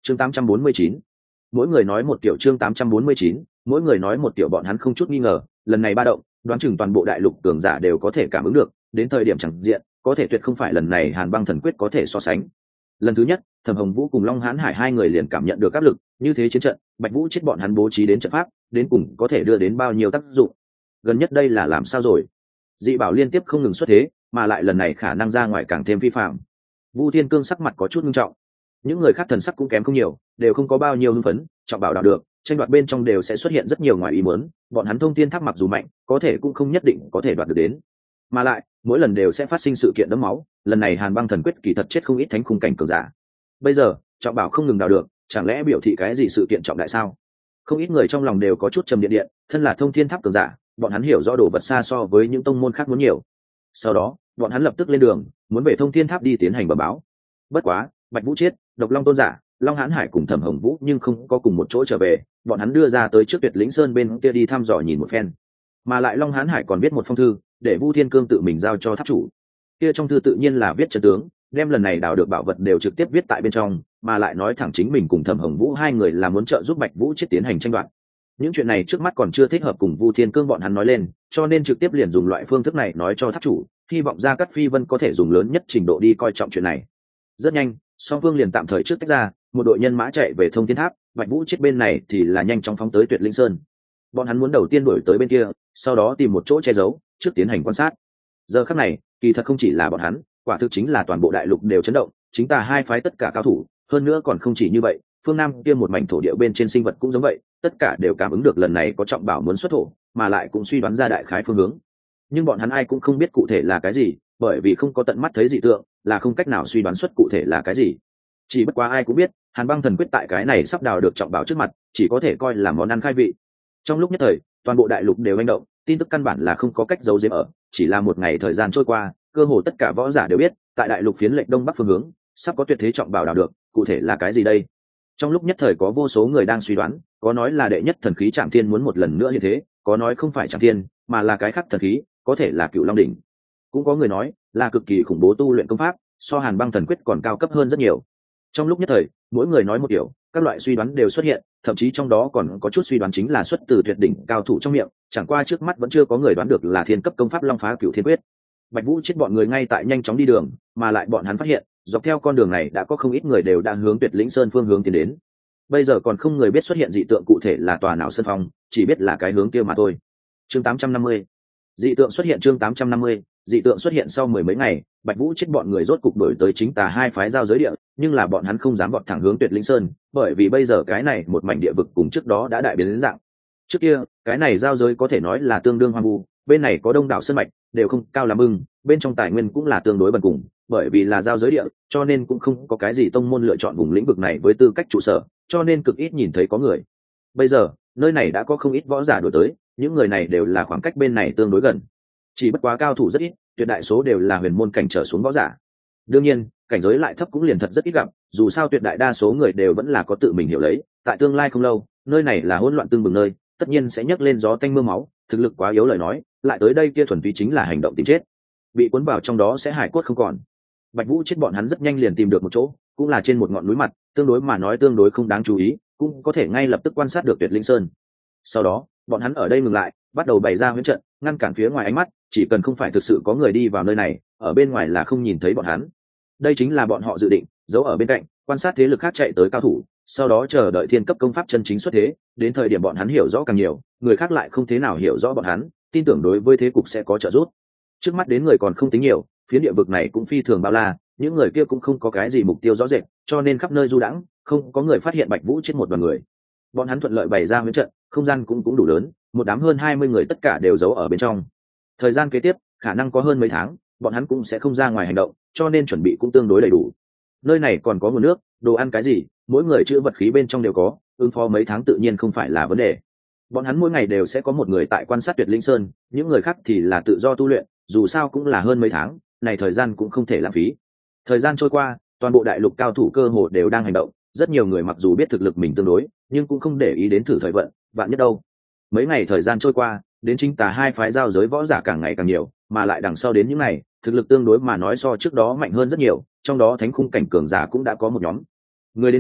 Chương 849. Mỗi người nói một tiểu. Chương 849. Mỗi người nói một tiểu. Bọn hắn không chút nghi ngờ, lần này ba động, đoán chừng toàn bộ đại lục cường giả đều có thể cảm ứng được, đến thời điểm chẳng diện, có thể tuyệt không phải lần này Hàn Băng Thần Quyết có thể so sánh. Lần thứ nhất, Thẩm Hồng Vũ cùng Long Hán Hải hai người liền cảm nhận được áp lực, như thế chiến trận, Bạch Vũ chết bọn hắn bố trí đến trận pháp, đến cùng có thể đưa đến bao nhiêu tác dụng. Gần nhất đây là làm sao rồi? Dị bảo liên tiếp không ngừng xuất thế, mà lại lần này khả năng ra ngoài càng thêm vi phạm. Vu Thiên Cương sắc mặt có chút nghiêm trọng. Những người khác thần sắc cũng kém không nhiều, đều không có bao nhiêu hưng phấn, trọng bảo đạo được, tranh đoạt bên trong đều sẽ xuất hiện rất nhiều ngoài ý muốn, bọn hắn thông thiên tháp mặc dù mạnh, có thể cũng không nhất định có thể đoạt được đến. Mà lại, mỗi lần đều sẽ phát sinh sự kiện đẫm máu, lần này Hàn Băng Thần Quyết kỳ thật chết không ít thánh khung cảnh cường giả. Bây giờ, trọng bảo không ngừng đào được, chẳng lẽ biểu thị cái gì sự kiện trọng đại sao? Không ít người trong lòng đều có chút trầm điện điện, thân là thông thiên tháp cường giả, bọn hắn hiểu rõ đồ vật xa so với những tông môn khác muốn nhiều. Sau đó, bọn hắn lập tức lên đường, muốn về thông thiên tháp đi tiến hành bẩm báo. Bất quá, Bạch Vũ chết, Độc Long tôn giả, Long Hán Hải cùng Thẩm Hồng Vũ nhưng không có cùng một chỗ trở về, bọn hắn đưa ra tới trước Tuyệt Lĩnh Sơn bên kia đi thăm dò nhìn một phen. Mà lại Long Hán Hải còn viết một phong thư, để Vu Thiên Cương tự mình giao cho tháp chủ. Kia trong thư tự nhiên là viết trận tướng, đem lần này đào được bảo vật đều trực tiếp viết tại bên trong, mà lại nói thẳng chính mình cùng Thẩm Hồng Vũ hai người là muốn trợ giúp Bạch Vũ chết tiến hành tranh đoạt. Những chuyện này trước mắt còn chưa thích hợp cùng Vu Thiên Cương bọn hắn nói lên, cho nên trực tiếp liền dùng loại phương thức này nói cho tháp chủ, hy vọng Gia Cát Phi Vân có thể dùng lớn nhất trình độ đi coi trọng chuyện này. Rất nhanh, song phương liền tạm thời trước tách ra, một đội nhân mã chạy về thông thiên tháp, Bạch Vũ chết bên này thì là nhanh chóng phóng tới Tuyệt Linh Sơn. Bọn hắn muốn đầu tiên đuổi tới bên kia, sau đó tìm một chỗ che giấu, trước tiến hành quan sát. Giờ khắc này, kỳ thật không chỉ là bọn hắn, quả thực chính là toàn bộ đại lục đều chấn động, chính ta hai phái tất cả cao thủ, hơn nữa còn không chỉ như vậy, phương Nam kia một mảnh thổ địa bên trên sinh vật cũng giống vậy, tất cả đều cảm ứng được lần này có trọng bảo muốn xuất thổ, mà lại cũng suy đoán ra đại khái phương hướng. Nhưng bọn hắn ai cũng không biết cụ thể là cái gì, bởi vì không có tận mắt thấy dị tượng, là không cách nào suy đoán xuất cụ thể là cái gì. Chỉ bất quá ai cũng biết, Hàn Băng Thần Quyết tại cái này sắp đào được trọng bảo trước mặt, chỉ có thể coi là món ăn khai vị. Trong lúc nhất thời, toàn bộ đại lục đều hành động, tin tức căn bản là không có cách giấu giếm ở, chỉ là một ngày thời gian trôi qua, cơ hồ tất cả võ giả đều biết, tại đại lục phiến lệch đông bắc phương hướng, sắp có tuyệt thế trọng bảo đào được, cụ thể là cái gì đây? Trong lúc nhất thời có vô số người đang suy đoán, có nói là đệ nhất thần khí Trảm Thiên muốn một lần nữa như thế, có nói không phải Trảm Thiên, mà là cái khác thần khí, có thể là Cựu Long đỉnh. Cũng có người nói là cực kỳ khủng bố tu luyện công pháp, so Hàn Băng Thần Quyết còn cao cấp hơn rất nhiều. Trong lúc nhất thời, mỗi người nói một kiểu, các loại suy đoán đều xuất hiện, thậm chí trong đó còn có chút suy đoán chính là xuất từ tuyệt đỉnh cao thủ trong miệng, chẳng qua trước mắt vẫn chưa có người đoán được là thiên cấp công pháp Long Phá Cửu Thiên Quyết. Bạch Vũ chết bọn người ngay tại nhanh chóng đi đường, mà lại bọn hắn phát hiện, dọc theo con đường này đã có không ít người đều đang hướng Tuyệt Lĩnh Sơn phương hướng tiến đến. Bây giờ còn không người biết xuất hiện dị tượng cụ thể là tòa nào sơn phong, chỉ biết là cái hướng kia mà thôi. Chương 850. Dị tượng xuất hiện. Chương 850. Dị tượng xuất hiện sau mười mấy ngày, Bạch Vũ chết bọn người rốt cục đổi tới chính tà hai phái giao giới địa, nhưng là bọn hắn không dám vọt thẳng hướng Tuyệt Lĩnh Sơn, bởi vì bây giờ cái này một mảnh địa vực cùng trước đó đã đại biến đến dạng. Trước kia, cái này giao giới có thể nói là tương đương hoang vu, bên này có đông đảo sơn mạch, đều không cao lắm bưng, bên trong tài nguyên cũng là tương đối bần cùng, bởi vì là giao giới địa, cho nên cũng không có cái gì tông môn lựa chọn vùng lĩnh vực này với tư cách trụ sở, cho nên cực ít nhìn thấy có người. Bây giờ, nơi này đã có không ít võ giả đổi tới, những người này đều là khoảng cách bên này tương đối gần. Chỉ bất quá cao thủ rất ít, tuyệt đại số đều là huyền môn cảnh trở xuống võ giả. Đương nhiên, cảnh giới lại thấp cũng liền thật rất ít gặp, dù sao tuyệt đại đa số người đều vẫn là có tự mình hiểu lấy, tại tương lai không lâu, nơi này là hỗn loạn tương bừng nơi, tất nhiên sẽ nhấc lên gió tanh mưa máu, thực lực quá yếu lời nói, lại tới đây kia thuần túy chính là hành động tìm chết. Bị cuốn vào trong đó sẽ hải cốt không còn. Bạch Vũ chết bọn hắn rất nhanh liền tìm được một chỗ, cũng là trên một ngọn núi mặt, tương đối mà nói tương đối không đáng chú ý, cũng có thể ngay lập tức quan sát được Tuyệt Linh Sơn. Sau đó, bọn hắn ở đây ngừng lại, bắt đầu bày ra huyễn trận, ngăn cản phía ngoài ánh mắt, chỉ cần không phải thực sự có người đi vào nơi này, ở bên ngoài là không nhìn thấy bọn hắn. Đây chính là bọn họ dự định, giấu ở bên cạnh, quan sát thế lực khác chạy tới cao thủ, sau đó chờ đợi thiên cấp công pháp chân chính xuất thế, đến thời điểm bọn hắn hiểu rõ càng nhiều, người khác lại không thế nào hiểu rõ bọn hắn, tin tưởng đối với thế cục sẽ có trợ giúp. Trước mắt đến người còn không tính nhiều, phía địa vực này cũng phi thường bao la, những người kia cũng không có cái gì mục tiêu rõ rệt, cho nên khắp nơi du đãng, không có người phát hiện Bạch Vũ chết một đoàn người. Bọn hắn thuận lợi bày ra huyễn trận, không gian cũng đủ lớn, một đám hơn 20 người tất cả đều giấu ở bên trong. Thời gian kế tiếp, khả năng có hơn mấy tháng, bọn hắn cũng sẽ không ra ngoài hành động, cho nên chuẩn bị cũng tương đối đầy đủ. Nơi này còn có nguồn nước, đồ ăn cái gì, mỗi người chữ vật khí bên trong đều có, ứng phó mấy tháng tự nhiên không phải là vấn đề. Bọn hắn mỗi ngày đều sẽ có một người tại quan sát Tuyệt Linh Sơn, những người khác thì là tự do tu luyện, dù sao cũng là hơn mấy tháng, này thời gian cũng không thể lãng phí. Thời gian trôi qua, toàn bộ đại lục cao thủ cơ hồ đều đang hành động, rất nhiều người mặc dù biết thực lực mình tương đối, nhưng cũng không để ý đến thử thời vận, vạn nhất đâu. Mấy ngày thời gian trôi qua, đến chính tà hai phái giao giới võ giả càng ngày càng nhiều, mà lại đằng sau đến những ngày, thực lực tương đối mà nói so trước đó mạnh hơn rất nhiều, trong đó thánh khung cảnh cường giả cũng đã có một nhóm. Người đến nhiều,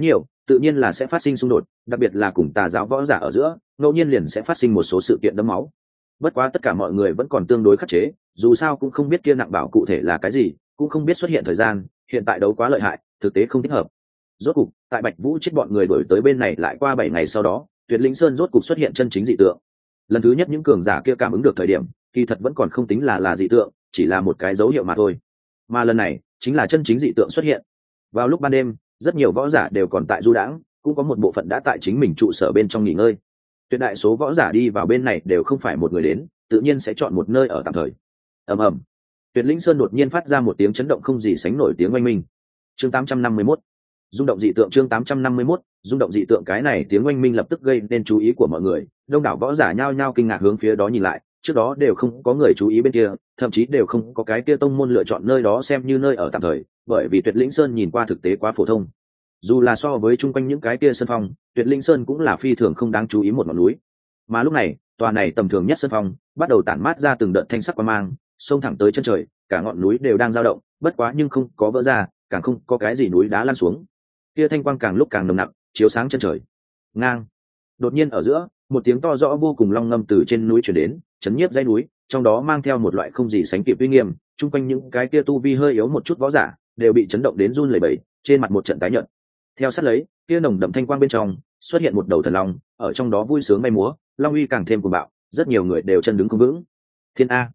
tự nhiên là sẽ phát sinh xung đột, đặc biệt là cùng tà giáo võ giả ở giữa, ngẫu nhiên liền sẽ phát sinh một số sự kiện đẫm máu. Bất quá tất cả mọi người vẫn còn tương đối khắc chế, dù sao cũng không biết kia nặng bảo cụ thể là cái gì, cũng không biết xuất hiện thời gian, hiện tại đấu quá lợi hại, thực tế không thích hợp. Rốt cục, tại Bạch Vũ chết bọn người đổi tới bên này lại qua 7 ngày sau đó, Tuyệt Linh Sơn rốt cục xuất hiện chân chính dị tượng. Lần thứ nhất những cường giả kia cảm ứng được thời điểm, kỳ thật vẫn còn không tính là dị tượng, chỉ là một cái dấu hiệu mà thôi. Mà lần này, chính là chân chính dị tượng xuất hiện. Vào lúc ban đêm, rất nhiều võ giả đều còn tại du đãng, cũng có một bộ phận đã tại chính mình trụ sở bên trong nghỉ ngơi. Tuyệt đại số võ giả đi vào bên này đều không phải một người đến, tự nhiên sẽ chọn một nơi ở tạm thời. Ầm ầm. Tuyệt Linh Sơn đột nhiên phát ra một tiếng chấn động không gì sánh nổi tiếng oanh minh. Chương 851. Rung động dị tượng. Chương 851. Rung động dị tượng. Cái này tiếng oanh minh lập tức gây nên chú ý của mọi người, đông đảo võ giả nhao nhao kinh ngạc hướng phía đó nhìn lại, trước đó đều không có người chú ý bên kia, thậm chí đều không có cái kia tông môn lựa chọn nơi đó xem như nơi ở tạm thời, bởi vì Tuyệt Linh Sơn nhìn qua thực tế quá phổ thông. Dù là so với chung quanh những cái kia sơn phong, Tuyệt Linh Sơn cũng là phi thường không đáng chú ý một ngọn núi. Mà lúc này, tòa này tầm thường nhất sơn phong bắt đầu tản mát ra từng đợt thanh sắc quang mang, xông thẳng tới chân trời, cả ngọn núi đều đang dao động, bất quá nhưng không có vỡ ra, càng không có cái gì núi đá lăn xuống. Kia thanh quang càng lúc càng nồng nặc, chiếu sáng chân trời. Ngang. Đột nhiên ở giữa, một tiếng to rõ vô cùng long ngâm từ trên núi truyền đến, chấn nhiếp dãy núi, trong đó mang theo một loại không gì sánh kịp uy nghiêm, chung quanh những cái kia tu vi hơi yếu một chút võ giả đều bị chấn động đến run lẩy bẩy, trên mặt một trận tái nhợt. Theo sát lấy, kia nồng đậm thanh quang bên trong xuất hiện một đầu thần long, ở trong đó vui sướng bay múa, long uy càng thêm cuồng bạo, rất nhiều người đều chân đứng không vững. Thiên a,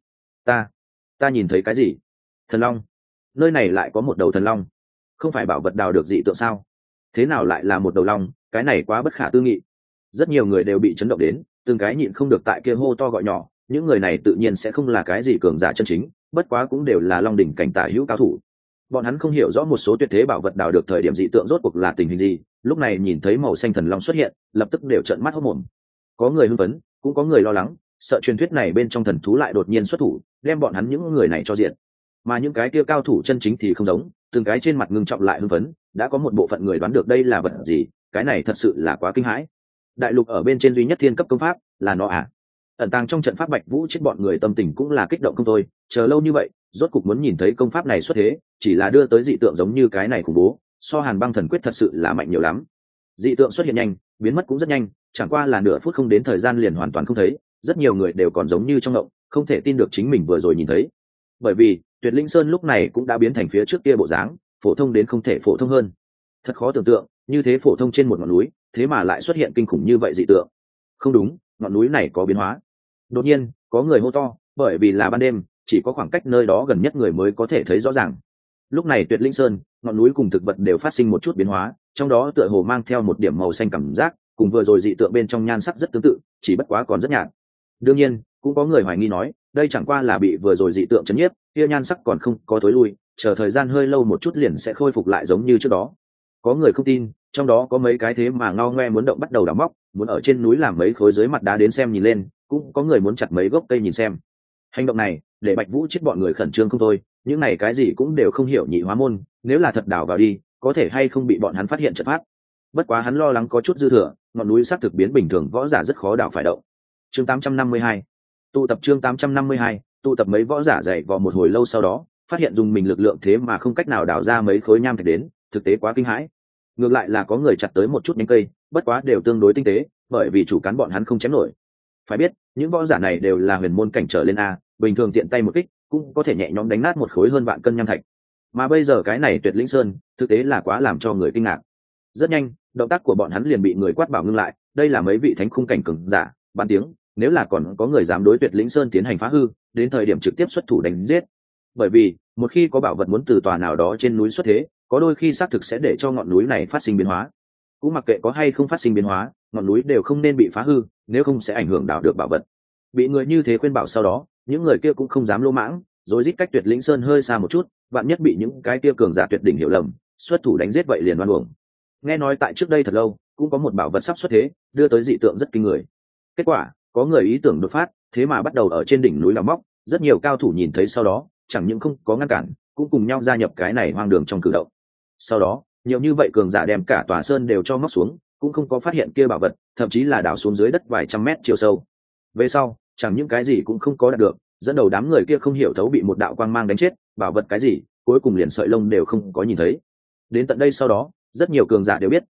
ta nhìn thấy cái gì? Thần long? Nơi này lại có một đầu thần long? Không phải bảo vật đào được dị tượng sao? Thế nào lại là một đầu long? Cái này quá bất khả tư nghị. Rất nhiều người đều bị chấn động đến, từng cái nhịn không được tại kia hô to gọi nhỏ. Những người này tự nhiên sẽ không là cái gì cường giả chân chính, bất quá cũng đều là long đỉnh cảnh tả hữu cao thủ. Bọn hắn không hiểu rõ một số tuyệt thế bảo vật đào được thời điểm dị tượng rốt cuộc là tình hình gì, lúc này nhìn thấy màu xanh thần long xuất hiện, lập tức đều trợn mắt hốt mồm. Có người hưng phấn, cũng có người lo lắng, sợ truyền thuyết này bên trong thần thú lại đột nhiên xuất thủ, đem bọn hắn những người này cho diện. Mà những cái kia cao thủ chân chính thì không giống, từng cái trên mặt ngưng trọng lại hưng phấn, đã có một bộ phận người đoán được đây là vật gì, cái này thật sự là quá kinh hãi. Đại lục ở bên trên duy nhất thiên cấp công pháp, là nó à? Ẩn tàng trong trận pháp Bạch Vũ chết bọn người tâm tình cũng là kích động không thôi, chờ lâu như vậy, rốt cục muốn nhìn thấy công pháp này xuất thế, chỉ là đưa tới dị tượng giống như cái này khủng bố, so Hàn Băng Thần Quyết thật sự là mạnh nhiều lắm. Dị tượng xuất hiện nhanh, biến mất cũng rất nhanh, chẳng qua là nửa phút không đến thời gian liền hoàn toàn không thấy, rất nhiều người đều còn giống như trong ngộng, không thể tin được chính mình vừa rồi nhìn thấy. Bởi vì, Tuyệt Linh Sơn lúc này cũng đã biến thành phía trước kia bộ dáng, phổ thông đến không thể phổ thông hơn. Thật khó tưởng tượng, như thế phổ thông trên một ngọn núi, thế mà lại xuất hiện kinh khủng như vậy dị tượng. Không đúng, ngọn núi này có biến hóa. Đột nhiên, có người hô to, bởi vì là ban đêm, chỉ có khoảng cách nơi đó gần nhất người mới có thể thấy rõ ràng. Lúc này Tuyệt Linh Sơn, ngọn núi cùng thực vật đều phát sinh một chút biến hóa, trong đó tựa hồ mang theo một điểm màu xanh cảm giác, cùng vừa rồi dị tượng bên trong nhan sắc rất tương tự, chỉ bất quá còn rất nhạt. Đương nhiên, cũng có người hoài nghi nói, đây chẳng qua là bị vừa rồi dị tượng chấn nhiếp, kia nhan sắc còn không có thối lui, chờ thời gian hơi lâu một chút liền sẽ khôi phục lại giống như trước đó. Có người không tin, trong đó có mấy cái thế mà ngao ngoe muốn động bắt đầu đào móc, muốn ở trên núi làm mấy khối dưới mặt đá đến xem nhìn lên, cũng có người muốn chặt mấy gốc cây nhìn xem. Hành động này để Bạch Vũ chết bọn người khẩn trương không thôi, những này cái gì cũng đều không hiểu nhị hóa môn, nếu là thật đào vào đi, có thể hay không bị bọn hắn phát hiện chợt phát. Bất quá hắn lo lắng có chút dư thừa, ngọn núi xác thực biến bình thường võ giả rất khó đào phải động. Chương 852. Tụ tập. Chương 852. Tụ tập. Mấy võ giả dày vò một hồi lâu sau đó, phát hiện dùng mình lực lượng thế mà không cách nào đào ra mấy khối nham thạch đến, thực tế quá kinh hãi. Ngược lại là có người chặt tới một chút nhánh cây, bất quá đều tương đối tinh tế, bởi vì chủ cán bọn hắn không chém nổi. Phải biết, những võ giả này đều là huyền môn cảnh trở lên a, bình thường tiện tay một kích cũng có thể nhẹ nhõm đánh nát một khối hơn vạn cân nham thạch. Mà bây giờ cái này Tuyệt Linh Sơn, thực tế là quá làm cho người kinh ngạc. Rất nhanh, động tác của bọn hắn liền bị người quát bảo ngưng lại, đây là mấy vị thánh khung cảnh cường giả, ban tiếng, nếu là còn có người dám đối Tuyệt Linh Sơn tiến hành phá hư, đến thời điểm trực tiếp xuất thủ đánh giết. Bởi vì, một khi có bảo vật muốn từ tòa nào đó trên núi xuất thế, có đôi khi xác thực sẽ để cho ngọn núi này phát sinh biến hóa. Cũng mặc kệ có hay không phát sinh biến hóa, ngọn núi đều không nên bị phá hư, nếu không sẽ ảnh hưởng đào được bảo vật. Bị người như thế khuyên bảo sau đó, những người kia cũng không dám lỗ mãng, rồi rít cách Tuyệt Linh Sơn hơi xa một chút, vạn nhất bị những cái kia cường giả tuyệt đỉnh hiểu lầm, xuất thủ đánh giết vậy liền oan uổng. Nghe nói tại trước đây thật lâu, cũng có một bảo vật sắp xuất thế, đưa tới dị tượng rất kinh người. Kết quả, có người ý tưởng đột phát, thế mà bắt đầu ở trên đỉnh núi đào móc, rất nhiều cao thủ nhìn thấy sau đó, chẳng những không có ngăn cản, cũng cùng nhau gia nhập cái này hoang đường trong cử động. Sau đó, nhiều như vậy cường giả đem cả tòa sơn đều cho móc xuống, cũng không có phát hiện kia bảo vật, thậm chí là đào xuống dưới đất vài trăm mét chiều sâu. Về sau, chẳng những cái gì cũng không có đạt được, dẫn đầu đám người kia không hiểu thấu bị một đạo quang mang đánh chết, bảo vật cái gì, cuối cùng liền sợi lông đều không có nhìn thấy. Đến tận đây sau đó, rất nhiều cường giả đều biết,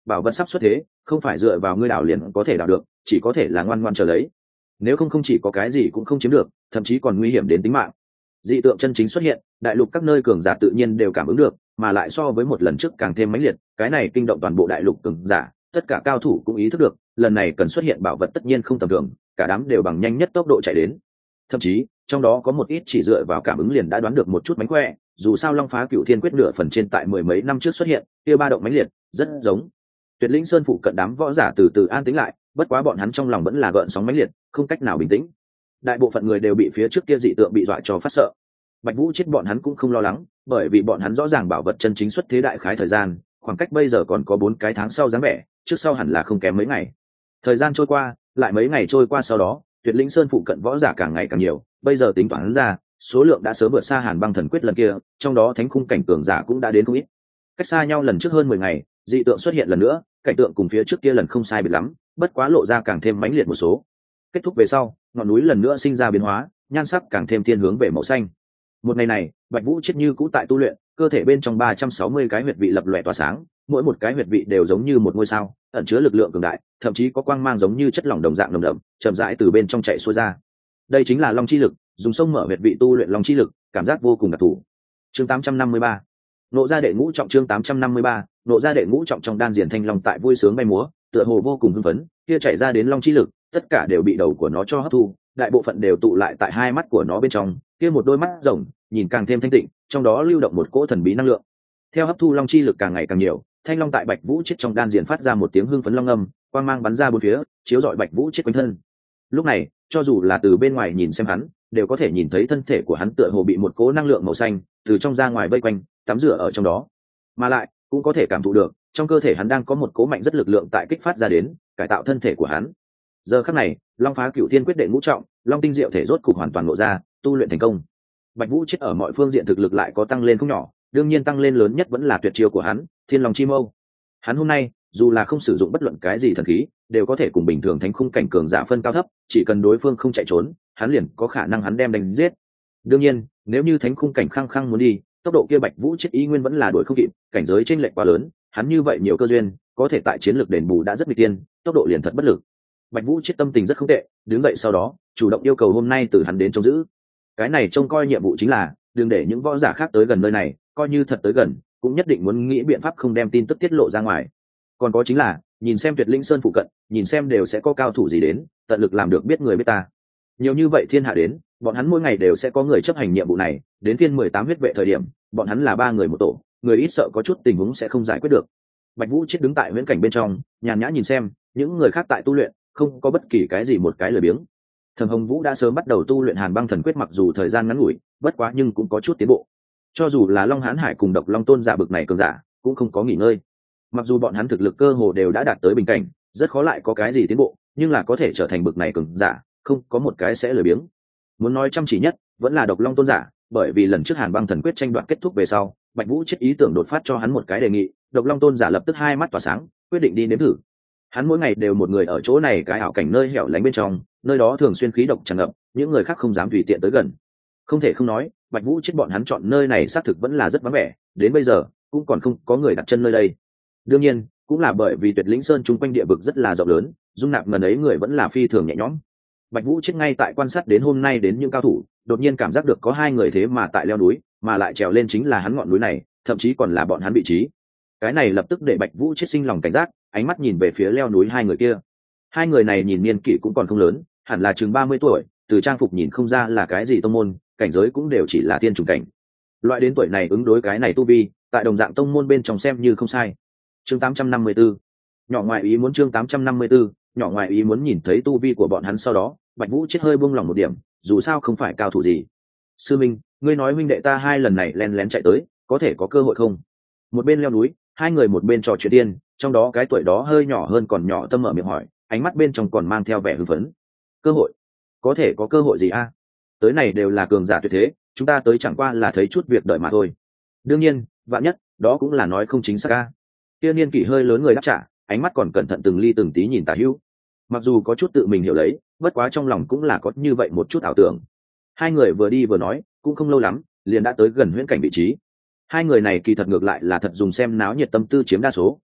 bảo vật sắp xuất thế, không phải dựa vào ngươi đào liền có thể đào được, chỉ có thể là ngoan ngoan chờ lấy. Nếu không, không chỉ có cái gì cũng không chiếm được, thậm chí còn nguy hiểm đến tính mạng. Dị tượng chân chính xuất hiện, đại lục các nơi cường giả tự nhiên đều cảm ứng được, mà lại so với một lần trước càng thêm mãnh liệt, cái này kinh động toàn bộ đại lục cường giả, tất cả cao thủ cũng ý thức được, lần này cần xuất hiện bảo vật tất nhiên không tầm thường, cả đám đều bằng nhanh nhất tốc độ chạy đến. Thậm chí, trong đó có một ít chỉ dựa vào cảm ứng liền đã đoán được một chút mánh khỏe, dù sao Long Phá Cửu Thiên Quyết nửa phần trên tại mười mấy năm trước xuất hiện, kia ba động mãnh liệt, rất giống. Tuyệt Linh Sơn phụ cận đám võ giả từ từ an tĩnh lại, bất quá bọn hắn trong lòng vẫn là gợn sóng mãnh liệt, không cách nào bình tĩnh. Đại bộ phận người đều bị phía trước kia dị tượng bị dọa cho phát sợ. Bạch Vũ chết bọn hắn cũng không lo lắng, bởi vì bọn hắn rõ ràng bảo vật chân chính xuất thế đại khái thời gian, khoảng cách bây giờ còn có 4 cái tháng sau dáng vẻ, trước sau hẳn là không kém mấy ngày. Thời gian trôi qua, lại mấy ngày trôi qua sau đó, Tuyệt Linh Sơn phụ cận võ giả càng ngày càng nhiều, bây giờ tính toán ra, số lượng đã sớm vượt xa Hàn Băng Thần Quyết lần kia, trong đó thánh khung cảnh cường giả cũng đã đến không ít. Cách xa nhau lần trước hơn 10 ngày, dị tượng xuất hiện lần nữa, cảnh tượng cùng phía trước kia lần không sai biệt lắm, bất quá lộ ra càng thêm mãnh liệt một số. Kết thúc về sau, ngọn núi lần nữa sinh ra biến hóa, nhan sắc càng thêm thiên hướng về màu xanh. Một ngày này, Bạch Vũ chết như cũ tại tu luyện, cơ thể bên trong 360 cái huyệt vị lập lòe tỏa sáng, mỗi một cái huyệt vị đều giống như một ngôi sao, ẩn chứa lực lượng cường đại, thậm chí có quang mang giống như chất lỏng đồng dạng nồng đậm, chậm rãi từ bên trong chảy xuôi ra. Đây chính là Long chi lực, dùng sông mở huyệt vị tu luyện Long chi lực, cảm giác vô cùng đặc thù. Chương 853. Nộ ra đệ ngũ trọng. Chương 853. Nộ ra đệ ngũ trọng. Trong đan điền thanh long tại vui sướng bay múa, tựa hồ vô cùng hưng phấn, kia chảy ra đến Long chi lực, tất cả đều bị đầu của nó cho hấp thu, đại bộ phận đều tụ lại tại hai mắt của nó bên trong, kia một đôi mắt rồng nhìn càng thêm thanh tịnh, trong đó lưu động một cỗ thần bí năng lượng. Theo hấp thu long chi lực càng ngày càng nhiều, thanh long tại Bạch Vũ chết trong đan điền phát ra một tiếng hưng phấn long âm, quang mang bắn ra bốn phía, chiếu rọi Bạch Vũ chết quanh thân. Lúc này, cho dù là từ bên ngoài nhìn xem hắn, đều có thể nhìn thấy thân thể của hắn tựa hồ bị một cỗ năng lượng màu xanh từ trong ra ngoài vây quanh, tắm rửa ở trong đó. Mà lại, cũng có thể cảm thụ được, trong cơ thể hắn đang có một cỗ mạnh rất lực lượng tại kích phát ra đến, cải tạo thân thể của hắn. Giờ khắc này, Long Phá Cửu Thiên Quyết đệ ngũ trọng, Long tinh diệu thể rốt cục hoàn toàn lộ ra, tu luyện thành công. Bạch Vũ chết ở mọi phương diện thực lực lại có tăng lên không nhỏ, đương nhiên tăng lên lớn nhất vẫn là tuyệt chiêu của hắn, Thiên Long Chi Mâu. Hắn hôm nay, dù là không sử dụng bất luận cái gì thần khí, đều có thể cùng bình thường thánh khung cảnh cường giả phân cao thấp, chỉ cần đối phương không chạy trốn, hắn liền có khả năng hắn đem đánh giết. Đương nhiên, nếu như thánh khung cảnh khăng khăng muốn đi, tốc độ kia Bạch Vũ chết ý nguyên vẫn là đuổi không kịp, cảnh giới chênh lệch quá lớn, hắn như vậy nhiều cơ duyên, có thể tại chiến lược đền bù đã rất nguy tiên, tốc độ liền thật bất lực. Bạch Vũ chết tâm tình rất không tệ, đứng dậy sau đó, chủ động yêu cầu hôm nay từ hắn đến trông giữ. Cái này trông coi nhiệm vụ chính là, đừng để những võ giả khác tới gần nơi này, coi như thật tới gần, cũng nhất định muốn nghĩ biện pháp không đem tin tức tiết lộ ra ngoài. Còn có chính là, nhìn xem Tuyệt Linh Sơn phụ cận, nhìn xem đều sẽ có cao thủ gì đến, tận lực làm được biết người biết ta. Nhiều như vậy thiên hạ đến, bọn hắn mỗi ngày đều sẽ có người chấp hành nhiệm vụ này, đến phiên 18 huyết vệ thời điểm, bọn hắn là 3 người một tổ, người ít sợ có chút tình huống sẽ không giải quyết được. Bạch Vũ chết đứng tại huyễn cảnh bên trong, nhàn nhã nhìn xem, những người khác tại tu luyện, không có bất kỳ cái gì một cái lười biếng. Thẩm Hồng Vũ đã sớm bắt đầu tu luyện Hàn Băng Thần Quyết, mặc dù thời gian ngắn ngủi, bất quá nhưng cũng có chút tiến bộ. Cho dù là Long Hán Hải cùng Độc Long Tôn giả bực này cường giả, cũng không có nghỉ ngơi. Mặc dù bọn hắn thực lực cơ hồ đều đã đạt tới bình cảnh, rất khó lại có cái gì tiến bộ, nhưng là có thể trở thành bực này cường giả, không có một cái sẽ lười biếng. Muốn nói chăm chỉ nhất, vẫn là Độc Long Tôn giả, bởi vì lần trước Hàn Băng Thần Quyết tranh đoạt kết thúc về sau, Bạch Vũ chết ý tưởng đột phát cho hắn một cái đề nghị, Độc Long Tôn giả lập tức hai mắt tỏa sáng, quyết định đi nếm thử. Hắn mỗi ngày đều một người ở chỗ này cái ảo cảnh nơi hẻo lánh bên trong, nơi đó thường xuyên khí độc tràn ngập, những người khác không dám tùy tiện tới gần. Không thể không nói, Bạch Vũ chết bọn hắn chọn nơi này xác thực vẫn là rất vắng vẻ, đến bây giờ cũng còn không có người đặt chân nơi đây. Đương nhiên, cũng là bởi vì Tuyệt Lĩnh Sơn chung quanh địa vực rất là rộng lớn, dung nạp ngần ấy người vẫn là phi thường nhẹ nhõm. Bạch Vũ chết ngay tại quan sát đến hôm nay đến những cao thủ, đột nhiên cảm giác được có 2 người thế mà tại leo núi, mà lại trèo lên chính là hắn ngọn núi này, thậm chí còn là bọn hắn vị trí. Cái này lập tức để Bạch Vũ chết sinh lòng cảnh giác, ánh mắt nhìn về phía leo núi 2 người kia. 2 người này nhìn niên kỷ cũng còn không lớn, hẳn là chừng 30 tuổi, từ trang phục nhìn không ra là cái gì tông môn, cảnh giới cũng đều chỉ là tiên trùng cảnh. Loại đến tuổi này ứng đối cái này tu vi, tại đồng dạng tông môn bên trong xem như không sai. Chương 854. Nhỏ ngoài ý muốn. Chương 854. Nhỏ ngoài ý muốn. Nhìn thấy tu vi của bọn hắn sau đó, Bạch Vũ chết hơi buông lòng một điểm, dù sao không phải cao thủ gì. Sư Minh, ngươi nói huynh đệ ta 2 lần này lén lén chạy tới, có thể có cơ hội không? Một bên leo núi, 2 người một bên trò chuyện điên, trong đó cái tuổi đó hơi nhỏ hơn còn nhỏ tâm mở miệng hỏi, ánh mắt bên trong còn mang theo vẻ hưng phấn. Cơ hội? Có thể có cơ hội gì a? Tới này đều là cường giả tuyệt thế, chúng ta tới chẳng qua là thấy chút việc đợi mà thôi. Đương nhiên, vạn nhất, đó cũng là nói không chính xác a. Tiên niên kỷ hơi lớn người đáp trả, ánh mắt còn cẩn thận từng ly từng tí nhìn Tả Hữu. Mặc dù có chút tự mình hiểu lấy, bất quá trong lòng cũng là có như vậy một chút ảo tưởng. 2 người vừa đi vừa nói, cũng không lâu lắm, liền đã tới gần huyễn cảnh vị trí. 2 người này kỳ thật ngược lại là thật dùng xem náo nhiệt tâm tư chiếm đa số,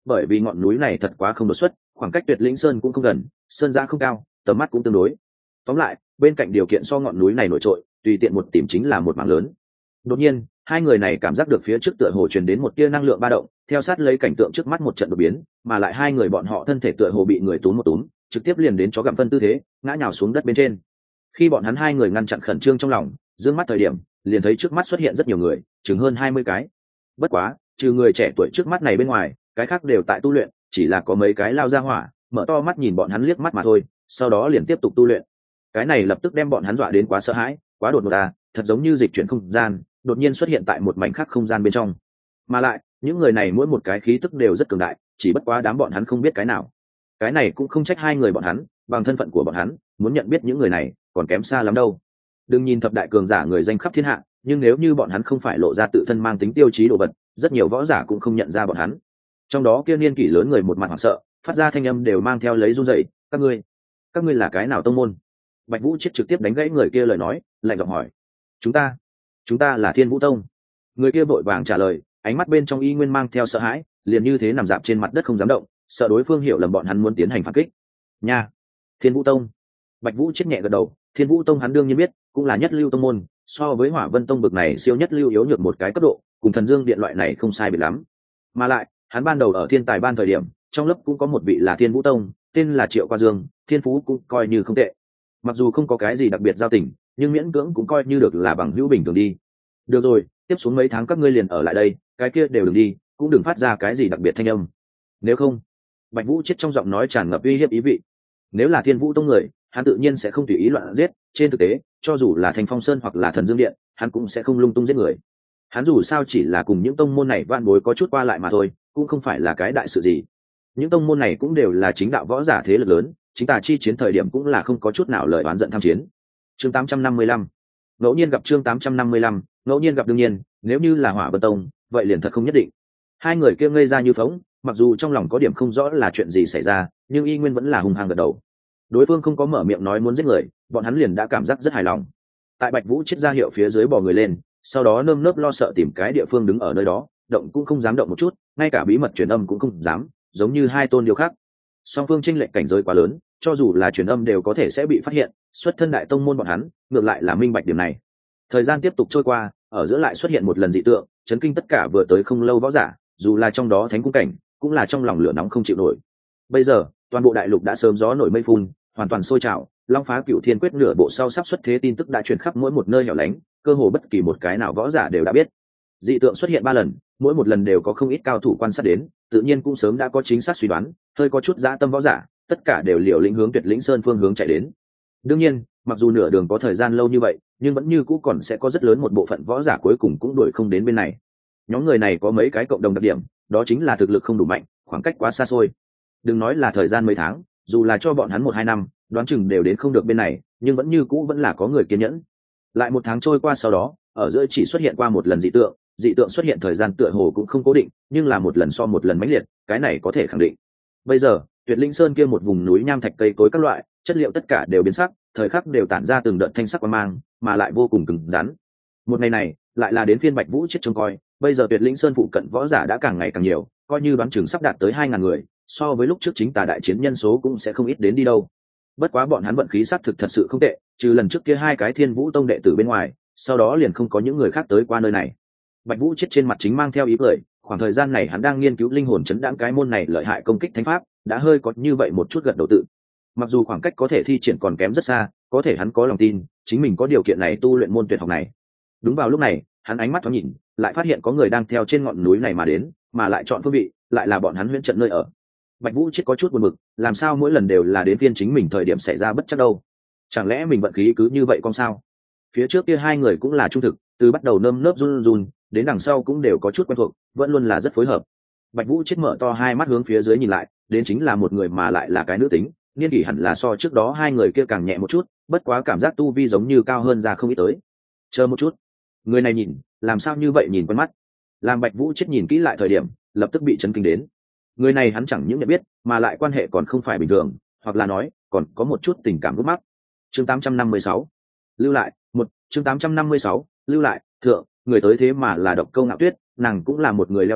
bởi vì ngọn núi này thật quá không đột xuất, khoảng cách Tuyệt Lĩnh Sơn cũng không gần, sơn giã không cao, tầm mắt cũng tương đối. Tóm lại, bên cạnh điều kiện so ngọn núi này nổi trội, tùy tiện một tìm chính là một mảng lớn. Đột nhiên, hai người này cảm giác được phía trước tựa hồ truyền đến một tia năng lượng ba động, theo sát lấy cảnh tượng trước mắt một trận đột biến, mà lại hai người bọn họ thân thể tựa hồ bị người túm một túm, trực tiếp liền đến chó gặm phân tư thế, ngã nhào xuống đất bên trên. Khi bọn hắn hai người ngăn chặn khẩn trương trong lòng, dương mắt thời điểm, liền thấy trước mắt xuất hiện rất nhiều người, chừng hơn 20 cái. Bất quá, trừ người trẻ tuổi trước mắt này bên ngoài, cái khác đều tại tu luyện, chỉ là có mấy cái lao ra hỏa, mở to mắt nhìn bọn hắn liếc mắt mà thôi, sau đó liền tiếp tục tu luyện. Cái này lập tức đem bọn hắn dọa đến quá sợ hãi, quá đột ngột à, thật giống như dịch chuyển không gian, đột nhiên xuất hiện tại một mảnh khác không gian bên trong. Mà lại, những người này mỗi một cái khí tức đều rất cường đại, chỉ bất quá đám bọn hắn không biết cái nào. Cái này cũng không trách hai người bọn hắn, bằng thân phận của bọn hắn, muốn nhận biết những người này, còn kém xa lắm đâu. Đừng nhìn thập đại cường giả người danh khắp thiên hạ, nhưng nếu như bọn hắn không phải lộ ra tự thân mang tính tiêu chí đồ vật, rất nhiều võ giả cũng không nhận ra bọn hắn. Trong đó kia niên kỷ lớn người một mặt hoảng sợ, phát ra thanh âm đều mang theo lấy run rẩy. Các ngươi là cái nào tông môn? Bạch Vũ Chiết trực tiếp đánh gãy người kia lời nói, lạnh giọng hỏi. Chúng ta là Thiên Vũ Tông. Người kia vội vàng trả lời, ánh mắt bên trong y nguyên mang theo sợ hãi, liền như thế nằm dạp trên mặt đất không dám động, sợ đối phương hiểu lầm bọn hắn muốn tiến hành phản kích. Nha, Thiên Vũ Tông. Bạch Vũ Chiết nhẹ gật đầu, Thiên Vũ Tông hắn đương nhiên biết, cũng là nhất lưu tông môn, so với Hỏa Vân Tông bực này siêu nhất lưu yếu nhược một cái cấp độ, cùng Thần Dương Điện loại này không sai biệt lắm. Mà lại, hắn ban đầu ở Thiên Tài Ban thời điểm, trong lớp cũng có một vị là Thiên Vũ Tông, tên là Triệu Qua Dương, thiên phú cũng coi như không tệ. Mặc dù không có cái gì đặc biệt giao tình, nhưng miễn cưỡng cũng coi như được là bằng hữu bình thường đi. Được rồi, tiếp xuống mấy tháng các ngươi liền ở lại đây, cái kia đều đừng đi, cũng đừng phát ra cái gì đặc biệt thanh âm. Nếu không, Bạch Vũ Chết trong giọng nói tràn ngập uy hiếp ý vị. Nếu là Thiên Vũ Tông người, hắn tự nhiên sẽ không tùy ý loạn giết, trên thực tế, cho dù là Thanh Phong Sơn hoặc là Thần Dương Điện, hắn cũng sẽ không lung tung giết người. Hắn dù sao chỉ là cùng những tông môn này vạn bối có chút qua lại mà thôi, cũng không phải là cái đại sự gì. Những tông môn này cũng đều là chính đạo võ giả thế lực lớn, chính tà chi chiến thời điểm cũng là không có chút nào lời oán giận tham chiến. Chương 855. Ngẫu nhiên gặp chương 855, ngẫu nhiên gặp đương nhiên, nếu như là Hỏa Vân Tông, vậy liền thật không nhất định. Hai người kia ngây ra như phỗng, mặc dù trong lòng có điểm không rõ là chuyện gì xảy ra, nhưng y nguyên vẫn là hung hăng gật đầu. Đối phương không có mở miệng nói muốn giết người, bọn hắn liền đã cảm giác rất hài lòng. Tại Bạch Vũ Chết ra hiệu phía dưới bò người lên, sau đó nơm nớp lo sợ tìm cái địa phương đứng ở nơi đó, động cũng không dám động một chút, ngay cả bí mật truyền âm cũng không dám, giống như hai tôn điêu khắc. Song phương chênh lệch cảnh giới quá lớn, cho dù là truyền âm đều có thể sẽ bị phát hiện, xuất thân đại tông môn bọn hắn, ngược lại là minh bạch điểm này. Thời gian tiếp tục trôi qua, ở giữa lại xuất hiện một lần dị tượng, chấn kinh tất cả vừa tới không lâu võ giả, dù là trong đó thánh cung cảnh, cũng là trong lòng lửa nóng không chịu nổi. Bây giờ, toàn bộ đại lục đã sớm gió nổi mây phun, hoàn toàn sôi trào, Long Phá Cửu Thiên Quyết nửa bộ sau sắp xuất thế tin tức đã truyền khắp mỗi một nơi hẻo lánh, cơ hồ bất kỳ một cái nào võ giả đều đã biết. Dị tượng xuất hiện 3 lần, mỗi một lần đều có không ít cao thủ quan sát đến, tự nhiên cũng sớm đã có chính xác suy đoán, hơi có chút dã tâm võ giả, tất cả đều liều lĩnh hướng Tuyệt Lĩnh Sơn phương hướng chạy đến. Đương nhiên, mặc dù nửa đường có thời gian lâu như vậy, nhưng vẫn như cũ còn sẽ có rất lớn một bộ phận võ giả cuối cùng cũng đuổi không đến bên này. Nhóm người này có mấy cái cộng đồng đặc điểm, đó chính là thực lực không đủ mạnh, khoảng cách quá xa xôi. Đừng nói là thời gian mấy tháng, dù là cho bọn hắn 1-2 năm, đoán chừng đều đến không được bên này, nhưng vẫn như cũ vẫn là có người kiên nhẫn. Lại 1 tháng trôi qua sau đó, ở giữa chỉ xuất hiện qua một lần dị tượng xuất hiện thời gian tựa hồ cũng không cố định, nhưng là một lần so một lần mãnh liệt, cái này có thể khẳng định. Bây giờ, Tuyệt Linh Sơn kia một vùng núi nham thạch cây cối các loại, chất liệu tất cả đều biến sắc, thời khắc đều tản ra từng đợt thanh sắc quang mang, mà lại vô cùng cứng rắn. Một ngày này, lại là đến phiên Bạch Vũ Chết trông coi, bây giờ Tuyệt Linh Sơn phụ cận võ giả đã càng ngày càng nhiều, coi như đoán chừng sắp đạt tới 2000 người, so với lúc trước chính tà đại chiến nhân số cũng sẽ không ít đến đi đâu. Bất quá bọn hắn vận khí sắc thực thật sự không tệ, trừ lần trước kia 2 cái Thiên Vũ Tông đệ tử bên ngoài, sau đó liền không có những người khác tới qua nơi này. Bạch Vũ Chết trên mặt chính mang theo ý cười, khoảng thời gian này hắn đang nghiên cứu linh hồn chấn đãng cái môn này lợi hại công kích thánh pháp, đã hơi có như vậy một chút gật đầu tự. Mặc dù khoảng cách có thể thi triển còn kém rất xa, có thể hắn có lòng tin, chính mình có điều kiện này tu luyện môn tuyệt học này. Đúng vào lúc này, hắn ánh mắt thoáng nhìn, lại phát hiện có người đang theo trên ngọn núi này mà đến, mà lại chọn phương vị, lại là bọn hắn huyễn trận nơi ở. Bạch Vũ Chết có chút buồn bực, làm sao mỗi lần đều là đến phiên chính mình thời điểm xảy ra bất chắc đâu? Chẳng lẽ mình vận khí cứ như vậy con sao? Phía trước kia 2 người cũng là trung thực, từ bắt đầu nơm nớp run run, đến đằng sau cũng đều có chút quen thuộc, vẫn luôn là rất phối hợp. Bạch Vũ Chết mở to hai mắt hướng phía dưới nhìn lại, đến chính là một người mà lại là cái nữ tính, niên kỷ hẳn là so trước đó 2 người kia càng nhẹ một chút, bất quá cảm giác tu vi giống như cao hơn ra không ít tới. Chờ một chút, người này nhìn, làm sao như vậy nhìn quen mắt? Làm Bạch Vũ Chết nhìn kỹ lại thời điểm, lập tức bị chấn kinh đến. Người này hắn chẳng những nhận biết, mà lại quan hệ còn không phải bình thường, hoặc là nói, còn có một chút tình cảm gút mắc. Chương 856. Lưu lại, chương 856, lưu lại, thượng, người tới thế mà là Độc Câu Ngạo Tuyết, nàng cũng là một người leo núi,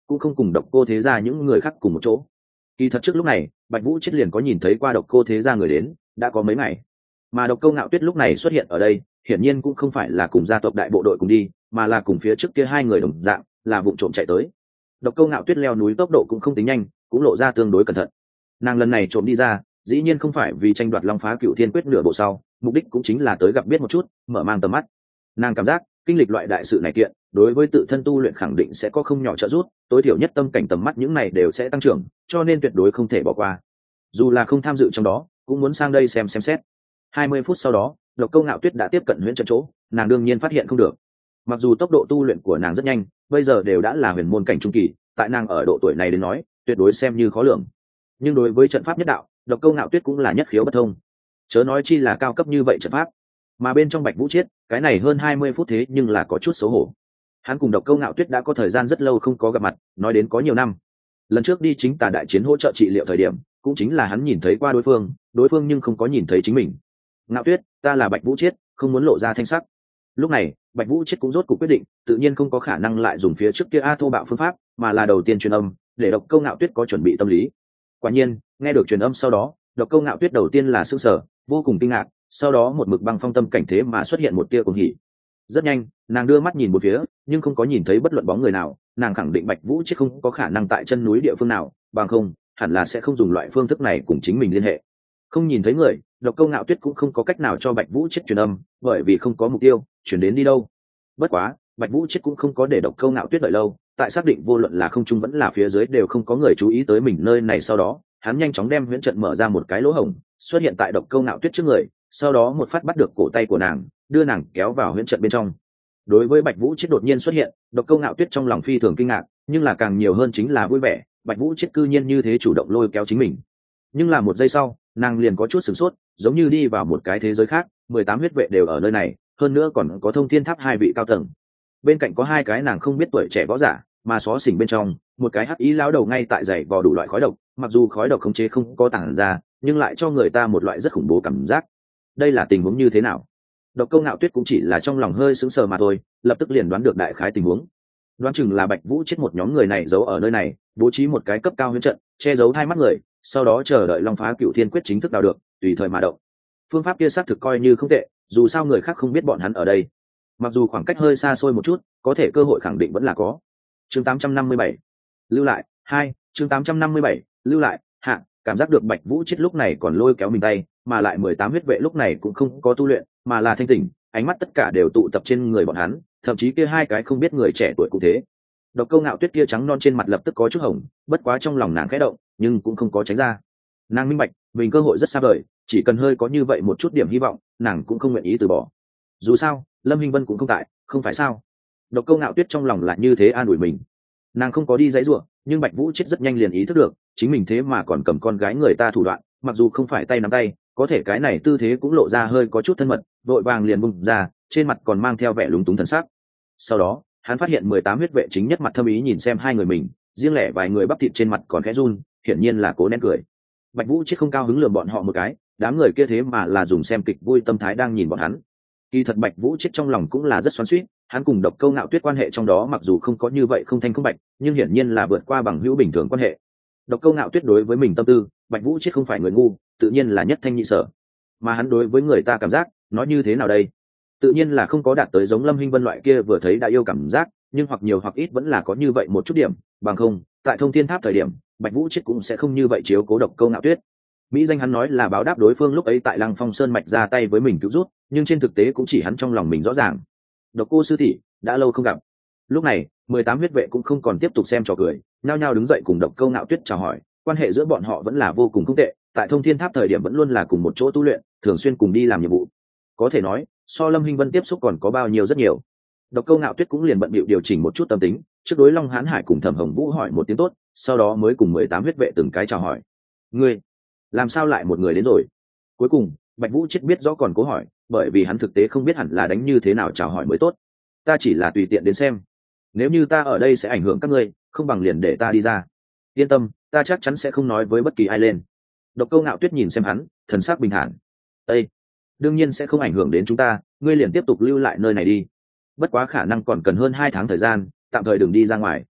cũng không cùng độc cô thế gia những người khác cùng một chỗ. Kỳ thật trước lúc này Bạch Vũ Chết liền có nhìn thấy qua độc cô thế gia người đến, đã có mấy ngày. Mà độc câu Ngạo Tuyết lúc này xuất hiện ở đây, hiển nhiên cũng không phải là cùng gia tộc đại bộ đội cùng đi, mà là cùng phía trước kia hai người đồng dạng, là vụng trộm chạy tới. Độc câu Ngạo Tuyết leo núi tốc độ cũng không tính nhanh, cũng lộ ra tương đối cẩn thận. Nàng lần này trộm đi ra, dĩ nhiên không phải vì tranh đoạt Long Phá Cựu Thiên Quyết nửa bộ sau, mục đích cũng chính là tới gặp biết một chút, mở mang tầm mắt. Nàng cảm giác kinh lịch loại đại sự này kiện, đối với tự thân tu luyện khẳng định sẽ có không nhỏ trợ giúp, tối thiểu nhất tâm cảnh tầm mắt những này đều sẽ tăng trưởng, cho nên tuyệt đối không thể bỏ qua. Dù là không tham dự trong đó, cũng muốn sang đây xem xét. 20 phút sau đó, độc câu Ngạo Tuyết đã tiếp cận huyễn trận chỗ, nàng đương nhiên phát hiện không được. Mặc dù tốc độ tu luyện của nàng rất nhanh, bây giờ đều đã là huyền môn cảnh trung kỳ, tại nàng ở độ tuổi này đến nói, tuyệt đối xem như khó lường. Nhưng đối với trận pháp nhất đạo, độc câu Ngạo Tuyết cũng là nhất khiếu bất thông. Chớ nói chi là cao cấp như vậy trận pháp. Mà bên trong Bạch Vũ Chiết, cái này hơn 20 phút thế nhưng là có chút xấu hổ. Hắn cùng độc câu Ngạo Tuyết đã có thời gian rất lâu không có gặp mặt, nói đến có nhiều năm. Lần trước đi chính tà đại chiến hỗ trợ trị liệu thời điểm, cũng chính là hắn nhìn thấy qua đối phương nhưng không có nhìn thấy chính mình. Ngạo Tuyết, ta là Bạch Vũ Chiết, không muốn lộ ra thanh sắc. Lúc này Bạch Vũ Chiết cũng rốt cuộc quyết định, tự nhiên không có khả năng lại dùng phía trước kia thô bạo phương pháp, mà là đầu tiên truyền âm, để độc câu Ngạo Tuyết có chuẩn bị tâm lý. Quả nhiên nghe được truyền âm sau đó, độc câu Ngạo Tuyết đầu tiên là sững sờ, vô cùng kinh ngạc, sau đó một mực băng phong tâm cảnh thế mà xuất hiện một tia cuồng hỉ. Rất nhanh nàng đưa mắt nhìn một phía, nhưng không có nhìn thấy bất luận bóng người nào. Nàng khẳng định Bạch Vũ Chiết không có khả năng tại chân núi địa phương nào, bằng không hẳn là sẽ không dùng loại phương thức này cùng chính mình liên hệ. Không nhìn thấy người, độc câu Ngạo Tuyết cũng không có cách nào cho Bạch Vũ Chiết truyền âm, bởi vì không có mục tiêu chuyển đến đi đâu. Bất quá Bạch Vũ Chiết cũng không có để độc câu Ngạo Tuyết đợi lâu, tại xác định vô luận là không trung vẫn là phía dưới đều không có người chú ý tới mình nơi này sau đó, hắn nhanh chóng đem huyễn trận mở ra một cái lỗ hổng, xuất hiện tại độc câu Ngạo Tuyết trước người, sau đó một phát bắt được cổ tay của nàng, đưa nàng kéo vào huyễn trận bên trong. Đối với Bạch Vũ Chiết đột nhiên xuất hiện, độc câu Ngạo Tuyết trong lòng phi thường kinh ngạc, nhưng là càng nhiều hơn chính là vui vẻ. Bạch Vũ Chiết cư nhiên như thế chủ động lôi kéo chính mình. Nhưng là một giây sau, nàng liền có chút sửng sốt, giống như đi vào một cái thế giới khác. 18 huyết vệ đều ở nơi này, hơn nữa còn có Thông Thiên Tháp hai vị cao tầng. Bên cạnh có hai cái nàng không biết tuổi trẻ võ giả, mà xó xỉnh bên trong, một cái hắc ý lão đầu ngay tại giày vò đủ loại khói độc. Mặc dù khói độc khống chế không có tản ra, nhưng lại cho người ta một loại rất khủng bố cảm giác. Đây là tình huống như thế nào? Độc câu Ngạo Tuyết cũng chỉ là trong lòng hơi sững sờ mà thôi, lập tức liền đoán được đại khái tình huống. Đoán chừng là Bạch Vũ Chiết một nhóm người này giấu ở nơi này, bố trí một cái cấp cao huyễn trận, che giấu hai mắt người, sau đó chờ đợi Long Phá Cựu Thiên Quyết chính thức đào được, tùy thời mà động. Phương pháp kia xác thực coi như không tệ, dù sao người khác không biết bọn hắn ở đây. Mặc dù khoảng cách hơi xa xôi một chút, có thể cơ hội khẳng định vẫn là có. Chương 857. Lưu lại, 2, chương 857, lưu lại, hạ, cảm giác được Bạch Vũ Chiết lúc này còn lôi kéo mình tay, mà lại 18 huyết vệ lúc này cũng không có tu luyện, mà là thanh tỉnh, ánh mắt tất cả đều tụ tập trên người bọn hắn, thậm chí kia hai cái không biết người trẻ tuổi cũng thế. Độc câu Ngạo Tuyết kia trắng non trên mặt lập tức có chút hồng, bất quá trong lòng nàng khẽ động, nhưng cũng không có tránh ra. Nàng minh bạch, mình cơ hội rất xa vời, chỉ cần hơi có như vậy một chút điểm hy vọng, nàng cũng không nguyện ý từ bỏ. Dù sao, Lâm Hinh Vân cũng không tại, không phải sao? Độc câu Ngạo Tuyết trong lòng là như thế an ủi mình. Nàng không có đi dãy rủa, nhưng Bạch Vũ Chiết rất nhanh liền ý thức được, chính mình thế mà còn cầm con gái người ta thủ đoạn, mặc dù không phải tay nắm tay, có thể cái này tư thế cũng lộ ra hơi có chút thân mật, vội vàng liền bung ra, trên mặt còn mang theo vẻ lúng túng thần sắc. Sau đó, hắn phát hiện 18 huyết vệ chính nhất mặt thâm ý nhìn xem hai người mình, riêng lẻ vài người bắp thịt trên mặt còn khẽ run, hiển nhiên là cố nén cười. Bạch Vũ Chiết không cao hứng lườm bọn họ một cái, đám người kia thế mà là dùng xem kịch vui tâm thái đang nhìn bọn hắn. Kỳ thật Bạch Vũ Chiết trong lòng cũng là rất xoắn xuýt, hắn cùng Độc câu Ngạo Tuyết quan hệ trong đó mặc dù không có như vậy không thanh không bạch, nhưng hiển nhiên là vượt qua bằng hữu bình thường quan hệ. Độc câu Ngạo Tuyết đối với mình tâm tư, Bạch Vũ Chiết không phải người ngu, tự nhiên là nhất thanh nhị sở. Mà hắn đối với người ta cảm giác, nói như thế nào đây? Tự nhiên là không có đạt tới giống Lâm Hinh Vân loại kia vừa thấy đã yêu cảm giác, nhưng hoặc nhiều hoặc ít vẫn là có như vậy một chút điểm, bằng không, tại Thông Thiên Tháp thời điểm, Bạch Vũ Chiết cũng sẽ không như vậy chiếu cố Độc câu Ngạo Tuyết. Mỹ danh hắn nói là báo đáp đối phương lúc ấy tại Lăng Phong Sơn mạch ra tay với mình cứu rút, nhưng trên thực tế cũng chỉ hắn trong lòng mình rõ ràng. Độc cô sư tỷ, đã lâu không gặp. Lúc này 18 huyết vệ cũng không còn tiếp tục xem trò cười, nhao nhao đứng dậy cùng Độc câu Ngạo Tuyết chào hỏi. Quan hệ giữa bọn họ vẫn là vô cùng không tệ, tại Thông Thiên Tháp thời điểm vẫn luôn là cùng một chỗ tu luyện, thường xuyên cùng đi làm nhiệm vụ. Có thể nói so Lâm Hinh Vân tiếp xúc còn có bao nhiêu rất nhiều. Độc câu Ngạo Tuyết cũng liền bận bịu điều chỉnh một chút tâm tính, trước đối Long Hán Hải cùng Thẩm Hồng Vũ hỏi một tiếng tốt, sau đó mới cùng 18 huyết vệ từng cái chào hỏi. Ngươi làm sao lại một người đến rồi? Cuối cùng Bạch Vũ Chiết biết rõ còn cố hỏi, bởi vì hắn thực tế không biết hẳn là đánh như thế nào chào hỏi mới tốt. Ta chỉ là tùy tiện đến xem, nếu như ta ở đây sẽ ảnh hưởng các ngươi, không bằng liền để ta đi ra. Yên tâm, ta chắc chắn sẽ không nói với bất kỳ ai lên. Độc câu Ngạo Tuyết nhìn xem hắn, thần sắc bình thản. Ê, đương nhiên sẽ không ảnh hưởng đến chúng ta, ngươi liền tiếp tục lưu lại nơi này đi. Bất quá khả năng còn cần hơn 2 tháng thời gian, tạm thời đừng đi ra ngoài.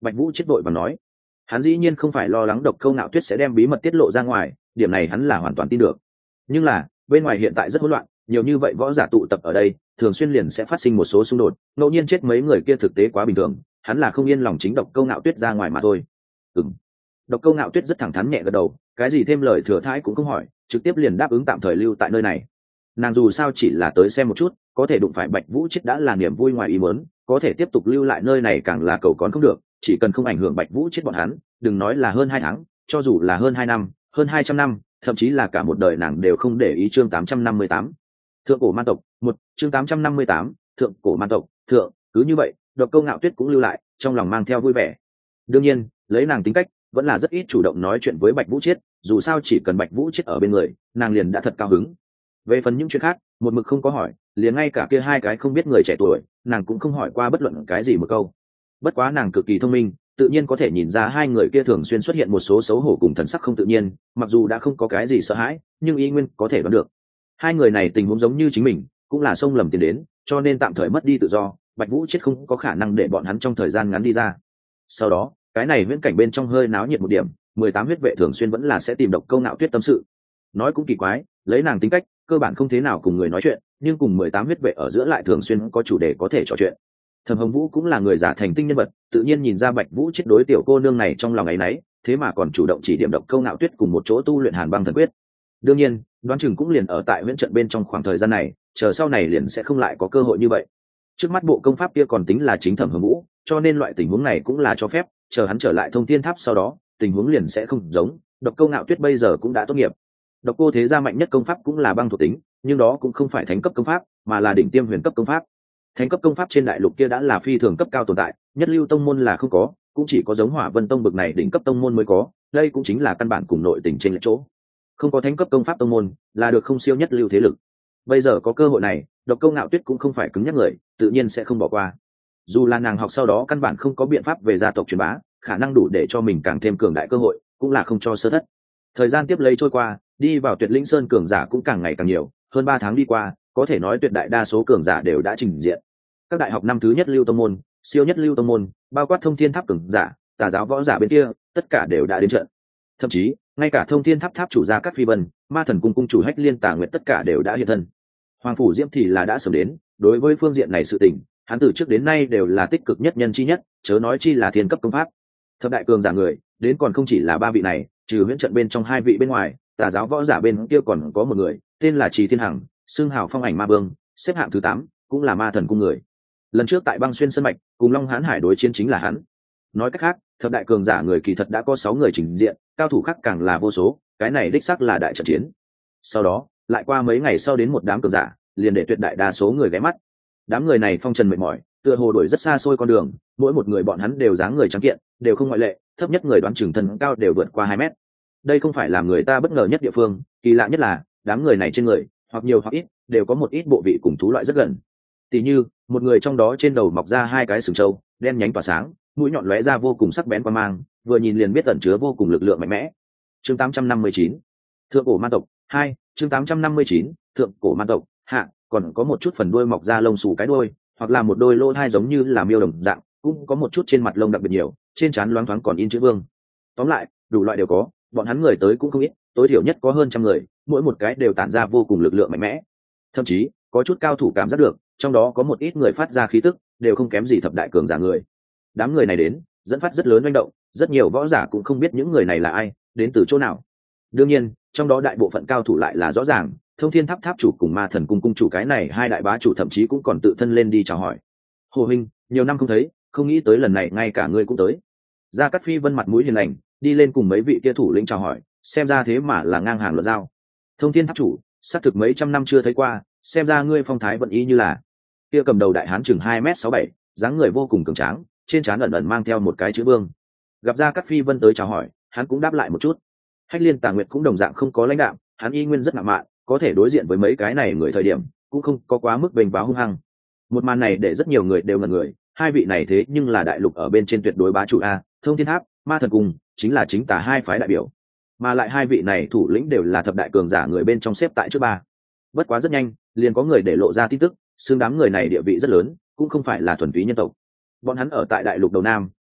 Bạch Vũ chết vội và nói. Hắn dĩ nhiên không phải lo lắng Độc Câu Nạo Tuyết sẽ đem bí mật tiết lộ ra ngoài, điểm này hắn là hoàn toàn tin được. Nhưng là bên ngoài hiện tại rất hỗn loạn, nhiều như vậy võ giả tụ tập ở đây, thường xuyên liền sẽ phát sinh một số xung đột, ngẫu nhiên chết mấy người kia thực tế quá bình thường, hắn là không yên lòng chính Độc Câu Nạo Tuyết ra ngoài mà thôi. Độc Câu Nạo Tuyết rất thẳng thắn nhẹ gật đầu, cái gì thêm lời thừa thãi cũng không hỏi, trực tiếp liền đáp ứng tạm thời lưu tại nơi này. Nàng dù sao chỉ là tới xem một chút, có thể đụng phải Bạch Vũ chết đã là niềm vui ngoài ý muốn, có thể tiếp tục lưu lại nơi này càng là cầu còn không được, chỉ cần không ảnh hưởng Bạch Vũ chết bọn hắn, đừng nói là hơn 2 tháng, cho dù là hơn 2 năm, hơn 200 năm, thậm chí là cả một đời nàng đều không để ý. Chương 858. Thượng cổ man tộc, 1, chương 858, thượng cổ man tộc, thượng, cứ như vậy, Độc Câu Nạo Tuyết cũng lưu lại, trong lòng mang theo vui vẻ. Đương nhiên, lấy nàng tính cách, vẫn là rất ít chủ động nói chuyện với Bạch Vũ Chiết, dù sao chỉ cần Bạch Vũ Chiết ở bên người, nàng liền đã thật cao hứng. Về phần những chuyện khác, một mực không có hỏi, liền ngay cả kia hai cái không biết người trẻ tuổi, nàng cũng không hỏi qua bất luận cái gì một câu. Bất quá nàng cực kỳ thông minh, tự nhiên có thể nhìn ra hai người kia thường xuyên xuất hiện một số xấu hổ cùng thần sắc không tự nhiên, mặc dù đã không có cái gì sợ hãi, nhưng y nguyên có thể đoán được. Hai người này tình huống giống như chính mình, cũng là xông lầm tiền đến, cho nên tạm thời mất đi tự do, Bạch Vũ Chiết không có khả năng để bọn hắn trong thời gian ngắn đi ra. Sau đó, cái này viễn cảnh bên trong hơi náo nhiệt một điểm, 18 huyết vệ thường xuyên vẫn là sẽ tìm Độc Câu Nạo Tuyết tâm sự. Nói cũng kỳ quái, lấy nàng tính cách, cơ bản không thế nào cùng người nói chuyện, nhưng cùng 18 huyết vệ ở giữa lại thường xuyên có chủ đề có thể trò chuyện. Thẩm Hồng Vũ cũng là người giả thành tinh nhân vật, tự nhiên nhìn ra Bạch Vũ chết đối tiểu cô nương này trong lòng ấy nấy, thế mà còn chủ động chỉ điểm Độc Câu Nạo Tuyết cùng một chỗ tu luyện Hàn Băng Thần Quyết. Đương nhiên, đoán chừng cũng liền ở tại viễn trận bên trong khoảng thời gian này, chờ sau này liền sẽ không lại có cơ hội như vậy. Trước mắt bộ công pháp kia còn tính là chính Thẩm Hồng Vũ, cho nên loại tình huống này cũng là cho phép, chờ hắn trở lại Thông Thiên Tháp sau đó, tình huống liền sẽ không giống. Độc Câu Nạo Tuyết bây giờ cũng đã tốt nghiệp. Độc Cô thế gia mạnh nhất công pháp cũng là băng thuộc tính, nhưng đó cũng không phải thánh cấp công pháp, mà là đỉnh tiêm huyền cấp công pháp. Thánh cấp công pháp trên đại lục kia đã là phi thường cấp cao tồn tại, nhất lưu tông môn là không có, cũng chỉ có giống Hỏa Vân Tông bực này đỉnh cấp tông môn mới có, đây cũng chính là căn bản cùng nội tình trên lệch chỗ. Không có thánh cấp công pháp tông môn, là được không siêu nhất lưu thế lực. Bây giờ có cơ hội này, Độc Câu Nạo Tuyết cũng không phải cứng nhắc người, tự nhiên sẽ không bỏ qua. Dù là nàng học sau đó căn bản không có biện pháp về gia tộc truyền bá, khả năng đủ để cho mình càng thêm cường đại cơ hội, cũng là không cho sơ thất. Thời gian tiếp lấy trôi qua, đi vào Tuyệt Linh Sơn cường giả cũng càng ngày càng nhiều, hơn 3 tháng đi qua, có thể nói tuyệt đại đa số cường giả đều đã trình diện. Các đại học năm thứ nhất lưu tông môn, siêu nhất lưu tông môn, bao quát Thông Thiên Tháp cường giả, Tà giáo võ giả bên kia, tất cả đều đã đến trận. Thậm chí, ngay cả Thông Thiên Tháp tháp chủ gia Cát Phi Vân, Ma Thần cung cung chủ Hách Liên Tà Nguyệt tất cả đều đã hiện thân. Hoàng phủ Diễm thì là đã sớm đến, đối với phương diện này sự tình, hắn từ trước đến nay đều là tích cực nhất nhân chi nhất, chớ nói chi là thiên cấp công pháp. Thập đại cường giả người, đến còn không chỉ là 3 vị này, trừ huyễn trận bên trong 2 vị bên ngoài, Tà giáo võ giả bên kia còn có một người, tên là Trì Thiên Hằng, xưng hào Phong Ảnh Ma Vương, xếp hạng thứ 8, cũng là Ma Thần cung người. Lần trước tại Băng Xuyên Sơn mạch, cùng Long Hán Hải đối chiến chính là hắn. Nói cách khác, thập đại cường giả người kỳ thật đã có 6 người trình diện, cao thủ khác càng là vô số, cái này đích xác là đại trận chiến. Sau đó, lại qua mấy ngày sau đến một đám cường giả, liền để tuyệt đại đa số người ghé mắt. Đám người này phong trần mệt mỏi, tựa hồ đuổi rất xa xôi con đường, mỗi một người bọn hắn đều dáng người trắng kiện, đều không ngoại lệ, thấp nhất người đoán chừng thân cao đều vượt qua 2 mét. Đây không phải là người ta bất ngờ nhất địa phương, kỳ lạ nhất là, đám người này trên người, hoặc nhiều hoặc ít, đều có một ít bộ vị cùng thú loại rất gần. Tỷ như, một người trong đó trên đầu mọc ra 2 cái sừng trâu, đen nhánh tỏa sáng, mũi nhọn lóe ra vô cùng sắc bén qua mang, vừa nhìn liền biết ẩn chứa vô cùng lực lượng mạnh mẽ. Chương 859. Thượng cổ man tộc 2, chương 859, thượng cổ man tộc hạ, còn có một chút phần đuôi mọc ra lông xù cái đuôi, hoặc là một đôi lỗ hai giống như là miêu đồng dạng, cũng có một chút trên mặt lông đặc biệt nhiều, trên trán loáng thoáng còn in chữ vương. Tóm lại, đủ loại đều có, bọn hắn người tới cũng không ít, tối thiểu nhất có hơn 100 người, mỗi một cái đều tản ra vô cùng lực lượng mạnh mẽ. Thậm chí, có chút cao thủ cảm giác được, trong đó có một ít người phát ra khí tức, đều không kém gì thập đại cường giả người. Đám người này đến, dẫn phát rất lớn manh động, rất nhiều võ giả cũng không biết những người này là ai, đến từ chỗ nào. Đương nhiên, trong đó đại bộ phận cao thủ lại là rõ ràng, Thông Thiên Tháp tháp chủ cùng Ma Thần cung cung chủ cái này 2 đại bá chủ thậm chí cũng còn tự thân lên đi chào hỏi. Hồ huynh, nhiều năm không thấy, không nghĩ tới lần này ngay cả ngươi cũng tới. Gia Cát Phi Vân mặt mũi hiền lành, đi lên cùng mấy vị kia thủ lĩnh chào hỏi, xem ra thế mà là ngang hàng luận giao. Thông Thiên Tháp chủ, xác thực mấy trăm năm chưa thấy qua, xem ra ngươi phong thái vẫn y như là. Kia cầm đầu đại hán chừng 2m67, dáng người vô cùng cường tráng, trên trán ẩn ẩn mang theo một cái chữ vương. Gặp Gia Cát Phi Vân tới chào hỏi, hắn cũng đáp lại một chút. Hách Liên Tà Nguyệt cũng đồng dạng không có lãnh đạm, hắn y nguyên rất ngạo mạn, có thể đối diện với mấy cái này người thời điểm, cũng không có quá mức vênh váo hung hăng. Một màn này để rất nhiều người đều ngẩn người, 2 vị này thế nhưng là đại lục ở bên trên tuyệt đối bá chủ a, Thông Thiên Tháp, Ma Thần cung, chính là chính tả 2 phái đại biểu. Mà lại 2 vị này thủ lĩnh đều là thập đại cường giả người bên trong xếp tại trước 3. Bất quá rất nhanh, liền có người để lộ ra tin tức, xương đám người này địa vị rất lớn, cũng không phải là thuần túy nhân tộc. Bọn hắn ở tại đại lục đầu Nam,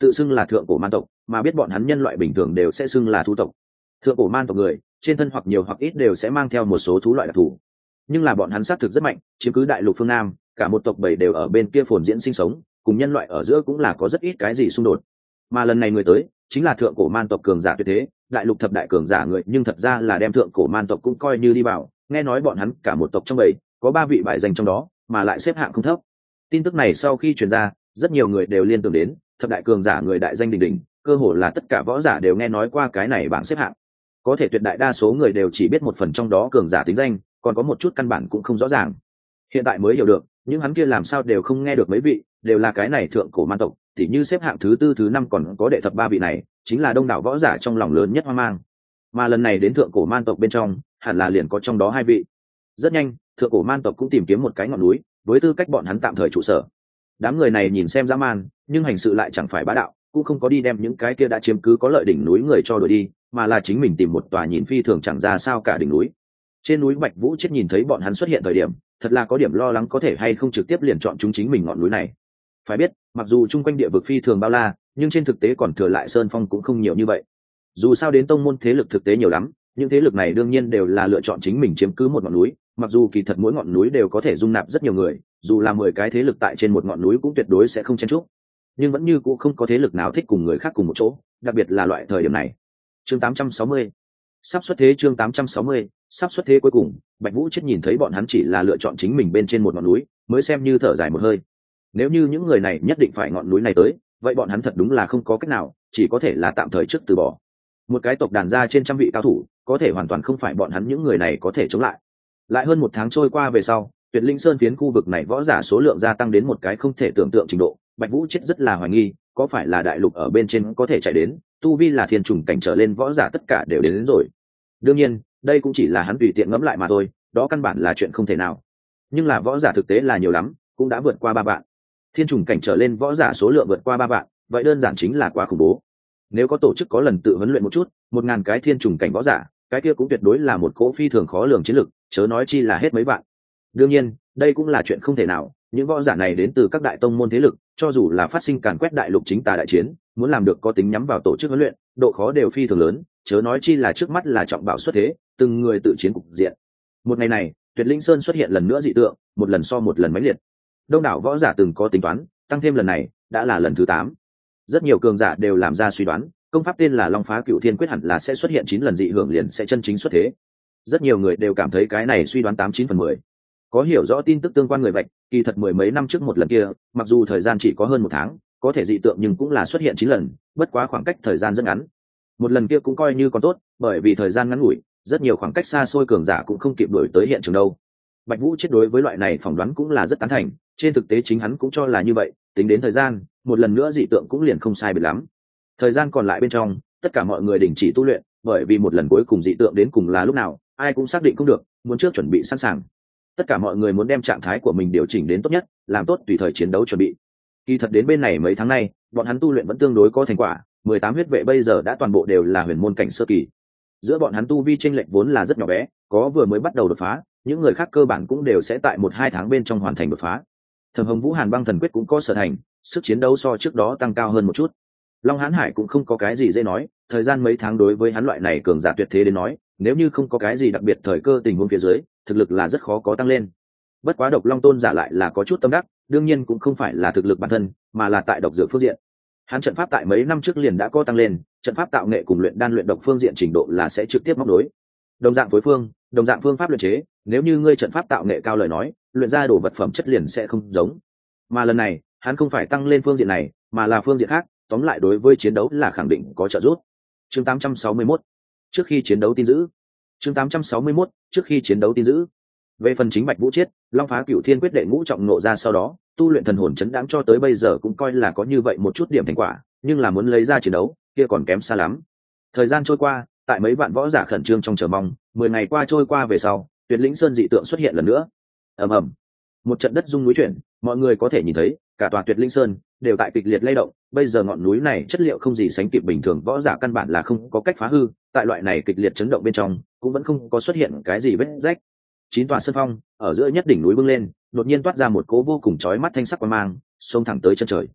tự xưng là thượng cổ man tộc, mà biết bọn hắn nhân loại bình thường đều sẽ xưng là thú tộc. Thượng cổ man tộc người trên thân hoặc nhiều hoặc ít đều sẽ mang theo một số thú loại đặc thù, nhưng là bọn hắn xác thực rất mạnh, chiếm cứ đại lục phương Nam, cả một tộc bảy đều ở bên kia phồn diễn sinh sống, cùng nhân loại ở giữa cũng là có rất ít cái gì xung đột. Mà lần này người tới chính là thượng cổ man tộc cường giả tuyệt thế, đại lục thập đại cường giả người, nhưng thật ra là đem thượng cổ man tộc cũng coi như đi vào. Nghe nói bọn hắn cả một tộc trong bảy có 3 vị bại danh trong đó, mà lại xếp hạng không thấp. Tin tức này sau khi truyền ra, rất nhiều người đều liên tưởng đến thập đại cường giả người đại danh đỉnh đỉnh, cơ hồ là tất cả võ giả đều nghe nói qua cái này bảng xếp hạng. Có thể tuyệt đại đa số người đều chỉ biết một phần trong đó cường giả tính danh, còn có một chút căn bản cũng không rõ ràng. Hiện tại mới hiểu được, những hắn kia làm sao đều không nghe được mấy vị, đều là cái này thượng cổ man tộc, tỉ như xếp hạng thứ 4 thứ 5 còn có đệ thập 3 vị này, chính là đông đảo võ giả trong lòng lớn nhất hoang mang. Mà lần này đến thượng cổ man tộc bên trong, hẳn là liền có trong đó 2 vị. Rất nhanh, thượng cổ man tộc cũng tìm kiếm một cái ngọn núi, với tư cách bọn hắn tạm thời trụ sở. Đám người này nhìn xem dã man, nhưng hành sự lại chẳng phải bá đạo, cũng không có đi đem những cái kia đã chiếm cứ có lợi đỉnh núi người cho đuổi đi, mà là chính mình tìm một tòa nhìn phi thường chẳng ra sao cả đỉnh núi. Trên núi Bạch Vũ Chết nhìn thấy bọn hắn xuất hiện thời điểm, thật là có điểm lo lắng có thể hay không trực tiếp liền chọn chúng chính mình ngọn núi này. Phải biết, mặc dù chung quanh địa vực phi thường bao la, nhưng trên thực tế còn thừa lại sơn phong cũng không nhiều như vậy. Dù sao đến tông môn thế lực thực tế nhiều lắm, những thế lực này đương nhiên đều là lựa chọn chính mình chiếm cứ một ngọn núi, mặc dù kỳ thật mỗi ngọn núi đều có thể dung nạp rất nhiều người, dù là 10 cái thế lực tại trên một ngọn núi cũng tuyệt đối sẽ không chen chúc, nhưng vẫn như cũng không có thế lực nào thích cùng người khác cùng một chỗ, đặc biệt là loại thời điểm này. Chương 860 sắp xuất thế. Chương 860 sắp xuất thế. Cuối cùng Bạch Vũ Chết nhìn thấy bọn hắn chỉ là lựa chọn chính mình bên trên một ngọn núi, mới xem như thở dài một hơi. Nếu như những người này nhất định phải ngọn núi này tới, vậy bọn hắn thật đúng là không có cách nào, chỉ có thể là tạm thời trước từ bỏ. Một cái tộc đàn ra trên trăm vị cao thủ, có thể hoàn toàn không phải bọn hắn những người này có thể chống lại. Lại hơn 1 tháng trôi qua về sau, Tuyệt Linh Sơn phiến khu vực này võ giả số lượng gia tăng đến một cái không thể tưởng tượng trình độ. Bạch Vũ Chết rất là hoài nghi, có phải là đại lục ở bên trên có thể chạy đến, tu vi là thiên trùng cảnh trở lên võ giả tất cả đều đến rồi. Đương nhiên, đây cũng chỉ là hắn tùy tiện ngẫm lại mà thôi, đó căn bản là chuyện không thể nào. Nhưng là võ giả thực tế là nhiều lắm, cũng đã vượt qua 3 vạn. Thiên trùng cảnh trở lên võ giả số lượng vượt qua 3 vạn, vậy đơn giản chính là quá khủng bố. Nếu có tổ chức có lần tự huấn luyện một chút, 1000 cái thiên trùng cảnh võ giả, cái kia cũng tuyệt đối là một cỗ phi thường khó lường chiến lực, chớ nói chi là hết mấy vạn. Đương nhiên, đây cũng là chuyện không thể nào, những võ giả này đến từ các đại tông môn thế lực, cho dù là phát sinh càn quét đại lục chính tà đại chiến, muốn làm được có tính nhắm vào tổ chức huấn luyện, độ khó đều phi thường lớn, chớ nói chi là trước mắt là trọng bảo xuất thế, từng người tự chiến cục diện. Một ngày này, Tuyệt Linh Sơn xuất hiện lần nữa dị tượng, một lần so một lần mãnh liệt. Đông đảo võ giả từng có tính toán, tăng thêm lần này đã là lần thứ 8. Rất nhiều cường giả đều làm ra suy đoán, công pháp tên là Long Phá Cửu Thiên Quyết hẳn là sẽ xuất hiện 9 lần dị hưởng liền sẽ chân chính xuất thế. Rất nhiều người đều cảm thấy cái này suy đoán 89 phần 10. Có hiểu rõ tin tức tương quan người vạch, kỳ thật 10 mấy năm trước một lần kia, mặc dù thời gian chỉ có hơn 1 tháng, có thể dị tượng nhưng cũng là xuất hiện 9 lần, bất quá khoảng cách thời gian rất ngắn. Một lần kia cũng coi như còn tốt, bởi vì thời gian ngắn ngủi, rất nhiều khoảng cách xa xôi cường giả cũng không kịp đuổi tới hiện trường đâu. Bạch Vũ Chết đối với loại này phỏng đoán cũng là rất tán thành, trên thực tế chính hắn cũng cho là như vậy, tính đến thời gian, một lần nữa dị tượng cũng liền không sai biệt lắm. Thời gian còn lại bên trong, tất cả mọi người đình chỉ tu luyện, bởi vì một lần cuối cùng dị tượng đến cùng là lúc nào, ai cũng xác định không được, muốn trước chuẩn bị sẵn sàng. Tất cả mọi người muốn đem trạng thái của mình điều chỉnh đến tốt nhất, làm tốt tùy thời chiến đấu chuẩn bị. Kỳ thật đến bên này mấy tháng nay, bọn hắn tu luyện vẫn tương đối có thành quả, 18 huyết vệ bây giờ đã toàn bộ đều là huyền môn cảnh sơ kỳ. Giữa bọn hắn tu vi chênh lệch vốn là rất nhỏ bé, có vừa mới bắt đầu đột phá, những người khác cơ bản cũng đều sẽ tại 1-2 tháng bên trong hoàn thành đột phá. Thẩm Hồng Vũ Hàn Băng Thần Quyết cũng có sở thành, sức chiến đấu so trước đó tăng cao hơn một chút. Long Hán Hải cũng không có cái gì dễ nói, thời gian mấy tháng đối với hắn loại này cường giả tuyệt thế đến nói, nếu như không có cái gì đặc biệt thời cơ tình huống phía dưới, thực lực là rất khó có tăng lên. Bất quá Độc Long Tôn giả lại là có chút tâm đắc, đương nhiên cũng không phải là thực lực bản thân, mà là tại độc dược phương diện. Hắn trận pháp tại mấy năm trước liền đã có tăng lên, trận pháp tạo nghệ cùng luyện đan luyện độc phương diện trình độ là sẽ trực tiếp móc đối. Đồng dạng phối phương, đồng dạng phương pháp luyện chế, nếu như ngươi trận pháp tạo nghệ cao lời nói, luyện ra đồ vật phẩm chất liền sẽ không giống. Mà lần này, hắn không phải tăng lên phương diện này, mà là phương diện khác, tóm lại đối với chiến đấu là khẳng định có trợ giúp. Chương 861, trước khi chiến đấu tin giữ. Chương 861, trước khi chiến đấu tin giữ. Về phần chính Bạch Vũ Chết, Long Phá Cửu Thiên Quyết đệ ngũ trọng ngộ ra sau đó, tu luyện thần hồn chấn đãng cho tới bây giờ cũng coi là có như vậy một chút điểm thành quả, nhưng là muốn lấy ra chiến đấu, kia còn kém xa lắm. Thời gian trôi qua, tại mấy vạn võ giả khẩn trương trong chờ mong, 10 ngày qua trôi qua về sau, Tuyệt Linh Sơn dị tượng xuất hiện lần nữa. Ầm ầm, một trận đất rung núi chuyển, mọi người có thể nhìn thấy, cả tòa Tuyệt Linh Sơn đều tại kịch liệt lay động. Bây giờ ngọn núi này chất liệu không gì sánh kịp bình thường võ giả căn bản là không có cách phá hư, tại loại này kịch liệt chấn động bên trong, cũng vẫn không có xuất hiện cái gì vết rách. 9 tòa sơn phong ở giữa nhất đỉnh núi bưng lên, đột nhiên toát ra một cỗ vô cùng chói mắt thanh sắc quang mang, xông thẳng tới chân trời.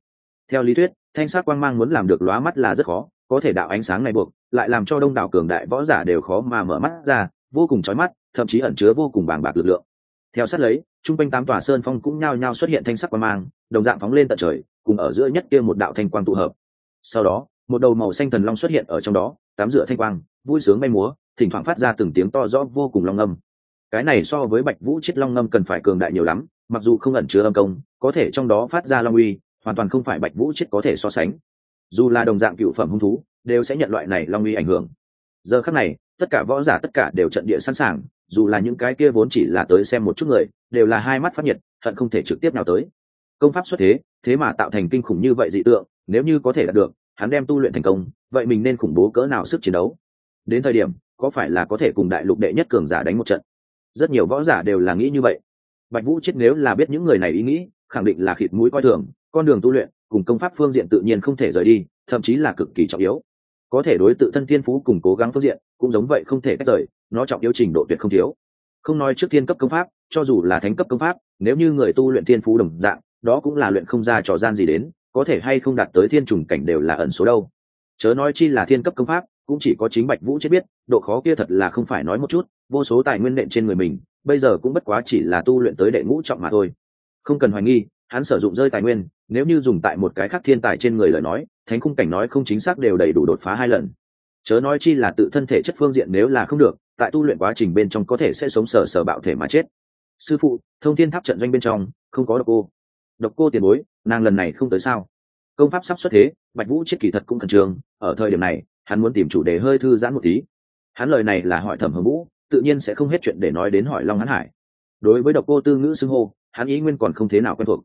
Theo lý thuyết thanh sắc quang mang muốn làm được lóa mắt là rất khó, có thể đạo ánh sáng này buộc lại làm cho đông đảo cường đại võ giả đều khó mà mở mắt ra, vô cùng chói mắt, thậm chí ẩn chứa vô cùng bàng bạc lực lượng. Theo sát lấy trung quanh 8 tòa sơn phong cũng nhao nhao xuất hiện thanh sắc quang mang, đồng dạng phóng lên tận trời, cùng ở giữa nhất kia một đạo thanh quang tụ hợp. Sau đó một đầu màu xanh thần long xuất hiện ở trong đó, tám dựa thanh quang vui sướng bay múa, thỉnh thoảng phát ra từng tiếng to rõ vô cùng long ngâm. Cái này so với Bạch Vũ Chiết long ngâm cần phải cường đại nhiều lắm, mặc dù không ẩn chứa âm công, có thể trong đó phát ra long uy hoàn toàn không phải Bạch Vũ Chiết có thể so sánh. Dù là đồng dạng cựu phẩm hung thú đều sẽ nhận loại này long uy ảnh hưởng. Giờ khắc này tất cả võ giả tất cả đều trận địa sẵn sàng, dù là những cái kia vốn chỉ là tới xem một chút người đều là hai mắt phát nhiệt, hận không thể trực tiếp nào tới. Công pháp xuất thế thế mà tạo thành kinh khủng như vậy dị tượng, nếu như có thể đạt được hắn đem tu luyện thành công, vậy mình nên khủng bố cỡ nào sức chiến đấu. Đến thời điểm có phải là có thể cùng đại lục đệ nhất cường giả đánh một trận. Rất nhiều võ giả đều là nghĩ như vậy. Bạch Vũ Chiết nếu là biết những người này ý nghĩ, khẳng định là khịt mũi coi thường, con đường tu luyện cùng công pháp phương diện tự nhiên không thể rời đi, thậm chí là cực kỳ trọng yếu. Có thể đối tự thân thiên phú cùng cố gắng phương diện cũng giống vậy không thể tách rời, nó trọng yếu trình độ tuyệt không thiếu. Không nói trước thiên cấp công pháp, cho dù là thánh cấp công pháp, nếu như người tu luyện thiên phú đồng dạng, đó cũng là luyện không ra trò gian gì đến, có thể hay không đạt tới thiên trùng cảnh đều là ẩn số đâu. Chớ nói chi là thiên cấp công pháp, cũng chỉ có chính Bạch Vũ Chiết biết, độ khó kia thật là không phải nói một chút, vô số tài nguyên nện trên người mình, bây giờ cũng bất quá chỉ là tu luyện tới đệ ngũ trọng mà thôi. Không cần hoài nghi, hắn sử dụng rơi tài nguyên, nếu như dùng tại một cái khác thiên tài trên người lời nói, thánh khung cảnh nói không chính xác đều đầy đủ đột phá 2 lần. Chớ nói chi là tự thân thể chất phương diện, nếu là không được, tại tu luyện quá trình bên trong có thể sẽ sống sờ bạo thể mà chết. Sư phụ, Thông Thiên Tháp trận doanh bên trong không có Độc Cô tiền bối, nàng lần này không tới sao? Công pháp sắp xuất thế, Bạch Vũ Chiết kỳ thật cũng khẩn trương, ở thời điểm này hắn muốn tìm chủ đề hơi thư giãn một tí. Hắn lời này là hỏi Thẩm Hồng Vũ, tự nhiên sẽ không hết chuyện để nói đến hỏi Long Hán Hải. Đối với Độc Cô Tư Ngữ xưng hô, hắn ý nguyên còn không thế nào quen thuộc.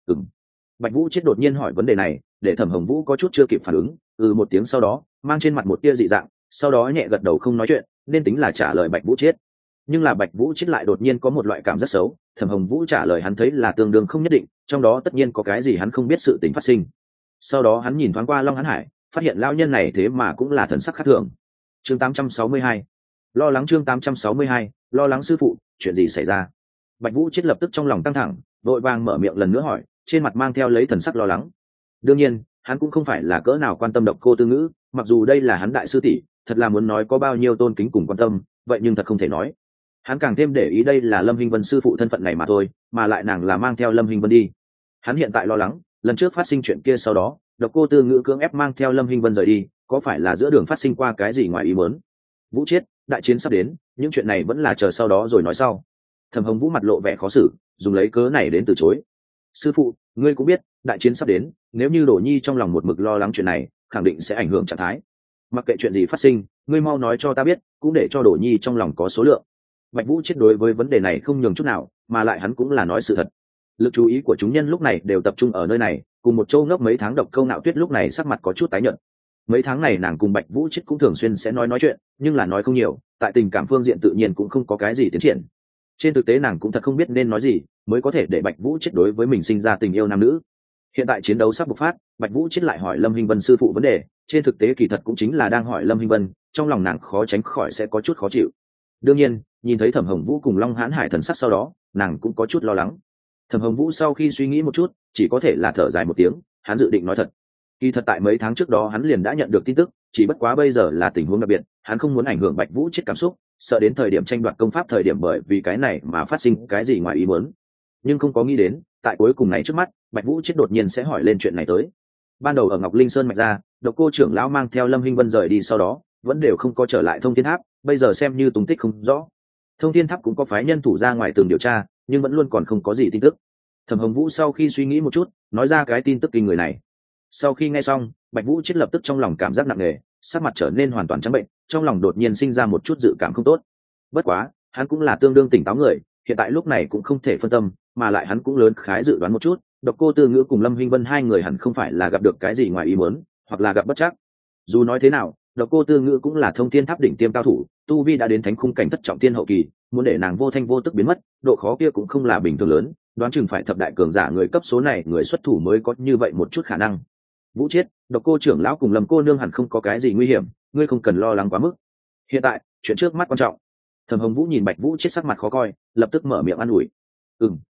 Bạch Vũ Chiết đột nhiên hỏi vấn đề này, để Thẩm Hồng Vũ có chút chưa kịp phản ứng, một tiếng sau đó mang trên mặt một tia dị dạng, sau đó nhẹ gật đầu không nói chuyện, nên tính là trả lời Bạch Vũ Chiết. Nhưng là Bạch Vũ Chiết lại đột nhiên có một loại cảm giác xấu, Thẩm Hồng Vũ trả lời hắn thấy là tương đương không nhất định, trong đó tất nhiên có cái gì hắn không biết sự tình phát sinh. Sau đó hắn nhìn thoáng qua Long Hán Hải, phát hiện lão nhân này thế mà cũng là thần sắc khác thường. Chương 862. Lo lắng. Chương 862. Lo lắng sư phụ, chuyện gì xảy ra? Bạch Vũ Chiết lập tức trong lòng căng thẳng, vội vàng mở miệng lần nữa hỏi, trên mặt mang theo lấy thần sắc lo lắng. Đương nhiên hắn cũng không phải là cỡ nào quan tâm Độc Cô Tư Ngữ, mặc dù đây là hắn đại sư tỷ, thật là muốn nói có bao nhiêu tôn kính cùng quan tâm, vậy nhưng thật không thể nói. Hắn càng thêm để ý đây là Lâm Hinh Vân sư phụ thân phận này mà thôi, mà lại nàng là mang theo Lâm Hinh Vân đi. Hắn hiện tại lo lắng, lần trước phát sinh chuyện kia sau đó, Độc Cô Tư Ngữ cưỡng ép mang theo Lâm Hinh Vân rời đi, có phải là giữa đường phát sinh qua cái gì ngoài ý muốn? Vũ Chiết, đại chiến sắp đến, những chuyện này vẫn là chờ sau đó rồi nói sau. Thẩm Hồng Vũ mặt lộ vẻ khó xử, dùng lấy cớ này đến từ chối. Sư phụ, ngươi cũng biết, đại chiến sắp đến, nếu như Đỗ Nhi trong lòng một mực lo lắng chuyện này, khẳng định sẽ ảnh hưởng trạng thái. Mặc kệ chuyện gì phát sinh, ngươi mau nói cho ta biết, cũng để cho Đỗ Nhi trong lòng có số lượng. Bạch Vũ Chiết đối với vấn đề này không nhường chút nào, mà lại hắn cũng là nói sự thật. Lực chú ý của chúng nhân lúc này đều tập trung ở nơi này, cùng một châu ngốc mấy tháng Độc Câu Nạo Tuyết lúc này sắc mặt có chút tái nhợt. Mấy tháng này nàng cùng Bạch Vũ Chiết cũng thường xuyên sẽ nói chuyện, nhưng là nói không nhiều, tại tình cảm phương diện tự nhiên cũng không có cái gì tiến triển. Trên thực tế nàng cũng thật không biết nên nói gì mới có thể để Bạch Vũ Chiết đối với mình sinh ra tình yêu nam nữ. Hiện tại chiến đấu sắp bộc phát, Bạch Vũ Chiết lại hỏi Lâm Hinh Vân sư phụ vấn đề, trên thực tế kỳ thật cũng chính là đang hỏi Lâm Hinh Vân, trong lòng nàng khó tránh khỏi sẽ có chút khó chịu. Đương nhiên, nhìn thấy Thẩm Hồng Vũ cùng Long Hán Hải thần sắc sau đó, nàng cũng có chút lo lắng. Thẩm Hồng Vũ sau khi suy nghĩ một chút, chỉ có thể là thở dài một tiếng, hắn dự định nói thật. Kỳ thật tại mấy tháng trước đó hắn liền đã nhận được tin tức, chỉ bất quá bây giờ là tình huống đặc biệt, hắn không muốn ảnh hưởng Bạch Vũ Chiết cảm xúc, sợ đến thời điểm tranh đoạt công pháp thời điểm bởi vì cái này mà phát sinh cái gì ngoài ý muốn. Nhưng không có nghĩ đến, tại cuối cùng này trước mắt, Bạch Vũ Chiết đột nhiên sẽ hỏi lên chuyện này tới. Ban đầu ở Ngọc Linh Sơn mạch ra, Độc Cô trưởng lão mang theo Lâm Hinh Vân rời đi sau đó, vẫn đều không có trở lại Thông Thiên Tháp, bây giờ xem như tung tích không rõ. Thông Thiên Tháp cũng có phái nhân thủ ra ngoài tường điều tra, nhưng vẫn luôn còn không có gì tin tức. Thẩm Hồng Vũ sau khi suy nghĩ một chút, nói ra cái tin tức kinh người này. Sau khi nghe xong, Bạch Vũ Chiết lập tức trong lòng cảm giác nặng nề, sắc mặt trở nên hoàn toàn trắng bệnh, trong lòng đột nhiên sinh ra một chút dự cảm không tốt. Bất quá, hắn cũng là tương đương tỉnh táo người, hiện tại lúc này cũng không thể phân tâm, mà lại hắn cũng lớn khái dự đoán một chút, Độc Cô Tư Ngữ cùng Lâm Hinh Vân hai người hẳn không phải là gặp được cái gì ngoài ý muốn, hoặc là gặp bất trắc. Dù nói thế nào, Độc Cô Tư Ngữ cũng là Thông Thiên Tháp đỉnh tiêm cao thủ, tu vi đã đến thánh khung cảnh thất trọng thiên hậu kỳ, muốn để nàng vô thanh vô tức biến mất, độ khó kia cũng không là bình thường lớn, đoán chừng phải thập đại cường giả người cấp số này người xuất thủ mới có như vậy một chút khả năng. Vũ Chiết, Độc Cô trưởng lão cùng Lâm cô nương hẳn không có cái gì nguy hiểm, ngươi không cần lo lắng quá mức. Hiện tại, chuyện trước mắt quan trọng. Thẩm Hồng Vũ nhìn Bạch Vũ Chiết sắc mặt khó coi, lập tức mở miệng an ủi.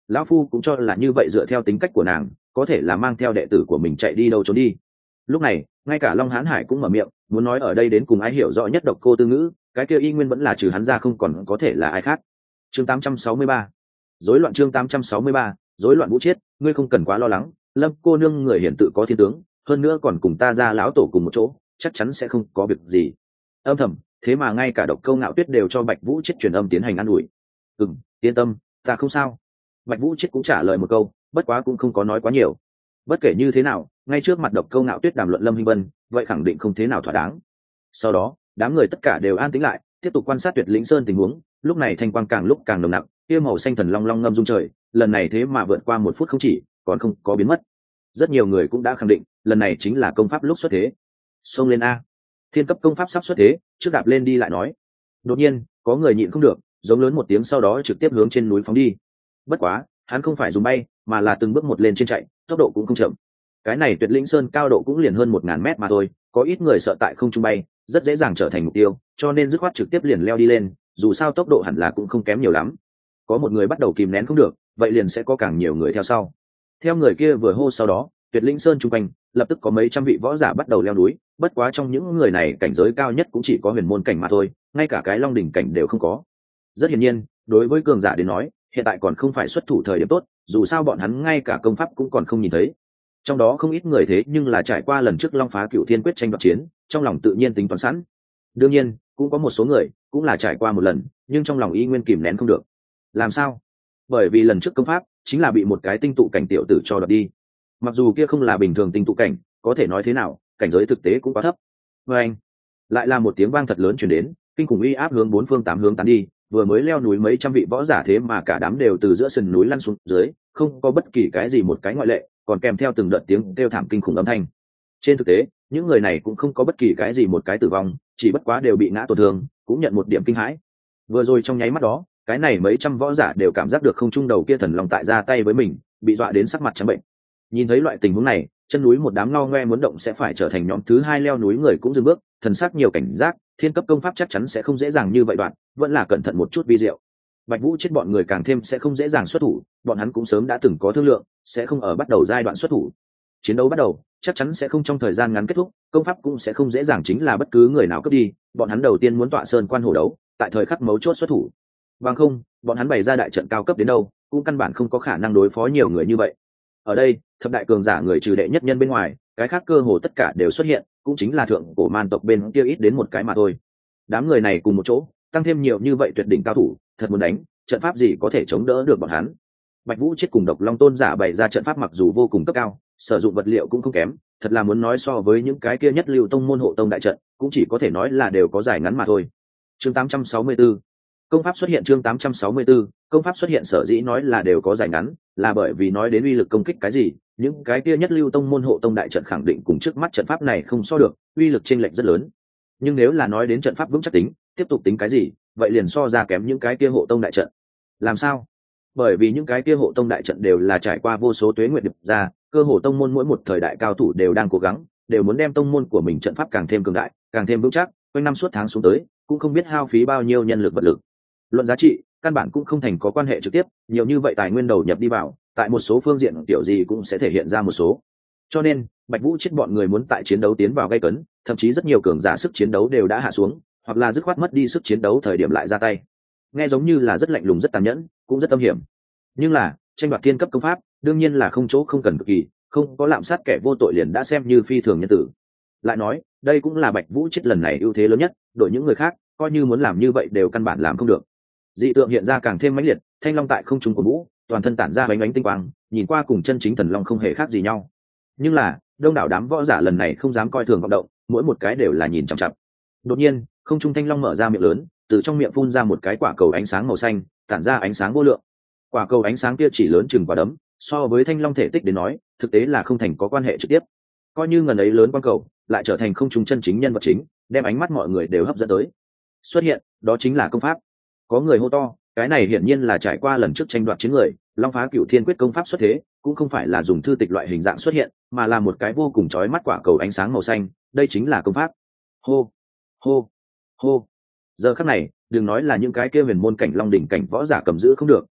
lão phu cũng cho là như vậy, dựa theo tính cách của nàng có thể là mang theo đệ tử của mình chạy đi đâu trốn đi. Lúc này ngay cả Long Hán Hải cũng mở miệng muốn nói ở đây đến cùng ai hiểu rõ nhất Độc Cô Tư Ngữ, cái kia y nguyên vẫn là trừ hắn ra không còn có thể là ai khác. Chương 863 rối loạn. Chương 863 rối loạn. Vũ Chiết, ngươi không cần quá lo lắng, Lâm cô nương người hiển tự có thiên tướng, hơn nữa còn cùng ta ra lão tổ cùng một chỗ, chắc chắn sẽ không có việc gì. Âm thầm, thế mà ngay cả Độc Câu Ngạo Tuyết đều cho Bạch Vũ Chiết truyền âm tiến hành an ủi. Yên tâm, ta không sao. Bạch Vũ Chiết cũng trả lời một câu, bất quá cũng không có nói quá nhiều. Bất kể như thế nào, ngay trước mặt Độc Câu Ngạo Tuyết đàm luận Lâm Hinh Vân, vậy khẳng định không thế nào thỏa đáng. Sau đó đám người tất cả đều an tĩnh lại, tiếp tục quan sát Tuyệt Lĩnh Sơn tình huống. Lúc này thanh quang càng lúc càng nồng nặc, kia màu xanh thần long long ngâm dung trời, lần này thế mà vượt qua 1 phút không chỉ, còn không có biến mất. Rất nhiều người cũng đã khẳng định lần này chính là công pháp lúc xuất thế. Xông lên a, thiên cấp công pháp sắp xuất thế, trước đạp lên đi lại nói. Đột nhiên có người nhịn không được, giống lớn một tiếng, sau đó trực tiếp hướng trên núi phóng đi. Bất quá hắn không phải dùng bay, mà là từng bước một lên trên chạy, tốc độ cũng không chậm. Cái này Tuyệt Lĩnh Sơn cao độ cũng liền hơn 1000 mét mà thôi, có ít người sợ tại không trung bay rất dễ dàng trở thành mục tiêu, cho nên dứt khoát trực tiếp liền leo đi lên, dù sao tốc độ hẳn là cũng không kém nhiều lắm. Có một người bắt đầu kìm nén không được, vậy liền sẽ có càng nhiều người theo sau. Theo người kia vừa hô, sau đó Tuyệt Lĩnh Sơn trung quanh lập tức có mấy trăm vị võ giả bắt đầu leo núi, bất quá trong những người này cảnh giới cao nhất cũng chỉ có huyền môn cảnh mà thôi, ngay cả cái long đỉnh cảnh đều không có. Rất hiển nhiên, đối với cường giả đến nói, hiện tại còn không phải xuất thủ thời điểm tốt, dù sao bọn hắn ngay cả công pháp cũng còn không nhìn thấy. Trong đó không ít người thế nhưng là trải qua lần trước Long Phá Cửu Thiên Quyết tranh đoạt chiến, trong lòng tự nhiên tính toán sẵn. Đương nhiên cũng có một số người cũng là trải qua một lần, nhưng trong lòng y nguyên kìm nén không được. Làm sao? Bởi vì lần trước công pháp chính là bị một cái tinh tụ cảnh tiểu tử cho đoạt đi. Mặc dù kia không là bình thường tinh tụ cảnh, có thể nói thế nào, cảnh giới thực tế cũng quá thấp. Và anh lại là một tiếng vang thật lớn truyền đến, kinh khủng uy áp hướng 4 phương 8 hướng tán đi. Vừa mới leo núi mấy trăm vị võ giả thế mà cả đám đều từ giữa sườn núi lăn xuống dưới, không có bất kỳ cái gì một cái ngoại lệ, còn kèm theo từng đợt tiếng kêu thảm kinh khủng âm thanh. Trên thực tế những người này cũng không có bất kỳ cái gì một cái tử vong, chỉ bất quá đều bị ngã tổn thương, cũng nhận một điểm kinh hãi. Vừa rồi trong nháy mắt đó, cái này mấy trăm võ giả đều cảm giác được không trung đầu kia thần long tại ra tay với mình, bị dọa đến sắc mặt trắng bệnh. Nhìn thấy loại tình huống này, chân núi một đám ngao ngoe muốn động sẽ phải trở thành nhóm thứ 2 leo núi người cũng dừng bước, thần sắc nhiều cảnh giác, thiên cấp công pháp chắc chắn sẽ không dễ dàng như vậy đoạn, vẫn là cẩn thận một chút vi diệu. Bạch Vũ Chết bọn người càng thêm sẽ không dễ dàng xuất thủ, bọn hắn cũng sớm đã từng có thương lượng, sẽ không ở bắt đầu giai đoạn xuất thủ. Chiến đấu bắt đầu, chắc chắn sẽ không trong thời gian ngắn kết thúc, công pháp cũng sẽ không dễ dàng chính là bất cứ người nào cướp đi, bọn hắn đầu tiên muốn tọa sơn quan hổ đấu, tại thời khắc mấu chốt xuất thủ. Bằng không, bọn hắn bày ra đại trận cao cấp đến đâu, cũng căn bản không có khả năng đối phó nhiều người như vậy. Ở đây, thập đại cường giả người trừ đệ nhất nhân bên ngoài, cái khác cơ hồ tất cả đều xuất hiện, cũng chính là thượng cổ man tộc bên kia ít đến một cái mà thôi. Đám người này cùng một chỗ, tăng thêm nhiều như vậy tuyệt đỉnh cao thủ, thật muốn đánh, trận pháp gì có thể chống đỡ được bọn hắn. Bạch Vũ Chết cùng Độc Long Tôn giả bày ra trận pháp mặc dù vô cùng cấp cao, sử dụng vật liệu cũng không kém, thật là muốn nói so với những cái kia nhất lưu tông môn hộ tông đại trận, cũng chỉ có thể nói là đều có dài ngắn mà thôi. Chương 864 công pháp xuất hiện. Chương 864 công pháp xuất hiện. Sở dĩ nói là đều có dài ngắn, là bởi vì nói đến uy lực công kích cái gì, những cái kia nhất lưu tông môn hộ tông đại trận khẳng định cùng trước mắt trận pháp này không so được, uy lực chênh lệch rất lớn. Nhưng nếu là nói đến trận pháp vững chắc tính, tiếp tục tính cái gì, vậy liền so ra kém những cái kia hộ tông đại trận. Làm sao? Bởi vì những cái kia hộ tông đại trận đều là trải qua vô số tuế nguyệt điệp ra, cơ hồ tông môn mỗi một thời đại cao thủ đều đang cố gắng, đều muốn đem tông môn của mình trận pháp càng thêm cường đại, càng thêm vững chắc, quanh năm suốt tháng xuống tới, cũng không biết hao phí bao nhiêu nhân lực vật lực. Luận giá trị, căn bản cũng không thành có quan hệ trực tiếp, nhiều như vậy tài nguyên đầu nhập đi vào, tại một số phương diện kiểu gì cũng sẽ thể hiện ra một số. Cho nên, Bạch Vũ Chết bọn người muốn tại chiến đấu tiến vào gay cấn, thậm chí rất nhiều cường giả sức chiến đấu đều đã hạ xuống, hoặc là dứt khoát mất đi sức chiến đấu thời điểm lại ra tay. Nghe giống như là rất lạnh lùng, rất tàn nhẫn, cũng rất âm hiểm. Nhưng là, tranh đoạt thiên cấp công pháp, đương nhiên là không chỗ không cần cực kỳ, không có lạm sát kẻ vô tội liền đã xem như phi thường nhân tử. Lại nói, đây cũng là Bạch Vũ Chết lần này ưu thế lớn nhất, đội những người khác, coi như muốn làm như vậy đều căn bản làm không được. Dị tượng hiện ra càng thêm mãnh liệt, thanh long tại không trung của vũ, toàn thân tản ra ánh ánh tinh quang, nhìn qua cùng chân chính thần long không hề khác gì nhau. Nhưng là, đông đảo đám võ giả lần này không dám coi thường vọng động, mỗi một cái đều là nhìn chằm chằm. Đột nhiên, không trung thanh long mở ra miệng lớn, từ trong miệng phun ra một cái quả cầu ánh sáng màu xanh, tản ra ánh sáng vô lượng. Quả cầu ánh sáng kia chỉ lớn chừng quả đấm, so với thanh long thể tích đến nói, thực tế là không thành có quan hệ trực tiếp. Coi như ngần ấy lớn quang cầu, lại trở thành không trung chân chính nhân vật chính, đem ánh mắt mọi người đều hấp dẫn tới. Xuất hiện, đó chính là công pháp. Có người hô to, cái này hiển nhiên là trải qua lần trước tranh đoạt chiến người, Long Phá Cửu Thiên Quyết công pháp xuất thế, cũng không phải là dùng thư tịch loại hình dạng xuất hiện, mà là một cái vô cùng chói mắt quả cầu ánh sáng màu xanh, đây chính là công pháp. Hô, hô, hô. Giờ khắc này, đừng nói là những cái kia huyền môn cảnh long đỉnh cảnh võ giả cầm giữ không được,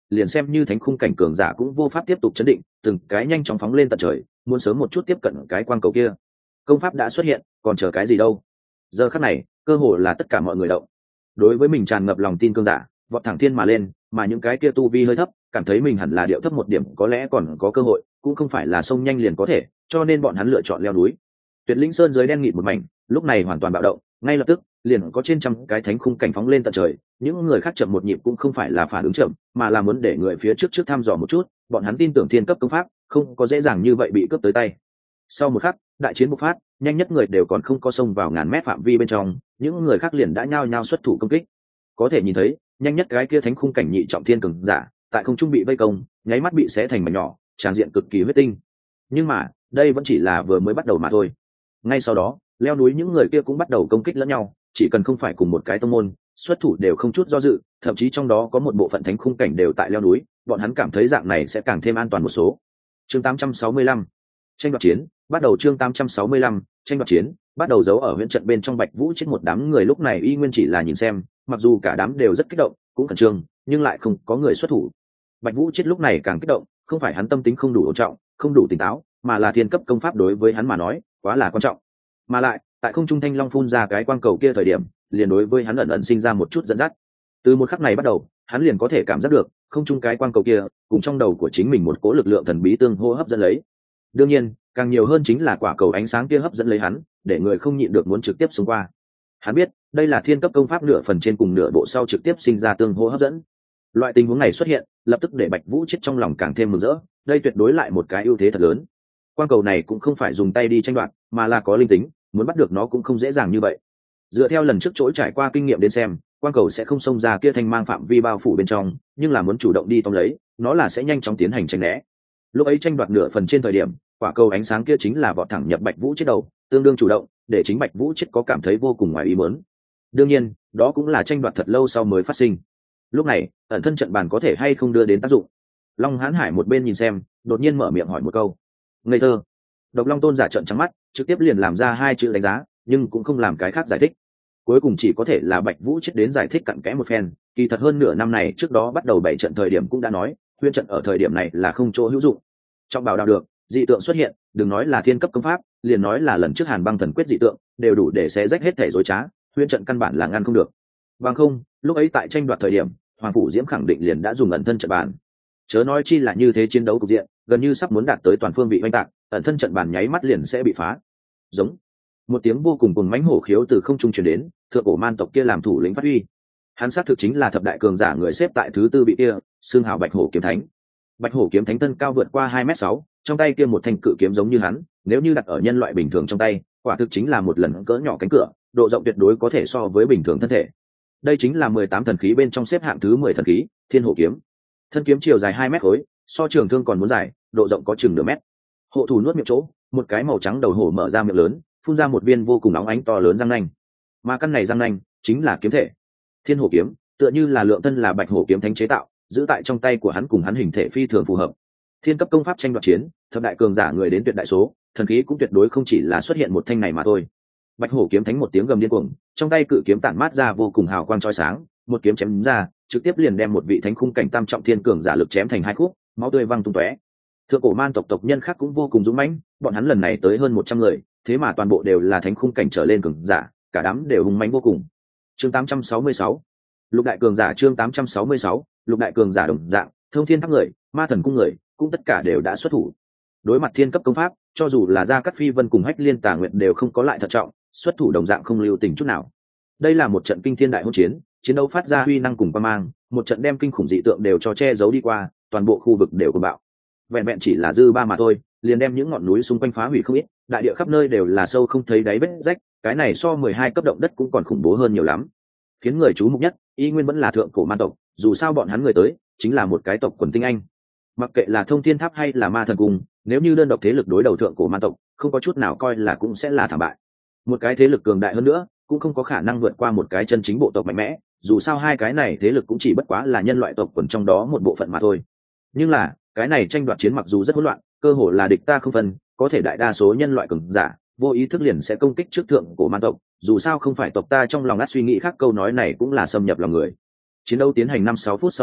liền xem như thánh khung cảnh cường giả cũng vô pháp tiếp tục chấn định, từng cái nhanh chóng phóng lên tận trời, muốn sớm một chút tiếp cận cái quang cầu kia. Công pháp đã xuất hiện, còn chờ cái gì đâu? Giờ khắc này, cơ hồ là tất cả mọi người động. Đối với mình tràn ngập lòng tin cường giả, vọt thẳng thiên mà lên, mà những cái kia tu vi hơi thấp, cảm thấy mình hẳn là điệu thấp một điểm, có lẽ còn có cơ hội, cũng không phải là sông nhanh liền có thể, cho nên bọn hắn lựa chọn leo núi. Tuyệt Linh Sơn dưới đen nghịt một mảnh, lúc này hoàn toàn bạo động, ngay lập tức, liền có trên trăm cái thánh khung cảnh phóng lên tận trời, những người khác chậm một nhịp cũng không phải là phản ứng chậm, mà là muốn để người phía trước thăm dò một chút, bọn hắn tin tưởng thiên cấp công pháp, không có dễ dàng như vậy bị cướp tới tay. Sau một khắc, đại chiến bộc phát, nhanh nhất người đều còn không có xông vào ngàn mét phạm vi bên trong, những người khác liền đã nhao nhao xuất thủ công kích. Có thể nhìn thấy, nhanh nhất cái kia thánh khung cảnh nhị trọng thiên cường giả, tại không trung bị vây công, nháy mắt bị xé thành mảnh nhỏ, tràn diện cực kỳ huyết tinh. Nhưng mà, đây vẫn chỉ là vừa mới bắt đầu mà thôi. Ngay sau đó, leo núi những người kia cũng bắt đầu công kích lẫn nhau, chỉ cần không phải cùng một cái tông môn, xuất thủ đều không chút do dự, thậm chí trong đó có một bộ phận thánh khung cảnh đều tại leo núi, bọn hắn cảm thấy dạng này sẽ càng thêm an toàn một số. Chương 865, tranh đoạt chiến bắt đầu. Chương 865, tranh đoạt chiến bắt đầu. Giấu ở huyện trận bên trong Bạch Vũ chết một đám người lúc này y nguyên chỉ là nhìn xem, mặc dù cả đám đều rất kích động, cũng khẩn trương, nhưng lại không có người xuất thủ. Bạch Vũ chết lúc này càng kích động, không phải hắn tâm tính không đủ ổn trọng, không đủ tỉnh táo, mà là thiên cấp công pháp đối với hắn mà nói quá là quan trọng. Mà lại, tại không trung thanh long phun ra cái quang cầu kia thời điểm, liền đối với hắn ẩn ẩn sinh ra một chút dẫn dắt. Từ một khắc này bắt đầu, hắn liền có thể cảm giác được, không trung cái quang cầu kia, cùng trong đầu của chính mình một cỗ lực lượng thần bí tương hô hấp dẫn lấy. Đương nhiên, càng nhiều hơn chính là quả cầu ánh sáng kia hấp dẫn lấy hắn, để người không nhịn được muốn trực tiếp xông qua. Hắn biết, đây là thiên cấp công pháp nửa phần trên cùng nửa bộ sau trực tiếp sinh ra tương hô hấp dẫn. Loại tình huống này xuất hiện, lập tức để Bạch Vũ chết trong lòng càng thêm mừng rỡ, đây tuyệt đối lại một cái ưu thế thật lớn. Quang cầu này cũng không phải dùng tay đi tranh đoạt, mà là có linh tính, muốn bắt được nó cũng không dễ dàng như vậy. Dựa theo lần trước trỗi trải qua kinh nghiệm đến xem, quang cầu sẽ không xông ra kia thanh mang phạm vi bao phủ bên trong, nhưng là muốn chủ động đi tóm lấy, nó là sẽ nhanh chóng tiến hành tránh né. Lúc ấy tranh đoạt nửa phần trên thời điểm, quả cầu ánh sáng kia chính là vọt thẳng nhập Bạch Vũ chết đầu, tương đương chủ động, để chính Bạch Vũ chết có cảm thấy vô cùng ngoài ý muốn. Đương nhiên, đó cũng là tranh đoạt thật lâu sau mới phát sinh. Lúc này, ẩn thân trận bàn có thể hay không đưa đến tác dụng? Long Hán Hải một bên nhìn xem, đột nhiên mở miệng hỏi một câu. Ngây thơ. Độc Long Tôn giả trợn trắng mắt, trực tiếp liền làm ra hai chữ đánh giá, nhưng cũng không làm cái khác giải thích. Cuối cùng chỉ có thể là Bạch Vũ chết đến giải thích cặn kẽ một phen, kỳ thật hơn nửa năm này trước đó bắt đầu bảy trận thời điểm cũng đã nói, huyễn trận ở thời điểm này là không chỗ hữu dụng. Trong bảo đạo được, dị tượng xuất hiện, đừng nói là thiên cấp công pháp, liền nói là lần trước Hàn Băng Thần Quyết dị tượng, đều đủ để xé rách hết thể rối trá, huyễn trận căn bản là ngăn không được. Bằng không, lúc ấy tại tranh đoạt thời điểm, Hoàng phủ Diễm khẳng định liền đã dùng ẩn thân trận bàn. Chớ nói chi là như thế chiến đấu cục diện, gần như sắp muốn đạt tới toàn phương vị oanh tạc, ẩn thân trận bàn nháy mắt liền sẽ bị phá. Giống một tiếng vô cùng cuồng mãnh hổ khiếu từ không trung truyền đến, thượng cổ man tộc kia làm thủ lĩnh phát huy. Hắn xác thực chính là thập đại cường giả người xếp tại thứ tư vị kia, xương hào Bạch Hổ kiếm thánh. Bạch Hổ kiếm thánh thân cao vượt qua 2m6, trong tay kia một thanh cự kiếm giống như hắn, nếu như đặt ở nhân loại bình thường trong tay, quả thực chính là một lần cỡ nhỏ cánh cửa, độ rộng tuyệt đối có thể so với bình thường thân thể. Đây chính là 18 thần khí bên trong xếp hạng thứ 10 thần khí, Thiên Hổ kiếm. Thân kiếm chiều dài 2 mét khối, so trường thương còn muốn dài, độ rộng có chừng nửa mét. Hộ thủ nuốt miệng chỗ, một cái màu trắng đầu hổ mở ra miệng lớn, phun ra một viên vô cùng óng ánh to lớn răng nanh. Mà căn này răng nanh chính là kiếm thể. Thiên Hổ kiếm, tựa như là lượng thân là Bạch Hổ kiếm thánh chế tạo, giữ tại trong tay của hắn cùng hắn hình thể phi thường phù hợp. Thiên cấp công pháp tranh đoạt chiến, thập đại cường giả người đến tuyệt đại số, thần khí cũng tuyệt đối không chỉ là xuất hiện một thanh này mà thôi. Bạch Hổ kiếm thánh một tiếng gầm điên cuồng, trong tay cự kiếm tản mát ra vô cùng hào quang chói sáng, một kiếm chém ra, trực tiếp liền đem một vị thánh khung cảnh tam trọng thiên cường giả lực chém thành hai khúc, máu tươi văng tung tóe. Thượng cổ man tộc tộc nhân khác cũng vô cùng dũng mãnh, bọn hắn lần này tới hơn 100 người, thế mà toàn bộ đều là thánh khung cảnh trở lên cường giả, cả đám đều hùng mãnh vô cùng. Chương 866, lục đại cường giả. Chương 866, lục đại cường giả đồng dạng, thông thiên tháp người, ma thần cung người, cũng tất cả đều đã xuất thủ. Đối mặt thiên cấp công pháp, cho dù là Gia Cát Phi Vân cùng Hách Liên Tà Nguyệt đều không có lại thận trọng, xuất thủ đồng dạng không lưu tình chút nào. Đây là một trận kinh thiên đại hỗn chiến, chiến đấu phát ra uy năng cùng quang mang, một trận đem kinh khủng dị tượng đều cho che giấu đi qua, toàn bộ khu vực đều cuồng bạo. Vẹn vẹn chỉ là dư ba mà thôi, liền đem những ngọn núi xung quanh phá hủy không ít, đại địa khắp nơi đều là sâu không thấy đáy vết rách, cái này so 12 cấp động đất cũng còn khủng bố hơn nhiều lắm. Khiến người chú mục nhất, y nguyên vẫn là thượng cổ man tộc, dù sao bọn hắn người tới, chính là một cái tộc quần tinh anh. Mặc kệ là Thông Thiên Tháp hay là Ma Thần Cung, nếu như đơn độc thế lực đối đầu thượng cổ man tộc, không có chút nào coi là cũng sẽ là thảm bại. Một cái thế lực cường đại hơn nữa, cũng không có khả năng vượt qua một cái chân chính bộ tộc mạnh mẽ, dù sao hai cái này thế lực cũng chỉ bất quá là nhân loại tộc quần trong đó một bộ phận mà thôi. Nhưng là, cái này tranh đoạt chiến mặc dù rất hỗn loạn, cơ hồ là địch ta không phân, có thể đại đa số nhân loại cường giả vô ý thức liền sẽ công kích trước thượng cổ man tộc, dù sao không phải tộc ta trong lòng át suy nghĩ khác, câu nói này cũng là xâm nhập lòng người. Chiến đấu tiến hành 5-6 phút sau đó,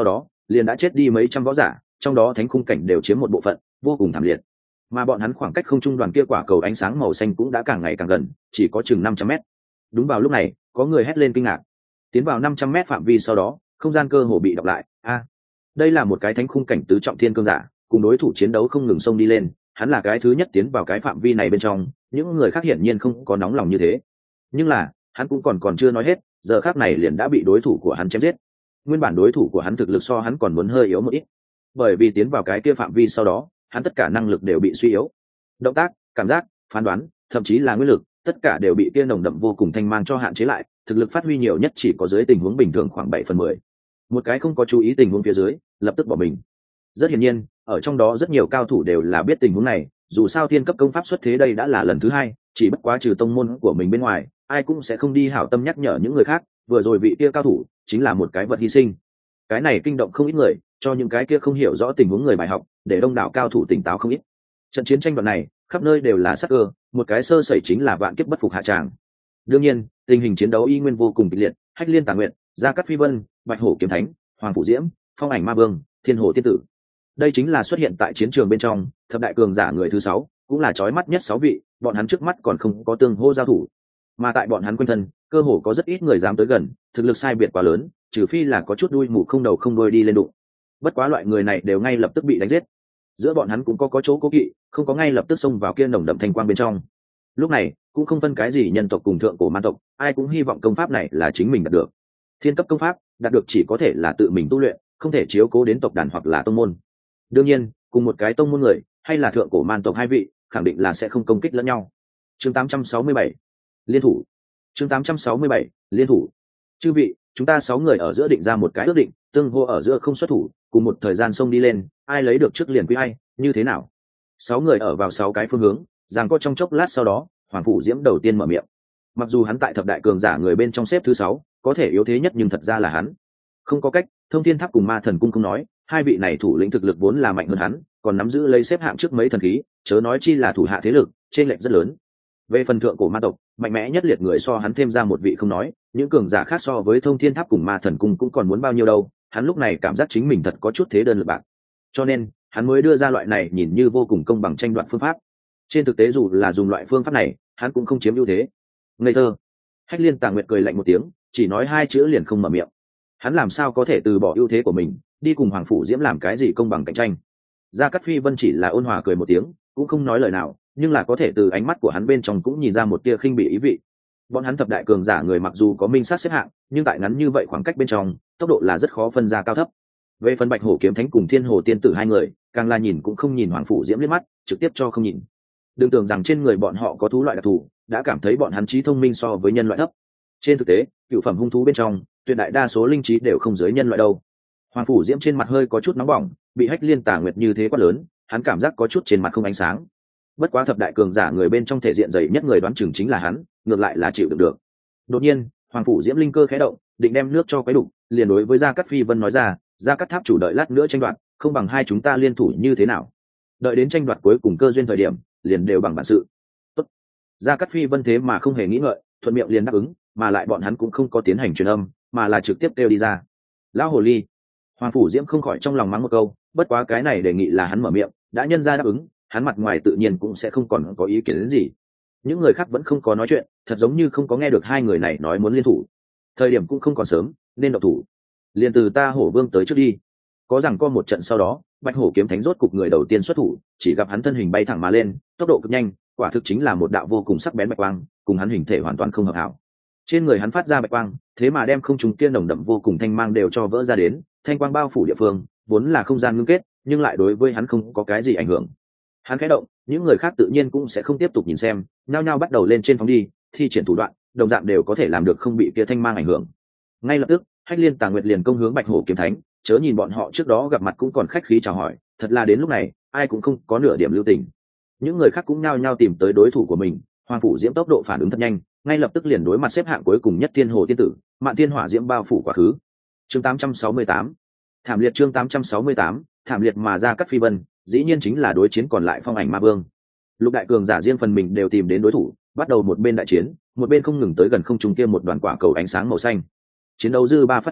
liền đã chết đi mấy trăm võ giả, trong đó thánh khung cảnh đều chiếm một bộ phận, vô cùng thảm liệt. Mà bọn hắn khoảng cách không trung đoàn kia quả cầu ánh sáng màu xanh cũng đã càng ngày càng gần, chỉ có chừng 500 mét. Đúng vào lúc này, có người hét lên kinh ngạc. Tiến vào 500 mét phạm vi sau đó, không gian cơ hồ bị đọc lại. Đây là một cái thánh khung cảnh tứ trọng thiên cương giả, cùng đối thủ chiến đấu không ngừng xông đi lên, hắn là cái thứ nhất tiến vào cái phạm vi này bên trong, những người khác hiển nhiên không có nóng lòng như thế. Nhưng là, hắn cũng còn chưa nói hết, giờ khác này liền đã bị đối thủ của hắn chém giết. Nguyên bản đối thủ của hắn thực lực so hắn còn muốn hơi yếu một ít, bởi vì tiến vào cái kia phạm vi sau đó, hắn tất cả năng lực đều bị suy yếu. Động tác, cảm giác, phán đoán, thậm chí là nguyên lực, tất cả đều bị kia nồng đậm vô cùng thanh mang cho hạn chế lại, thực lực phát huy nhiều nhất chỉ có dưới tình huống bình thường khoảng 7/10. Một cái không có chú ý tình huống phía dưới, lập tức bỏ mình. Rất hiển nhiên, ở trong đó rất nhiều cao thủ đều là biết tình huống này, dù sao thiên cấp công pháp xuất thế đây đã là lần thứ hai, chỉ bất quá trừ tông môn của mình bên ngoài, ai cũng sẽ không đi hảo tâm nhắc nhở những người khác, vừa rồi vị kia cao thủ chính là một cái vật hy sinh. Cái này kinh động không ít người, cho những cái kia không hiểu rõ tình huống người bài học, để đông đảo cao thủ tỉnh táo không ít. Trận chiến tranh đoạn này, khắp nơi đều là sát cơ, một cái sơ sẩy chính là vạn kiếp bất phục hạ tràng. Đương nhiên, tình hình chiến đấu y nguyên vô cùng kịch liệt, Hách Liên Tà Nguyện, Gia Cát Phi Vân, Bạch Hổ Kiếm Thánh, Hoàng Phủ Diễm, Phong Ảnh Ma Vương, Thiên Hồ Tiên Tử. Đây chính là xuất hiện tại chiến trường bên trong, thập đại cường giả người thứ 6, cũng là chói mắt nhất 6 vị, bọn hắn trước mắt còn không có tương hô giao thủ. Mà tại bọn hắn quanh thân, cơ hồ có rất ít người dám tới gần, thực lực sai biệt quá lớn, trừ phi là có chút đuôi mù không đầu không đuôi đi lên đụng. Bất quá loại người này đều ngay lập tức bị đánh giết. Giữa bọn hắn cũng có chỗ cố kỵ, không có ngay lập tức xông vào kia nồng đậm thanh quang bên trong. Lúc này, cũng không phân cái gì nhân tộc cùng thượng cổ man tộc, ai cũng hy vọng công pháp này là chính mình đạt được. Thiên cấp công pháp, đạt được chỉ có thể là tự mình tu luyện, không thể chiếu cố đến tộc đàn hoặc là tông môn. Đương nhiên, cùng một cái tông môn người, hay là thượng cổ man tộc hai vị, khẳng định là sẽ không công kích lẫn nhau. Chương 867, liên thủ. Chương 867, liên thủ. Chư vị, chúng ta 6 người ở giữa định ra một cái ước định, tương hô ở giữa không xuất thủ, cùng một thời gian xông đi lên, ai lấy được trước liền quý ai, như thế nào? 6 người ở vào 6 cái phương hướng, giằng co trong chốc lát sau đó, Hoàng Phủ Diễm đầu tiên mở miệng. Mặc dù hắn tại thập đại cường giả người bên trong xếp thứ 6, có thể yếu thế nhất nhưng thật ra là hắn. Không có cách, Thông Thiên Tháp cùng Ma Thần Cung không nói, hai vị này thủ lĩnh thực lực vốn là mạnh hơn hắn, còn nắm giữ lấy xếp hạng trước mấy thần khí, chớ nói chi là thủ hạ thế lực, trên lệch rất lớn. Về phần thượng cổ ma tộc, mạnh mẽ nhất liệt người so hắn thêm ra một vị không nói, những cường giả khác so với Thông Thiên Tháp cùng Ma Thần Cung cũng còn muốn bao nhiêu đâu, hắn lúc này cảm giác chính mình thật có chút thế đơn lực bạc. Cho nên, hắn mới đưa ra loại này nhìn như vô cùng công bằng tranh đoạt phương pháp. Trên thực tế dù là dùng loại phương pháp này, hắn cũng không chiếm ưu thế. Ngây thơ. Hách Liên Tà Nguyệt cười lạnh một tiếng, chỉ nói 2 chữ liền không mở miệng. Hắn làm sao có thể từ bỏ ưu thế của mình, đi cùng Hoàng Phủ Diễm làm cái gì công bằng cạnh tranh? Gia Cát Phi Vân chỉ là ôn hòa cười một tiếng, cũng không nói lời nào, nhưng là có thể từ ánh mắt của hắn bên trong cũng nhìn ra một tia khinh bỉ ý vị. Bọn hắn thập đại cường giả người mặc dù có minh sát xếp hạng, nhưng tại ngắn như vậy khoảng cách bên trong, tốc độ là rất khó phân ra cao thấp. Về phần Bạch Hổ Kiếm Thánh cùng Thiên Hồ Tiên Tử hai người, càng là nhìn cũng không nhìn Hoàng Phủ Diễm liếc mắt, trực tiếp cho không nhìn. Đừng tưởng rằng trên người bọn họ có thú loại đặc thù, đã cảm thấy bọn hắn trí thông minh so với nhân loại thấp. Trên thực tế, cựu phẩm hung thú bên trong, tuyệt đại đa số linh trí đều không dưới nhân loại đâu. Hoàng Phủ Diễm trên mặt hơi có chút nóng bỏng, bị Hách Liên Tà Nguyệt như thế quá lớn, hắn cảm giác có chút trên mặt không ánh sáng. Bất quá thập đại cường giả người bên trong thể diện dày nhất người đoán chừng chính là hắn, ngược lại là chịu đựng được. Đột nhiên, Hoàng Phủ Diễm linh cơ khẽ động, định đem nước cho quấy đục, liền đối với Gia Cát Phi Vân nói ra, Gia Cát Tháp chủ đợi lát nữa tranh đoạt, không bằng hai chúng ta liên thủ như thế nào? Đợi đến tranh đoạt cuối cùng cơ duyên thời điểm, liền đều bằng bản sự. Tốt. Gia Cát Phi Vân thế mà không hề nghĩ ngợi, thuận miệng liền đáp ứng, mà lại bọn hắn cũng không có tiến hành truyền âm, mà là trực tiếp kêu đi ra. Lão hồ ly. Hoàng Phủ Diễm không khỏi trong lòng mắng một câu, bất quá cái này đề nghị là hắn mở miệng, đã nhân ra đáp ứng, hắn mặt ngoài tự nhiên cũng sẽ không còn có ý kiến đến gì. Những người khác vẫn không có nói chuyện, thật giống như không có nghe được hai người này nói muốn liên thủ. Thời điểm cũng không còn sớm, nên động thủ. Liền từ ta Hổ Vương tới trước đi. Có rằng có một trận sau đó, Bạch Hổ Kiếm Thánh rốt cục người đầu tiên xuất thủ, chỉ gặp hắn thân hình bay thẳng mà lên, tốc độ cực nhanh, quả thực chính là một đạo vô cùng sắc bén bạch quang, cùng hắn hình thể hoàn toàn không hợp hảo. Trên người hắn phát ra bạch quang, thế mà đem không trung kia nồng đậm vô cùng thanh mang đều cho vỡ ra đến, thanh quang bao phủ địa phương, vốn là không gian ngưng kết, nhưng lại đối với hắn không có cái gì ảnh hưởng. Hắn khẽ động, những người khác tự nhiên cũng sẽ không tiếp tục nhìn xem, nhao nhao bắt đầu lên trên phóng đi, thi triển thủ đoạn, đồng dạng đều có thể làm được không bị kia thanh mang ảnh hưởng. Ngay lập tức, Hách Liên Tà Nguyệt liền công hướng Bạch Hổ Kiếm Thánh, chớ nhìn bọn họ trước đó gặp mặt cũng còn khách khí chào hỏi, thật là đến lúc này, ai cũng không có nửa điểm lưu tình. Những người khác cũng nhao nhao tìm tới đối thủ của mình, Hoàng Phủ Diễm tốc độ phản ứng thật nhanh, ngay lập tức liền đối mặt xếp hạng cuối cùng nhất Thiên Hồ Tiên Tử, Mạn Thiên Hỏa Diễm bao phủ quá khứ. Chương 868. Thảm liệt. Chương 868, thảm liệt mà Gia Cát Phi Vân, dĩ nhiên chính là đối chiến còn lại Phong Ảnh Ma Vương. Lục đại cường giả riêng phần mình đều tìm đến đối thủ, bắt đầu một bên đại chiến, một bên không ngừng tới gần không trung kia một đoàn quả cầu ánh sáng màu xanh. Chiến đấu dư ba phát ra,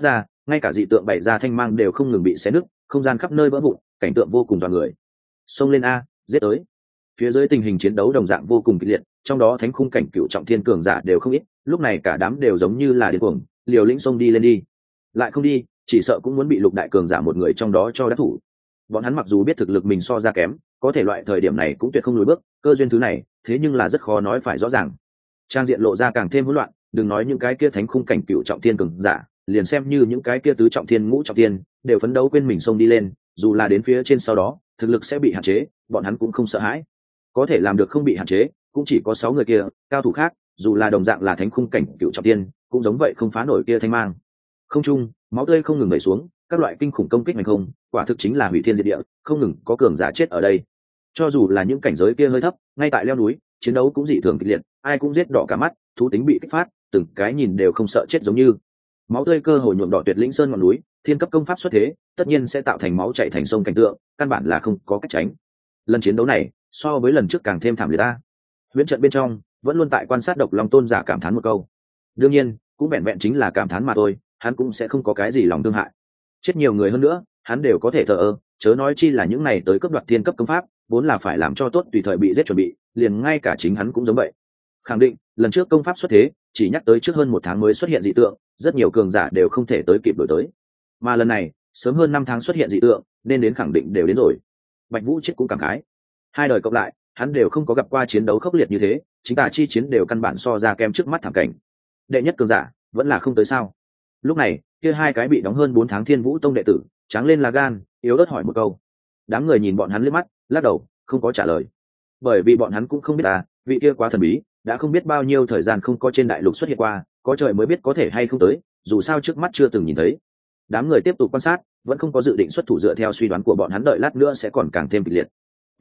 ngay cả dị tượng bày ra thanh mang đều không ngừng bị xé nứt, không gian khắp nơi vỡ vụn, cảnh tượng vô cùng dọa người. Xông lên a, giết tới. Phía dưới tình hình chiến đấu đồng dạng vô cùng kịch liệt, trong đó thánh khung cảnh cựu trọng thiên cường giả đều không ít, lúc này cả đám đều giống như là điên cuồng, liều lĩnh xông đi lên đi. Lại không đi, chỉ sợ cũng muốn bị lục đại cường giả một người trong đó cho đắc thủ. Bọn hắn mặc dù biết thực lực mình so ra kém, có thể loại thời điểm này cũng tuyệt không lùi bước, cơ duyên thứ này, thế nhưng là rất khó nói phải rõ ràng. Trang diện lộ ra càng thêm hỗn loạn, đừng nói những cái kia thánh khung cảnh cựu trọng thiên cường giả, liền xem như những cái kia tứ trọng thiên ngũ trọng thiên, đều phấn đấu quên mình xông đi lên, dù là đến phía trên sau đó, thực lực sẽ bị hạn chế, bọn hắn cũng không sợ hãi. Có thể làm được không bị hạn chế, cũng chỉ có 6 người kia, cao thủ khác, dù là đồng dạng là thánh khung cảnh cựu trọng thiên, cũng giống vậy không phá nổi kia thanh mang. Không trung, máu tươi không ngừng vẩy xuống, các loại kinh khủng công kích hành không, quả thực chính là hủy thiên diệt địa, không ngừng có cường giả chết ở đây. Cho dù là những cảnh giới kia hơi thấp, ngay tại leo núi, chiến đấu cũng dị thường kịch liệt, ai cũng giết đỏ cả mắt, thú tính bị kích phát, từng cái nhìn đều không sợ chết giống như. Máu tươi cơ hồ nhuộm đỏ tuyệt lĩnh sơn ngọn núi, thiên cấp công pháp xuất thế, tất nhiên sẽ tạo thành máu chảy thành sông cảnh tượng, căn bản là không có cách tránh. Lần chiến đấu này, so với lần trước càng thêm thảm liệt ta. Huyễn trận bên trong, vẫn luôn tại quan sát Độc Long tôn giả cảm thán một câu. Đương nhiên, cũng vẹn vẹn chính là cảm thán mà thôi, hắn cũng sẽ không có cái gì lòng thương hại. Chết nhiều người hơn nữa, hắn đều có thể thờ ơ, chớ nói chi là những này tới cấp đoạt thiên cấp công pháp, vốn là phải làm cho tốt tùy thời bị giết chuẩn bị, liền ngay cả chính hắn cũng giống vậy. Khẳng định, lần trước công pháp xuất thế, chỉ nhắc tới trước hơn 1 tháng mới xuất hiện dị tượng, rất nhiều cường giả đều không thể tới kịp đổi tới. Mà lần này, sớm hơn 5 tháng xuất hiện dị tượng, nên đến khẳng định đều đến rồi. Bạch Vũ chết cũng cảm khái. 2 đời cộng lại, hắn đều không có gặp qua chiến đấu khốc liệt như thế, chính tả chi chiến đều căn bản so ra kem trước mắt thảm cảnh. Đệ nhất cường giả, vẫn là không tới sao? Lúc này, kia 2 cái bị đóng hơn 4 tháng Thiên Vũ Tông đệ tử, tráng lên là gan, yếu ớt hỏi một câu. Đám người nhìn bọn hắn liếc mắt, lắc đầu, không có trả lời. Bởi vì bọn hắn cũng không biết vị kia quá thần bí, đã không biết bao nhiêu thời gian không có trên đại lục xuất hiện qua, có trời mới biết có thể hay không tới, dù sao trước mắt chưa từng nhìn thấy. Đám người tiếp tục quan sát, vẫn không có dự định xuất thủ dựa theo suy đoán của bọn hắn, đợi lát nữa sẽ còn càng thêm kịch liệt.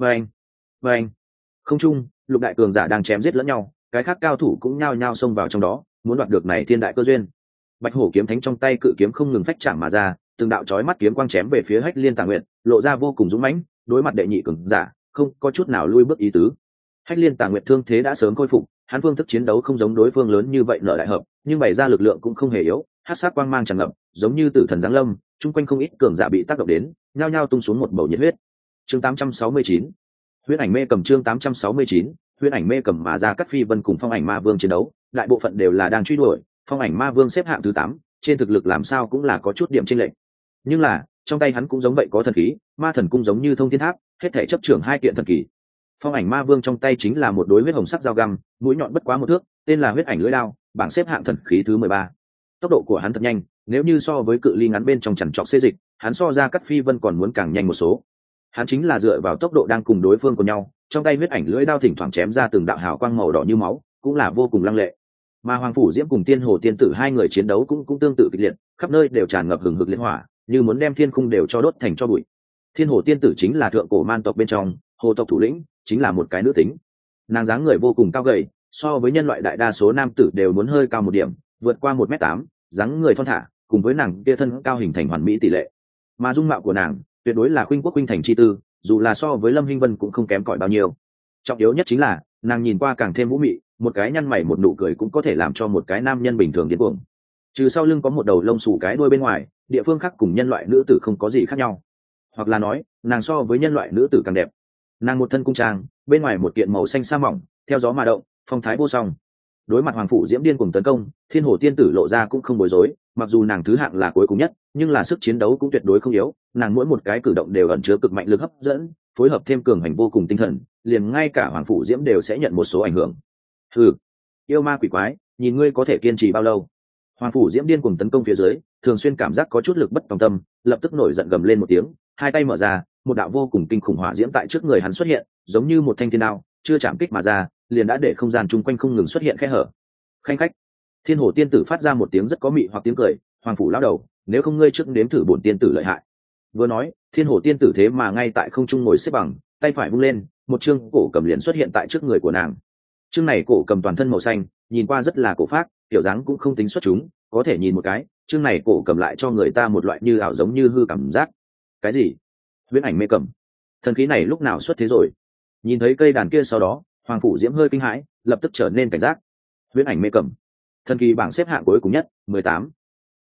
Vâng. Không chung, lục đại cường giả đang chém giết lẫn nhau, cái khác cao thủ cũng nhao nhao xông vào trong đó, muốn đoạt được này thiên đại cơ duyên. Bạch Hổ kiếm thánh trong tay cự kiếm không ngừng phách chạm mà ra, từng đạo chói mắt kiếm quang chém về phía Hách Liên Tà Nguyệt, lộ ra vô cùng dũng mãnh, đối mặt đệ nhị cường giả, không có chút nào lui bước ý tứ. Hách Liên Tà Nguyệt thương thế đã sớm khôi phục, hắn phương thức chiến đấu không giống đối phương lớn như vậy nở đại hợp, nhưng bày ra lực lượng cũng không hề yếu, hắc sát quang mang tràn ngập, giống như tử thần giáng lâm, chung quanh không ít cường giả bị tác động đến, nhao nhao tung xuống một bầu nhiệt huyết. Chương 869. Huyễn ảnh mê cầm chương 869, huyễn ảnh mê cầm mà ra Cắt Phi Vân cùng Phong ảnh ma vương chiến đấu, đại bộ phận đều là đang truy đuổi, Phong ảnh ma vương xếp hạng thứ 8, trên thực lực làm sao cũng là có chút điểm chênh lệch. Nhưng là, trong tay hắn cũng giống vậy có thần khí, ma thần cung giống như thông thiên tháp, hết thảy chấp trưởng 2 kiện thần kỳ. Phong ảnh ma vương trong tay chính là một đối huyết hồng sắc dao găm, mũi nhọn bất quá 1 thước, tên là huyết ảnh lưỡi đao, bảng xếp hạng thần khí thứ 13. Tốc độ của hắn thật nhanh, nếu như so với cự ly ngắn bên trong chằn trọc xê dịch, hắn so ra Cắt Phi Vân còn muốn càng nhanh một số. Hắn chính là dựa vào tốc độ đang cùng đối phương của nhau, trong tay huyết ảnh lưỡi đao thỉnh thoảng chém ra từng đạo hào quang màu đỏ như máu, cũng là vô cùng lăng lệ. Mà Hoàng Phủ Diễm cùng Tiên Hồ Tiên Tử 2 người chiến đấu cũng tương tự kịch liệt, khắp nơi đều tràn ngập hừng hực liệt hỏa, như muốn đem thiên khung đều cho đốt thành tro bụi. Thiên Hồ Tiên Tử chính là thượng cổ man tộc bên trong, hồ tộc thủ lĩnh, chính là một cái nữ tính. Nàng dáng người vô cùng cao gầy, so với nhân loại đại đa số nam tử đều muốn hơi cao một điểm, vượt qua 1m8, dáng người thon thả, cùng với nàng kia thân cao hình thành hoàn mỹ tỷ lệ. Mà dung mạo của nàng, tuyệt đối là khuynh quốc khuynh thành chi tư, dù là so với Lâm Hinh Vân cũng không kém cỏi bao nhiêu. Trọng yếu nhất chính là, nàng nhìn qua càng thêm vũ mị, một cái nhăn mày một nụ cười cũng có thể làm cho một cái nam nhân bình thường điên cuồng. Trừ sau lưng có một đầu lông xù cái đuôi bên ngoài, địa phương khác cùng nhân loại nữ tử không có gì khác nhau. Hoặc là nói, nàng so với nhân loại nữ tử càng đẹp. Nàng một thân cung trang, bên ngoài một kiện màu xanh sa mỏng, theo gió mà động, phong thái vô song. Đối mặt Hoàng Phủ Diễm điên cuồng tấn công, Thiên Hồ Tiên Tử lộ ra cũng không bối rối, mặc dù nàng thứ hạng là cuối cùng nhất, nhưng là sức chiến đấu cũng tuyệt đối không yếu, nàng mỗi một cái cử động đều ẩn chứa cực mạnh lực hấp dẫn, phối hợp thêm cường hành vô cùng tinh thần, liền ngay cả Hoàng Phủ Diễm đều sẽ nhận một số ảnh hưởng. Yêu ma quỷ quái, nhìn ngươi có thể kiên trì bao lâu. Hoàng Phủ Diễm điên cuồng tấn công phía dưới, thường xuyên cảm giác có chút lực bất tòng tâm, lập tức nổi giận gầm lên một tiếng, 2 tay mở ra, một đạo vô cùng kinh khủng hỏa diễm tại trước người hắn xuất hiện, giống như một thanh thiên đao, chưa chạm kích mà ra, liền đã để không gian chung quanh không ngừng xuất hiện khe hở. Khanh khách. Thiên Hồ Tiên Tử phát ra một tiếng rất có mị hoặc tiếng cười, Hoàng Phủ lão đầu, nếu không ngươi trước nếm thử bổn tiên tử lợi hại. Vừa nói, Thiên Hồ Tiên Tử thế mà ngay tại không trung ngồi xếp bằng, tay phải vung lên, một chương cổ cầm liền xuất hiện tại trước người của nàng. Chương này cổ cầm toàn thân màu xanh, nhìn qua rất là cổ phác, tiểu dáng cũng không tính xuất chúng, có thể nhìn một cái, chương này cổ cầm lại cho người ta một loại như ảo giống như hư cảm giác. Cái gì? Huyễn ảnh mê cầm? Thần khí này lúc nào xuất thế rồi? Nhìn thấy cây đàn kia sau đó, Hoàng Phủ Diễm hơi kinh hãi, lập tức trở nên cảnh giác. Huyễn ảnh mê cầm, thần kỳ bảng xếp hạng cuối cùng nhất, 18.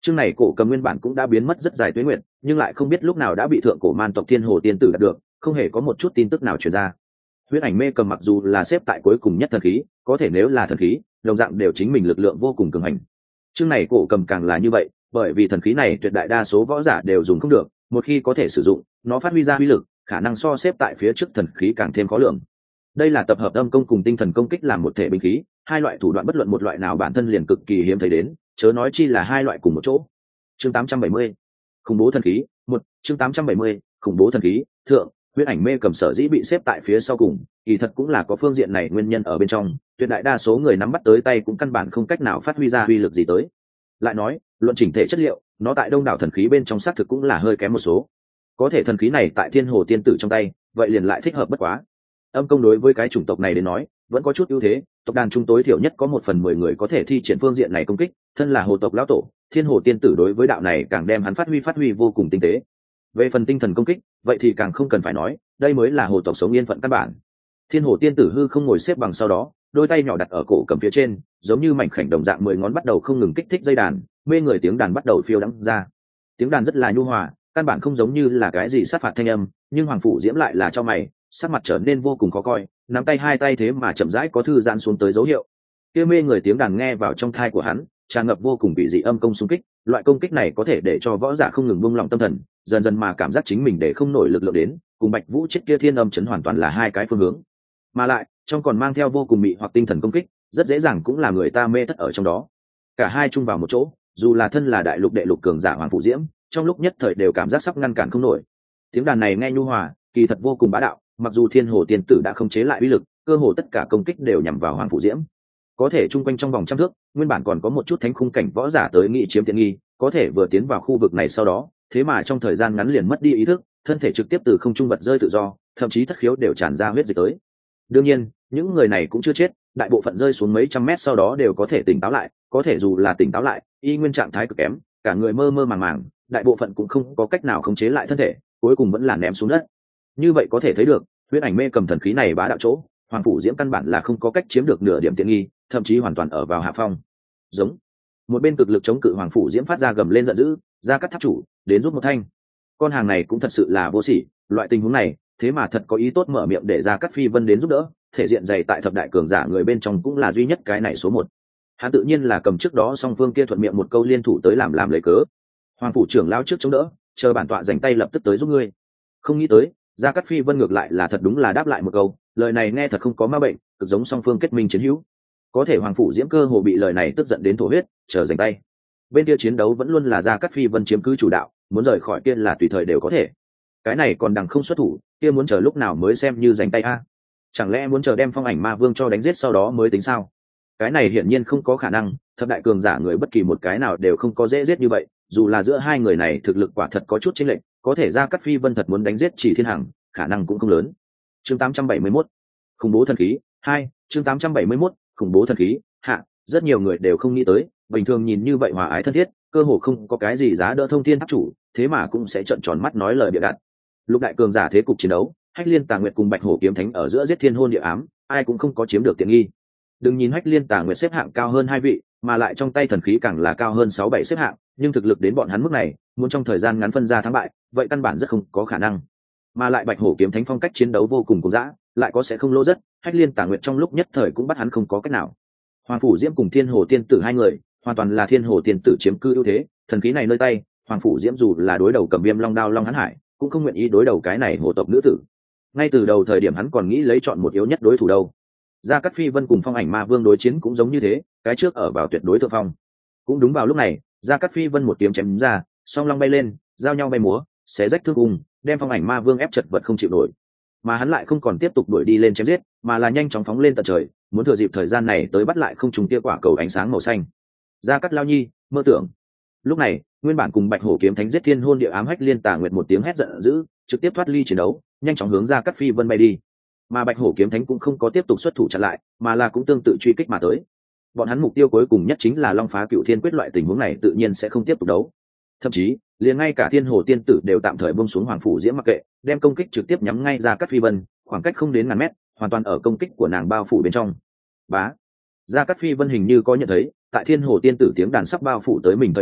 Chương này cổ cầm nguyên bản cũng đã biến mất rất dài tuế nguyện, nhưng lại không biết lúc nào đã bị thượng cổ man tộc Thiên Hồ Tiên Tử đạt được, không hề có một chút tin tức nào truyền ra. Huyễn ảnh mê cầm mặc dù là xếp tại cuối cùng nhất thần khí, có thể nếu là thần khí, đồng dạng đều chính mình lực lượng vô cùng cường hành. Chương này cổ cầm càng là như vậy, bởi vì thần khí này tuyệt đại đa số võ giả đều dùng không được, một khi có thể sử dụng, nó phát huy ra uy lực, khả năng so xếp tại phía trước thần khí càng thêm khó lường. Đây là tập hợp âm công cùng tinh thần công kích làm một thể binh khí, hai loại thủ đoạn bất luận một loại nào bản thân liền cực kỳ hiếm thấy đến, chớ nói chi là hai loại cùng một chỗ. Chương 870, khủng bố thần khí. Chương 870, khủng bố thần khí. Thượng, huyễn ảnh mê cầm sở dĩ bị xếp tại phía sau cùng, kỳ thật cũng là có phương diện này nguyên nhân ở bên trong, tuyệt đại đa số người nắm bắt tới tay cũng căn bản không cách nào phát huy ra uy lực gì tới. Lại nói, luận chỉnh thể chất liệu, nó tại đông đảo thần khí bên trong xác thực cũng là hơi kém một số. Có thể thần khí này tại Thiên Hồ Tiên Tử trong tay, vậy liền lại thích hợp bất quá. Âm công đối với cái chủng tộc này đến nói, vẫn có chút ưu thế, tộc đàn chúng tối thiểu nhất có 1/10 người có thể thi triển phương diện này công kích, thân là hồ tộc lão tổ, Thiên Hồ Tiên Tử đối với đạo này càng đem hắn phát huy vô cùng tinh tế. Về phần tinh thần công kích, vậy thì càng không cần phải nói, đây mới là hồ tộc sống yên phận căn bản. Thiên Hồ Tiên Tử hư không ngồi xếp bằng sau đó, đôi tay nhỏ đặt ở cổ cầm phía trên, giống như mảnh khảnh đồng dạng 10 ngón bắt đầu không ngừng kích thích dây đàn, mê người tiếng đàn bắt đầu phiêu đãng ra. Tiếng đàn rất là nhu hòa, căn bản không giống như là cái gì sát phạt thanh âm, nhưng Hoàng Phủ Diễm lại là cho mày, sắc mặt trở nên vô cùng khó coi, nắm tay hai tay thế mà chậm rãi có thư giãn xuống tới dấu hiệu. Kia mê người tiếng đàn nghe vào trong tai của hắn, tràn ngập vô cùng bị dị âm công xung kích, loại công kích này có thể để cho võ giả không ngừng buông lỏng tâm thần, dần dần mà cảm giác chính mình để không nổi lực lượng đến, cùng Bạch Vũ chết kia thiên âm chấn hoàn toàn là hai cái phương hướng. Mà lại, trong còn mang theo vô cùng mị hoặc tinh thần công kích, rất dễ dàng cũng là người ta mê thất ở trong đó. Cả hai chung vào một chỗ, dù là thân là đại lục đệ lục cường giả Hoàng Phủ Diễm, trong lúc nhất thời đều cảm giác sắp ngăn cản không nổi. Tiếng đàn này nghe nhu hòa, kỳ thật vô cùng bá đạo, mặc dù Thiên Hồ Tiên Tử đã không chế lại uy lực, cơ hồ tất cả công kích đều nhắm vào Hoàng Phủ Diễm. Có thể chung quanh trong vòng trăm thước, nguyên bản còn có một chút thánh khung cảnh võ giả tới nghị chiếm tiện nghi, có thể vừa tiến vào khu vực này sau đó, thế mà trong thời gian ngắn liền mất đi ý thức, thân thể trực tiếp từ không trung bật rơi tự do, thậm chí thất khiếu đều tràn ra huyết dịch tới. Đương nhiên, những người này cũng chưa chết, đại bộ phận rơi xuống mấy trăm mét sau đó đều có thể tỉnh táo lại, có thể dù là tỉnh táo lại, y nguyên trạng thái cực kém, cả người mơ mơ màng màng, đại bộ phận cũng không có cách nào khống chế lại thân thể, cuối cùng vẫn là ném xuống đất. Như vậy có thể thấy được, huyễn ảnh mê cầm thần khí này bá đạo chỗ, Hoàng Phủ Diễm căn bản là không có cách chiếm được nửa điểm tiện nghi, thậm chí hoàn toàn ở vào hạ phong. Giống một bên cực lực chống cự Hoàng Phủ Diễm phát ra gầm lên giận dữ, ra cắt tháp chủ đến giúp một thanh. Con hàng này cũng thật sự là vô sỉ, loại tình huống này thế mà thật có ý tốt mở miệng để ra cắt phi vân đến giúp đỡ, thể diện dày tại thập đại cường giả người bên trong cũng là duy nhất cái này số một. Hắn tự nhiên là cầm trước đó song phương kia thuận miệng một câu liên thủ tới làm lấy cớ. Hoàng phủ trưởng lao trước chống đỡ, chờ bản tọa dành tay lập tức tới giúp ngươi. Không nghĩ tới, Gia Cát Phi Vân ngược lại là thật đúng là đáp lại một câu, lời này nghe thật không có ma bệnh, cực giống song phương kết minh chiến hữu. Có thể Hoàng phủ Diễm cơ hồ bị lời này tức giận đến thổ huyết, chờ dành tay. Bên kia chiến đấu vẫn luôn là Gia Cát Phi Vân chiếm cứ chủ đạo, muốn rời khỏi kia là tùy thời đều có thể. Cái này còn đằng không xuất thủ, kia muốn chờ lúc nào mới xem như dành tay a? Chẳng lẽ muốn chờ đem Phong Ảnh Ma Vương cho đánh giết sau đó mới tính sao? Cái này hiển nhiên không có khả năng, thập đại cường giả người bất kỳ một cái nào đều không có dễ giết như vậy, dù là giữa hai người này thực lực quả thật có chút chênh lệch, có thể Gia Cát Phi Vân thật muốn đánh giết Chỉ Thiên Hằng, khả năng cũng không lớn. Chương 871, khủng bố thần khí 2, chương 871, khủng bố thần khí hạ, rất nhiều người đều không nghĩ tới, bình thường nhìn như vậy hòa ái thân thiết, cơ hồ không có cái gì giá đỡ thông thiên tháp chủ, thế mà cũng sẽ trợn tròn mắt nói lời bịa đặt. Lục đại cường giả thế cục chiến đấu, Hách Liên Tà Nguyệt cùng Bạch Hổ Kiếm Thánh ở giữa giết thiên hôn địa ám, ai cũng không có chiếm được tiện nghi. Đừng nhìn Hách Liên Tà Nguyệt xếp hạng cao hơn hai vị, mà lại trong tay thần khí càng là cao hơn 6-7 xếp hạng, nhưng thực lực đến bọn hắn mức này, muốn trong thời gian ngắn phân ra thắng bại, vậy căn bản rất không có khả năng. Mà lại Bạch Hổ Kiếm Thánh phong cách chiến đấu vô cùng cuồng dã, lại có sẽ không lỗ rất, Hách Liên Tà Nguyệt trong lúc nhất thời cũng bắt hắn không có cách nào. Hoàng phủ Diễm cùng Thiên Hồ Tiên Tử hai người, hoàn toàn là Thiên Hồ Tiên Tử chiếm cư ưu thế, thần khí này nơi tay, Hoàng phủ Diễm dù là đối đầu Cầm Viêm Long Đao Long Hán Hải, cũng không nguyện ý đối đầu cái này hồ tộc nữ tử. Ngay từ đầu thời điểm hắn còn nghĩ lấy chọn một yếu nhất đối thủ đâu. Gia Cát Phi Vân cùng Phong Ảnh Ma Vương đối chiến cũng giống như thế, cái trước ở vào tuyệt đối thượng phong. Cũng đúng vào lúc này, Gia Cát Phi Vân một kiếm chém ra, song long bay lên, giao nhau bay múa, xé rách thương cùng, đem Phong Ảnh Ma Vương ép chật vật không chịu nổi. Mà hắn lại không còn tiếp tục đuổi đi lên chém giết, mà là nhanh chóng phóng lên tận trời, muốn thừa dịp thời gian này tới bắt lại không trùng tia quả cầu ánh sáng màu xanh. Gia Cát Lao Nhi, mơ tưởng. Lúc này, nguyên bản cùng Bạch Hổ Kiếm Thánh giết thiên hôn địa ám Hách Liên Tà Nguyệt một tiếng hét giận dữ, trực tiếp thoát ly chiến đấu, nhanh chóng hướng Gia Cát Phi Vân bay đi. Mà Bạch Hổ Kiếm Thánh cũng không có tiếp tục xuất thủ chặn lại, mà là cũng tương tự truy kích mà tới. Bọn hắn mục tiêu cuối cùng nhất chính là Long Phá Cựu Thiên Quyết, loại tình huống này tự nhiên sẽ không tiếp tục đấu. Thậm chí, liền ngay cả Thiên Hồ Tiên Tử đều tạm thời buông xuống Hoàng phủ Diễm mặc kệ, đem công kích trực tiếp nhắm ngay Gia Cát Phi Vân, khoảng cách không đến ngàn mét, hoàn toàn ở công kích của nàng bao phủ bên trong. Bá. Gia Cát Phi Vân hình như có nhận thấy, tại Thiên Hồ Tiên Tử tiếng đàn sắp bao phủ tới mình thời điểm,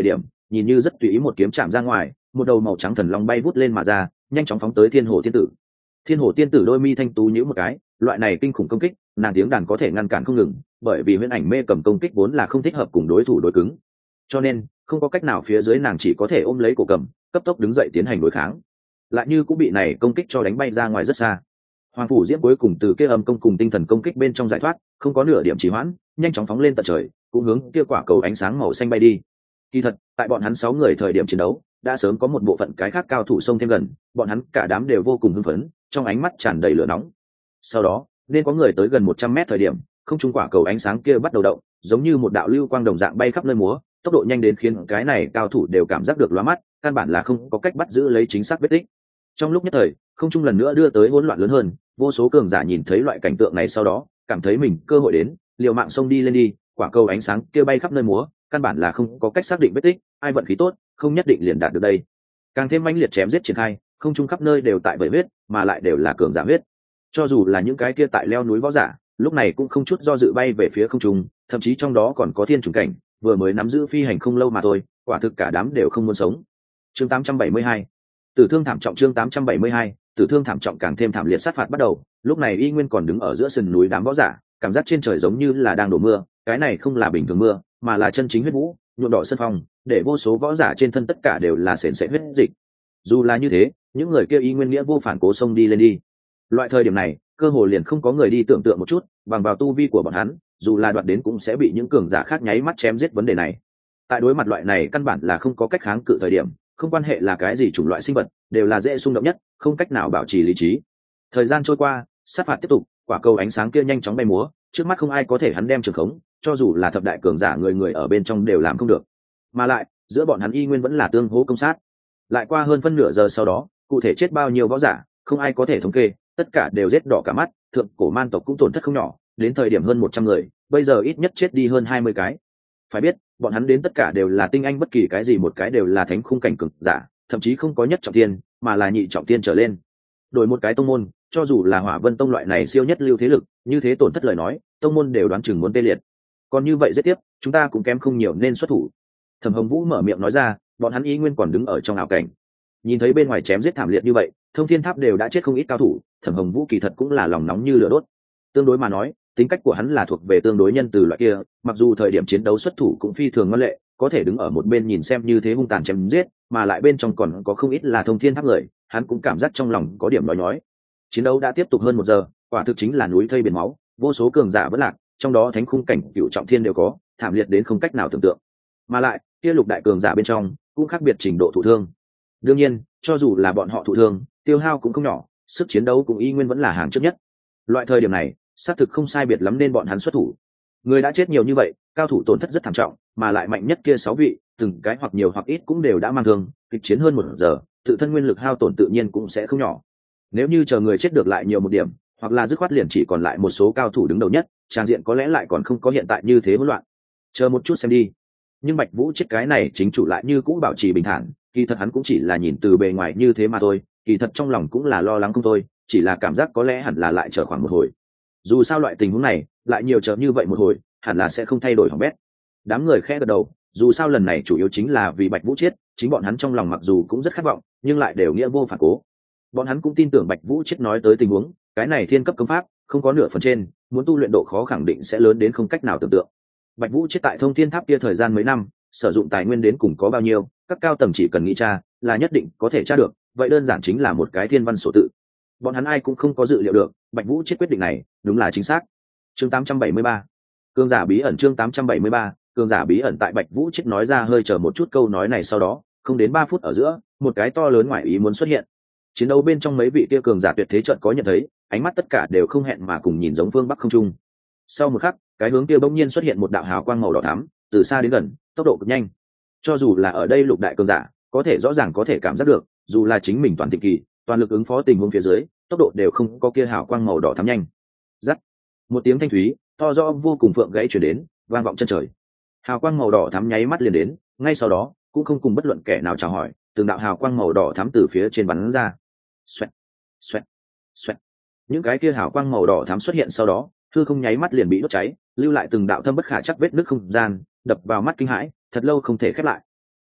nhìn như rất tùy ý một kiếm chạm ra ngoài, một đầu màu trắng thần long bay vút lên mà ra, nhanh chóng phóng tới Thiên Hồ Tiên Tử. Thiên Hồ Tiên Tử đôi mi thanh tú nhíu một cái, loại này kinh khủng công kích, nàng tiếng đàn có thể ngăn cản không ngừng, bởi vì huyễn ảnh mê cầm công kích vốn là không thích hợp cùng đối thủ đối cứng, cho nên không có cách nào, phía dưới nàng chỉ có thể ôm lấy cổ cầm, cấp tốc đứng dậy tiến hành đối kháng. Lại như cũng bị này công kích cho đánh bay ra ngoài rất xa. Hoàng phủ Diễm cuối cùng từ kia âm công cùng tinh thần công kích bên trong giải thoát, không có nửa điểm trì hoãn, nhanh chóng phóng lên tận trời, cũng hướng kia quả cầu ánh sáng màu xanh bay đi. Kỳ thật, tại bọn hắn 6 người thời điểm chiến đấu, đã sớm có một bộ phận cái khác cao thủ xông thêm gần, bọn hắn cả đám đều vô cùng hưng phấn, trong ánh mắt tràn đầy lửa nóng. Sau đó, nên có người tới gần 100 mét thời điểm, không trung quả cầu ánh sáng kia bắt đầu động, giống như một đạo lưu quang đồng dạng bay khắp nơi múa, tốc độ nhanh đến khiến cái này cao thủ đều cảm giác được lóa mắt, căn bản là không có cách bắt giữ lấy chính xác vết tích. Trong lúc nhất thời, không trung lần nữa đưa tới hỗn loạn lớn hơn, vô số cường giả nhìn thấy loại cảnh tượng này sau đó, cảm thấy mình cơ hội đến, liều mạng xông đi lên đi, quả cầu ánh sáng kia bay khắp nơi múa, căn bản là không có cách xác định vết tích, ai vận khí tốt, không nhất định liền đạt được đây. Càng thêm mãnh liệt chém giết triển khai, không trung khắp nơi đều tại vẩy huyết, mà lại đều là cường giả huyết. Cho dù là những cái kia tại leo núi võ giả, lúc này cũng không chút do dự bay về phía không trung, thậm chí trong đó còn có thiên chủng cảnh, vừa mới nắm giữ phi hành không lâu mà thôi, quả thực cả đám đều không muốn sống. Chương 872, tử thương thảm trọng. Chương 872, tử thương thảm trọng. Càng thêm thảm liệt sát phạt bắt đầu, lúc này y nguyên còn đứng ở giữa sườn núi đám võ giả, cảm giác trên trời giống như là đang đổ mưa, cái này không là bình thường mưa, mà là chân chính huyết vũ, nhuộm đỏ sân phong, để vô số võ giả trên thân tất cả đều là sền sệt huyết dịch. Dù là như thế, những người kia y nguyên nghĩa vô phản cố xông đi lên đi. Loại thời điểm này, cơ hồ liền không có người đi tưởng tượng một chút, bằng vào tu vi của bọn hắn, dù là đoạt đến cũng sẽ bị những cường giả khác nháy mắt chém giết vấn đề này. Tại đối mặt loại này căn bản là không có cách kháng cự thời điểm, không quan hệ là cái gì chủng loại sinh vật, đều là dễ xung động nhất, không cách nào bảo trì lý trí. Thời gian trôi qua, sát phạt tiếp tục, quả cầu ánh sáng kia nhanh chóng bay múa, trước mắt không ai có thể hắn đem trường khống, cho dù là thập đại cường giả người người ở bên trong đều làm không được. Mà lại, giữa bọn hắn y nguyên vẫn là tương hỗ công sát. Lại qua hơn phân nửa giờ sau đó, cụ thể chết bao nhiêu võ giả, không ai có thể thống kê, tất cả đều rết đỏ cả mắt, thượng cổ man tộc cũng tổn thất không nhỏ, đến thời điểm hơn 100 người, bây giờ ít nhất chết đi hơn 20 cái. Phải biết, bọn hắn đến tất cả đều là tinh anh, bất kỳ cái gì một cái đều là thánh khung cảnh cường giả, thậm chí không có nhất trọng thiên, mà là nhị trọng thiên trở lên. Đổi một cái tông môn, cho dù là Hỏa Vân tông loại này siêu nhất lưu thế lực, như thế tổn thất lời nói, tông môn đều đoán chừng muốn tê liệt. Còn như vậy giết tiếp, chúng ta cũng kém không nhiều nên xuất thủ. Thẩm Hồng Vũ mở miệng nói ra, bọn hắn ý nguyên còn đứng ở trong ảo cảnh. Nhìn thấy bên ngoài chém giết thảm liệt như vậy, Thông Thiên Tháp đều đã chết không ít cao thủ, Thẩm Hồng Vũ kỳ thật cũng là lòng nóng như lửa đốt. Tương đối mà nói, tính cách của hắn là thuộc về tương đối nhân từ loại kia, mặc dù thời điểm chiến đấu xuất thủ cũng phi thường ngoan lệ, có thể đứng ở một bên nhìn xem như thế hung tàn chém giết, mà lại bên trong còn có không ít là Thông Thiên Tháp người, hắn cũng cảm giác trong lòng có điểm nói nhói. Chiến đấu đã tiếp tục hơn 1 giờ, quả thực chính là núi thây biển máu, vô số cường giả vẫn lạc, trong đó thánh khung cảnh cửu trọng thiên đều có, thảm liệt đến không cách nào tưởng tượng. Mà lại, kia lục đại cường giả bên trong cũng khác biệt trình độ thụ thương. Đương nhiên, cho dù là bọn họ thụ thương, tiêu hao cũng không nhỏ, sức chiến đấu cũng y nguyên vẫn là hàng trước nhất. Loại thời điểm này, xác thực không sai biệt lắm nên bọn hắn xuất thủ. Người đã chết nhiều như vậy, cao thủ tổn thất rất thảm trọng, mà lại mạnh nhất kia 6 vị, từng cái hoặc nhiều hoặc ít cũng đều đã mang thương, kịch chiến hơn 1 giờ, tự thân nguyên lực hao tổn tự nhiên cũng sẽ không nhỏ. Nếu như chờ người chết được lại nhiều một điểm, hoặc là dứt khoát liền chỉ còn lại một số cao thủ đứng đầu nhất, trang diện có lẽ lại còn không có hiện tại như thế hỗn loạn. Chờ một chút xem đi. Nhưng Bạch Vũ chết cái này chính chủ lại như cũ bảo trì bình thản, kỳ thật hắn cũng chỉ là nhìn từ bề ngoài như thế mà thôi, kỳ thật trong lòng cũng là lo lắng không thôi, chỉ là cảm giác có lẽ hẳn là lại chờ khoảng một hồi. Dù sao loại tình huống này, lại nhiều chờ như vậy một hồi, hẳn là sẽ không thay đổi hỏng bét. Đám người khẽ gật đầu, dù sao lần này chủ yếu chính là vì Bạch Vũ chết, chính bọn hắn trong lòng mặc dù cũng rất khát vọng, nhưng lại đều nghĩa vô phản cố. Bọn hắn cũng tin tưởng Bạch Vũ chết nói tới tình huống, cái này thiên cấp công pháp, không có nửa phần trên, muốn tu luyện độ khó khẳng định sẽ lớn đến không cách nào tưởng tượng. Bạch Vũ chết tại Thông Thiên Tháp kia thời gian mấy năm, sử dụng tài nguyên đến cùng có bao nhiêu, các cao tầng chỉ cần nghĩ tra, là nhất định có thể tra được, vậy đơn giản chính là một cái thiên văn số tự. Bọn hắn ai cũng không có dự liệu được, Bạch Vũ chết quyết định này, đúng là chính xác. Chương 873, cường giả bí ẩn. Chương 873, cường giả bí ẩn. Tại Bạch Vũ chết nói ra hơi chờ một chút câu nói này sau đó, không đến 3 phút ở giữa, một cái to lớn ngoại ý muốn xuất hiện. Chiến đấu bên trong mấy vị kia cường giả tuyệt thế chợt có nhận thấy, ánh mắt tất cả đều không hẹn mà cùng nhìn giống phương bắc không trung. Sau một khắc, cái hướng kia bỗng nhiên xuất hiện một đạo hào quang màu đỏ thắm, từ xa đến gần, tốc độ cực nhanh. Cho dù là ở đây lục đại cường giả, có thể rõ ràng có thể cảm giác được, dù là chính mình toàn thịnh kỳ, toàn lực ứng phó tình huống phía dưới, tốc độ đều không có kia hào quang màu đỏ thắm nhanh. Rắc, một tiếng thanh thúy, to rõ vô cùng phượng gãy truyền đến, vang vọng chân trời. Hào quang màu đỏ thắm nháy mắt liền đến, ngay sau đó, cũng không cùng bất luận kẻ nào chào hỏi, từng đạo hào quang màu đỏ thắm từ phía trên bắn ra. Xoẹt, xoẹt, xoẹt. Những cái kia hào quang màu đỏ thắm xuất hiện sau đó, hư không nháy mắt liền bị đốt cháy, lưu lại từng đạo thâm bất khả chắc vết nứt không gian, đập vào mắt kinh hãi, thật lâu không thể khép lại.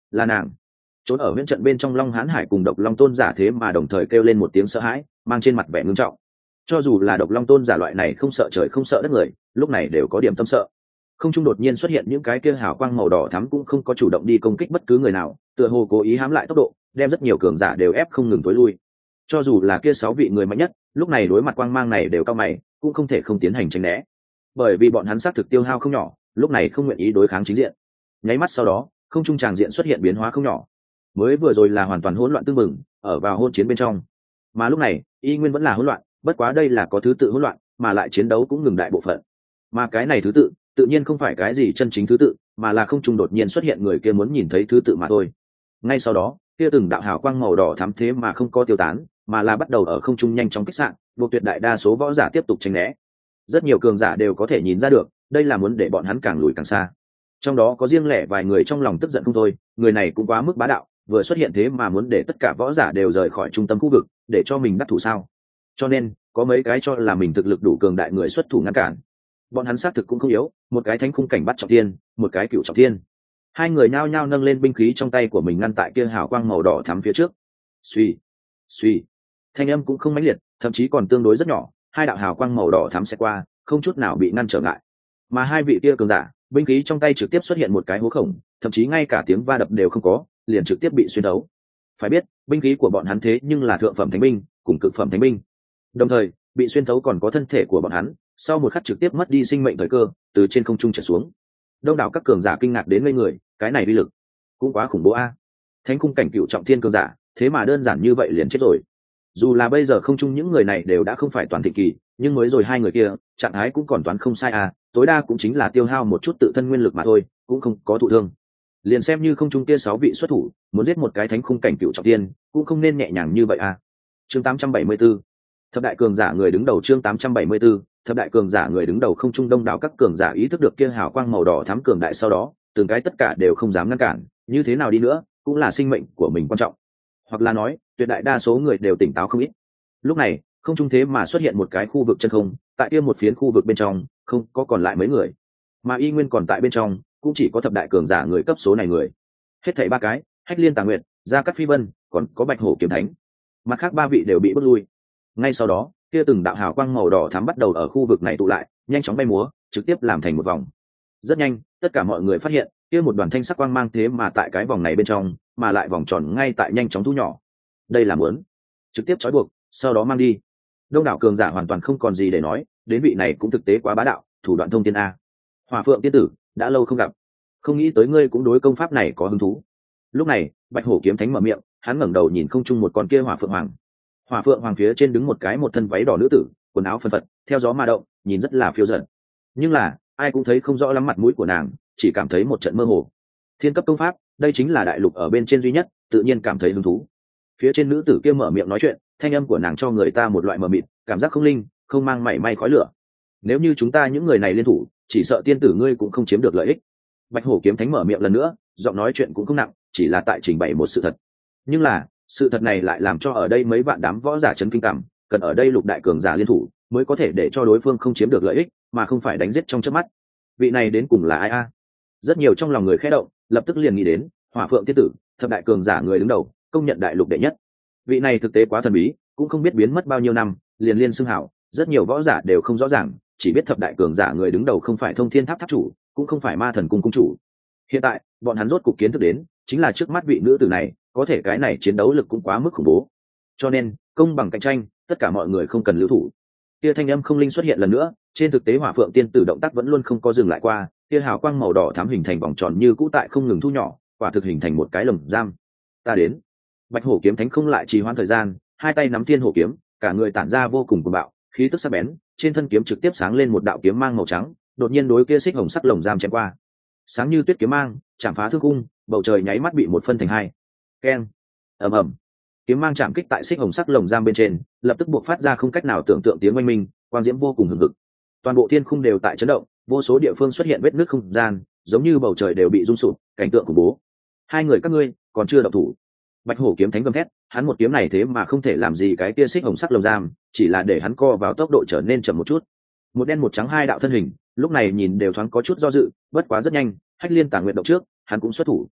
là nàng. Trốn ở huyễn trận bên trong Long Hán Hải cùng Độc Long Tôn giả thế mà đồng thời kêu lên một tiếng sợ hãi, mang trên mặt vẻ ngưng trọng. Cho dù là Độc Long Tôn giả loại này không sợ trời không sợ đất người, lúc này đều có điểm tâm sợ. Không trung đột nhiên xuất hiện những cái kia hào quang màu đỏ thắm cũng không có chủ động đi công kích bất cứ người nào, tựa hồ cố ý hãm lại tốc độ, đem rất nhiều cường giả đều ép không ngừng tối lui. Cho dù là kia 6 vị người mạnh nhất, lúc này đối mặt quang mang này đều cao mày, cũng không thể không tiến hành tránh né. Bởi vì bọn hắn xác thực tiêu hao không nhỏ, lúc này không nguyện ý đối kháng chính diện. Nháy mắt sau đó, không trung tràng diện xuất hiện biến hóa không nhỏ. Mới vừa rồi là hoàn toàn hỗn loạn tương mừng, ở vào hôn chiến bên trong. Mà lúc này, y nguyên vẫn là hỗn loạn, bất quá đây là có thứ tự hỗn loạn, mà lại chiến đấu cũng ngừng đại bộ phận. Mà cái này thứ tự, tự nhiên không phải cái gì chân chính thứ tự, mà là không trung đột nhiên xuất hiện người kia muốn nhìn thấy thứ tự mà thôi. Ngay sau đó, kia từng đạo hào quang màu đỏ thắm thế mà không có tiêu tán, mà là bắt đầu ở không trung nhanh chóng kích sạn, buộc tuyệt đại đa số võ giả tiếp tục tránh né. Rất nhiều cường giả đều có thể nhìn ra được, đây là muốn để bọn hắn càng lùi càng xa. Trong đó có riêng lẻ vài người trong lòng tức giận không thôi, người này cũng quá mức bá đạo, vừa xuất hiện thế mà muốn để tất cả võ giả đều rời khỏi trung tâm khu vực, để cho mình đắc thủ sao? Cho nên, có mấy cái cho là mình thực lực đủ cường đại người xuất thủ ngăn cản. Bọn hắn xác thực cũng không yếu, một cái thánh khung cảnh bắt trọng thiên, một cái cựu trọng thiên. Hai người nhao nhao nâng lên binh khí trong tay của mình ngăn tại kia hào quang màu đỏ thắm phía trước. Suy, suy, thanh âm cũng không mãnh liệt, thậm chí còn tương đối rất nhỏ, hai đạo hào quang màu đỏ thắm sẽ qua, không chút nào bị ngăn trở ngại. Mà hai vị kia cường giả, binh khí trong tay trực tiếp xuất hiện một cái hố khổng, thậm chí ngay cả tiếng va đập đều không có, liền trực tiếp bị xuyên thấu. Phải biết, binh khí của bọn hắn thế nhưng là thượng phẩm thánh binh, cùng cực phẩm thánh binh. Đồng thời, bị xuyên thấu còn có thân thể của bọn hắn, sau một khắc trực tiếp mất đi sinh mệnh thời cơ, từ trên không trung trở xuống. Đông đảo các cường giả kinh ngạc đến ngây người, cái này uy lực cũng quá khủng bố a. Thánh khung cảnh cựu trọng thiên cường giả, thế mà đơn giản như vậy liền chết rồi. Dù là bây giờ không chung những người này đều đã không phải toàn thịnh kỳ, nhưng mới rồi hai người kia, trạng thái cũng còn toán không sai à, tối đa cũng chính là tiêu hao một chút tự thân nguyên lực mà thôi, cũng không có thụ thương. Liền xem như không chung kia 6 vị xuất thủ, muốn giết một cái thánh khung cảnh cựu trọng thiên, cũng không nên nhẹ nhàng như vậy à. Chương 874. Thập đại cường giả người đứng đầu chương 874, thập đại cường giả người đứng đầu không trung đông đảo các cường giả ý thức được kia hào quang màu đỏ thắm cường đại sau đó, từng cái tất cả đều không dám ngăn cản, như thế nào đi nữa, cũng là sinh mệnh của mình quan trọng. Hoặc là nói, tuyệt đại đa số người đều tỉnh táo không ít. Lúc này, không trung thế mà xuất hiện một cái khu vực chân không, tại kia một phiến khu vực bên trong, không có còn lại mấy người. Mà y nguyên còn tại bên trong, cũng chỉ có thập đại cường giả người cấp số này người. Hết thảy 3 cái, Hách Liên Tà Nguyệt, Gia Cát Phi Vân, còn có Bạch Hổ Kiếm Thánh. Mặt khác 3 vị đều bị bước lui. Ngay sau đó, kia từng đạo hào quang màu đỏ thắm bắt đầu ở khu vực này tụ lại, nhanh chóng bay múa, trực tiếp làm thành một vòng. Rất nhanh, tất cả mọi người phát hiện, kia một đoàn thanh sắc quang mang thế mà tại cái vòng này bên trong, mà lại vòng tròn ngay tại nhanh chóng thu nhỏ. Đây là muốn trực tiếp trói buộc, sau đó mang đi. Đông đảo cường giả hoàn toàn không còn gì để nói, đến vị này cũng thực tế quá bá đạo, thủ đoạn thông thiên a. Hỏa Phượng tiên tử, đã lâu không gặp, không nghĩ tới ngươi cũng đối công pháp này có hứng thú. Lúc này, Bạch Hổ Kiếm Thánh mở miệng, hắn ngẩng đầu nhìn không trung một con kia Hỏa Phượng Hoàng. Hỏa Phượng Hoàng phía trên đứng một cái một thân váy đỏ nữ tử, quần áo phân phật, theo gió mà động, nhìn rất là phiêu dật. Nhưng là, ai cũng thấy không rõ lắm mặt mũi của nàng, chỉ cảm thấy một trận mơ hồ. Thiên cấp công pháp, đây chính là đại lục ở bên trên duy nhất, tự nhiên cảm thấy hứng thú. Phía trên nữ tử kia mở miệng nói chuyện, thanh âm của nàng cho người ta một loại mờ mịt, cảm giác không linh, không mang mảy may khói lửa. Nếu như chúng ta những người này liên thủ, chỉ sợ tiên tử ngươi cũng không chiếm được lợi ích. Bạch Hổ Kiếm Thánh mở miệng lần nữa, giọng nói chuyện cũng không nặng, chỉ là tại trình bày một sự thật. Nhưng là, sự thật này lại làm cho ở đây mấy vạn đám võ giả chấn kinh cảm, cần ở đây lục đại cường giả liên thủ, mới có thể để cho đối phương không chiếm được lợi ích, mà không phải đánh giết trong chớp mắt. Vị này đến cùng là ai a? Rất nhiều trong lòng người khẽ động, lập tức liền nghĩ đến Hỏa Phượng tiên tử, thập đại cường giả người đứng đầu, công nhận đại lục đệ nhất. Vị này thực tế quá thần bí, cũng không biết biến mất bao nhiêu năm, liền liên xưng hảo, rất nhiều võ giả đều không rõ ràng, chỉ biết thập đại cường giả người đứng đầu không phải Thông Thiên Tháp tháp chủ, cũng không phải Ma Thần cung cung chủ. Hiện tại, bọn hắn rốt cục kiến thức đến, chính là trước mắt vị nữ tử này, có thể cái này chiến đấu lực cũng quá mức khủng bố. Cho nên, công bằng cạnh tranh, tất cả mọi người không cần lưu thủ. Kia thanh âm không linh xuất hiện lần nữa, trên thực tế Hỏa Phượng tiên tử động tác vẫn luôn không có dừng lại qua, kia hào quang màu đỏ thắm hình thành vòng tròn như cũ tại không ngừng thu nhỏ, quả thực hình thành một cái lồng giam. Ta đến. Bạch Hổ Kiếm Thánh không lại trì hoãn thời gian, hai tay nắm thiên hổ kiếm, cả người tản ra vô cùng cuồng bạo, khí tức sắc bén, trên thân kiếm trực tiếp sáng lên một đạo kiếm mang màu trắng, đột nhiên đối kia xích hồng sắc lồng giam chém qua. Sáng như tuyết kiếm mang, chạm phá thương cung, bầu trời nháy mắt bị một phân thành hai. Keng. Ầm ầm. Kiếm mang chạm kích tại xích hồng sắc lồng giam bên trên, lập tức buộc phát ra không cách nào tưởng tượng tiếng oanh minh, quang diễm vô cùng hừng hực. Toàn bộ thiên khung đều tại chấn động, vô số địa phương xuất hiện vết nứt không gian, giống như bầu trời đều bị rung sụp, cảnh tượng khủng bố. Hai người các ngươi còn chưa động thủ. Bạch Hổ Kiếm Thánh gầm thét, hắn một kiếm này thế mà không thể làm gì cái kia xích hồng sắc lồng giam, chỉ là để hắn co vào tốc độ trở nên chậm một chút. Một đen một trắng hai đạo thân hình, lúc này nhìn đều thoáng có chút do dự, bất quá rất nhanh, Hách Liên Tà Nguyệt động trước, hắn cũng xuất thủ.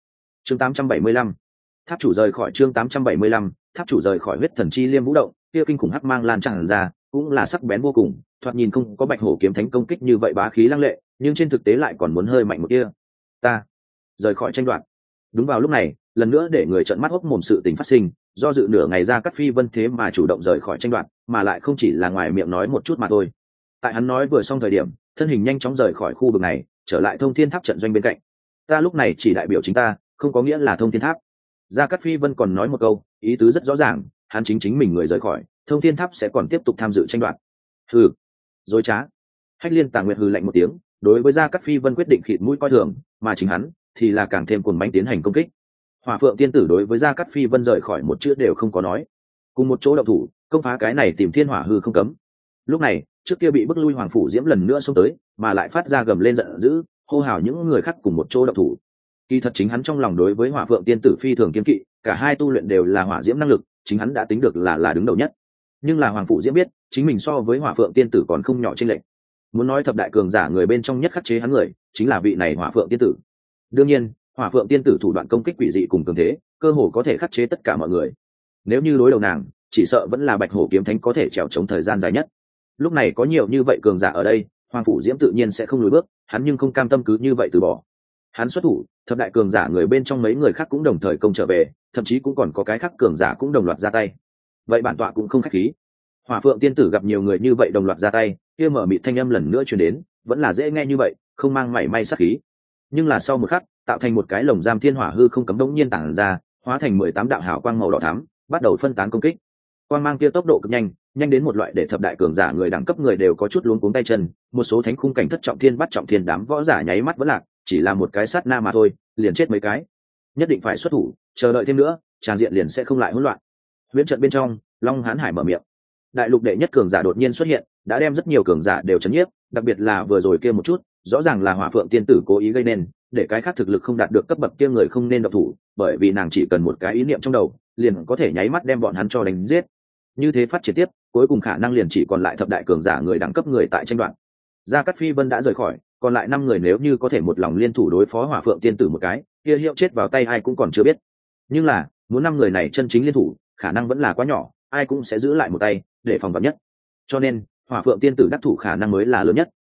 chương 875, tháp chủ rời khỏi. chương 875, tháp chủ rời khỏi. Huyết thần chi liêm vũ động, kia kinh khủng hắc mang lan tràn ra, cũng là sắc bén vô cùng, thoạt nhìn không có bạch hổ kiếm thánh công kích như vậy bá khí lăng lệ, nhưng trên thực tế lại còn muốn hơi mạnh một kia. Ta rời khỏi tranh đoạt. Đúng vào lúc này, lần nữa để người trợn mắt hốc mồm sự tình phát sinh, do dự nửa ngày ra Cát Phi Vân thế mà chủ động rời khỏi tranh đoạt, mà lại không chỉ là ngoài miệng nói một chút mà thôi. Tại hắn nói vừa xong thời điểm, thân hình nhanh chóng rời khỏi khu vực này, trở lại Thông Thiên Tháp trận doanh bên cạnh. Ta lúc này chỉ đại biểu chính ta, không có nghĩa là Thông Thiên Tháp. Gia Cát Phi Vân còn nói một câu, ý tứ rất rõ ràng, hắn chính mình người rời khỏi, Thông Thiên Tháp sẽ còn tiếp tục tham dự tranh đoạt. Hừ, dối trá. Hách Liên Tà Nguyệt hừ lạnh một tiếng, đối với Gia Cát Phi Vân quyết định khịt mũi coi thường, mà chính hắn thì là càng thêm cuồng mãnh tiến hành công kích. Hỏa Phượng Tiên Tử đối với Gia Cát Phi Vân rời khỏi một chữ đều không có nói, cùng một chỗ động thủ công phá cái này tìm thiên hỏa hư không cấm. Lúc này, trước kia bị bức lui Hoàng Phủ Diễm lần nữa xông tới, mà lại phát ra gầm lên giận dữ, hô hào những người khác cùng một chỗ động thủ. Kỳ thật chính hắn trong lòng đối với Hỏa Phượng Tiên Tử phi thường kiên kỵ, cả hai tu luyện đều là hỏa diễm năng lực, chính hắn đã tính được là đứng đầu nhất. Nhưng là Hoàng Phủ Diễm biết, chính mình so với Hỏa Phượng Tiên Tử còn không nhỏ chênh lệch. Muốn nói thập đại cường giả người bên trong nhất khắc chế hắn người, chính là vị này Hỏa Phượng Tiên Tử. Đương nhiên, Hỏa Phượng Tiên Tử thủ đoạn công kích quỷ dị cùng cường thế, cơ hồ có thể khắc chế tất cả mọi người. Nếu như đối đầu nàng, chỉ sợ vẫn là Bạch Hổ kiếm thánh có thể trèo chống thời gian dài nhất. Lúc này có nhiều như vậy cường giả ở đây, Hoàng Phủ Diễm tự nhiên sẽ không lùi bước, hắn nhưng không cam tâm cứ như vậy từ bỏ. Hắn xuất thủ, thập đại cường giả người bên trong mấy người khác cũng đồng thời công trở về, thậm chí cũng còn có cái khác cường giả cũng đồng loạt ra tay. Vậy bản tọa cũng không khách khí. Hỏa Phượng Tiên Tử gặp nhiều người như vậy đồng loạt ra tay, kia mở mịt thanh âm lần nữa truyền đến, vẫn là dễ nghe như vậy, không mang mảy may sát khí. Nhưng là sau một khắc, tạo thành một cái lồng giam thiên hỏa hư không cấm đống nhiên tản ra, hóa thành 18 đạo hào quang màu đỏ thắm, bắt đầu phân tán công kích. Quang mang kia tốc độ cực nhanh, nhanh đến một loại để thập đại cường giả người đẳng cấp người đều có chút luống cuống tay chân, một số thánh khung cảnh thất trọng thiên bắt trọng thiên đám võ giả nháy mắt vẫn lạc, chỉ là một cái sát na mà thôi, liền chết mấy cái. Nhất định phải xuất thủ, chờ đợi thêm nữa, tràng diện liền sẽ không lại hỗn loạn. Huyễn trận bên trong, Long Hán Hải mở miệng. Đại lục đệ nhất cường giả đột nhiên xuất hiện, đã đem rất nhiều cường giả đều chấn nhiếp, đặc biệt là vừa rồi kia một chút, rõ ràng là Hỏa Phượng Tiên Tử cố ý gây nên, để cái khác thực lực không đạt được cấp bậc kia người không nên động thủ, bởi vì nàng chỉ cần một cái ý niệm trong đầu, liền có thể nháy mắt đem bọn hắn cho đánh giết. Như thế phát triển tiếp, cuối cùng khả năng liền chỉ còn lại thập đại cường giả người đẳng cấp người tại tranh đoạt. Gia Cát Phi Vân đã rời khỏi, còn lại 5 người nếu như có thể một lòng liên thủ đối phó Hỏa Phượng Tiên Tử một cái, kia hiệu chết vào tay ai cũng còn chưa biết. Nhưng là, muốn 5 người này chân chính liên thủ, khả năng vẫn là quá nhỏ, ai cũng sẽ giữ lại một tay, để phòng vạn nhất. Cho nên, Hỏa Phượng Tiên Tử đắc thủ khả năng mới là lớn nhất.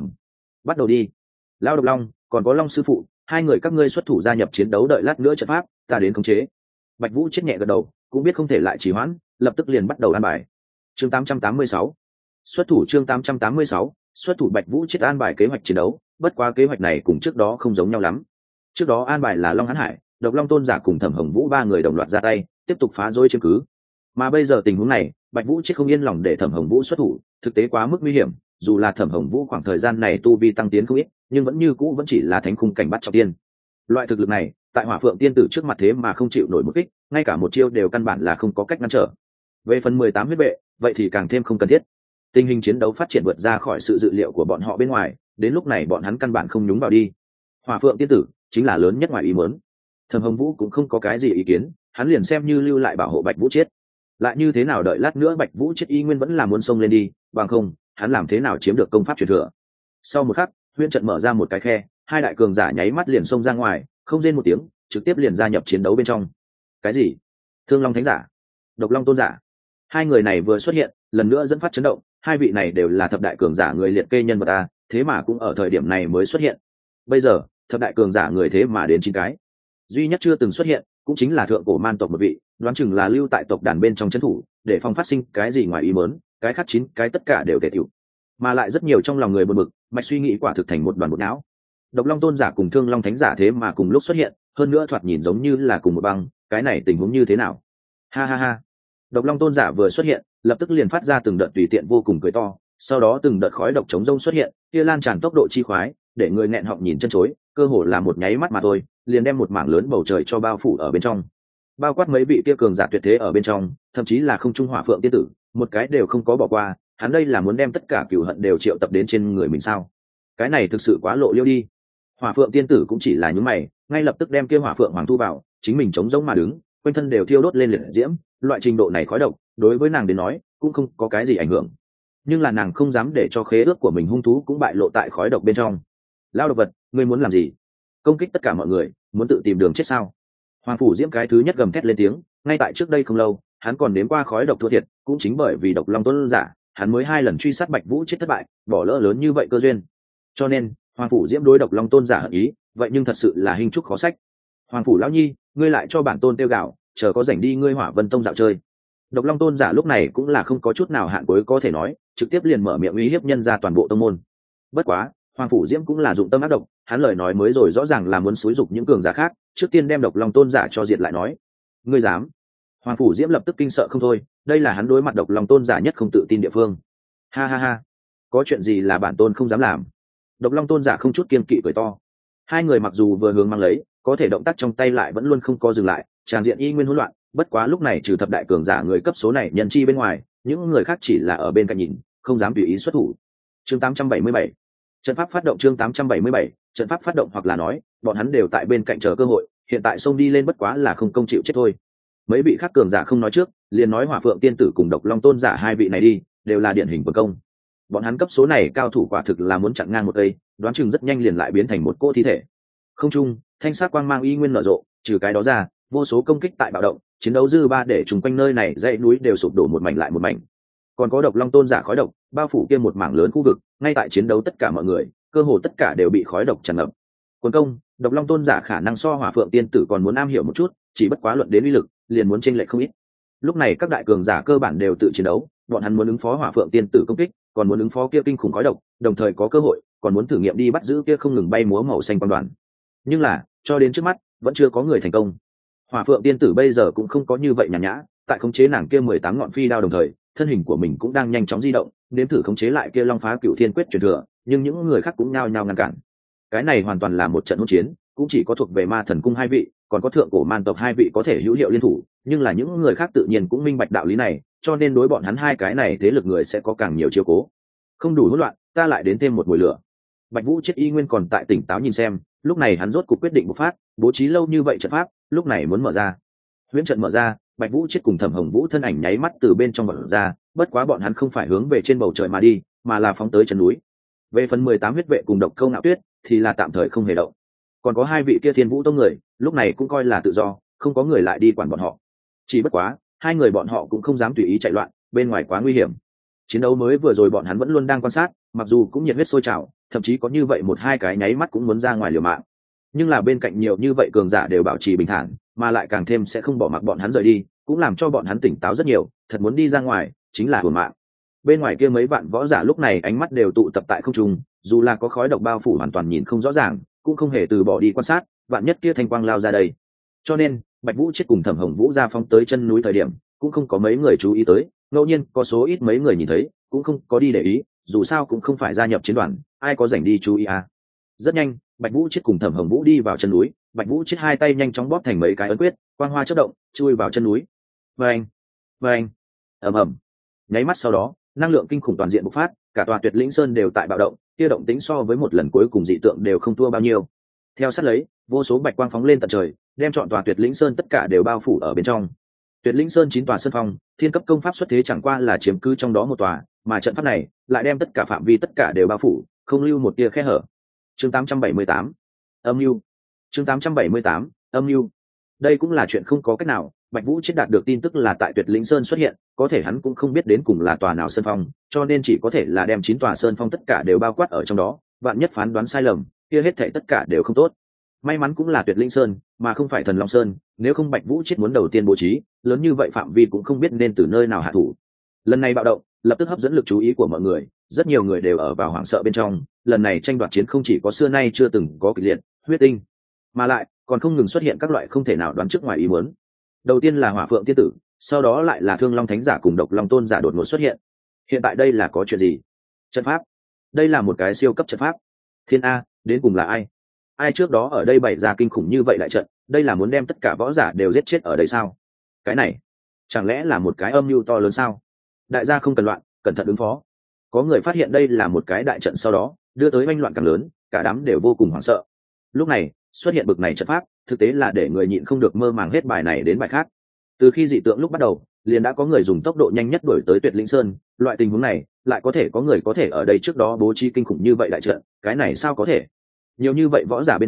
Bắt đầu đi. Lão Độc Long, còn có Long sư phụ, 2 người các ngươi xuất thủ gia nhập chiến đấu, đợi lát nữa trận pháp, ta đến khống chế. Bạch Vũ chết nhẹ gật đầu, cũng biết không thể lại trì hoãn, lập tức liền bắt đầu an bài. Chương 886. Xuất thủ. Chương 886. Xuất thủ. Bạch Vũ chết an bài kế hoạch chiến đấu, bất quá kế hoạch này cùng trước đó không giống nhau lắm. Trước đó an bài là Long Hán Hải, Độc Long Tôn giả cùng Thẩm Hồng Vũ 3 người đồng loạt ra tay, tiếp tục phá rối chứng cứ. Mà bây giờ tình huống này, Bạch Vũ chết không yên lòng để Thẩm Hồng Vũ xuất thủ, thực tế quá mức nguy hiểm, dù là Thẩm Hồng Vũ khoảng thời gian này tu vi tăng tiến không ít, nhưng vẫn như cũ vẫn chỉ là thánh khung cảnh bắt trọng tiên. Loại thực lực này, tại Hỏa Phượng Tiên Tử trước mặt thế mà không chịu nổi một kích, ngay cả một chiêu đều căn bản là không có cách ngăn trở. Về phần 18 huyết vệ, vậy thì càng thêm không cần thiết. Tình hình chiến đấu phát triển vượt ra khỏi sự dự liệu của bọn họ bên ngoài, đến lúc này bọn hắn căn bản không nhúng vào đi. Hỏa Phượng Tiên Tử chính là lớn nhất ngoài ý muốn. Thẩm Hồng Vũ cũng không có cái gì ý kiến, hắn liền xem như lưu lại bảo hộ Bạch Vũ chết. Lại như thế nào đợi lát nữa Bạch Vũ chết y nguyên vẫn là muốn xông lên đi, bằng không, hắn làm thế nào chiếm được công pháp truyền thừa. Sau một khắc, huyễn trận mở ra một cái khe, 2 đại cường giả nháy mắt liền xông ra ngoài, không rên một tiếng, trực tiếp liền gia nhập chiến đấu bên trong. Cái gì? Thương Long Thánh giả, Độc Long Tôn giả. 2 người này vừa xuất hiện, lần nữa dẫn phát chấn động, 2 vị này đều là thập đại cường giả người liệt kê nhân vật a, thế mà cũng ở thời điểm này mới xuất hiện. Bây giờ, thập đại cường giả người thế mà đến 9 cái. Duy nhất chưa từng xuất hiện, cũng chính là thượng cổ man tộc một vị, đoán chừng là lưu tại tộc đàn bên trong trấn thủ, để phòng phát sinh cái gì ngoài ý muốn, cái khác 9 cái tất cả đều tề tiểu. Mà lại rất nhiều trong lòng người buồn bực, mạch suy nghĩ quả thực thành một đoàn bột não. Độc Long Tôn giả cùng Thương Long Thánh giả thế mà cùng lúc xuất hiện, hơn nữa thoạt nhìn giống như là cùng một băng, cái này tình huống như thế nào? Ha ha ha. Độc Long Tôn giả vừa xuất hiện, lập tức liền phát ra từng đợt tùy tiện vô cùng cười to, sau đó từng đợt khói độc chống rông xuất hiện, kia lan tràn tốc độ chi khoái, để người nghẹn họng nhìn chân chối, cơ hồ là một nháy mắt mà thôi, liền đem một mảng lớn bầu trời cho bao phủ ở bên trong. Bao quát mấy vị kia cường giả tuyệt thế ở bên trong, thậm chí là không trung Hỏa Phượng Tiên Tử, một cái đều không có bỏ qua, hắn đây là muốn đem tất cả cừu hận đều triệu tập đến trên người mình sao? Cái này thực sự quá lộ liêu đi. Hỏa Phượng Tiên Tử cũng chỉ là nhướng mày, ngay lập tức đem kia Hỏa Phượng Hoàng thu vào, chính mình chống giống mà đứng, quanh thân đều thiêu đốt lên liệt diễm, loại trình độ này khói độc, đối với nàng đến nói, cũng không có cái gì ảnh hưởng. Nhưng là nàng không dám để cho khế ước của mình hung thú cũng bại lộ tại khói độc bên trong. Lao độc vật, ngươi muốn làm gì? Công kích tất cả mọi người, muốn tự tìm đường chết sao? Hoàng Phủ Diễm cái thứ nhất gầm thét lên tiếng, ngay tại trước đây không lâu hắn còn nếm qua khói độc thua thiệt, cũng chính bởi vì độc long tôn giả hắn mới 2 lần truy sát Bạch Vũ chết thất bại, bỏ lỡ lớn như vậy cơ duyên. Cho nên Hoàng Phủ Diễm đối độc long tôn giả hận ý vậy nhưng thật sự là hình trúc khó sách. Hoàng Phủ lão nhi, ngươi lại cho bản tôn tiêu gạo, chờ có rảnh đi ngươi Hỏa Vân tông dạo chơi. Độc long tôn giả lúc này cũng là không có chút nào hạn cuối có thể nói, trực tiếp liền mở miệng uy hiếp nhân ra toàn bộ tông môn. Bất quá Hoàng Phủ Diễm cũng là dụng tâm ác độc, hắn lời nói mới rồi rõ ràng là muốn xúi dục những cường giả khác, trước tiên đem độc long tôn giả cho diệt lại nói. Ngươi dám? Hoàng Phủ Diễm lập tức kinh sợ không thôi, đây là hắn đối mặt độc long tôn giả nhất không tự tin địa phương. Ha ha ha, có chuyện gì là bản tôn không dám làm? Độc long tôn giả không chút kiêng kỵ cười to. Hai người mặc dù vừa hướng mang lấy, có thể động tác trong tay lại vẫn luôn không có dừng lại, tràng diện y nguyên hỗn loạn. Bất quá lúc này trừ thập đại cường giả người cấp số này nhân chi bên ngoài, những người khác chỉ là ở bên cạnh nhìn, không dám tùy ý xuất thủ. Chương 877, trận pháp phát động. Chương 877, trận pháp phát động, hoặc là nói bọn hắn đều tại bên cạnh chờ cơ hội, hiện tại xông đi lên bất quá là không công chịu chết thôi. Mấy vị khác cường giả không nói trước, liền nói Hỏa Phượng tiên tử cùng Độc Long tôn giả hai vị này đi, đều là điển hình của công. Bọn hắn cấp số này cao thủ quả thực là muốn chặn ngang một cây, đoán chừng rất nhanh liền lại biến thành một cỗ thi thể. Không trung thanh sắc quang mang y nguyên nở rộ, trừ cái đó ra vô số công kích tại bạo động, chiến đấu dư ba để chung quanh nơi này dãy núi đều sụp đổ một mảnh lại một mảnh. Còn có Độc Long tôn giả khói độc bao phủ kia một mảng lớn khu vực, ngay tại chiến đấu tất cả mọi người cơ hồ tất cả đều bị khói độc tràn ngập. Quân công Độc Long tôn giả khả năng so Hỏa Phượng tiên tử còn muốn am hiểu một chút, chỉ bất quá luận đến uy lực liền muốn chênh lệch không ít. Lúc này các đại cường giả cơ bản đều tự chiến đấu, bọn hắn muốn ứng phó Hỏa Phượng tiên tử công kích, còn muốn ứng phó kia kinh khủng khói độc, đồng thời có cơ hội còn muốn thử nghiệm đi bắt giữ kia không ngừng bay múa màu xanh quang đoàn. Nhưng là cho đến trước mắt vẫn chưa có người thành công. Hỏa Phượng tiên tử bây giờ cũng không có như vậy nhàn nhã, tại khống chế nàng kia 18 ngọn phi đao đồng thời, thân hình của mình cũng đang nhanh chóng di động, nếm thử khống chế lại kia Long Phá Cửu Thiên Quyết truyền thừa, nhưng những người khác cũng nhao nhao ngăn cản. Cái này hoàn toàn là một trận hỗn chiến, cũng chỉ có thuộc về Ma Thần cung hai vị, còn có thượng cổ man tộc hai vị có thể hữu hiệu liên thủ, nhưng là những người khác tự nhiên cũng minh bạch đạo lý này, cho nên đối bọn hắn hai cái này thế lực người sẽ có càng nhiều chiếu cố. Không đủ hỗn loạn, ta lại đến thêm một mùi lửa. Bạch Vũ chết y nguyên còn tại tỉnh táo nhìn xem, lúc này hắn rốt cuộc quyết định bộc phát, bố trí lâu như vậy trận pháp, lúc này muốn mở ra. Huyễn trận mở ra, Bạch Vũ chết cùng Thẩm Hồng Vũ thân ảnh nháy mắt từ bên trong mở ra, bất quá bọn hắn không phải hướng về trên bầu trời mà đi, mà là phóng tới chân núi. Về phần 18 huyết vệ cùng Độc Câu Ngạo Tuyết thì là tạm thời không hề động. Còn có hai vị kia Thiên Vũ tông người, lúc này cũng coi là tự do, không có người lại đi quản bọn họ. Chỉ bất quá, hai người bọn họ cũng không dám tùy ý chạy loạn, bên ngoài quá nguy hiểm. Chiến đấu mới vừa rồi bọn hắn vẫn luôn đang quan sát, mặc dù cũng nhiệt huyết sôi trào, thậm chí có như vậy một hai cái nháy mắt cũng muốn ra ngoài liều mạng. Nhưng là bên cạnh nhiều như vậy cường giả đều bảo trì bình thản, mà lại càng thêm sẽ không bỏ mặc bọn hắn rời đi, cũng làm cho bọn hắn tỉnh táo rất nhiều, thật muốn đi ra ngoài chính là hưởng mạng. Bên ngoài kia mấy vạn võ giả lúc này ánh mắt đều tụ tập tại không trung, dù là có khói độc bao phủ hoàn toàn nhìn không rõ ràng, cũng không hề từ bỏ đi quan sát, vạn nhất kia thanh quang lao ra đây. Cho nên Bạch Vũ chết cùng Thẩm Hồng Vũ ra phong tới chân núi thời điểm, cũng không có mấy người chú ý tới, ngẫu nhiên có số ít mấy người nhìn thấy, cũng không có đi để ý, dù sao cũng không phải gia nhập chiến đoàn, ai có rảnh đi chú ý à. Rất nhanh Bạch Vũ chết cùng Thẩm Hồng Vũ đi vào chân núi, Bạch Vũ chết hai tay nhanh chóng bóp thành mấy cái ấn quyết, quang hoa chớp động chui vào chân núi. Vâng vâng, ầm ầm. Nháy mắt sau đó năng lượng kinh khủng toàn diện bộc phát, cả tòa Tuyệt Lĩnh Sơn đều tại bạo động, kia động tĩnh so với một lần cuối cùng dị tượng đều không thua bao nhiêu. Theo sát lấy vô số bạch quang phóng lên tận trời, đem trọn tòa Tuyệt Lĩnh Sơn tất cả đều bao phủ ở bên trong. Tuyệt Lĩnh Sơn 9 tòa sơn phong, thiên cấp công pháp xuất thế chẳng qua là chiếm cứ trong đó một tòa, mà trận pháp này lại đem tất cả phạm vi tất cả đều bao phủ, không lưu một tia khe hở. Chương 878, âm mưu. Chương 878, âm mưu. Đây cũng là chuyện không có cách nào, Bạch Vũ chết đạt được tin tức là tại Tuyệt Lĩnh Sơn xuất hiện, có thể hắn cũng không biết đến cùng là tòa nào sơn phong, cho nên chỉ có thể là đem 9 tòa sơn phong tất cả đều bao quát ở trong đó, vạn nhất phán đoán sai lầm, kia hết thảy tất cả đều không tốt. May mắn cũng là Tuyệt Lĩnh Sơn, mà không phải Thần Long Sơn, nếu không Bạch Vũ chết muốn đầu tiên bố trí, lớn như vậy phạm vi cũng không biết nên từ nơi nào hạ thủ. Lần này bạo động, lập tức hấp dẫn lực chú ý của mọi người, rất nhiều người đều ở vào hoảng sợ bên trong, lần này tranh đoạt chiến không chỉ có xưa nay chưa từng có kịch liệt, huyết tinh, mà lại còn không ngừng xuất hiện các loại không thể nào đoán trước ngoài ý muốn. Đầu tiên là Hỏa Phượng tiên tử, sau đó lại là Thương Long thánh giả cùng Độc Long tôn giả đột ngột xuất hiện. Hiện tại đây là có chuyện gì? Trận pháp. Đây là một cái siêu cấp trận pháp. Thiên A, đến cùng là ai? Ai trước đó ở đây bày ra kinh khủng như vậy lại trận, đây là muốn đem tất cả võ giả đều giết chết ở đây sao? Cái này, chẳng lẽ là một cái âm mưu to lớn sao? Đại gia không cần loạn, cẩn thận ứng phó. Có người phát hiện đây là một cái đại trận, sau đó đưa tới oanh loạn càng lớn, cả đám đều vô cùng hoảng sợ. Lúc này xuất hiện bực này trận pháp, thực tế là để người nhịn không được mơ màng hết bài này đến bài khác. Từ khi dị tượng lúc bắt đầu, liền đã có người dùng tốc độ nhanh nhất đuổi tới Tuyệt Lĩnh Sơn, loại tình huống này lại có thể có người có thể ở đây trước đó bố trí kinh khủng như vậy đại trận, cái này sao có thể? Nhiều như vậy võ giả bên trong,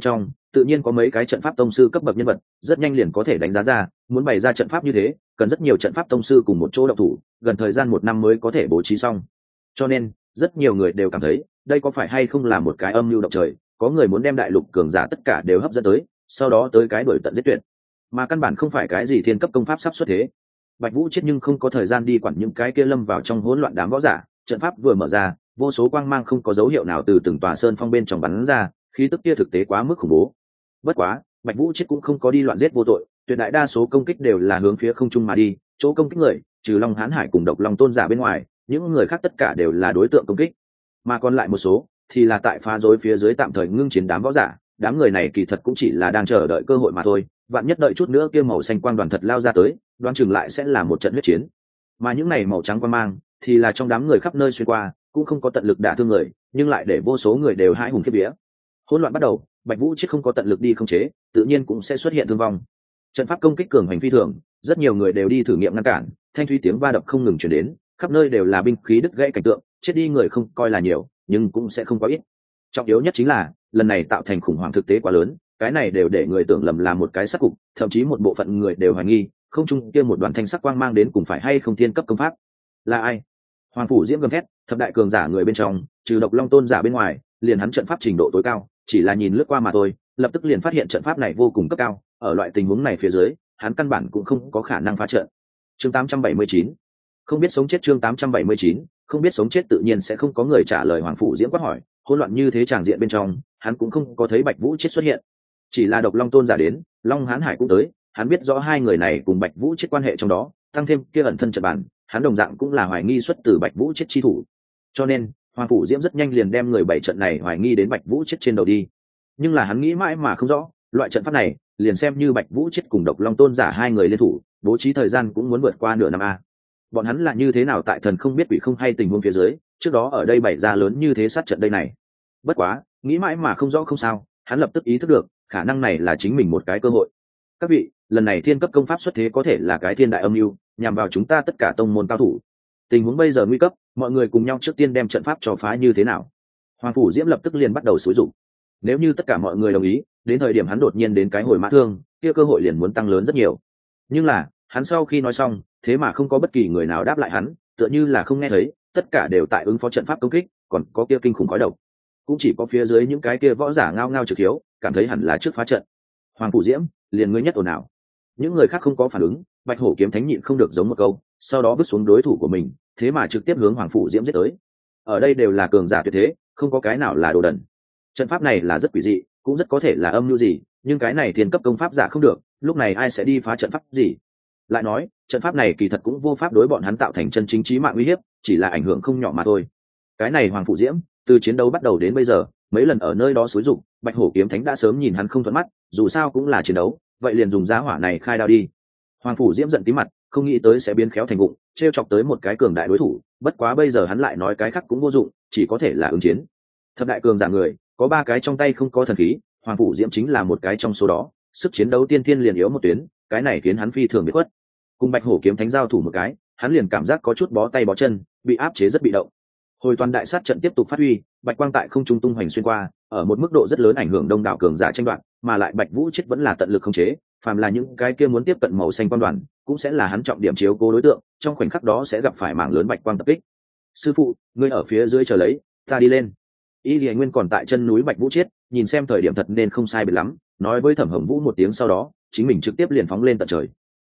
tự nhiên có mấy cái trận pháp tông sư cấp bậc nhân vật rất nhanh liền có thể đánh giá ra muốn bày ra trận pháp như thế cần rất nhiều trận pháp tông sư cùng một chỗ động thủ, gần thời gian 1 năm mới có thể bố trí xong. Cho nên rất nhiều người đều cảm thấy đây có phải hay không là một cái âm mưu động trời, có người muốn đem đại lục cường giả tất cả đều hấp dẫn tới, sau đó tới cái đuổi tận giết tuyệt, mà căn bản không phải cái gì thiên cấp công pháp sắp xuất thế. Bạch Vũ chết nhưng không có thời gian đi quản những cái kia lâm vào trong hỗn loạn đám võ giả, trận pháp vừa mở ra, vô số quang mang không có dấu hiệu nào từ từng tòa sơn phong bên trong bắn ra, khí tức kia thực tế quá mức khủng bố. Bất quá, Bạch Vũ chết cũng không có đi loạn giết vô tội, tuyệt đại đa số công kích đều là hướng phía không trung mà đi, chỗ công kích người, trừ Long Hán Hải cùng Độc Long Tôn giả bên ngoài, những người khác tất cả đều là đối tượng công kích, mà còn lại một số thì là tại phá rối phía dưới tạm thời ngưng chiến đám võ giả, đám người này kỳ thật cũng chỉ là đang chờ đợi cơ hội mà thôi, vạn nhất đợi chút nữa kia màu xanh quang đoàn thật lao ra tới, đoán chừng lại sẽ là một trận huyết chiến. Mà những này màu trắng quang mang thì là trong đám người khắp nơi xuyên qua, cũng không có tận lực đả thương người, nhưng lại để vô số người đều hãi hùng khiếp vía. Hỗn loạn bắt đầu, Bạch Vũ chết không có tận lực đi khống chế, tự nhiên cũng sẽ xuất hiện thương vong. Trận pháp công kích cường hành phi thường, rất nhiều người đều đi thử nghiệm ngăn cản, thanh thúy tiếng va đập không ngừng truyền đến, khắp nơi đều là binh khí đứt gãy cảnh tượng, chết đi người không coi là nhiều, nhưng cũng sẽ không có ít. Trọng yếu nhất chính là lần này tạo thành khủng hoảng thực tế quá lớn, cái này đều để người tưởng lầm là một cái sát cục, thậm chí một bộ phận người đều hoài nghi không trung kia một đoàn thanh sắc quang mang đến cùng phải hay không thiên cấp công pháp. Là ai? Hoàng phủ Diễm gầm thét, thập đại cường giả người bên trong, trừ Độc Long Tôn giả bên ngoài, liền hắn trận pháp trình độ tối cao, chỉ là nhìn lướt qua mà thôi, lập tức liền phát hiện trận pháp này vô cùng cấp cao, ở loại tình huống này phía dưới, hắn căn bản cũng không có khả năng phá trận. Chương 879. Không biết sống chết. Chương 879. Không biết sống chết. Tự nhiên sẽ không có người trả lời Hoàng phủ Diễm quát hỏi, hỗn loạn như thế tràng diện bên trong, hắn cũng không có thấy Bạch Vũ chết xuất hiện. Chỉ là Độc Long Tôn giả đến, Long Hán Hải cũng tới, hắn biết rõ hai người này cùng Bạch Vũ chết quan hệ trong đó, tăng thêm kia ẩn thân trận bản, hắn đồng dạng cũng là hoài nghi xuất từ Bạch Vũ chết chi thủ. Cho nên, Hoàng phủ Diễm rất nhanh liền đem người bảy trận này hoài nghi đến Bạch Vũ chết trên đầu đi. Nhưng là hắn nghĩ mãi mà không rõ, loại trận pháp này, liền xem như Bạch Vũ chết cùng Độc Long Tôn giả hai người liên thủ, bố trí thời gian cũng muốn vượt qua nửa năm a. Bọn hắn là như thế nào tại thần không biết quỷ không hay tình huống phía dưới, trước đó ở đây bày ra lớn như thế sát trận đây này. Bất quá, nghĩ mãi mà không rõ không sao, hắn lập tức ý thức được, khả năng này là chính mình một cái cơ hội. Các vị, lần này thiên cấp công pháp xuất thế có thể là cái thiên đại âm mưu, nhằm vào chúng ta tất cả tông môn cao thủ. Tình huống bây giờ nguy cấp, mọi người cùng nhau trước tiên đem trận pháp cho phá như thế nào. Hoàng phủ Diễm lập tức liền bắt đầu xúi giục. Nếu như tất cả mọi người đồng ý, đến thời điểm hắn đột nhiên đến cái hồi mã thương, kia cơ hội liền muốn tăng lớn rất nhiều. Nhưng là, hắn sau khi nói xong, thế mà không có bất kỳ người nào đáp lại hắn, tựa như là không nghe thấy, tất cả đều tại ứng phó trận pháp công kích, còn có kia kinh khủng khói độc. Cũng chỉ có phía dưới những cái kia võ giả ngao ngao trực hiếu, cảm thấy hẳn là trước phá trận. Hoàng phủ Diễm liền ngươi nhất ồn ào. Những người khác không có phản ứng, Bạch Hổ kiếm thánh nhịn không được giống một câu, sau đó vứt xuống đối thủ của mình, thế mà trực tiếp hướng Hoàng phủ Diễm giết tới. Ở đây đều là cường giả tuyệt thế, không có cái nào là đồ đần. Trận pháp này là rất quỷ dị, cũng rất có thể là âm mưu gì, nhưng cái này thiên cấp công pháp giả không được, lúc này ai sẽ đi phá trận pháp gì? Lại nói, trận pháp này kỳ thật cũng vô pháp đối bọn hắn tạo thành chân chính chí mạng uy hiếp, chỉ là ảnh hưởng không nhỏ mà thôi. Cái này Hoàng phủ Diễm, từ chiến đấu bắt đầu đến bây giờ, mấy lần ở nơi đó xúi dụng, Bạch Hổ kiếm thánh đã sớm nhìn hắn không thuận mắt, dù sao cũng là chiến đấu, vậy liền dùng giá hỏa này khai đao đi. Hoàng phủ Diễm giận tí mặt, không nghĩ tới sẽ biến khéo thành vụng, trêu chọc tới một cái cường đại đối thủ, bất quá bây giờ hắn lại nói cái khác cũng vô dụng, chỉ có thể là ứng chiến. Thập đại cường giả người, có 3 cái trong tay không có thần khí, Hoàng phủ Diễm chính là một cái trong số đó, sức chiến đấu tiên thiên liền yếu một tuyến, cái này khiến hắn phi thường bị khuất. Cùng Bạch Hổ kiếm thánh giao thủ một cái, hắn liền cảm giác có chút bó tay bó chân, bị áp chế rất bị động. Hồi toàn đại sát trận tiếp tục phát huy, bạch quang tại không trung tung hoành xuyên qua, ở một mức độ rất lớn ảnh hưởng đông đảo cường giả tranh đoạt, mà lại Bạch Vũ chết vẫn là tận lực khống chế, phàm là những cái kia muốn tiếp cận màu xanh quan đoàn, cũng sẽ là hắn trọng điểm chiếu cố đối tượng, trong khoảnh khắc đó sẽ gặp phải mảng lớn bạch quang tập kích. Sư phụ, ngươi ở phía dưới chờ lấy, ta đi lên. Y Lệ Nguyên còn tại chân núi Bạch Vũ chết, nhìn xem thời điểm thật nên không sai biệt lắm, nói với Thẩm Hồng Vũ một tiếng sau đó, chính mình trực tiếp liền phóng lên tận trời.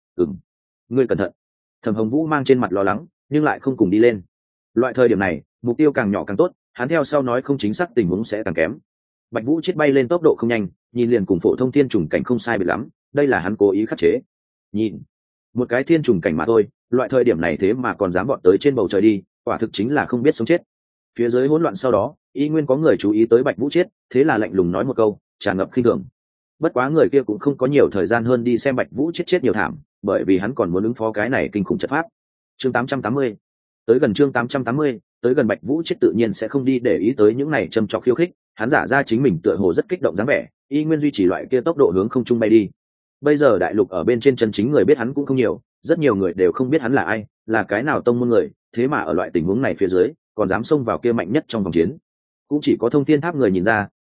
Ngươi cẩn thận. Thẩm Hồng Vũ mang trên mặt lo lắng, nhưng lại không cùng đi lên. Loại thời điểm này, mục tiêu càng nhỏ càng tốt, hắn theo sau nói không chính xác tình huống sẽ càng kém. Bạch Vũ chết bay lên tốc độ không nhanh, nhìn liền cùng phổ thông thiên trùng cảnh không sai biệt lắm, đây là hắn cố ý khắc chế. Nhìn, một cái thiên trùng cảnh mà thôi, loại thời điểm này thế mà còn dám vọt tới trên bầu trời đi, quả thực chính là không biết sống chết. Phía dưới hỗn loạn sau đó, y nguyên có người chú ý tới Bạch Vũ chết, thế là lạnh lùng nói một câu, tràn ngập khinh thường. Bất quá người kia cũng không có nhiều thời gian hơn đi xem Bạch Vũ chết nhiều thảm, bởi vì hắn còn muốn ứng phó cái này kinh khủng trận pháp. Chương 880. Tới gần chương 880, tới gần Bạch Vũ chết tự nhiên sẽ không đi để ý tới những này châm chọc khiêu khích, hắn giả ra chính mình tựa hồ rất kích động dáng vẻ, y nguyên duy trì loại kia tốc độ hướng không trung bay đi. Bây giờ đại lục ở bên trên chân chính người biết hắn cũng không nhiều, rất nhiều người đều không biết hắn là ai, là cái nào tông môn người, thế mà ở loại tình huống này phía dưới, còn dám xông vào kia mạnh nhất trong vòng chiến. Cũng chỉ có Thông Thiên Tháp người nhìn ra,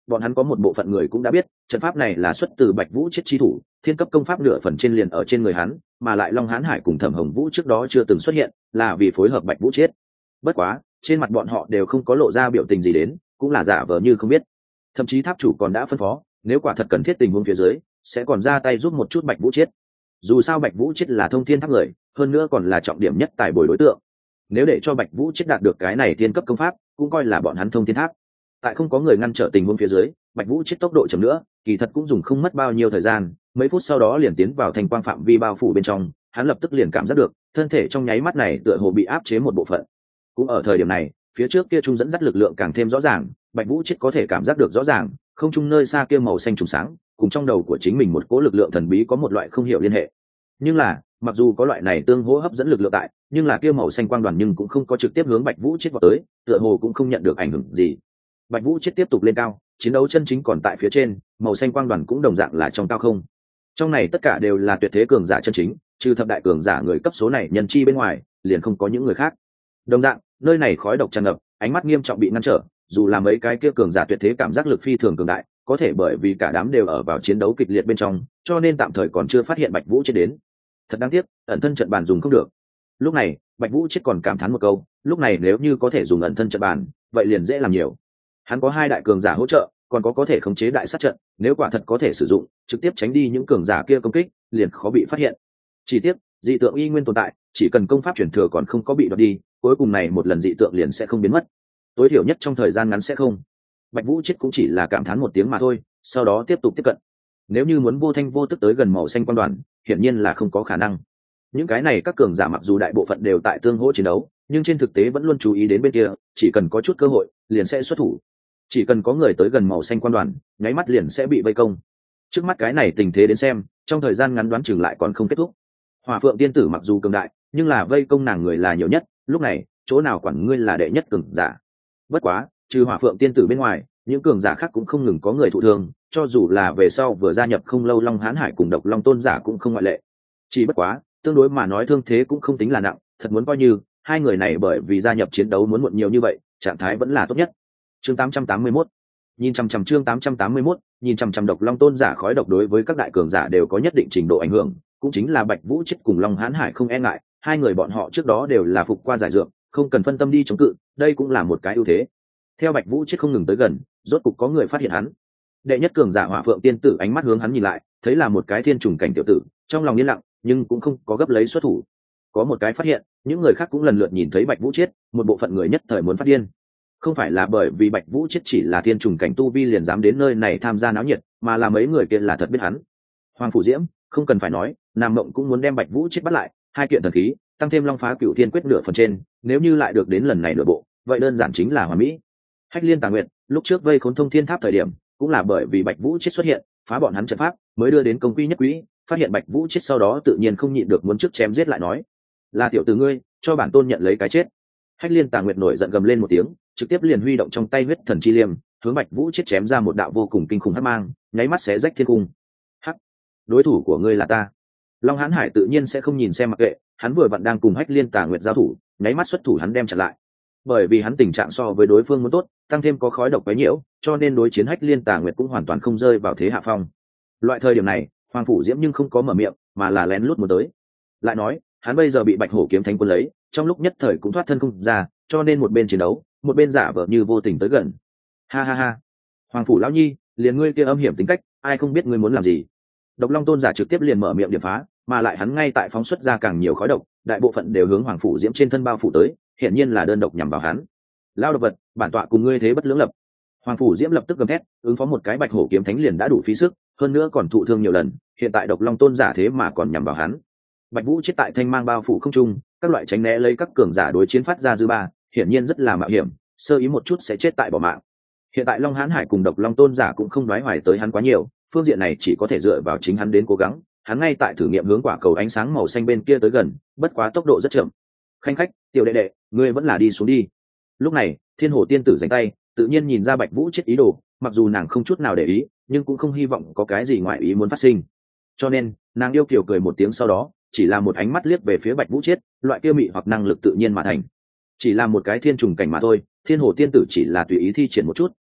bọn hắn có một bộ phận người cũng đã biết trận pháp này là xuất từ Bạch Vũ Chiết chi thủ, thiên cấp công pháp nửa phần trên liền ở trên người hắn, mà lại Long Hán Hải cùng Thẩm Hồng Vũ trước đó chưa từng xuất hiện, là vì phối hợp Bạch Vũ Chiết. Bất quá trên mặt bọn họ đều không có lộ ra biểu tình gì đến, cũng là giả vờ như không biết. Thậm chí tháp chủ còn đã phân phó, nếu quả thật cần thiết tình huống phía dưới sẽ còn ra tay giúp một chút Bạch Vũ Chiết. Dù sao Bạch Vũ Chiết là thông thiên tháp người, hơn nữa còn là trọng điểm nhất tài bồi đối tượng, nếu để cho Bạch Vũ Chiết đạt được cái này thiên cấp công pháp cũng coi là bọn hắn thông thiên tháp. Tại không có người ngăn trở tình huống phía dưới, Bạch Vũ Chiết tốc độ chậm nữa, kỳ thật cũng dùng không mất bao nhiêu thời gian, mấy phút sau đó liền tiến vào thành quang phạm vi bao phủ bên trong. Hắn lập tức liền cảm giác được thân thể trong nháy mắt này tựa hồ bị áp chế một bộ phận. Cũng ở thời điểm này, phía trước kia trung dẫn dắt lực lượng càng thêm rõ ràng, Bạch Vũ Chiết có thể cảm giác được rõ ràng, không trung nơi xa kia màu xanh trùng sáng cùng trong đầu của chính mình một cỗ lực lượng thần bí có một loại không hiểu liên hệ. Nhưng là mặc dù có loại này tương hỗ hấp dẫn lực lượng tại, nhưng là kia màu xanh quang đoàn nhưng cũng không có trực tiếp hướng Bạch Vũ Chiết vào tới, tựa hồ cũng không nhận được ảnh hưởng gì. Bạch Vũ Chiết tiếp tục lên cao, chiến đấu chân chính còn tại phía trên, màu xanh quang đoàn cũng đồng dạng là trong cao không. Trong này tất cả đều là tuyệt thế cường giả chân chính, trừ thập đại cường giả người cấp số này nhân chi bên ngoài, liền không có những người khác. Đồng dạng, nơi này khói độc tràn ngập, ánh mắt nghiêm trọng bị ngăn trở, dù là mấy cái kia cường giả tuyệt thế cảm giác lực phi thường cường đại, có thể bởi vì cả đám đều ở vào chiến đấu kịch liệt bên trong, cho nên tạm thời còn chưa phát hiện Bạch Vũ Chiết đến. Thật đáng tiếc, ẩn thân trận bàn dùng không được. Lúc này Bạch Vũ Chiết còn cảm thán một câu, lúc này nếu như có thể dùng ẩn thân trận bàn vậy liền dễ làm nhiều. Hắn có hai đại cường giả hỗ trợ, còn có thể khống chế đại sát trận, nếu quả thật có thể sử dụng trực tiếp tránh đi những cường giả kia công kích liền khó bị phát hiện. Chỉ tiếc dị tượng y nguyên tồn tại, chỉ cần công pháp truyền thừa còn không có bị đoạt đi, cuối cùng này một lần dị tượng liền sẽ không biến mất, tối thiểu nhất trong thời gian ngắn sẽ không. Bạch Vũ Chiết cũng chỉ là cảm thán một tiếng mà thôi, sau đó tiếp tục tiếp cận. Nếu như muốn vô thanh vô tức tới gần màu xanh quan đoàn, hiển nhiên là không có khả năng. Những cái này các cường giả mặc dù đại bộ phận đều tại tương hỗ chiến đấu, nhưng trên thực tế vẫn luôn chú ý đến bên kia, chỉ cần có chút cơ hội liền sẽ xuất thủ. Chỉ cần có người tới gần màu xanh quan đoàn, nháy mắt liền sẽ bị vây công. Trước mắt cái này tình thế đến xem, trong thời gian ngắn đoán chừng lại còn không kết thúc. Hỏa Phượng tiên tử mặc dù cường đại, nhưng là vây công nàng người là nhiều nhất, lúc này chỗ nào quản ngươi là đệ nhất cường giả. Bất quá trừ Hỏa Phượng tiên tử bên ngoài, những cường giả khác cũng không ngừng có người thụ thương, cho dù là về sau vừa gia nhập không lâu Long Hán Hải cùng Độc Long Tôn giả cũng không ngoại lệ. Chỉ bất quá tương đối mà nói thương thế cũng không tính là nặng, thật muốn coi như hai người này bởi vì gia nhập chiến đấu muốn muộn nhiều như vậy, trạng thái vẫn là tốt nhất. Chương 881 nhìn chằm chằm, chương 881 nhìn chằm chằm. Độc Long Tôn giả khói độc đối với các đại cường giả đều có nhất định trình độ ảnh hưởng, cũng chính là Bạch Vũ Chiết cùng Long Hán Hải không e ngại, hai người bọn họ trước đó đều là phục qua giải dược, không cần phân tâm đi chống cự, đây cũng là một cái ưu thế. Theo Bạch Vũ Chiết không ngừng tới gần, rốt cục có người phát hiện hắn. Đệ nhất cường giả Hỏa Phượng tiên tử ánh mắt hướng hắn nhìn lại, thấy là một cái thiên trùng cảnh tiểu tử, trong lòng yên lặng nhưng cũng không có gấp lấy xuất thủ. Có một cái phát hiện, những người khác cũng lần lượt nhìn thấy Bạch Vũ Chiết, một bộ phận người nhất thời muốn phát điên. Không phải là bởi vì Bạch Vũ Chiết chỉ là thiên trùng cảnh tu vi liền dám đến nơi này tham gia náo nhiệt, mà là mấy người kia là thật biết hắn. Hoàng Phủ Diễm, không cần phải nói, Nam Mộng cũng muốn đem Bạch Vũ Chiết bắt lại, hai kiện thần khí, tăng thêm Long Phá Cửu Thiên Quyết nửa phần trên, nếu như lại được đến lần này nửa bộ, vậy đơn giản chính là hoàn mỹ. Hách Liên Tà Nguyệt, lúc trước vây khốn Thông Thiên Tháp thời điểm, cũng là bởi vì Bạch Vũ Chiết xuất hiện, phá bọn hắn trận pháp, mới đưa đến công quy nhất quý, phát hiện Bạch Vũ Chiết sau đó tự nhiên không nhịn được muốn trước chém giết lại nói, là tiểu tử ngươi, cho bản tôn nhận lấy cái chết. Hách Liên Tà Nguyệt nổi giận gầm lên một tiếng, trực tiếp liền huy động trong tay huyết thần chi liêm, hướng Bạch Vũ Chiết chém ra một đạo vô cùng kinh khủng hắc mang, nháy mắt xé rách thiên cung. Hắc, đối thủ của ngươi là ta. Long Hán Hải tự nhiên sẽ không nhìn xem mặc kệ, hắn vừa vặn đang cùng Hách Liên Tà Nguyệt giao thủ, nháy mắt xuất thủ hắn đem chặn lại. Bởi vì hắn tình trạng so với đối phương muốn tốt, tăng thêm có khói độc quấy nhiễu, cho nên đối chiến Hách Liên Tà Nguyệt cũng hoàn toàn không rơi vào thế hạ phong. Loại thời điểm này, Hoàng Phủ Diễm nhưng không có mở miệng, mà là lén lút muốn tới. Lại nói, hắn bây giờ bị Bạch Hổ kiếm thánh quân lấy, trong lúc nhất thời cũng thoát thân không ra, cho nên một bên chiến đấu, một bên giả vờ như vô tình tới gần. Ha ha ha, Hoàng Phủ lão nhi, liền ngươi kia âm hiểm tính cách, ai không biết ngươi muốn làm gì. Độc Long Tôn giả trực tiếp liền mở miệng điểm phá, mà lại hắn ngay tại phóng xuất ra càng nhiều khói độc, đại bộ phận đều hướng Hoàng Phủ Diễm trên thân bao phủ tới, hiển nhiên là đơn độc nhằm vào hắn. Lao độc vật, bản tọa cùng ngươi thế bất lưỡng lập. Hoàng Phủ Diễm lập tức gầm thét, ứng phó một cái Bạch Hổ kiếm thánh liền đã đủ phí sức, hơn nữa còn thụ thương nhiều lần, hiện tại Độc Long Tôn giả thế mà còn nhằm vào hắn. Bạch Vũ Chiết tại thanh mang bao phủ không trung, các loại tránh né lấy các cường giả đối chiến phát ra dư ba, hiển nhiên rất là mạo hiểm, sơ ý một chút sẽ chết tại bỏ mạng. Hiện tại Long Hán Hải cùng Độc Long Tôn giả cũng không đoái hoài tới hắn quá nhiều, phương diện này chỉ có thể dựa vào chính hắn đến cố gắng. Hắn ngay tại thử nghiệm hướng quả cầu ánh sáng màu xanh bên kia tới gần, bất quá tốc độ rất chậm. Khanh khách, tiểu đệ đệ, ngươi vẫn là đi xuống đi. Lúc này, Thiên Hồ tiên tử giành tay, tự nhiên nhìn ra Bạch Vũ Chiết ý đồ, mặc dù nàng không chút nào để ý, nhưng cũng không hy vọng có cái gì ngoại ý muốn phát sinh. Cho nên, nàng yêu kiều cười một tiếng sau đó, chỉ là một ánh mắt liếc về phía Bạch Vũ Chiết, loại kia mị hoặc năng lực tự nhiên mà thành. Chỉ là một cái thiên trùng cảnh mà thôi, Thiên Hồ tiên tử chỉ là tùy ý thi triển một chút,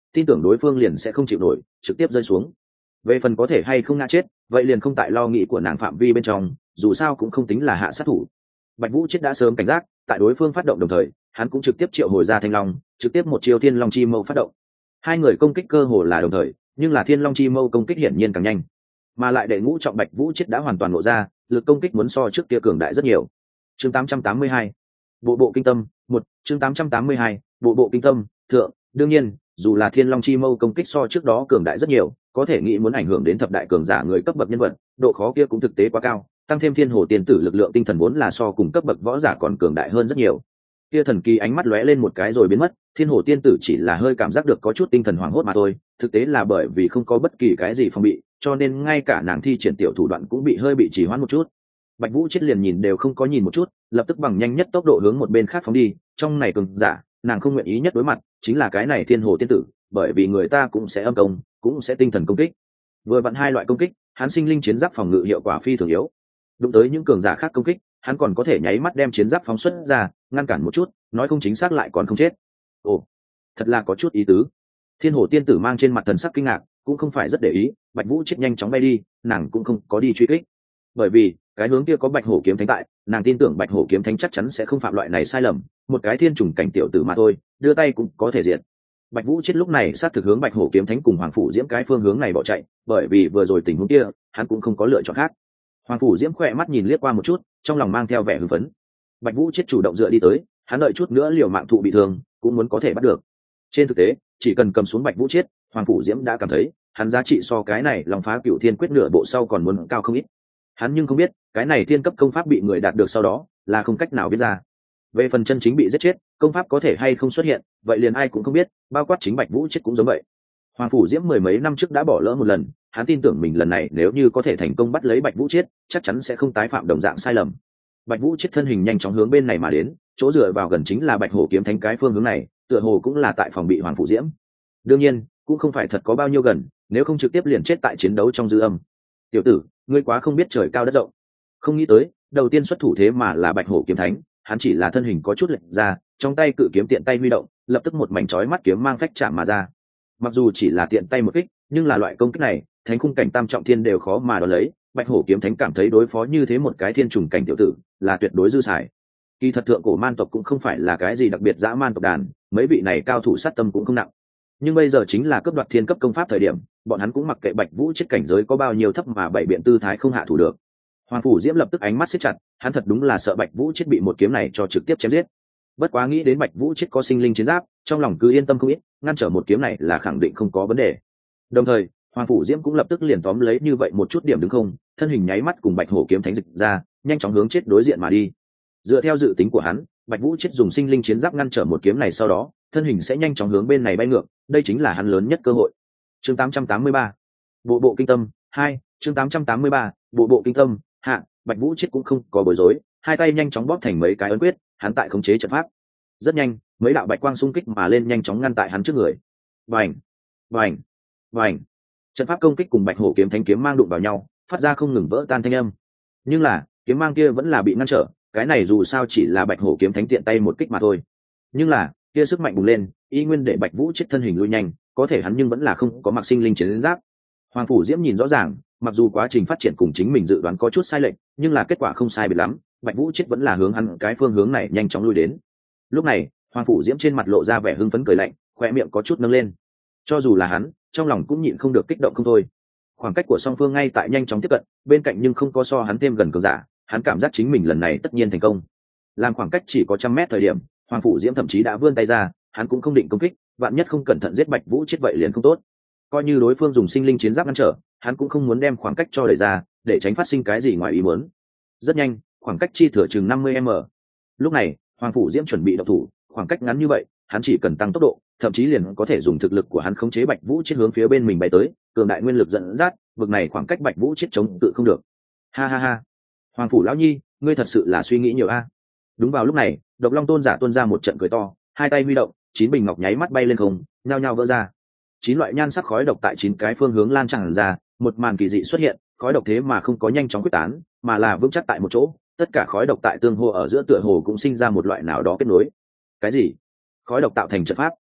tin tưởng đối phương liền sẽ không chịu nổi trực tiếp rơi xuống. Về phần có thể hay không ngã chết, vậy liền không tại lo nghĩ của nàng phạm vi bên trong, dù sao cũng không tính là hạ sát thủ. Bạch Vũ Chết đã sớm cảnh giác, tại đối phương phát động đồng thời hắn cũng trực tiếp triệu hồi ra Thanh Long, trực tiếp một chiêu Thiên Long Chi Mâu phát động. Hai người công kích cơ hồ là đồng thời, nhưng là Thiên Long Chi Mâu công kích hiển nhiên càng nhanh, mà lại đệ ngũ trọng Bạch Vũ Chết đã hoàn toàn lộ ra, lực công kích muốn so trước kia cường đại rất nhiều. Chương 882, bộ bộ kinh tâm. Chương 882, bộ bộ kinh tâm thượng. Đương nhiên, dù là Thiên Long Chi Mâu công kích so trước đó cường đại rất nhiều, có thể nghĩ muốn ảnh hưởng đến thập đại cường giả người cấp bậc nhân vật, độ khó kia cũng thực tế quá cao, tăng thêm Thiên Hồ Tiên Tử lực lượng tinh thần vốn là so cùng cấp bậc võ giả còn cường đại hơn rất nhiều. Kia thần kỳ ánh mắt lóe lên một cái rồi biến mất, Thiên Hồ Tiên Tử chỉ là hơi cảm giác được có chút tinh thần hoảng hốt mà thôi, thực tế là bởi vì không có bất kỳ cái gì phòng bị, cho nên ngay cả nàng thi triển tiểu thủ đoạn cũng bị hơi bị trì hoãn một chút. Bạch Vũ Chết liền nhìn đều không có nhìn một chút, lập tức bằng nhanh nhất tốc độ hướng một bên khác phóng đi, trong này cường giả, nàng không nguyện ý nhất đối mặt, chính là cái này Thiên Hồ Tiên Tử, bởi vì người ta cũng sẽ âm công, cũng sẽ tinh thần công kích. Vừa vặn hai loại công kích, hắn sinh linh chiến giáp phòng ngự hiệu quả phi thường yếu. Đụng tới những cường giả khác công kích, hắn còn có thể nháy mắt đem chiến giáp phóng xuất ra, ngăn cản một chút, nói không chính xác lại còn không chết. Ồ, thật là có chút ý tứ. Thiên Hồ Tiên Tử mang trên mặt thần sắc kinh ngạc, cũng không phải rất để ý, Bạch Vũ Chết nhanh chóng bay đi, nàng cũng không có đi truy kích. Bởi vì, cái hướng kia có Bạch Hổ kiếm thánh tại, nàng tin tưởng Bạch Hổ kiếm thánh chắc chắn sẽ không phạm loại này sai lầm, một cái thiên trùng cảnh tiểu tử mà thôi, đưa tay cũng có thể diệt. Bạch Vũ Chết lúc này sát thực hướng Bạch Hổ kiếm thánh cùng Hoàng Phủ Diễm cái phương hướng này bỏ chạy, bởi vì vừa rồi tình huống kia, hắn cũng không có lựa chọn khác. Hoàng Phủ Diễm khỏe mắt nhìn liếc qua một chút, trong lòng mang theo vẻ hưng phấn. Bạch Vũ Chết chủ động dựa đi tới, hắn đợi chút nữa liều mạng thụ bị thương, cũng muốn có thể bắt được. Trên thực tế, chỉ cần cầm xuống Bạch Vũ Chết, Hoàng Phủ Diễm đã cảm thấy, hắn giá trị so cái này Long Phá Cửu Thiên Quyết nửa bộ sau còn muốn cao không ít. Hắn nhưng không biết, cái này thiên cấp công pháp bị người đạt được sau đó, là không cách nào viết ra. Về phần chân chính bị giết chết, công pháp có thể hay không xuất hiện, vậy liền ai cũng không biết, bao quát chính Bạch Vũ Chết cũng giống vậy. Hoàng Phủ Diễm mười mấy năm trước đã bỏ lỡ một lần, hắn tin tưởng mình lần này nếu như có thể thành công bắt lấy Bạch Vũ Chết, chắc chắn sẽ không tái phạm đồng dạng sai lầm. Bạch Vũ Chết thân hình nhanh chóng hướng bên này mà đến, chỗ dựa vào gần chính là Bạch Hổ kiếm thánh cái phương hướng này, tựa hồ cũng là tại phòng bị Hoàng Phủ Diễm. Đương nhiên, cũng không phải thật có bao nhiêu gần, nếu không trực tiếp liền chết tại chiến đấu trong dư âm. Tiểu tử, ngươi quá không biết trời cao đất rộng. Không nghĩ tới, đầu tiên xuất thủ thế mà là Bạch Hổ kiếm thánh, hắn chỉ là thân hình có chút lệch ra, trong tay cự kiếm tiện tay huy động, lập tức một mảnh chói mắt kiếm mang phách chạm mà ra. Mặc dù chỉ là tiện tay một kích, nhưng là loại công kích này, thánh khung cảnh tam trọng thiên đều khó mà đón lấy. Bạch Hổ kiếm thánh cảm thấy đối phó như thế một cái thiên trùng cảnh tiểu tử là tuyệt đối dư xài. Kỳ thật thượng cổ man tộc cũng không phải là cái gì đặc biệt dã man tộc đàn, mấy vị này cao thủ sát tâm cũng không nặng. Nhưng bây giờ chính là cấp đoạt thiên cấp công pháp thời điểm, bọn hắn cũng mặc kệ Bạch Vũ Chết cảnh giới có bao nhiêu thấp mà bảy biện tư thái không hạ thủ được. Hoàng Phủ Diễm lập tức ánh mắt siết chặt, hắn thật đúng là sợ Bạch Vũ Chết bị một kiếm này cho trực tiếp chém giết. Bất quá nghĩ đến Bạch Vũ Chết có sinh linh chiến giáp, trong lòng cứ yên tâm không ít, ngăn trở một kiếm này là khẳng định không có vấn đề. Đồng thời, Hoàng Phủ Diễm cũng lập tức liền tóm lấy như vậy một chút điểm đứng không, thân hình nháy mắt cùng Bạch Hổ kiếm thánh dịch ra, nhanh chóng hướng chết đối diện mà đi. Dựa theo dự tính của hắn, Bạch Vũ Chết dùng sinh linh chiến giáp ngăn trở một kiếm này sau đó, thân hình sẽ nhanh chóng hướng bên này bay ngược, đây chính là hắn lớn nhất cơ hội. Chương 883, bộ bộ kinh tâm 2. Chương 883, bộ bộ kinh tâm hạ. Bạch Vũ Chết cũng không có bối rối, hai tay nhanh chóng bóp thành mấy cái ấn quyết, hắn tại khống chế trận pháp. Rất nhanh, mấy đạo bạch quang xung kích mà lên nhanh chóng ngăn tại hắn trước người. Bành, bành, bành. Trận pháp công kích cùng Bạch Hổ kiếm thánh kiếm mang đụng vào nhau, phát ra không ngừng vỡ tan thanh âm. Nhưng là, kiếm mang kia vẫn là bị ngăn trở, cái này dù sao chỉ là Bạch Hổ kiếm thánh tiện tay một kích mà thôi. Nhưng là, kia sức mạnh bùng lên, y nguyên để Bạch Vũ Chết thân hình lui nhanh, có thể hắn nhưng vẫn là không có mặc sinh linh chiến giáp. Hoàng Phủ Diễm nhìn rõ ràng, mặc dù quá trình phát triển cùng chính mình dự đoán có chút sai lệch, nhưng là kết quả không sai biệt lắm, Bạch Vũ Chết vẫn là hướng hắn cái phương hướng này nhanh chóng lui đến. Lúc này, Hoàng Phủ Diễm trên mặt lộ ra vẻ hưng phấn cười lạnh, khoe miệng có chút nâng lên. Cho dù là hắn, trong lòng cũng nhịn không được kích động không thôi. Khoảng cách của song phương ngay tại nhanh chóng tiếp cận, bên cạnh nhưng không có so hắn thêm gần cường giả, hắn cảm giác chính mình lần này tất nhiên thành công. Làm khoảng cách chỉ có 100 mét thời điểm, Hoàng Phủ Diễm thậm chí đã vươn tay ra, hắn cũng không định công kích, vạn nhất không cẩn thận giết Bạch Vũ Chết vậy liền không tốt. Coi như đối phương dùng sinh linh chiến giáp ngăn trở, hắn cũng không muốn đem khoảng cách cho đẩy ra, để tránh phát sinh cái gì ngoài ý muốn. Rất nhanh, khoảng cách chi thừa chừng 50m. Lúc này, Hoàng Phủ Diễm chuẩn bị động thủ, khoảng cách ngắn như vậy, hắn chỉ cần tăng tốc độ, thậm chí liền có thể dùng thực lực của hắn khống chế Bạch Vũ Chết hướng phía bên mình bay tới, cường đại nguyên lực dẫn dắt, vực này khoảng cách Bạch Vũ Chết chống tự không được. Ha ha ha. Hoàng phủ lão nhi, ngươi thật sự là suy nghĩ nhiều a. Đúng vào lúc này, Độc Long tôn giả tuôn ra một trận cười to, hai tay huy động, 9 bình ngọc nháy mắt bay lên không, nhao nhao vỡ ra. 9 loại nhan sắc khói độc tại 9 cái phương hướng lan tràn ra, một màn kỳ dị xuất hiện, khói độc thế mà không có nhanh chóng quyết tán, mà là vững chắc tại một chỗ, tất cả khói độc tại tương hô ở giữa tựa hồ cũng sinh ra một loại nào đó kết nối. Cái gì? Khói độc tạo thành trận pháp?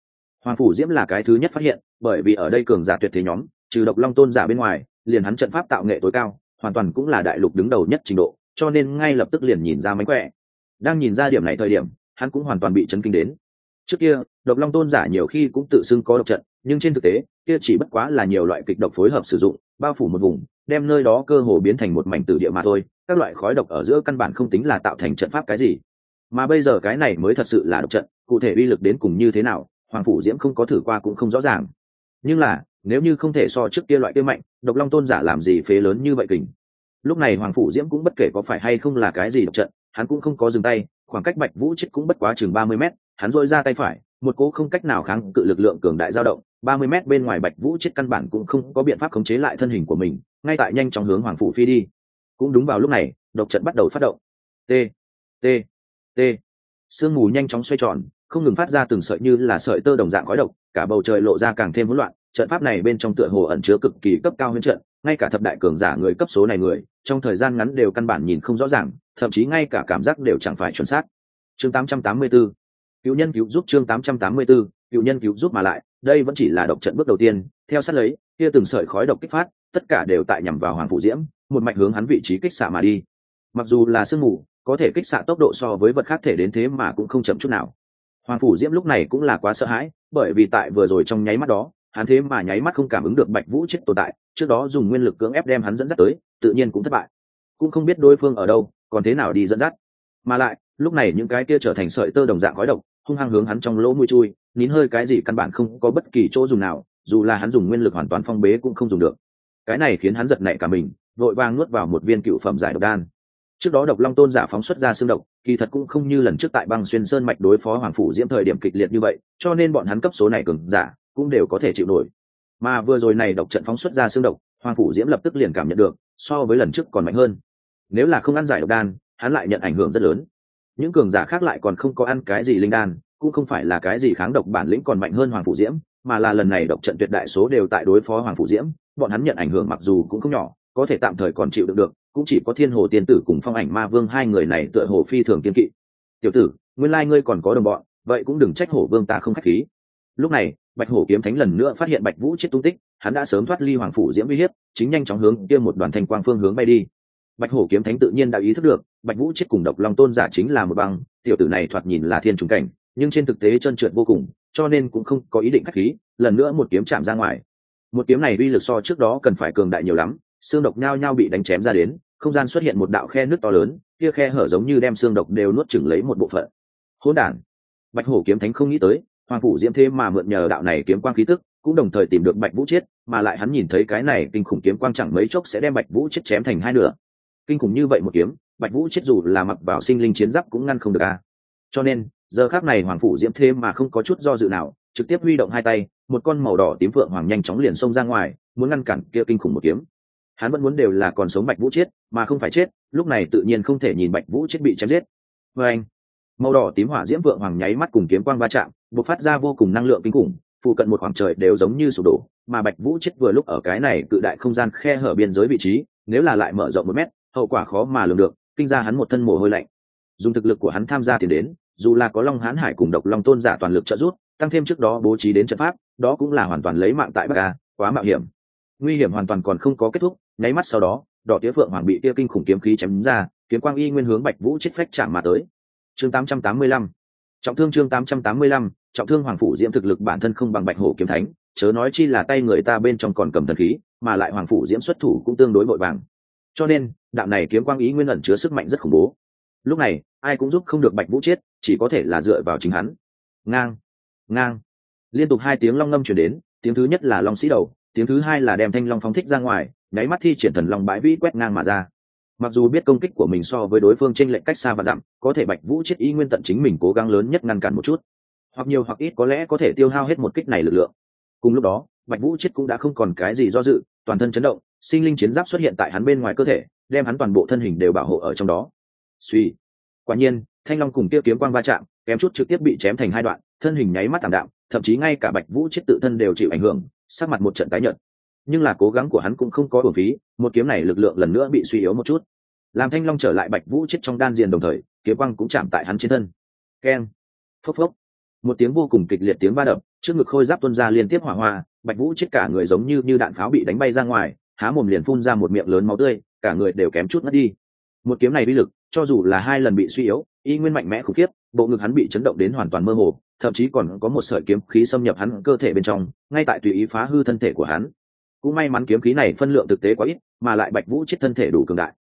Hoàng phủ diễm là cái thứ nhất phát hiện, bởi vì ở đây cường giả tuyệt thế nhóm trừ độc long tôn giả bên ngoài, liền hắn trận pháp tạo nghệ tối cao, hoàn toàn cũng là đại lục đứng đầu nhất trình độ, cho nên ngay lập tức liền nhìn ra mánh khỏe. Đang nhìn ra điểm này thời điểm, hắn cũng hoàn toàn bị chấn kinh đến. Trước kia độc long tôn giả nhiều khi cũng tự xưng có độc trận, nhưng trên thực tế kia chỉ bất quá là nhiều loại kịch độc phối hợp sử dụng, bao phủ một vùng, đem nơi đó cơ hồ biến thành một mảnh tử địa mà thôi. Các loại khói độc ở giữa căn bản không tính là tạo thành trận pháp cái gì, mà bây giờ cái này mới thật sự là độc trận. Cụ thể uy lực đến cùng như thế nào, Hoàng phủ diễm không có thử qua cũng không rõ ràng. Nhưng là nếu như không thể so trước kia loại kia mạnh, độc long tôn giả làm gì phế lớn như vậy kình. Lúc này Hoàng phủ diễm cũng bất kể có phải hay không là cái gì độc trận, hắn cũng không có dừng tay. Khoảng cách Bạch Vũ Chết cũng bất quá chừng 30 mét, hắn dội ra tay phải, một cỗ không cách nào kháng cự lực lượng cường đại dao động. 30 mét bên ngoài Bạch Vũ Chết căn bản cũng không có biện pháp khống chế lại thân hình của mình, ngay tại nhanh chóng hướng Hoàng phủ phi đi. Cũng đúng vào lúc này, độc trận bắt đầu phát động. T T T Sương mù nhanh chóng xoay tròn, không ngừng phát ra từng sợi như là sợi tơ đồng dạng khói độc, cả bầu trời lộ ra càng thêm hỗn loạn. Trận pháp này bên trong tựa hồ ẩn chứa cực kỳ cấp cao huyễn trận, ngay cả thập đại cường giả người cấp số này người, trong thời gian ngắn đều căn bản nhìn không rõ ràng, thậm chí ngay cả cảm giác đều chẳng phải chuẩn xác. Chương 884, cựu nhân cứu giúp. Chương 884, cựu nhân cứu giúp. Mà lại đây vẫn chỉ là độc trận bước đầu tiên, theo sát lấy kia từng sợi khói độc kích phát, tất cả đều tại nhằm vào Hoàng phủ diễm, một mạch hướng hắn vị trí kích xạ mà đi. Mặc dù là sương mù, có thể kích xạ tốc độ so với vật khác thể đến thế mà cũng không chậm chút nào. Hoàng phủ diễm lúc này cũng là quá sợ hãi, bởi vì tại vừa rồi trong nháy mắt đó, hắn thế mà nháy mắt không cảm ứng được Bạch Vũ Chết tồn tại, trước đó dùng nguyên lực cưỡng ép đem hắn dẫn dắt tới, tự nhiên cũng thất bại. Cũng không biết đối phương ở đâu, còn thế nào đi dẫn dắt. Mà lại, lúc này những cái kia trở thành sợi tơ đồng dạng khói độc, hung hăng hướng hắn trong lỗ mũi chui, nín hơi cái gì căn bản không có bất kỳ chỗ dùng nào, dù là hắn dùng nguyên lực hoàn toàn phong bế cũng không dùng được. Cái này khiến hắn giật nảy cả mình, vội vàng nuốt vào một viên cựu phẩm giải độc đan. Trước đó độc long tôn giả phóng xuất ra xương độc, kỳ thật cũng không như lần trước tại băng xuyên sơn mạch đối phó Hoàng phủ diễm thời điểm kịch liệt như vậy, cho nên bọn hắn cấp số này cường giả cũng đều có thể chịu nổi. Mà vừa rồi này độc trận phóng xuất ra xương độc, Hoàng phủ diễm lập tức liền cảm nhận được, so với lần trước còn mạnh hơn. Nếu là không ăn giải độc đan, hắn lại nhận ảnh hưởng rất lớn. Những cường giả khác lại còn không có ăn cái gì linh đan, cũng không phải là cái gì kháng độc bản lĩnh còn mạnh hơn Hoàng phủ diễm, mà là lần này độc trận tuyệt đại số đều tại đối phó Hoàng phủ diễm, bọn hắn nhận ảnh hưởng mặc dù cũng không nhỏ, có thể tạm thời còn chịu đựng được, cũng chỉ có Thiên Hồ tiên tử cùng Phong Ảnh Ma Vương hai người này tựa hồ phi thường kiên kỵ. Tiểu tử, nguyên lai ngươi còn có đồng bọn, vậy cũng đừng trách Hổ Vương ta không khách khí. Lúc này Bạch Hổ kiếm thánh lần nữa phát hiện Bạch Vũ Chết tung tích, hắn đã sớm thoát ly Hoàng phủ diễm uy hiếp, chính nhanh chóng hướng kia một đoàn thanh quang phương hướng bay đi. Bạch Hổ kiếm thánh tự nhiên đã ý thức được Bạch Vũ Chết cùng độc long tôn giả chính là một băng, tiểu tử này thoạt nhìn là thiên trùng cảnh, nhưng trên thực tế trơn trượt vô cùng, cho nên cũng không có ý định khách khí, lần nữa một kiếm chạm ra ngoài. Một kiếm này uy lực so trước đó cần phải cường đại nhiều lắm, xương độc nhao nhao bị đánh chém ra đến, không gian xuất hiện một đạo khe nước to lớn, kia khe hở giống như đem xương độc đều nuốt chửng lấy một bộ phận. Hỗn đản! Bạch Hổ kiếm thánh không nghĩ tới, Hoàng phủ diễm thế mà mượn nhờ đạo này kiếm quang khí tức, cũng đồng thời tìm được Bạch Vũ Chết, mà lại hắn nhìn thấy cái này kinh khủng kiếm quang chẳng mấy chốc sẽ đem Bạch Vũ Chết chém thành hai nửa. Kinh khủng như vậy một kiếm, Bạch Vũ Chết dù là mặc vào sinh linh chiến giáp cũng ngăn không được a. Cho nên, giờ khắc này Hoàng phủ diễm thế mà không có chút do dự nào, trực tiếp huy động hai tay, một con màu đỏ tím phượng hoàng nhanh chóng liền xông ra ngoài, muốn ngăn cản kia kinh khủng một kiếm. Hắn vẫn muốn đều là còn sống Bạch Vũ Chết, mà không phải chết, lúc này tự nhiên không thể nhìn Bạch Vũ Chết bị chém giết. Và anh, màu đỏ tím hỏa diễm vượng hoàng nháy mắt cùng kiếm quang va chạm, bộc phát ra vô cùng năng lượng kinh khủng, phụ cận một khoảng trời đều giống như sụp đổ, mà Bạch Vũ Chết vừa lúc ở cái này cự đại không gian khe hở biên giới vị trí, nếu là lại mở rộng 1 mét, hậu quả khó mà lường được, kinh ra hắn một thân mồ hôi lạnh. Dùng thực lực của hắn tham gia tiền đến, dù là có Long Hán Hải cùng Độc Long Tôn giả toàn lực trợ giúp, tăng thêm trước đó bố trí đến trận pháp, đó cũng là hoàn toàn lấy mạng tại Bắc A, quá mạo hiểm. Nguy hiểm hoàn toàn còn không có kết thúc, nháy mắt sau đó, đỏ tía phượng hoàng bị tia kinh khủng kiếm khí chém ra, kiếm quang y nguyên hướng Bạch Vũ Chết phách chạm mà tới. Chương 885, trọng thương. Chương 885, trọng thương. Hoàng phủ diễm thực lực bản thân không bằng Bạch Hổ kiếm thánh, chớ nói chi là tay người ta bên trong còn cầm thần khí, mà lại Hoàng phủ diễm xuất thủ cũng tương đối vội vàng, cho nên đạo này kiếm quang ý nguyên ẩn chứa sức mạnh rất khủng bố. Lúc này ai cũng giúp không được Bạch Vũ Chết, chỉ có thể là dựa vào chính hắn. Ngang, ngang, liên tục hai tiếng long ngâm truyền đến, tiếng thứ nhất là long sĩ đầu, tiếng thứ hai là đem thanh long phóng thích ra ngoài, nháy mắt thi triển thần long bãi vĩ quét ngang mà ra. Mặc dù biết công kích của mình so với đối phương chênh lệch cách xa và dặm, có thể Bạch Vũ Chết ý nguyên tận chính mình cố gắng lớn nhất ngăn cản một chút, hoặc nhiều hoặc ít có lẽ có thể tiêu hao hết một kích này lực lượng. Cùng lúc đó Bạch Vũ Chết cũng đã không còn cái gì do dự, toàn thân chấn động, sinh linh chiến giáp xuất hiện tại hắn bên ngoài cơ thể, đem hắn toàn bộ thân hình đều bảo hộ ở trong đó. Suy, quả nhiên thanh long cùng kia kiếm quang va chạm, kém chút trực tiếp bị chém thành hai đoạn, thân hình nháy mắt tạm đạm, thậm chí ngay cả Bạch Vũ Chết tự thân đều chịu ảnh hưởng, sắc mặt một trận tái nhợt. Nhưng là cố gắng của hắn cũng không có uổng phí, một kiếm này lực lượng lần nữa bị suy yếu một chút, làm thanh long trở lại Bạch Vũ Chết trong đan diền, đồng thời kiếm quang cũng chạm tại hắn trên thân. Keng, phốc phốc, Một tiếng vô cùng kịch liệt tiếng va đập, trước ngực khôi giáp tuôn ra liên tiếp hỏa hoa, Bạch Vũ chết cả người giống như đạn pháo bị đánh bay ra ngoài, há mồm liền phun ra một miệng lớn máu tươi, cả người đều kém chút ngất đi. Một kiếm này uy lực, cho dù là 2 lần bị suy yếu, y nguyên mạnh mẽ khủng khiếp, bộ ngực hắn bị chấn động đến hoàn toàn mơ hồ, thậm chí còn có một sợi kiếm khí xâm nhập hắn cơ thể bên trong, ngay tại tùy ý phá hư thân thể của hắn. Cũng may mắn kiếm khí này phân lượng thực tế quá ít, mà lại Bạch Vũ chết thân thể đủ cường đại.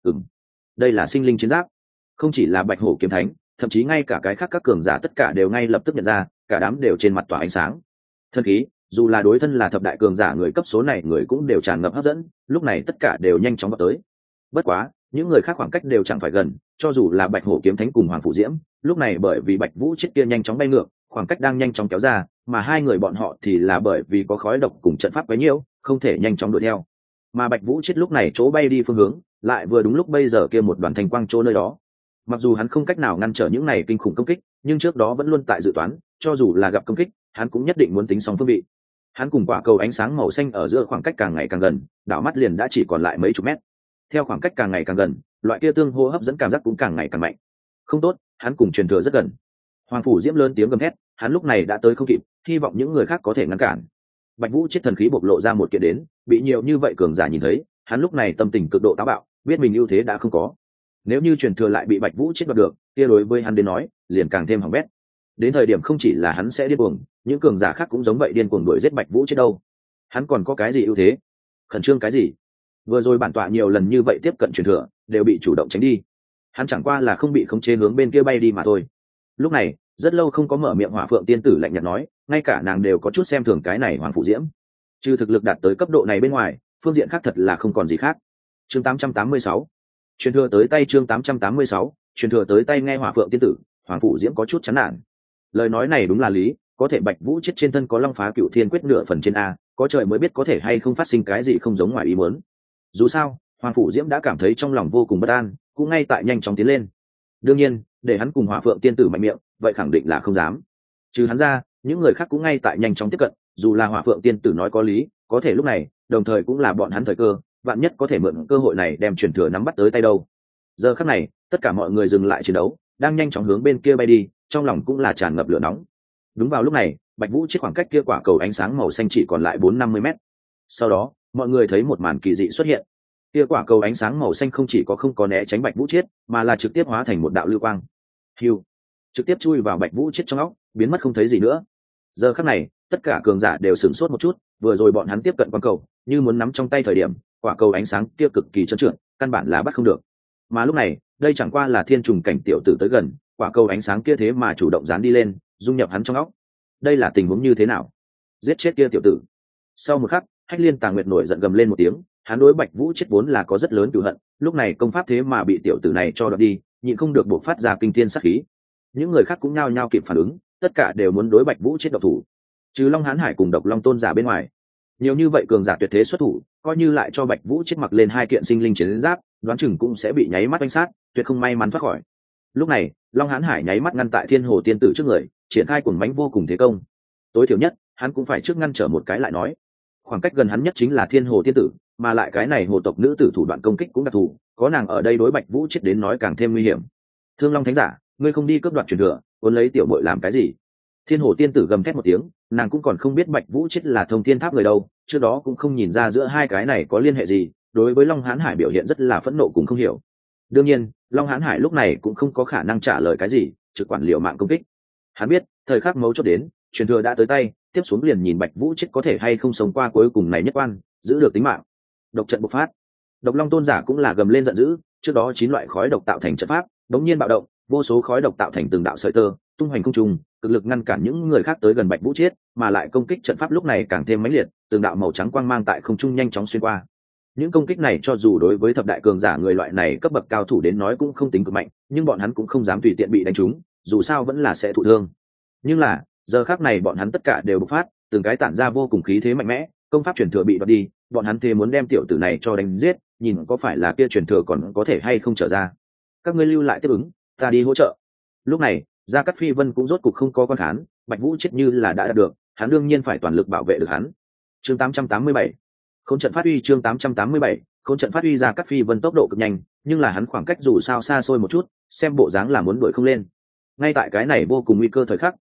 Đây là sinh linh chiến giáp, không chỉ là Bạch Hổ kiếm thánh, thậm chí ngay cả cái khác các cường giả tất cả đều ngay lập tức nhận ra, cả đám đều trên mặt tỏa ánh sáng. Thân khí, dù là đối thân là thập đại cường giả người cấp số này người cũng đều tràn ngập hấp dẫn, lúc này tất cả đều nhanh chóng vào tới. Bất quá, những người khác khoảng cách đều chẳng phải gần, cho dù là Bạch Hổ kiếm thánh cùng Hoàng Phủ Diễm, lúc này bởi vì Bạch Vũ chết kia nhanh chóng bay ngược, khoảng cách đang nhanh chóng kéo ra, mà hai người bọn họ thì là bởi vì có khói độc cùng trận pháp quá nhiều, không thể nhanh chóng đuổi theo. Mà Bạch Vũ chết lúc này chỗ bay đi phương hướng, lại vừa đúng lúc bây giờ kia một đoàn thanh quang chỗ nơi đó. Mặc dù hắn không cách nào ngăn trở những này kinh khủng công kích, nhưng trước đó vẫn luôn tại dự toán, cho dù là gặp công kích, hắn cũng nhất định muốn tính xong phương vị. Hắn cùng quả cầu ánh sáng màu xanh ở giữa khoảng cách càng ngày càng gần, đảo mắt liền đã chỉ còn lại mấy chục mét. Theo khoảng cách càng ngày càng gần, loại kia tương hô hấp dẫn cảm giác cũng càng ngày càng mạnh. Không tốt, hắn cùng truyền thừa rất gần. Hoàng Phủ Diễm lớn tiếng gầm thét, hắn lúc này đã tới không kịp, hy vọng những người khác có thể ngăn cản. Bạch Vũ chết thần khí bộc lộ ra một kiện đến, bị nhiều như vậy cường giả nhìn thấy, hắn lúc này tâm tình cực độ táo bạo, biết mình ưu thế đã không có. Nếu như truyền thừa lại bị Bạch Vũ chết đoạt được, kia đối với hắn đến nói, liền càng thêm hỏng bét. Đến thời điểm không chỉ là hắn sẽ điên cuồng, những cường giả khác cũng giống vậy điên cuồng đuổi giết Bạch Vũ chết đâu. Hắn còn có cái gì ưu thế? Khẩn trương cái gì? Vừa rồi bản tọa nhiều lần như vậy tiếp cận truyền thừa, đều bị chủ động tránh đi. Hắn chẳng qua là không bị khống chế hướng bên kia bay đi mà thôi. Lúc này, rất lâu không có mở miệng Hỏa Phượng tiên tử lạnh nhạt nói, ngay cả nàng đều có chút xem thường cái này Hoàng Phủ Diễm. Trừ thực lực đạt tới cấp độ này bên ngoài, phương diện khác thật là không còn gì khác. Chương 886. Truyền thừa tới tay, chương 886, truyền thừa tới tay. Nghe Hỏa Phượng tiên tử, Hoàng Phủ Diễm có chút chán nản. Lời nói này đúng là lý, có thể Bạch Vũ chết trên thân có Long Phá Cửu Thiên quyết nửa phần trên a, có trời mới biết có thể hay không phát sinh cái gì không giống ngoài ý muốn. Dù sao, Hoàng Phủ Diễm đã cảm thấy trong lòng vô cùng bất an, cũng ngay tại nhanh chóng tiến lên. Đương nhiên, để hắn cùng Hỏa Phượng tiên tử mạnh miệng, vậy khẳng định là không dám. Trừ hắn ra, những người khác cũng ngay tại nhanh chóng tiếp cận, dù là Hỏa Phượng tiên tử nói có lý, có thể lúc này, đồng thời cũng là bọn hắn thời cơ, vạn nhất có thể mượn cơ hội này đem truyền thừa nắm bắt tới tay đâu. Giờ khắc này, tất cả mọi người dừng lại chiến đấu, đang nhanh chóng hướng bên kia bay đi, trong lòng cũng là tràn ngập lửa nóng. Đúng vào lúc này, Bạch Vũ chết khoảng cách kia quả cầu ánh sáng màu xanh chỉ còn lại 450 mét. Sau đó, mọi người thấy một màn kỳ dị xuất hiện. Kia quả cầu ánh sáng màu xanh không chỉ có không có né tránh Bạch Vũ chết, mà là trực tiếp hóa thành một đạo lưu quang. Hưu, trực tiếp chui vào Bạch Vũ chết trong óc, biến mất không thấy gì nữa. Giờ khắc này, tất cả cường giả đều sửng sốt một chút, vừa rồi bọn hắn tiếp cận quang cầu, như muốn nắm trong tay thời điểm, quả cầu ánh sáng kia cực kỳ trơn trượt, căn bản là bắt không được. Mà lúc này, đây chẳng qua là thiên trùng cảnh tiểu tử tới gần, quả cầu ánh sáng kia thế mà chủ động dán đi lên, dung nhập hắn trong óc. Đây là tình huống như thế nào? Giết chết kia tiểu tử. Sau một khắc, Hách Liên Tà Nguyệt nổi giận gầm lên một tiếng, hắn đối Bạch Vũ chết vốn là có rất lớn cừu hận, lúc này công pháp thế mà bị tiểu tử này cho đoạt đi, nhịn không được bộc phát ra kinh thiên sát khí. Những người khác cũng nhao nhao kịp phản ứng, tất cả đều muốn đối Bạch Vũ chết độc thủ. Trừ Long Hán Hải cùng Độc Long Tôn giả bên ngoài, nhiều như vậy cường giả tuyệt thế xuất thủ, coi như lại cho Bạch Vũ chết mặc lên 2 kiện sinh linh chiến giáp, đoán chừng cũng sẽ bị nháy mắt đánh sát, tuyệt không may mắn thoát khỏi. Lúc này, Long Hán Hải nháy mắt ngăn tại Thiên Hồ tiên tử trước người, triển khai cuồng mãnh vô cùng thế công. Tối thiểu nhất, hắn cũng phải trước ngăn trở một cái lại nói. Khoảng cách gần hắn nhất chính là Thiên Hồ tiên tử, mà lại cái này hồ tộc nữ tử thủ đoạn công kích cũng đặc thù, có nàng ở đây đối Bạch Vũ chết đến nói càng thêm nguy hiểm. Thương Long thánh giả, ngươi không đi cướp đoạt truyền thừa, cuốn lấy tiểu muội làm cái gì? Thiên Hồ tiên tử gầm thét một tiếng, nàng cũng còn không biết Bạch Vũ chết là Thông Thiên Tháp người đâu, trước đó cũng không nhìn ra giữa hai cái này có liên hệ gì, đối với Long Hán Hải biểu hiện rất là phẫn nộ cũng không hiểu. Đương nhiên, Long Hán Hải lúc này cũng không có khả năng trả lời cái gì, trực quản liều mạng công kích. Hắn biết, thời khắc mấu chốt đến, truyền thừa đã tới tay, tiếp xuống liền nhìn Bạch Vũ chết có thể hay không sống qua cuối cùng này nhất quan, giữ được tính mạng. Độc trận bộc phát. Độc Long tôn giả cũng là gầm lên giận dữ, trước đó 9 loại khói độc tạo thành trận pháp, đống nhiên bạo động, vô số khói độc tạo thành từng đạo sợi tơ, tung hoành không trung, cực lực ngăn cản những người khác tới gần Bạch Vũ chết, mà lại công kích trận pháp lúc này càng thêm mãnh liệt, từng đạo màu trắng quang mang tại không trung nhanh chóng xuyên qua. Những công kích này cho dù đối với thập đại cường giả người loại này cấp bậc cao thủ đến nói cũng không tính cực mạnh, nhưng bọn hắn cũng không dám tùy tiện bị đánh trúng, dù sao vẫn là sẽ thụ thương. Nhưng là, giờ khắc này bọn hắn tất cả đều bộc phát, từng cái tản ra vô cùng khí thế mạnh mẽ, công pháp truyền thừa bị đoạt đi, bọn hắn thế muốn đem tiểu tử này cho đánh giết, nhìn có phải là kia truyền thừa còn có thể hay không trở ra. Các ngươi lưu lại tiếp ứng, ta đi hỗ trợ. Lúc này, Gia Cát Phi Vân cũng rốt cục không có con khán, Bạch Vũ chết như là đã đạt được, hắn đương nhiên phải toàn lực bảo vệ được hắn. Chương 887. Khốn trận phát huy, chương 887. Khốn trận phát huy. Gia Cát Phi Vân tốc độ cực nhanh, nhưng là hắn khoảng cách dù sao xa xôi một chút, xem bộ dáng là muốn đuổi không lên. Ngay tại cái này vô cùng nguy cơ thời khắc,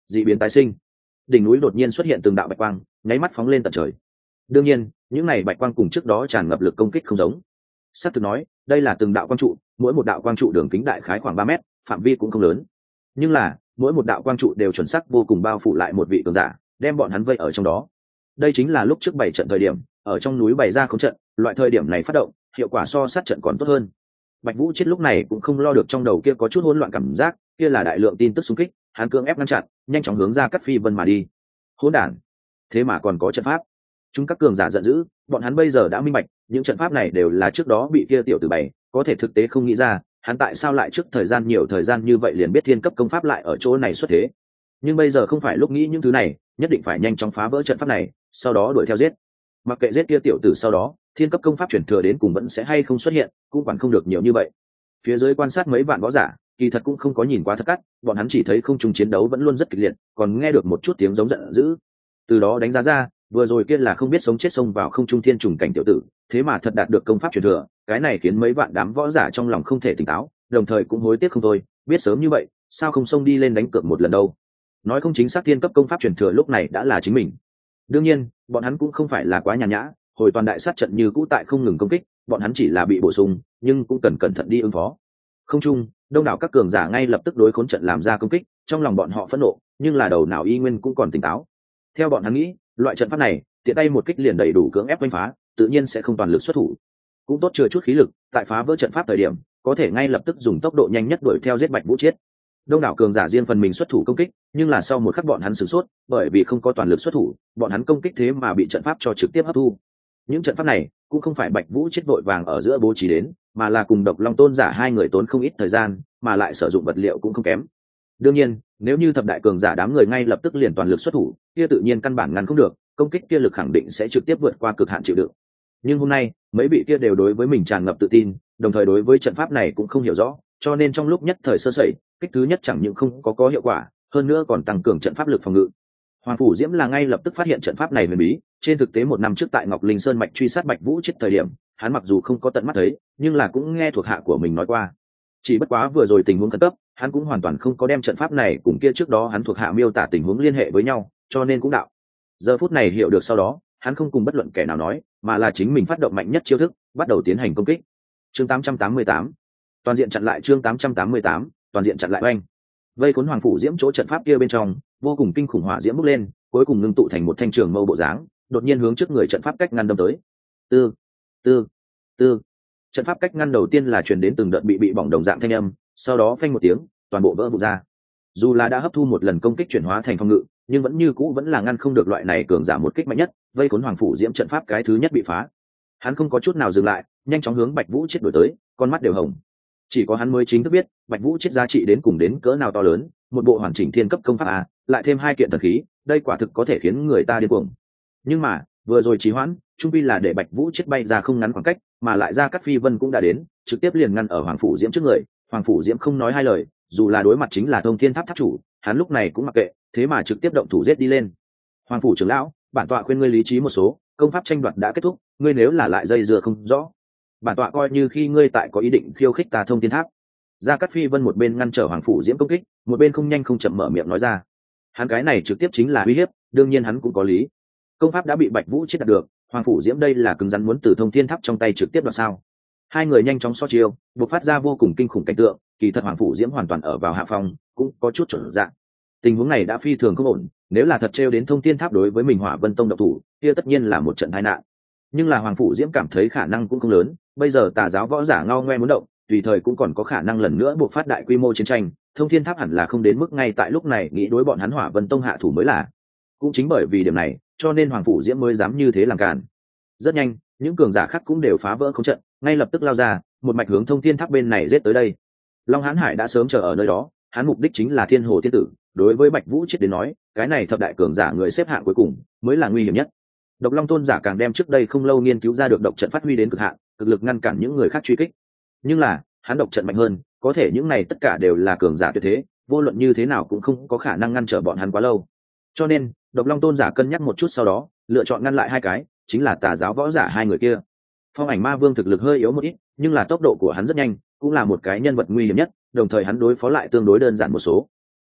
dị biến tái sinh. Đỉnh núi đột nhiên xuất hiện từng đạo bạch quang, nháy mắt phóng lên tận trời. Đương nhiên, những này bạch quang cùng trước đó tràn ngập lực công kích không giống. Sắp thực nói, đây là từng đạo quang trụ, mỗi một đạo quang trụ đường kính đại khái khoảng 3 mét, phạm vi cũng không lớn. Nhưng là, mỗi một đạo quang trụ đều chuẩn xác vô cùng bao phủ lại một vị cường giả, đem bọn hắn vây ở trong đó. Đây chính là lúc trước 7 trận thời điểm, ở trong núi bày ra không trận, loại thời điểm này phát động, hiệu quả so sát trận còn tốt hơn. Bạch Vũ Chết lúc này cũng không lo được trong đầu kia có chút hỗn loạn cảm giác, kia là đại lượng tin tức xung kích, hắn cưỡng ép ngăn chặn, nhanh chóng hướng ra Cát Phi Vân mà đi. Hỗn đản, thế mà còn có trận pháp. Chúng các cường giả giận dữ, bọn hắn bây giờ đã minh bạch, những trận pháp này đều là trước đó bị kia tiểu tử bày, có thể thực tế không nghĩ ra, hắn tại sao lại trước thời gian nhiều thời gian như vậy liền biết thiên cấp công pháp lại ở chỗ này xuất thế. Nhưng bây giờ không phải lúc nghĩ những thứ này, nhất định phải nhanh chóng phá vỡ trận pháp này, sau đó đuổi theo giết. Mặc kệ giết kia tiểu tử sau đó, thiên cấp công pháp chuyển thừa đến cùng vẫn sẽ hay không xuất hiện, cũng quản không được nhiều như vậy. Phía dưới quan sát mấy vạn võ giả, kỳ thật cũng không có nhìn quá thất cắt, bọn hắn chỉ thấy không trung chiến đấu vẫn luôn rất kịch liệt, còn nghe được một chút tiếng giống giận dữ. Từ đó đánh giá ra, vừa rồi kia là không biết sống chết xông vào không trung thiên trùng cảnh tiểu tử, thế mà thật đạt được công pháp truyền thừa, cái này khiến mấy vạn đám võ giả trong lòng không thể tỉnh táo, đồng thời cũng hối tiếc không thôi, biết sớm như vậy, sao không xông đi lên đánh cược một lần đâu. Nói không chính xác thiên cấp công pháp truyền thừa lúc này đã là chính mình. Đương nhiên, bọn hắn cũng không phải là quá nhàn nhã, hồi toàn đại sát trận như cũ tại không ngừng công kích, bọn hắn chỉ là bị bổ sung, nhưng cũng cần cẩn thận đi ứng phó. Không trung, đông đảo các cường giả ngay lập tức đối khốn trận làm ra công kích, trong lòng bọn họ phẫn nộ, nhưng là đầu não y nguyên cũng còn tỉnh táo. Theo bọn hắn nghĩ, loại trận pháp này, tiện tay một kích liền đầy đủ cưỡng ép đánh phá, tự nhiên sẽ không toàn lực xuất thủ. Cũng tốt chừa chút khí lực, tại phá vỡ trận pháp thời điểm, có thể ngay lập tức dùng tốc độ nhanh nhất đuổi theo giết Bạch Vũ Chiết. Đông đảo cường giả riêng phần mình xuất thủ công kích, nhưng là sau một khắc bọn hắn sửng sốt, bởi vì không có toàn lực xuất thủ, bọn hắn công kích thế mà bị trận pháp cho trực tiếp hấp thu. Những trận pháp này cũng không phải Bạch Vũ Chiết vội vàng ở giữa bố trí đến, mà là cùng Độc Long Tôn giả hai người tốn không ít thời gian, mà lại sử dụng vật liệu cũng không kém. Đương nhiên, nếu như thập đại cường giả đám người ngay lập tức liền toàn lực xuất thủ, kia tự nhiên căn bản ngăn không được, công kích kia lực khẳng định sẽ trực tiếp vượt qua cực hạn chịu đựng. Nhưng hôm nay, mấy vị kia đều đối với mình tràn ngập tự tin, đồng thời đối với trận pháp này cũng không hiểu rõ, cho nên trong lúc nhất thời sơ sẩy, kích thứ nhất chẳng những không có hiệu quả, hơn nữa còn tăng cường trận pháp lực phòng ngự. Hoàng Phủ Diễm là ngay lập tức phát hiện trận pháp này huyền bí, trên thực tế một năm trước tại Ngọc Linh Sơn mạch truy sát Bạch Vũ Chết thời điểm, hắn mặc dù không có tận mắt thấy, nhưng là cũng nghe thuộc hạ của mình nói qua. Chỉ bất quá vừa rồi tình huống khẩn cấp, hắn cũng hoàn toàn không có đem trận pháp này cùng kia trước đó hắn thuộc hạ miêu tả tình huống liên hệ với nhau, cho nên cũng đạo. Giờ phút này hiểu được sau đó, hắn không cùng bất luận kẻ nào nói, mà là chính mình phát động mạnh nhất chiêu thức, bắt đầu tiến hành công kích. Chương 888, toàn diện chặn lại. Chương 888, toàn diện chặn lại oanh. Vây cuốn Hoàng Phủ Diễm chỗ trận pháp kia bên trong, vô cùng kinh khủng hỏa diễm bốc lên, cuối cùng ngưng tụ thành một thanh trường mâu bộ dáng, đột nhiên hướng trước người trận pháp cách ngăn đâm tới. Tư, tư, tư. Trận pháp cách ngăn đầu tiên là truyền đến từng đợt bị bỏng đồng dạng thanh âm, sau đó phanh một tiếng, toàn bộ vỡ vụn ra. Dù là đã hấp thu một lần công kích chuyển hóa thành phòng ngự, nhưng vẫn như cũ vẫn là ngăn không được loại này cường giả một kích mạnh nhất, vây cuốn Hoàng Phủ Diễm trận pháp cái thứ nhất bị phá. Hắn không có chút nào dừng lại, nhanh chóng hướng Bạch Vũ Chết đuổi tới, con mắt đều hồng. Chỉ có hắn mới chính thức biết, Bạch Vũ Chết giá trị đến cùng đến cỡ nào to lớn, một bộ hoàn chỉnh thiên cấp công pháp à, lại thêm hai kiện thần khí, đây quả thực có thể khiến người ta điên cuồng. Nhưng mà, vừa rồi trì hoãn, trung quy là để Bạch Vũ Chết bay ra không ngắn khoảng cách, mà lại ra Cát Phi Vân cũng đã đến, trực tiếp liền ngăn ở Hoàng Phủ Diễm trước người. Hoàng Phủ Diễm không nói hai lời, dù là đối mặt chính là Thông Thiên Tháp tháp chủ, hắn lúc này cũng mặc kệ, thế mà trực tiếp động thủ giết đi lên. Hoàng phủ trưởng lão, bản tọa khuyên ngươi lý trí một số, công pháp tranh đoạt đã kết thúc, ngươi nếu là lại dây dưa không rõ, bản tọa coi như khi ngươi tại có ý định khiêu khích ta Thông Thiên Tháp. Gia Cát Phi Vân một bên ngăn trở Hoàng phủ Diễm công kích, một bên không nhanh không chậm mở miệng nói ra. Hắn cái này trực tiếp chính là uy hiếp, đương nhiên hắn cũng có lý. Công pháp đã bị Bạch Vũ Chết đạt được, Hoàng phủ Diễm đây là cứng rắn muốn từ Thông Thiên Tháp trong tay trực tiếp đoạt sao? Hai người nhanh chóng so chiêu, bộc phát ra vô cùng kinh khủng cảnh tượng, kỳ thật Hoàng phủ Diễm hoàn toàn ở vào hạ phòng, cũng có chút trở dạng. Tình huống này đã phi thường không ổn, nếu là thật trêu đến Thông Thiên Tháp đối với mình Hỏa Vân Tông độc thủ, kia tất nhiên là một trận tai nạn. Nhưng là Hoàng phủ Diễm cảm thấy khả năng cũng không lớn, bây giờ Tà giáo võ giả ngao ngoe muốn động, tùy thời cũng còn có khả năng lần nữa buộc phát đại quy mô chiến tranh, Thông Thiên Tháp hẳn là không đến mức ngay tại lúc này nghĩ đối bọn hắn Hỏa Vân Tông hạ thủ mới là. Cũng chính bởi vì điểm này, cho nên Hoàng phủ Diễm mới dám như thế làm cản. Rất nhanh, những cường giả khác cũng đều phá vỡ không trận, ngay lập tức lao ra, một mạch hướng Thông Thiên Tháp bên này giết tới đây. Long Hán Hải đã sớm chờ ở nơi đó, hắn mục đích chính là Thiên Hồ Thiên Tử, đối với Bạch Vũ Chết đến nói, cái này thập đại cường giả người xếp hạng cuối cùng mới là nguy hiểm nhất. Độc Long Tôn giả càng đem trước đây không lâu nghiên cứu ra được độc trận phát huy đến cực hạn, cực lực ngăn cản những người khác truy kích. Nhưng là, hắn độc trận mạnh hơn, có thể những này tất cả đều là cường giả tuyệt thế, vô luận như thế nào cũng không có khả năng ngăn trở bọn hắn quá lâu. Cho nên, Độc Long Tôn giả cân nhắc một chút sau đó, lựa chọn ngăn lại hai cái, chính là Tà giáo võ giả hai người kia. Phong Ảnh Ma Vương thực lực hơi yếu một ít, nhưng là tốc độ của hắn rất nhanh, cũng là một cái nhân vật nguy hiểm nhất, đồng thời hắn đối phó lại tương đối đơn giản một số.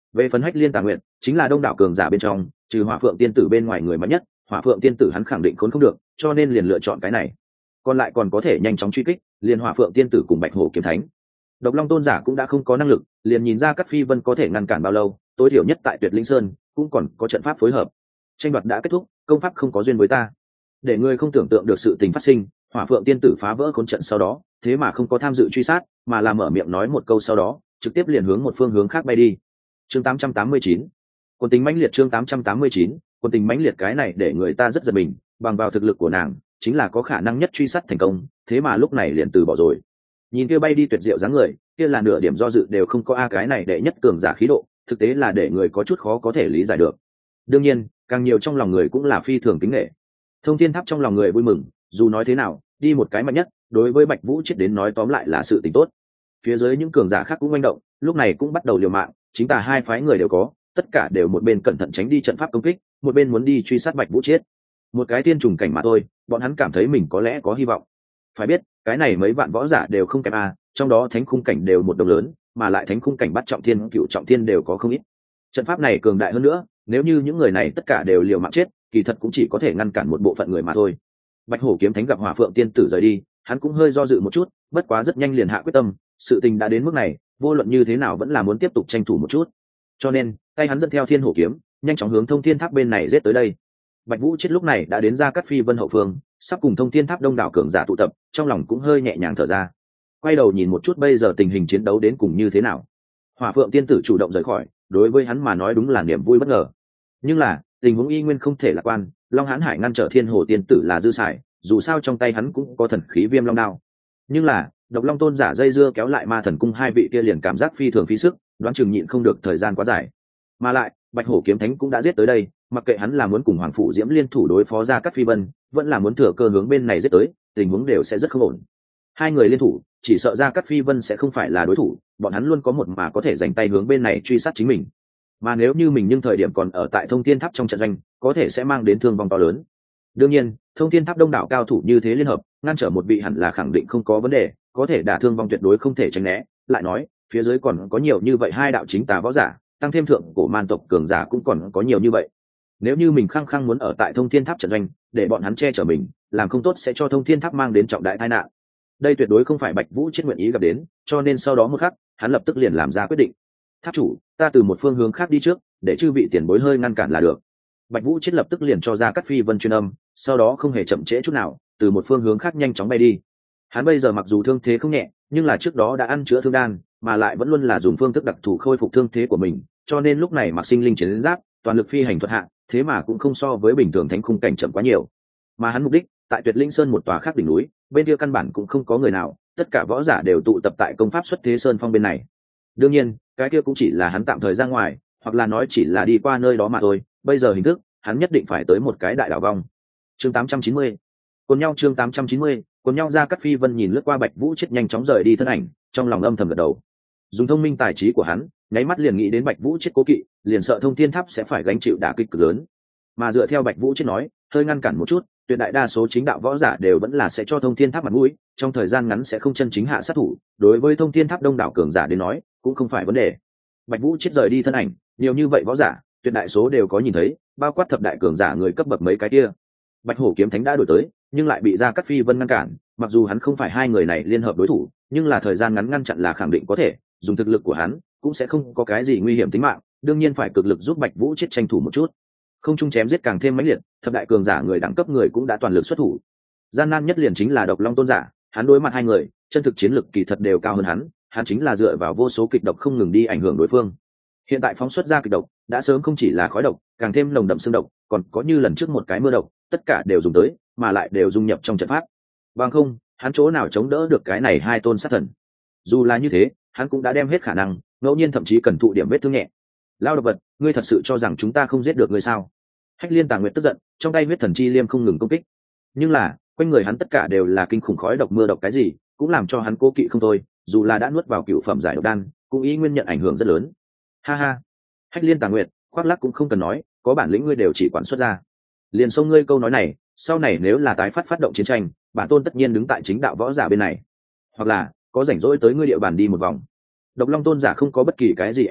Về phần Hách Liên Tà Nguyệt, chính là đông đảo cường giả bên trong trừ Hỏa Phượng tiên tử bên ngoài người mạnh nhất, Hỏa Phượng tiên tử hắn khẳng định khốn không được, cho nên liền lựa chọn cái này. Còn lại còn có thể nhanh chóng truy kích, liền Hỏa Phượng tiên tử cùng Bạch Hổ kiếm thánh. Độc Long tôn giả cũng đã không có năng lực, liền nhìn ra Cát Phi Vân có thể ngăn cản bao lâu, tối thiểu nhất tại Tuyệt Linh Sơn cũng còn có trận pháp phối hợp. Tranh đoạt đã kết thúc, công pháp không có duyên với ta. Để người không tưởng tượng được sự tình phát sinh, Hỏa Phượng tiên tử phá vỡ khốn trận sau đó, thế mà không có tham dự truy sát, mà là mở miệng nói một câu sau đó, trực tiếp liền hướng một phương hướng khác bay đi. Chương 889. Quân tình mãnh liệt. Chương 889. Quân tình mãnh liệt. Cái này để người ta rất giật mình, bằng vào thực lực của nàng, chính là có khả năng nhất truy sát thành công, thế mà lúc này liền từ bỏ rồi. Nhìn kia bay đi tuyệt diệu dáng người, kia là nửa điểm do dự đều không có, cái này đệ nhất cường giả khí độ, thực tế là để người có chút khó có thể lý giải được. Đương nhiên, càng nhiều trong lòng người cũng là phi thường kính nể. Thông Thiên Tháp trong lòng người vui mừng, dù nói thế nào, đi một cái mạnh nhất, đối với Bạch Vũ Chết đến nói tóm lại là sự tình tốt. Phía dưới những cường giả khác cũng manh động, lúc này cũng bắt đầu liều mạng, chính tà hai phái người đều có, tất cả đều một bên cẩn thận tránh đi trận pháp công kích, một bên muốn đi truy sát Bạch Vũ Chết. Một cái tiên trùng cảnh mà thôi, bọn hắn cảm thấy mình có lẽ có hy vọng. Phải biết, cái này mấy vạn võ giả đều không kém trong đó thánh khung cảnh đều một đồng lớn, mà lại thánh khung cảnh bắt trọng thiên, cựu trọng thiên đều có không ít. Trận pháp này cường đại hơn nữa, nếu như những người này tất cả đều liều mạng chết, kỳ thật cũng chỉ có thể ngăn cản một bộ phận người mà thôi. Bạch Hổ kiếm thánh gặp Hỏa Phượng tiên tử rời đi, hắn cũng hơi do dự một chút, bất quá rất nhanh liền hạ quyết tâm, sự tình đã đến mức này, vô luận như thế nào vẫn là muốn tiếp tục tranh thủ một chút. Cho nên, tay hắn dẫn theo Thiên Hổ kiếm, nhanh chóng hướng Thông Thiên Tháp bên này giết tới đây. Bạch Vũ Chết lúc này đã đến ra Cát Phi Vân hậu phương, sắp cùng Thông Thiên Tháp đông đảo cường giả tụ tập, trong lòng cũng hơi nhẹ nhàng thở ra. Quay đầu nhìn một chút bây giờ tình hình chiến đấu đến cùng như thế nào. Hỏa Phượng tiên tử chủ động rời khỏi, đối với hắn mà nói đúng là niềm vui bất ngờ. Nhưng là, tình huống y nguyên không thể lạc quan, Long Hán Hải ngăn trở Thiên Hổ tiên tử là dư xài, dù sao trong tay hắn cũng có thần khí Viêm Long đao. Nhưng là, Độc Long tôn giả dây dưa kéo lại Ma Thần cung hai vị kia liền cảm giác phi thường phí sức, đoán chừng nhịn không được thời gian quá dài. Mà lại, Bạch Hổ kiếm thánh cũng đã giết tới đây, mặc kệ hắn là muốn cùng Hoàng phủ Diễm liên thủ đối phó ra Cát Phi Vân, vẫn là muốn thừa cơ hướng bên này giết tới, tình huống đều sẽ rất không ổn. Hai người liên thủ, chỉ sợ ra Cát Phi Vân sẽ không phải là đối thủ, bọn hắn luôn có một mà có thể giành tay hướng bên này truy sát chính mình. Mà nếu như mình nhưng thời điểm còn ở tại Thông Thiên Tháp trong trận doanh, có thể sẽ mang đến thương vong to lớn. Đương nhiên, Thông Thiên Tháp đông đảo cao thủ như thế liên hợp, ngăn trở một vị hẳn là khẳng định không có vấn đề, có thể đả thương vong tuyệt đối không thể tránh né. Lại nói, phía dưới còn có nhiều như vậy hai đạo chính tà võ giả, tăng thêm thượng cổ man tộc cường giả cũng còn có nhiều như vậy. Nếu như mình khăng khăng muốn ở tại Thông Thiên Tháp trận doanh, để bọn hắn che chở mình, làm không tốt sẽ cho Thông Thiên Tháp mang đến trọng đại tai nạn. Đây tuyệt đối không phải Bạch Vũ Chết nguyện ý gặp đến, cho nên sau đó một khắc, hắn lập tức liền làm ra quyết định. Tháp chủ, ta từ một phương hướng khác đi trước, để chư vị tiền bối hơi ngăn cản là được. Bạch Vũ Chết lập tức liền cho ra Cát Phi Vân truyền âm, sau đó không hề chậm trễ chút nào, từ một phương hướng khác nhanh chóng bay đi. Hắn bây giờ mặc dù thương thế không nhẹ, nhưng là trước đó đã ăn chữa thương đan, mà lại vẫn luôn là dùng phương thức đặc thù khôi phục thương thế của mình, cho nên lúc này mặc sinh linh chiến giáp, toàn lực phi hành thuật hạ, thế mà cũng không so với bình thường thánh khung cảnh chậm quá nhiều. Mà hắn mục đích, tại Tuyệt Linh Sơn một tòa khác đỉnh núi, bên kia căn bản cũng không có người nào, tất cả võ giả đều tụ tập tại công pháp xuất thế sơn phong bên này. Đương nhiên, cái kia cũng chỉ là hắn tạm thời ra ngoài, hoặc là nói chỉ là đi qua nơi đó mà thôi, bây giờ hình thức, hắn nhất định phải tới một cái đại đảo vong. Chương 890. Cùng nhau. Chương 890. Cùng nhau. Ra Cát Phi Vân nhìn lướt qua Bạch Vũ Chết nhanh chóng rời đi thân ảnh, trong lòng âm thầm gật đầu. Dùng thông minh tài trí của hắn, nháy mắt liền nghĩ đến Bạch Vũ Chết cố kỵ, liền sợ Thông Thiên Tháp sẽ phải gánh chịu đả kích cực lớn. Mà dựa theo Bạch Vũ Chết nói, hơi ngăn cản một chút, tuyệt đại đa số chính đạo võ giả đều vẫn là sẽ cho Thông Thiên Tháp mặt mũi, trong thời gian ngắn sẽ không chân chính hạ sát thủ, đối với Thông Thiên Tháp đông đảo cường giả đến nói, cũng không phải vấn đề. Bạch Vũ Chết rời đi thân ảnh, nhiều như vậy võ giả, tuyệt đại số đều có nhìn thấy, bao quát thập đại cường giả người cấp bậc mấy cái kia. Bạch Hổ kiếm thánh đã đổi tới, nhưng lại bị Ra Cát Phi Vân ngăn cản, mặc dù hắn không phải hai người này liên hợp đối thủ, nhưng là thời gian ngắn ngăn chặn là khẳng định có thể, dùng thực lực của hắn, cũng sẽ không có cái gì nguy hiểm tính mạng, đương nhiên phải cực lực giúp Bạch Vũ Chết tranh thủ một chút. Không trung chém giết càng thêm mãnh liệt, thập đại cường giả người đẳng cấp người cũng đã toàn lực xuất thủ. Gian nan nhất liền chính là Độc Long tôn giả, hắn đối mặt hai người, chân thực chiến lực kỳ thật đều cao hơn hắn chính là dựa vào vô số kịch độc không ngừng đi ảnh hưởng đối phương. Hiện tại phóng xuất ra kịch độc, đã sớm không chỉ là khói độc, càng thêm nồng đậm xương độc, còn có như lần trước một cái mưa độc, tất cả đều dùng tới, mà lại đều dung nhập trong trận pháp. Bằng không, hắn chỗ nào chống đỡ được cái này hai tôn sát thần. Dù là như thế, hắn cũng đã đem hết khả năng, ngẫu nhiên thậm chí cần thụ điểm vết thương nhẹ. Lao độc vật, ngươi thật sự cho rằng chúng ta không giết được ngươi sao? Hách Liên Tà Nguyệt tức giận, trong tay huyết thần chi liêm không ngừng công kích. Nhưng là, quanh người hắn tất cả đều là kinh khủng khói độc mưa độc cái gì, cũng làm cho hắn cố kỵ không thôi, dù là đã nuốt vào cựu phẩm giải độc đan, cũng ý nguyên nhận ảnh hưởng rất lớn. Ha ha. Hách Liên Tà Nguyệt, khoác lác cũng không cần nói, có bản lĩnh ngươi đều chỉ quản xuất ra. Liền xông ngươi câu nói này, sau này nếu là tái phát động chiến tranh, bản tôn tất nhiên đứng tại chính đạo võ giả bên này. Hoặc là, có rảnh rỗi tới ngươi địa bàn đi một vòng. Độc Long tôn giả không có bất kỳ cái gì e ngại,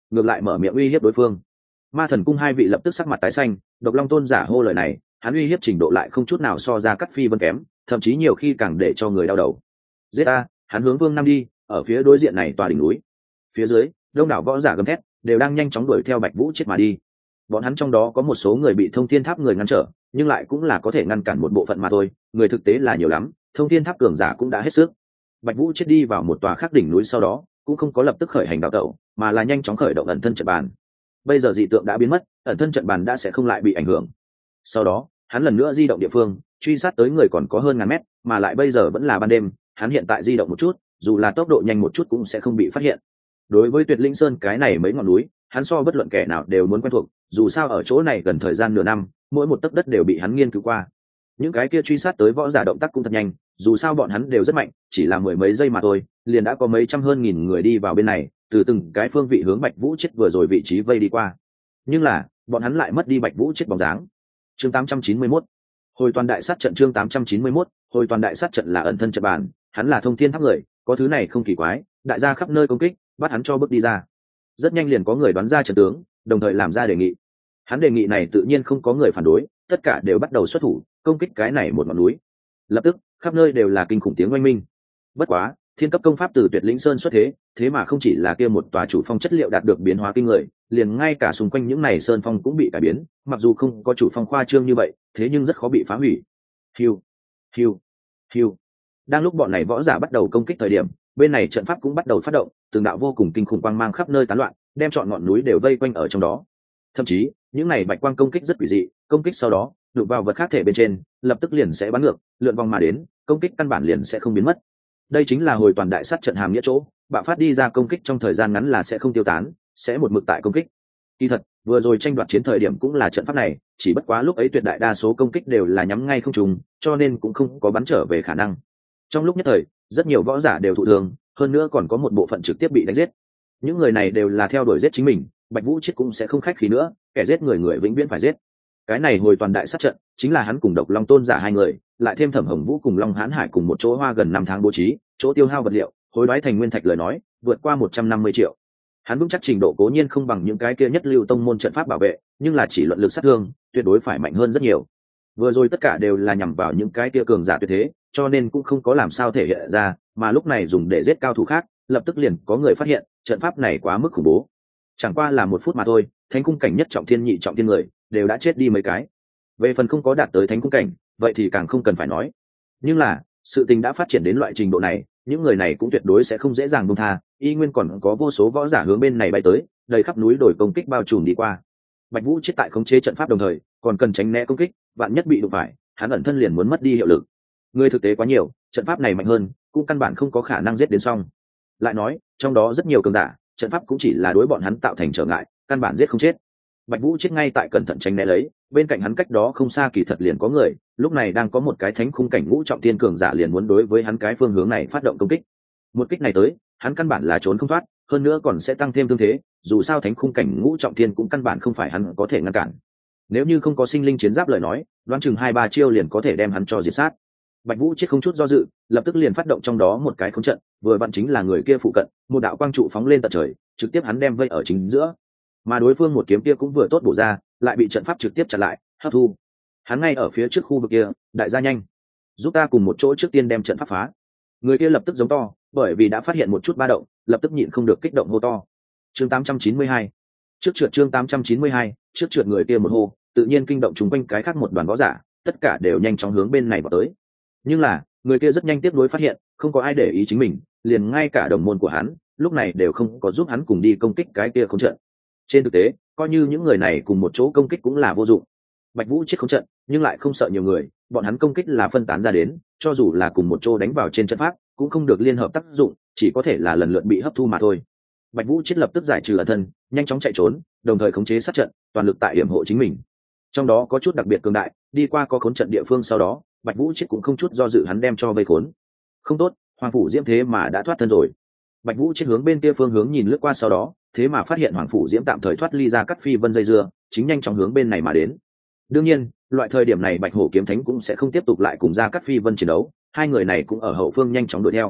ngược lại mở miệng uy hiếp đối phương. Ma Thần cung hai vị lập tức sắc mặt tái xanh, Độc Long tôn giả hô lời này, hắn uy hiếp trình độ lại không chút nào so ra Cắt Phi Vân kém, thậm chí nhiều khi càng để cho người đau đầu. Giết a! Hắn hướng Vương Nam đi, ở phía đối diện này tòa đỉnh núi. Phía dưới, đông đảo võ giả gầm thét, đều đang nhanh chóng đuổi theo Bạch Vũ chết mà đi. Bọn hắn trong đó có một số người bị Thông Thiên Tháp người ngăn trở, nhưng lại cũng là có thể ngăn cản một bộ phận mà thôi, người thực tế là nhiều lắm, Thông Thiên Tháp cường giả cũng đã hết sức. Bạch Vũ chết đi vào một tòa khác đỉnh núi sau đó, cũng không có lập tức khởi hành đào tẩu, mà là nhanh chóng khởi động ẩn thân trận bàn. Bây giờ dị tượng đã biến mất, ẩn thân trận bàn đã sẽ không lại bị ảnh hưởng. Sau đó, hắn lần nữa di động địa phương, truy sát tới người còn có hơn ngàn mét, mà lại bây giờ vẫn là ban đêm, hắn hiện tại di động một chút, dù là tốc độ nhanh một chút cũng sẽ không bị phát hiện. Đối với Tuyệt Linh Sơn cái này mấy ngọn núi, hắn so bất luận kẻ nào đều muốn quen thuộc, dù sao ở chỗ này gần thời gian nửa năm, mỗi một tấc đất đều bị hắn nghiên cứu qua. Những cái kia truy sát tới võ giả động tác cũng thật nhanh, dù sao bọn hắn đều rất mạnh, chỉ là mười mấy giây mà thôi, liền đã có mấy trăm hơn nghìn người đi vào bên này, từ từng cái phương vị hướng Bạch Vũ chết vừa rồi vị trí vây đi qua. Nhưng là, bọn hắn lại mất đi Bạch Vũ chết bóng dáng. Chương 891. Hồi toàn đại sát trận. Chương 891. Hồi toàn đại sát trận là ẩn thân trận bàn, hắn là Thông Thiên Tháp người, có thứ này không kỳ quái, đại gia khắp nơi công kích, bắt hắn cho bước đi ra. Rất nhanh liền có người đoán ra trận tướng, đồng thời làm ra đề nghị. Hắn đề nghị này tự nhiên không có người phản đối, tất cả đều bắt đầu xuất thủ, công kích cái này một ngọn núi. Lập tức, khắp nơi đều là kinh khủng tiếng oanh minh. Bất quá, thiên cấp công pháp từ Tuyệt Lĩnh Sơn xuất thế, thế mà không chỉ là kia một tòa chủ phong chất liệu đạt được biến hóa kinh người, liền ngay cả xung quanh những này sơn phong cũng bị cải biến, mặc dù không có chủ phong khoa trương như vậy, thế nhưng rất khó bị phá hủy. Hiu, hiu, hiu. Đang lúc bọn này võ giả bắt đầu công kích thời điểm, bên này trận pháp cũng bắt đầu phát động, từng đạo vô cùng kinh khủng quang mang khắp nơi tán loạn, đem trọn ngọn núi đều vây quanh ở trong đó. Thậm chí, những này bạch quang công kích rất quỷ dị, công kích sau đó, đụng vào vật khác thể bên trên, lập tức liền sẽ bắn ngược, lượn vòng mà đến, công kích căn bản liền sẽ không biến mất. Đây chính là hồi toàn đại sát trận hàm nghĩa chỗ, bạo phát đi ra công kích trong thời gian ngắn là sẽ không tiêu tán, sẽ một mực tại công kích. Kỳ thật, vừa rồi tranh đoạt chiến thời điểm cũng là trận pháp này, chỉ bất quá lúc ấy tuyệt đại đa số công kích đều là nhắm ngay không trùng, cho nên cũng không có bắn trở về khả năng. Trong lúc nhất thời, rất nhiều võ giả đều thụ thương, hơn nữa còn có một bộ phận trực tiếp bị đánh giết. Những người này đều là theo đuổi giết chính mình, Bạch Vũ chết cũng sẽ không khách khí nữa, kẻ giết người người vĩnh viễn phải giết. Cái này hồi toàn đại sát trận chính là hắn cùng Độc Long tôn giả hai người, lại thêm Thẩm Hồng Vũ cùng Long Hán Hải cùng một chỗ hoa gần 5 tháng bố trí, chỗ tiêu hao vật liệu, hối đoái thành nguyên thạch lời nói, vượt qua 150 triệu. Hắn vững chắc trình độ cố nhiên không bằng những cái kia nhất lưu tông môn trận pháp bảo vệ, nhưng là chỉ luận lực sát thương, tuyệt đối phải mạnh hơn rất nhiều. Vừa rồi tất cả đều là nhằm vào những cái kia cường giả tuyệt thế, cho nên cũng không có làm sao thể hiện ra, mà lúc này dùng để giết cao thủ khác, lập tức liền có người phát hiện, trận pháp này quá mức khủng bố. Chẳng qua là 1 phút mà thôi, thánh cung cảnh nhất trọng thiên nhị trọng thiên người đều đã chết đi mấy cái. Về phần không có đạt tới thánh cung cảnh, vậy thì càng không cần phải nói. Nhưng là, sự tình đã phát triển đến loại trình độ này, những người này cũng tuyệt đối sẽ không dễ dàng buông tha, y nguyên còn có vô số võ giả hướng bên này bay tới, đầy khắp núi đồi công kích bao trùm đi qua. Bạch Vũ chết tại khống chế trận pháp đồng thời, còn cần tránh né công kích, vạn nhất bị đụng phải, hắn ẩn thân liền muốn mất đi hiệu lực. Người thực tế quá nhiều, trận pháp này mạnh hơn, cũng căn bản không có khả năng giết đến xong. Lại nói, trong đó rất nhiều cường giả, trận pháp cũng chỉ là đối bọn hắn tạo thành trở ngại, căn bản giết không chết. Bạch Vũ chết ngay tại cẩn thận tránh né lấy, bên cạnh hắn cách đó không xa kỳ thật liền có người, lúc này đang có một cái thánh khung cảnh ngũ trọng thiên cường giả liền muốn đối với hắn cái phương hướng này phát động công kích. Một kích này tới, hắn căn bản là trốn không thoát, hơn nữa còn sẽ tăng thêm thương thế, dù sao thánh khung cảnh ngũ trọng thiên cũng căn bản không phải hắn có thể ngăn cản. Nếu như không có sinh linh chiến giáp lời nói, đoán chừng 2-3 chiêu liền có thể đem hắn cho diệt sát. Bạch Vũ chết không chút do dự, lập tức liền phát động trong đó một cái khống trận, vừa vặn chính là người kia phụ cận, một đạo quang trụ phóng lên tận trời, trực tiếp hắn đem vây ở chính giữa. Mà đối phương một kiếm kia cũng vừa tốt bổ ra, lại bị trận pháp trực tiếp chặn lại, hấp thu. Hắn ngay ở phía trước khu vực kia, đại gia nhanh, giúp ta cùng một chỗ trước tiên đem trận pháp phá. Người kia lập tức giống to, bởi vì đã phát hiện một chút ba động, lập tức nhịn không được kích động hô to. Chương 892. Trước trượt. Chương 892, trước trượt. Người kia một hô, tự nhiên kinh động chúng quanh cái khác một đoàn võ giả, tất cả đều nhanh chóng hướng bên này vào tới. Nhưng là, người kia rất nhanh tiếp nối phát hiện, không có ai để ý chính mình, liền ngay cả đồng môn của hắn, lúc này đều không có giúp hắn cùng đi công kích cái kia không trận. Trên thực tế, coi như những người này cùng một chỗ công kích cũng là vô dụng. Bạch Vũ chết không trận, nhưng lại không sợ nhiều người, bọn hắn công kích là phân tán ra đến, cho dù là cùng một chỗ đánh vào trên trận pháp, cũng không được liên hợp tác dụng, chỉ có thể là lần lượt bị hấp thu mà thôi. Bạch Vũ chết lập tức giải trừ ẩn thân, nhanh chóng chạy trốn, đồng thời khống chế sát trận, toàn lực tại hiểm hộ chính mình. Trong đó có chút đặc biệt cường đại, đi qua có khốn trận địa phương sau đó, Bạch Vũ chết cũng không chút do dự hắn đem cho vây khốn. Không tốt, Hoàng phủ Diễm thế mà đã thoát thân rồi. Bạch Vũ chết hướng bên kia phương hướng nhìn lướt qua sau đó, thế mà phát hiện Hoàng phủ Diễm tạm thời thoát ly ra Cắt Phi Vân dây dưa, chính nhanh chóng hướng bên này mà đến. Đương nhiên, loại thời điểm này Bạch Hổ kiếm thánh cũng sẽ không tiếp tục lại cùng ra Cắt Phi Vân chiến đấu, hai người này cũng ở hậu phương nhanh chóng đuổi theo.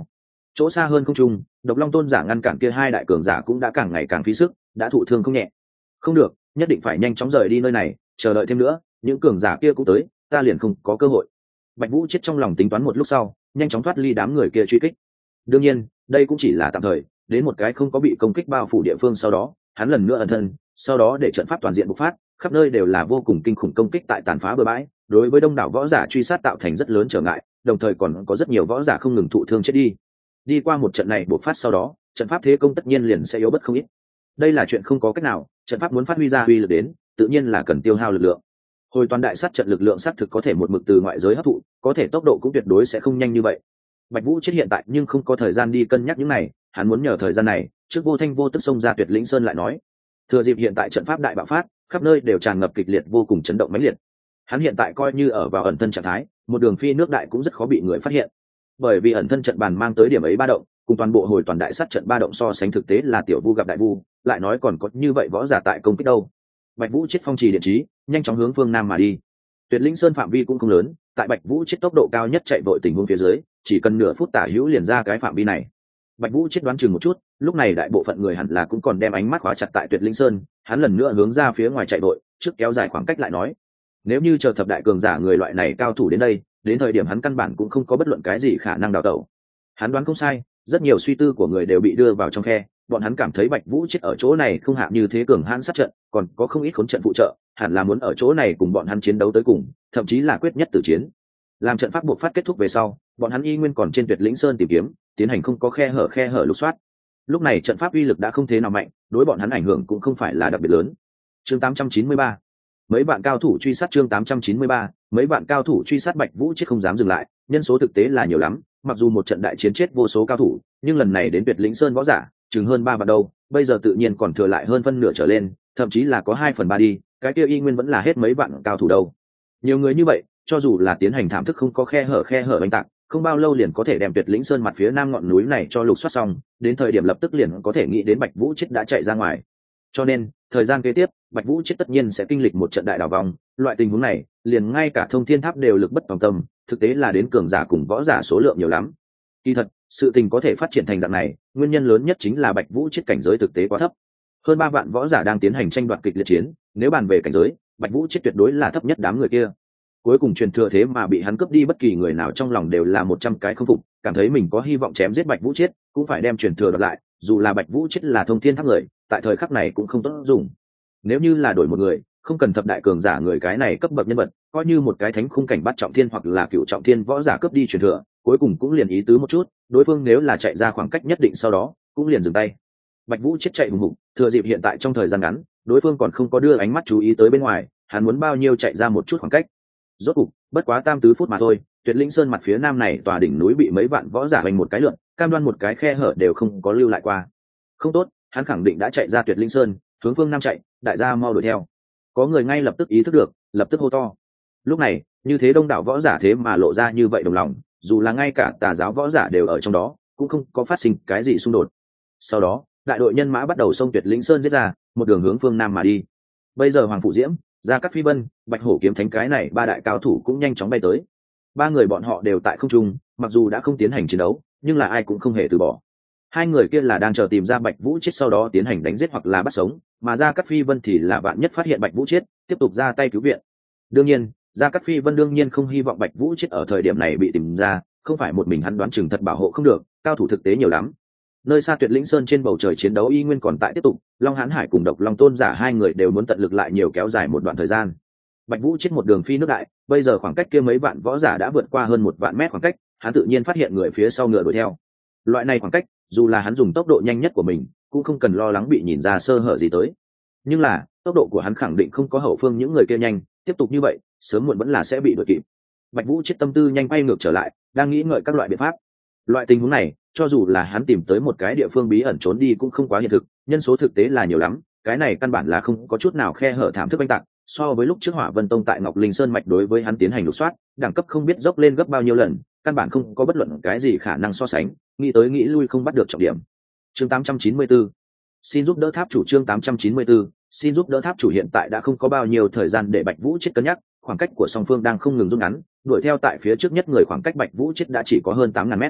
chỗ xa hơn không trung, Độc Long Tôn giả ngăn cản kia hai đại cường giả cũng đã càng ngày càng phí sức, đã thụ thương không nhẹ. Không được, nhất định phải nhanh chóng rời đi nơi này, chờ đợi thêm nữa những cường giả kia cũng tới, ta liền không có cơ hội. Bạch Vũ chết trong lòng tính toán một lúc sau, nhanh chóng thoát ly đám người kia truy kích. Đương nhiên, đây cũng chỉ là tạm thời, đến một cái không có bị công kích bao phủ địa phương sau đó, hắn lần nữa ẩn thân, sau đó để trận pháp toàn diện bộc phát, khắp nơi đều là vô cùng kinh khủng công kích tại tàn phá bừa bãi, đối với đông đảo võ giả truy sát tạo thành rất lớn trở ngại, đồng thời còn có rất nhiều võ giả không ngừng thụ thương chết đi. Đi qua một trận này bộc phát sau đó, trận pháp thế công tất nhiên liền sẽ yếu bất không ít. Đây là chuyện không có cách nào, trận pháp muốn phát huy ra uy lực đến, tự nhiên là cần tiêu hao lực lượng. Hồi toàn đại sát trận lực lượng xác thực có thể một mực từ ngoại giới hấp thụ, có thể tốc độ cũng tuyệt đối sẽ không nhanh như vậy. Bạch Vũ chết hiện tại nhưng không có thời gian đi cân nhắc những này, hắn muốn nhờ thời gian này, trước vô thanh vô tức xông ra Tuyệt Lĩnh Sơn lại nói. Thừa dịp hiện tại trận pháp đại bạo phát, khắp nơi đều tràn ngập kịch liệt vô cùng chấn động mãnh liệt. Hắn hiện tại coi như ở vào ẩn thân trạng thái, một đường phi nước đại cũng rất khó bị người phát hiện. Bởi vì ẩn thân trận bàn mang tới điểm ấy ba động, cùng toàn bộ hồi toàn đại sát trận ba động so sánh thực tế là tiểu vu gặp đại vu, lại nói còn có như vậy võ giả tại công kích đâu. Bạch Vũ chết phong trì điện trí, nhanh chóng hướng phương nam mà đi. Tuyệt Linh Sơn phạm vi cũng không lớn, tại Bạch Vũ chết tốc độ cao nhất chạy vội tình huống phía dưới, chỉ cần nửa phút tả hữu liền ra cái phạm vi này. Bạch Vũ chết đoán chừng một chút, lúc này đại bộ phận người hẳn là cũng còn đem ánh mắt khóa chặt tại Tuyệt Linh Sơn, hắn lần nữa hướng ra phía ngoài chạy vội, trước kéo dài khoảng cách lại nói. Nếu như chờ thập đại cường giả người loại này cao thủ đến đây, đến thời điểm hắn căn bản cũng không có bất luận cái gì khả năng đào tẩu. Hắn đoán không sai, rất nhiều suy tư của người đều bị đưa vào trong khe, bọn hắn cảm thấy Bạch Vũ chết ở chỗ này không hạ như thế cường hãn sát trận, còn có không ít khốn trận phụ trợ, hẳn là muốn ở chỗ này cùng bọn hắn chiến đấu tới cùng, thậm chí là quyết nhất tử chiến. Làm trận pháp buộc phát kết thúc về sau, bọn hắn y nguyên còn trên Tuyệt Lĩnh Sơn tìm kiếm, tiến hành không có khe hở lục soát. Lúc này trận pháp uy lực đã không thế nào mạnh, đối bọn hắn ảnh hưởng cũng không phải là đặc biệt lớn. Chương 893. Mấy bạn cao thủ truy sát chương 893, mấy bạn cao thủ truy sát Bạch Vũ chết không dám dừng lại, nhân số thực tế là nhiều lắm, mặc dù một trận đại chiến chết vô số cao thủ, nhưng lần này đến Tuyệt Lĩnh Sơn võ giả, chừng hơn 3 vạn đâu, bây giờ tự nhiên còn thừa lại hơn phân nửa trở lên, thậm chí là có 2/3 đi, cái kia y nguyên vẫn là hết mấy bạn cao thủ đâu. Nhiều người như vậy, cho dù là tiến hành thảm thức không có khe hở oanh tạc, không bao lâu liền có thể đem Tuyệt Lĩnh Sơn mặt phía nam ngọn núi này cho lục soát xong, đến thời điểm lập tức liền có thể nghĩ đến Bạch Vũ chết đã chạy ra ngoài. Cho nên, thời gian kế tiếp, Bạch Vũ chết tất nhiên sẽ kinh lịch một trận đại đảo vòng, loại tình huống này, liền ngay cả Thông Thiên Tháp đều lực bất tòng tâm, thực tế là đến cường giả cùng võ giả số lượng nhiều lắm. Kỳ thật, sự tình có thể phát triển thành dạng này, nguyên nhân lớn nhất chính là Bạch Vũ chết cảnh giới thực tế quá thấp. Hơn 3 vạn võ giả đang tiến hành tranh đoạt kịch liệt chiến, nếu bàn về cảnh giới, Bạch Vũ chết tuyệt đối là thấp nhất đám người kia. Cuối cùng truyền thừa thế mà bị hắn cướp đi, bất kỳ người nào trong lòng đều là 100 cái không phục, cảm thấy mình có hy vọng chém giết Bạch Vũ chết, cũng phải đem truyền thừa đoạt lại, dù là Bạch Vũ chết là Thông Thiên Tháp người, tại thời khắc này cũng không tốt dùng. Nếu như là đổi một người, không cần thập đại cường giả người cái này cấp bậc nhân vật, coi như một cái thánh khung cảnh bắt trọng thiên hoặc là cựu trọng thiên võ giả cướp đi truyền thừa, cuối cùng cũng liền ý tứ một chút, đối phương nếu là chạy ra khoảng cách nhất định sau đó, cũng liền dừng tay. Bạch Vũ chết chạy hùng hục, thừa dịp hiện tại trong thời gian ngắn, đối phương còn không có đưa ánh mắt chú ý tới bên ngoài, hắn muốn bao nhiêu chạy ra một chút khoảng cách. Rốt cục, bất quá 3-4 phút mà thôi, Tuyệt Linh Sơn mặt phía nam này tòa đỉnh núi bị mấy vạn võ giả hành một cái lượn, cam đoan một cái khe hở đều không có lưu lại qua. Không tốt, hắn khẳng định đã chạy ra Tuyệt Linh Sơn, hướng phương nam chạy, đại gia mau đuổi theo. Có người ngay lập tức ý thức được, lập tức hô to. Lúc này, như thế đông đảo võ giả thế mà lộ ra như vậy đồng lòng, dù là ngay cả tà giáo võ giả đều ở trong đó, cũng không có phát sinh cái gì xung đột. Sau đó, đại đội nhân mã bắt đầu xông Tuyệt Lĩnh Sơn giết ra, một đường hướng phương nam mà đi. Bây giờ Hoàng Phụ Diễm, Gia Cát Phi Vân, Bạch Hổ Kiếm Thánh cái này ba đại cao thủ cũng nhanh chóng bay tới. Ba người bọn họ đều tại không trung, mặc dù đã không tiến hành chiến đấu, nhưng là ai cũng không hề từ bỏ. Hai người kia là đang chờ tìm ra Bạch Vũ chết sau đó tiến hành đánh giết hoặc là bắt sống, mà Gia Cát Phi Vân thì là vạn nhất phát hiện Bạch Vũ chết, tiếp tục ra tay cứu viện. Đương nhiên, Gia Cát Phi Vân đương nhiên không hy vọng Bạch Vũ chết ở thời điểm này bị tìm ra, không phải một mình hắn đoán chừng thật bảo hộ không được, cao thủ thực tế nhiều lắm. Nơi xa Tuyệt Lĩnh Sơn trên bầu trời chiến đấu y nguyên còn tại tiếp tục, Long Hán Hải cùng Độc Long Tôn giả hai người đều muốn tận lực lại nhiều kéo dài một đoạn thời gian. Bạch Vũ chết một đường phi nước đại, bây giờ khoảng cách kia mấy vạn võ giả đã vượt qua hơn 1 vạn mét khoảng cách, hắn tự nhiên phát hiện người phía sau ngựa đuổi theo. Loại này khoảng cách, dù là hắn dùng tốc độ nhanh nhất của mình, cũng không cần lo lắng bị nhìn ra sơ hở gì tới. Nhưng là, tốc độ của hắn khẳng định không có hậu phương những người kia nhanh, tiếp tục như vậy, sớm muộn vẫn là sẽ bị đuổi kịp. Bạch Vũ chết tâm tư nhanh bay ngược trở lại, đang nghĩ ngợi các loại biện pháp. Loại tình huống này, cho dù là hắn tìm tới một cái địa phương bí ẩn trốn đi cũng không quá hiện thực, nhân số thực tế là nhiều lắm, cái này căn bản là không có chút nào khe hở thảm thức oanh tạc. So với lúc trước Hỏa Vân Tông tại Ngọc Linh Sơn mạch đối với hắn tiến hành lục soát, đẳng cấp không biết dốc lên gấp bao nhiêu lần, căn bản không có bất luận cái gì khả năng so sánh, nghĩ tới nghĩ lui không bắt được trọng điểm. Chương 894. Xin giúp đỡ tháp chủ chương 894. Xin giúp đỡ tháp chủ hiện tại đã không có bao nhiêu thời gian để Bạch Vũ chết cân nhắc, khoảng cách của song phương đang không ngừng rút ngắn, đuổi theo tại phía trước nhất người khoảng cách Bạch Vũ chết đã chỉ có hơn 8.000 mét.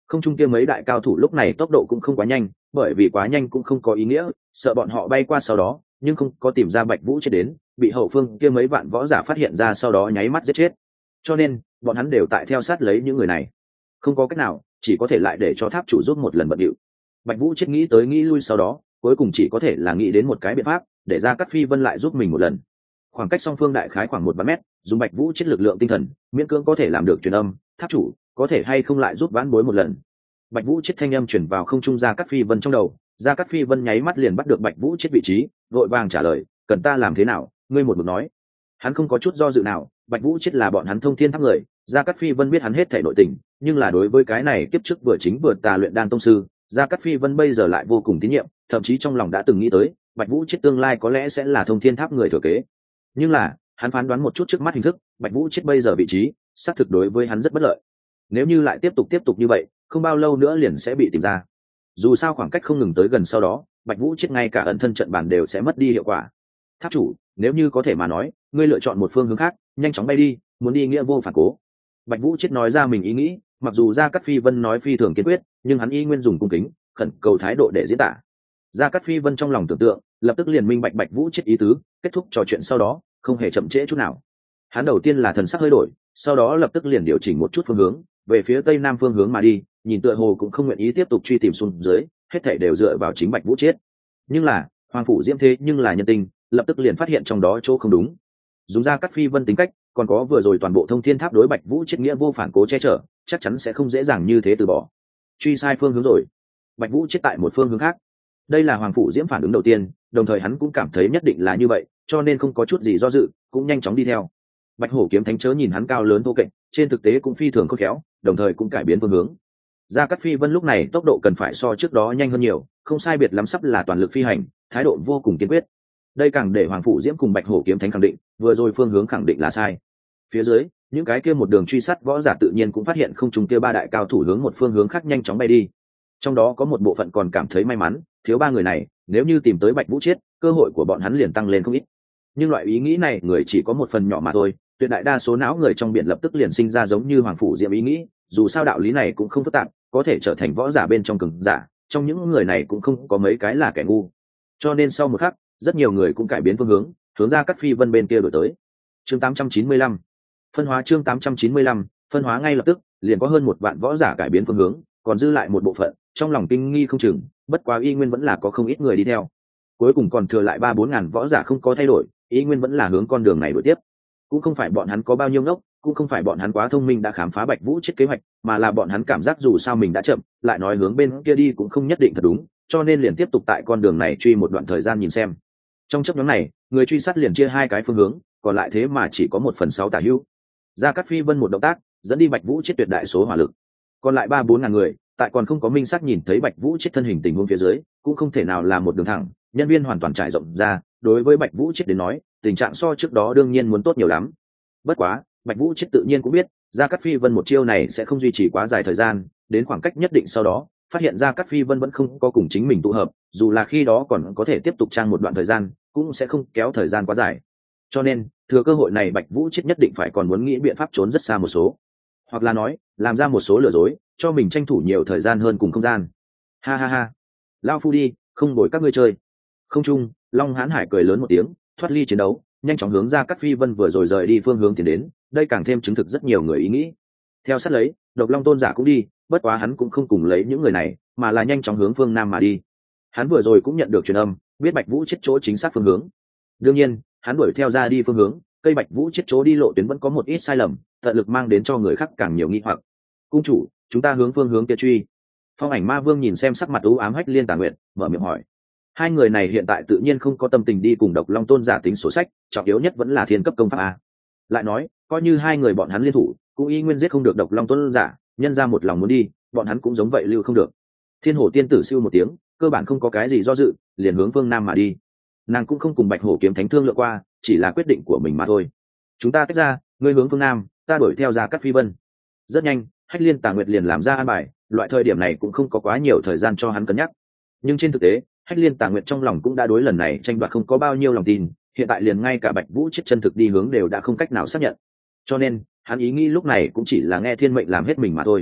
không trung kia mấy đại cao thủ lúc này tốc độ cũng không quá nhanh, bởi vì quá nhanh cũng không có ý nghĩa, sợ bọn họ bay qua sau đó nhưng không có tìm ra Bạch Vũ chết đến, bị hậu phương kia mấy vạn võ giả phát hiện ra sau đó nháy mắt giết chết. Cho nên bọn hắn đều tại theo sát lấy những người này, không có cách nào, chỉ có thể lại để cho tháp chủ giúp một lần bận điệu. Bạch Vũ chết nghĩ tới nghĩ lui sau đó cuối cùng chỉ có thể là nghĩ đến một cái biện pháp, để ra Cát Phi Vân lại giúp mình một lần. Khoảng cách song phương đại khái khoảng 1-3 mét, dùng Bạch Vũ chết lực lượng tinh thần miễn cưỡng có thể làm được truyền âm, tháp chủ có thể hay không lại giúp vãn bối một lần. Bạch Vũ chết thanh âm truyền vào không trung ra Cát Phi Vân trong đầu, ra Cát Phi Vân nháy mắt liền bắt được Bạch Vũ chết vị trí, vội vàng trả lời, cần ta làm thế nào, ngươi một mực nói. Hắn không có chút do dự nào, Bạch Vũ chết là bọn hắn Thông Thiên Tháp người, ra Cát Phi Vân biết hắn hết thảy nội tình, nhưng là đối với cái này kiếp trước vừa chính vừa tà luyện đan tông sư, ra Cát Phi Vân bây giờ lại vô cùng tín nhiệm, thậm chí trong lòng đã từng nghĩ tới Bạch Vũ chết tương lai có lẽ sẽ là Thông Thiên Tháp người thừa kế. Nhưng là hắn phán đoán một chút trước mắt hình thức, Bạch Vũ chết bây giờ vị trí xác thực đối với hắn rất bất lợi. Nếu như lại tiếp tục như vậy, không bao lâu nữa liền sẽ bị tìm ra. Dù sao khoảng cách không ngừng tới gần, sau đó Bạch Vũ chết ngay cả ẩn thân trận bản đều sẽ mất đi hiệu quả. Tháp chủ, nếu như có thể mà nói, ngươi lựa chọn một phương hướng khác, nhanh chóng bay đi, muốn đi nghĩa vô phản cố. Bạch Vũ chết nói ra mình ý nghĩ, mặc dù Gia Cát Phi Vân nói phi thường kiên quyết, nhưng hắn y nguyên dùng cung kính khẩn cầu thái độ để diễn tả. Gia Cát Phi Vân trong lòng tưởng tượng, lập tức liền minh bạch Bạch Vũ chết ý tứ, kết thúc trò chuyện sau đó không hề chậm trễ chút nào. Hắn đầu tiên là thần sắc hơi đổi, sau đó lập tức liền điều chỉnh một chút phương hướng về phía tây nam phương hướng mà đi, nhìn tựa hồ cũng không nguyện ý tiếp tục truy tìm xuống dưới, hết thảy đều dựa vào chính Bạch Vũ chết. Nhưng là Hoàng phủ Diễm thế nhưng là nhân tình, lập tức liền phát hiện trong đó chỗ không đúng. Dùng Gia Cát Phi Vân tính cách, còn có vừa rồi toàn bộ Thông Thiên Tháp đối Bạch Vũ chết nghĩa vô phản cố che chở, chắc chắn sẽ không dễ dàng như thế từ bỏ. Truy sai phương hướng rồi. Bạch Vũ chết tại một phương hướng khác. Đây là Hoàng phủ Diễm phản ứng đầu tiên, đồng thời hắn cũng cảm thấy nhất định là như vậy, cho nên không có chút gì do dự, cũng nhanh chóng đi theo. Bạch Hổ kiếm thánh chớ nhìn hắn cao lớn thô kệch, trên thực tế cũng phi thường khôn khéo, đồng thời cũng cải biến phương hướng. Gia Cát Phi Vân lúc này tốc độ cần phải so trước đó nhanh hơn nhiều, không sai biệt lắm sắp là toàn lực phi hành, thái độ vô cùng kiên quyết. Đây càng để Hoàng phủ Diễm cùng Bạch Hổ kiếm thánh khẳng định, vừa rồi phương hướng khẳng định là sai. Phía dưới, những cái kia một đường truy sát võ giả tự nhiên cũng phát hiện không trùng kia ba đại cao thủ hướng một phương hướng khác nhanh chóng bay đi. Trong đó có một bộ phận còn cảm thấy may mắn, thiếu ba người này, nếu như tìm tới Bạch Vũ chết, cơ hội của bọn hắn liền tăng lên không ít. Nhưng loại ý nghĩ này người chỉ có một phần nhỏ mà thôi, tuyệt đại đa số não người trong biển lập tức liền sinh ra giống như Hoàng phủ Diệm ý nghĩ, dù sao đạo lý này cũng không phức tạp, có thể trở thành võ giả bên trong cường giả, trong những người này cũng không có mấy cái là kẻ ngu. Cho nên sau một khắc, rất nhiều người cũng cải biến phương hướng ra Cát Phi Vân bên kia đổi tới. Chương 895. Phân hóa chương 895, phân hóa ngay lập tức, liền có hơn 1 vạn võ giả cải biến phương hướng, còn dư lại một bộ phận, trong lòng kinh nghi không chừng, bất quá y nguyên vẫn là có không ít người đi theo. Cuối cùng còn thừa lại 3-4 ngàn võ giả không có thay đổi, y nguyên vẫn là hướng con đường này đuổi tiếp. Cũng không phải bọn hắn có bao nhiêu ngốc, cũng không phải bọn hắn quá thông minh đã khám phá Bạch Vũ chết kế hoạch, mà là bọn hắn cảm giác dù sao mình đã chậm, lại nói hướng bên kia đi cũng không nhất định thật đúng, cho nên liền tiếp tục tại con đường này truy một đoạn thời gian nhìn xem. Trong chấp nhóm này, người truy sát liền chia 2 cái phương hướng, còn lại thế mà chỉ có 1/6 tả hữu. Gia Cát Phi Vân một động tác, dẫn đi Bạch Vũ chết tuyệt đại số hỏa lực. Còn lại 3-4 ngàn người, tại còn không có minh xác nhìn thấy Bạch Vũ chết thân hình tình huống phía dưới, cũng không thể nào là một đường thẳng, nhân viên hoàn toàn trải rộng ra, đối với Bạch Vũ chết đến nói, tình trạng so trước đó đương nhiên muốn tốt nhiều lắm. Bất quá, Bạch Vũ chết tự nhiên cũng biết, Gia Cát Phi Vân một chiêu này sẽ không duy trì quá dài thời gian, đến khoảng cách nhất định sau đó, phát hiện Gia Cát Phi Vân vẫn không có cùng chính mình tụ hợp, dù là khi đó còn có thể tiếp tục trang một đoạn thời gian, cũng sẽ không kéo thời gian quá dài. Cho nên, thừa cơ hội này Bạch Vũ chết nhất định phải còn muốn nghĩ biện pháp trốn rất xa một số, hoặc là nói, làm ra một số lừa dối, cho mình tranh thủ nhiều thời gian hơn cùng không gian. Ha ha ha, lao phu đi, không bồi các ngươi chơi. Không trung, Long Hán Hải cười lớn một tiếng, thoát ly chiến đấu, nhanh chóng hướng Gia Cát Phi Vân vừa rồi rời đi phương hướng tiến đến, đây càng thêm chứng thực rất nhiều người ý nghĩ. Theo sát lấy, Độc Long Tôn giả cũng đi, bất quá hắn cũng không cùng lấy những người này, mà là nhanh chóng hướng phương nam mà đi. Hắn vừa rồi cũng nhận được truyền âm, biết Bạch Vũ chết chỗ chính xác phương hướng. Đương nhiên, hắn đuổi theo ra đi phương hướng, cây Bạch Vũ chết chỗ đi lộ tuyến vẫn có một ít sai lầm, tận lực mang đến cho người khác càng nhiều nghi hoặc. Cung chủ, chúng ta hướng phương hướng kia truy. Phong Ảnh Ma Vương nhìn xem sắc mặt u ám Hách Liên Tà Nguyệt, mở miệng hỏi. Hai người này hiện tại tự nhiên không có tâm tình đi cùng Độc Long Tôn giả tính sổ sách, trọng yếu nhất vẫn là thiên cấp công pháp a. Lại nói, coi như hai người bọn hắn liên thủ, cũng y nguyên giết không được Độc Long Tôn giả, nhân ra một lòng muốn đi, bọn hắn cũng giống vậy lưu không được. Thiên Hổ tiên tử siêu một tiếng, cơ bản không có cái gì do dự, liền hướng phương nam mà đi. Nàng cũng không cùng Bạch Hổ kiếm thánh thương lượng qua, chỉ là quyết định của mình mà thôi. Chúng ta tách ra, ngươi hướng phương nam, ta đuổi theo Gia Cát Phi Vân. Rất nhanh, Hách Liên Tà Nguyệt liền làm ra an bài, loại thời điểm này cũng không có quá nhiều thời gian cho hắn cân nhắc. Nhưng trên thực tế, Hách Liên Tà Nguyệt trong lòng cũng đã đối lần này tranh đoạt không có bao nhiêu lòng tin, hiện tại liền ngay cả Bạch Vũ chết chân thực đi hướng đều đã không cách nào xác nhận. Cho nên, hắn ý nghĩ lúc này cũng chỉ là nghe thiên mệnh làm hết mình mà thôi.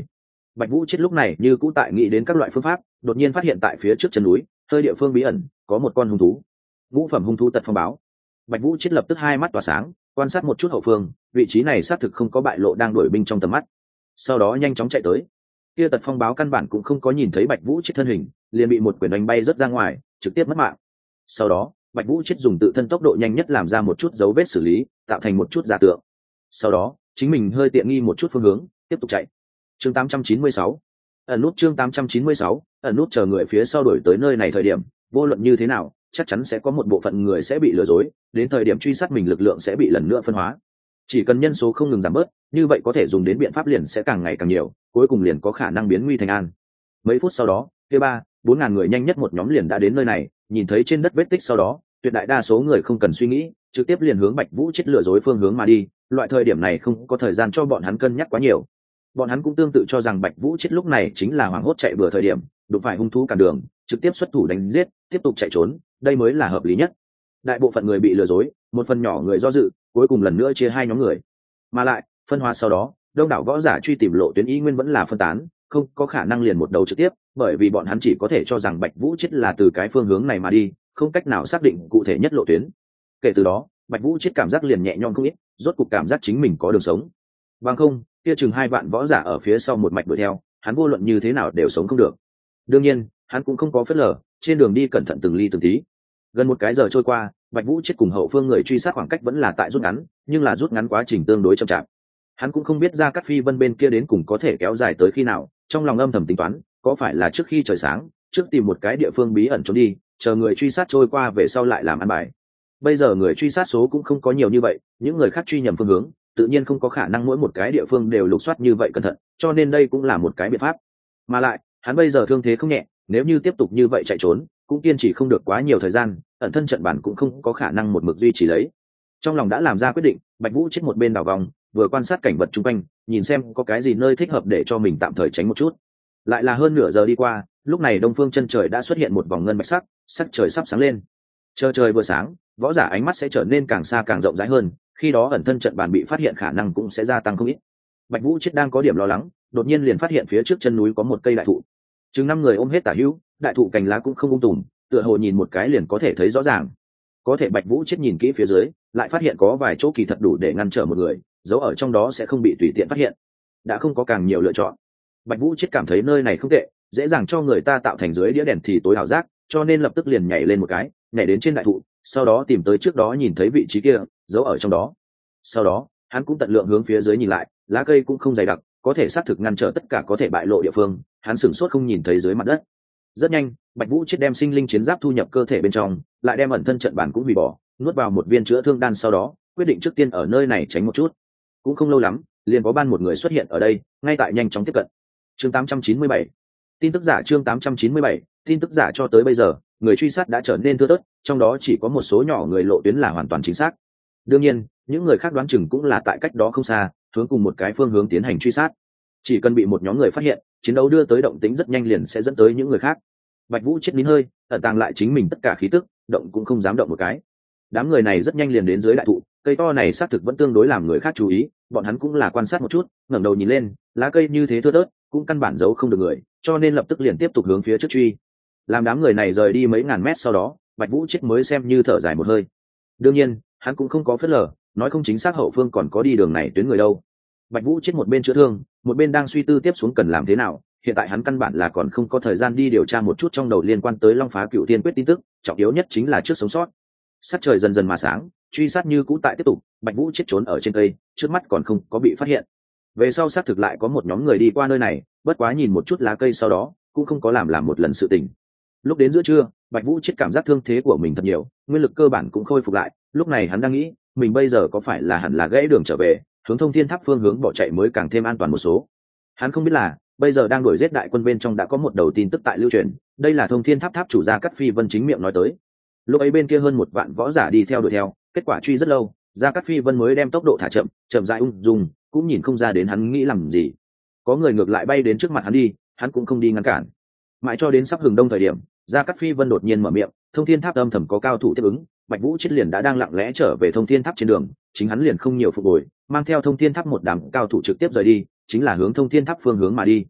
Bạch Vũ Chết lúc này như cũ tại nghĩ đến các loại phương pháp, đột nhiên phát hiện tại phía trước chân núi hơi địa phương bí ẩn có một con hung thú. Ngũ phẩm hung thú tật phong báo. Bạch Vũ Chết lập tức hai mắt tỏa sáng, quan sát một chút hậu phương, vị trí này xác thực không có bại lộ đang đuổi binh trong tầm mắt. Sau đó nhanh chóng chạy tới. Kia tật phong báo căn bản cũng không có nhìn thấy Bạch Vũ Chết thân hình, liền bị một quyền đánh bay rất ra ngoài, trực tiếp mất mạng. Sau đó Bạch Vũ Chết dùng tự thân tốc độ nhanh nhất làm ra một chút dấu vết xử lý, tạo thành một chút giả tượng. Sau đó chính mình hơi tiện nghi một chút phương hướng, tiếp tục chạy. Chương 896. Ẩn nút. Chương 896. Ẩn nút. Chờ người phía sau đuổi tới nơi này thời điểm, vô luận như thế nào chắc chắn sẽ có một bộ phận người sẽ bị lừa dối, đến thời điểm truy sát mình lực lượng sẽ bị lần nữa phân hóa. Chỉ cần nhân số không ngừng giảm bớt, như vậy có thể dùng đến biện pháp liền sẽ càng ngày càng nhiều, cuối cùng liền có khả năng biến nguy thành an. Mấy phút sau đó, kia 3-4 ngàn người nhanh nhất một nhóm liền đã đến nơi này, nhìn thấy trên đất vết tích sau đó, tuyệt đại đa số người không cần suy nghĩ, trực tiếp liền hướng Bạch Vũ Chết lừa dối phương hướng mà đi. Loại thời điểm này không có thời gian cho bọn hắn cân nhắc quá nhiều. Bọn hắn cũng tương tự cho rằng Bạch Vũ Chết lúc này chính là hoảng hốt chạy bừa thời điểm, đụng phải hung thú cản đường, trực tiếp xuất thủ đánh giết, tiếp tục chạy trốn, đây mới là hợp lý nhất. Đại bộ phận người bị lừa dối, một phần nhỏ người do dự, cuối cùng lần nữa chia hai nhóm người. Mà lại, phân hóa sau đó, đông đảo võ giả truy tìm lộ tuyến ý nguyên vẫn là phân tán, không có khả năng liền một đầu trực tiếp, bởi vì bọn hắn chỉ có thể cho rằng Bạch Vũ Chết là từ cái phương hướng này mà đi, không cách nào xác định cụ thể nhất lộ tuyến. Kể từ đó, Bạch Vũ Chết cảm giác liền nhẹ nhõm không ít, rốt cục cảm giác chính mình có đường sống. Bằng không, kia chừng 2 vạn võ giả ở phía sau một mạch đuổi theo, hắn vô luận như thế nào đều sống không được. Đương nhiên, hắn cũng không có phớt lờ, trên đường đi cẩn thận từng ly từng tí. Gần một cái giờ trôi qua, Bạch Vũ Chết cùng hậu phương người truy sát khoảng cách vẫn là tại rút ngắn, nhưng là rút ngắn quá trình tương đối chậm chạp. Hắn cũng không biết Gia Cát Phi Vân bên kia đến cùng có thể kéo dài tới khi nào, trong lòng âm thầm tính toán, có phải là trước khi trời sáng, trước tìm một cái địa phương bí ẩn trốn đi, chờ người truy sát trôi qua về sau lại làm ăn bài. Bây giờ người truy sát số cũng không có nhiều như vậy, những người khác truy nhầm phương hướng, tự nhiên không có khả năng mỗi một cái địa phương đều lục soát như vậy cẩn thận, cho nên đây cũng là một cái biện pháp. Mà lại, hắn bây giờ thương thế không nhẹ, nếu như tiếp tục như vậy chạy trốn, cũng kiên trì không được quá nhiều thời gian, ẩn thân trận bản cũng không có khả năng một mực duy trì lấy. Trong lòng đã làm ra quyết định, Bạch Vũ Chết một bên đảo vòng, vừa quan sát cảnh vật xung quanh, nhìn xem có cái gì nơi thích hợp để cho mình tạm thời tránh một chút. Lại là hơn nửa giờ đi qua, lúc này đông phương chân trời đã xuất hiện một vòng ngân bạch sắc, sắc trời sắp sáng lên. Trời vừa sáng, võ giả ánh mắt sẽ trở nên càng xa càng rộng rãi hơn, khi đó ẩn thân trận bàn bị phát hiện khả năng cũng sẽ gia tăng không ít. Bạch Vũ Chết đang có điểm lo lắng, đột nhiên liền phát hiện phía trước chân núi có một cây đại thụ. Chừng 5 người ôm hết tả hữu, đại thụ cành lá cũng không tùm, tựa hồ nhìn một cái liền có thể thấy rõ ràng. Có thể Bạch Vũ Chết nhìn kỹ phía dưới, lại phát hiện có vài chỗ kỳ thật đủ để ngăn trở một người, giấu ở trong đó sẽ không bị tùy tiện phát hiện. Đã không có càng nhiều lựa chọn. Bạch Vũ Chết cảm thấy nơi này không tệ, dễ dàng cho người ta tạo thành dưới đĩa đèn thì tối ảo giác, cho nên lập tức liền nhảy lên một cái, nhảy đến trên đại thụ, sau đó tìm tới trước đó nhìn thấy vị trí kia, giấu ở trong đó. Sau đó, hắn cũng tận lượng hướng phía dưới nhìn lại, lá cây cũng không dày đặc, có thể xác thực ngăn trở tất cả có thể bại lộ địa phương, hắn sửng sốt không nhìn thấy dưới mặt đất. Rất nhanh, Bạch Vũ Chết đem sinh linh chiến giáp thu nhập cơ thể bên trong, lại đem ẩn thân trận bản cũng hủy bỏ, nuốt vào một viên chữa thương đan, sau đó quyết định trước tiên ở nơi này tránh một chút. Cũng không lâu lắm, liền có ban một người xuất hiện ở đây, ngay tại nhanh chóng tiếp cận. Chương 897. Tin tức giả. Chương 897. Tin tức giả. Cho tới bây giờ, người truy sát đã trở nên thưa thớt, trong đó chỉ có một số nhỏ người lộ tuyến là hoàn toàn chính xác. Đương nhiên, những người khác đoán chừng cũng là tại cách đó không xa, hướng cùng một cái phương hướng tiến hành truy sát. Chỉ cần bị một nhóm người phát hiện, chiến đấu đưa tới động tĩnh rất nhanh liền sẽ dẫn tới những người khác. Bạch Vũ Chết nín hơi, ẩn tàng lại chính mình tất cả khí tức, động cũng không dám động một cái. Đám người này rất nhanh liền đến dưới đại thụ, cây to này xác thực vẫn tương đối làm người khác chú ý, bọn hắn cũng là quan sát một chút, ngẩng đầu nhìn lên, lá cây như thế thưa thớt, cũng căn bản giấu không được người, cho nên lập tức liền tiếp tục hướng phía trước truy. Làm đám người này rời đi mấy ngàn mét sau đó, Bạch Vũ Chết mới xem như thở dài một hơi. Đương nhiên, hắn cũng không có phớt lờ, nói không chính xác hậu phương còn có đi đường này tuyến người đâu. Bạch Vũ Chết một bên chữa thương, một bên đang suy tư tiếp xuống cần làm thế nào. Hiện tại hắn căn bản là còn không có thời gian đi điều tra một chút trong đầu liên quan tới Long Phá Cựu Thiên Quyết tin tức, trọng yếu nhất chính là trước sống sót. Sát trời dần dần mà sáng, truy sát như cũ tại tiếp tục, Bạch Vũ Chết trốn ở trên cây, trước mắt còn không có bị phát hiện. Về sau xác thực lại có một nhóm người đi qua nơi này, bất quá nhìn một chút lá cây sau đó, cũng không có làm một lần sự tình. Lúc đến giữa trưa, Bạch Vũ Chết cảm giác thương thế của mình thật nhiều, nguyên lực cơ bản cũng khôi phục lại, lúc này hắn đang nghĩ, mình bây giờ có phải là hẳn là gãy đường trở về, hướng Thông Thiên Tháp phương hướng bỏ chạy mới càng thêm an toàn một số. Hắn không biết là, bây giờ đang đuổi giết đại quân bên trong đã có một đầu tin tức tại lưu truyền, đây là Thông Thiên Tháp tháp chủ Gia Cát Phi Vân chính miệng nói tới. Lúc ấy bên kia hơn 1 vạn võ giả đi theo đuổi theo, kết quả truy rất lâu, Gia Cát Phi Vân mới đem tốc độ thả chậm, chậm rãi ung dung, cũng nhìn không ra đến hắn nghĩ làm gì. Có người ngược lại bay đến trước mặt hắn đi, hắn cũng không đi ngăn cản. Mãi cho đến sắp hừng đông thời điểm, Gia Cát Phi Vân đột nhiên mở miệng, Thông Thiên Tháp âm thầm có cao thủ tiếp ứng, Bạch Vũ Chết liền đã đang lặng lẽ trở về Thông Thiên Tháp trên đường, chính hắn liền không nhiều phục hồi, mang theo Thông Thiên Tháp một đám cao thủ trực tiếp rời đi, chính là hướng Thông Thiên Tháp phương hướng mà đi.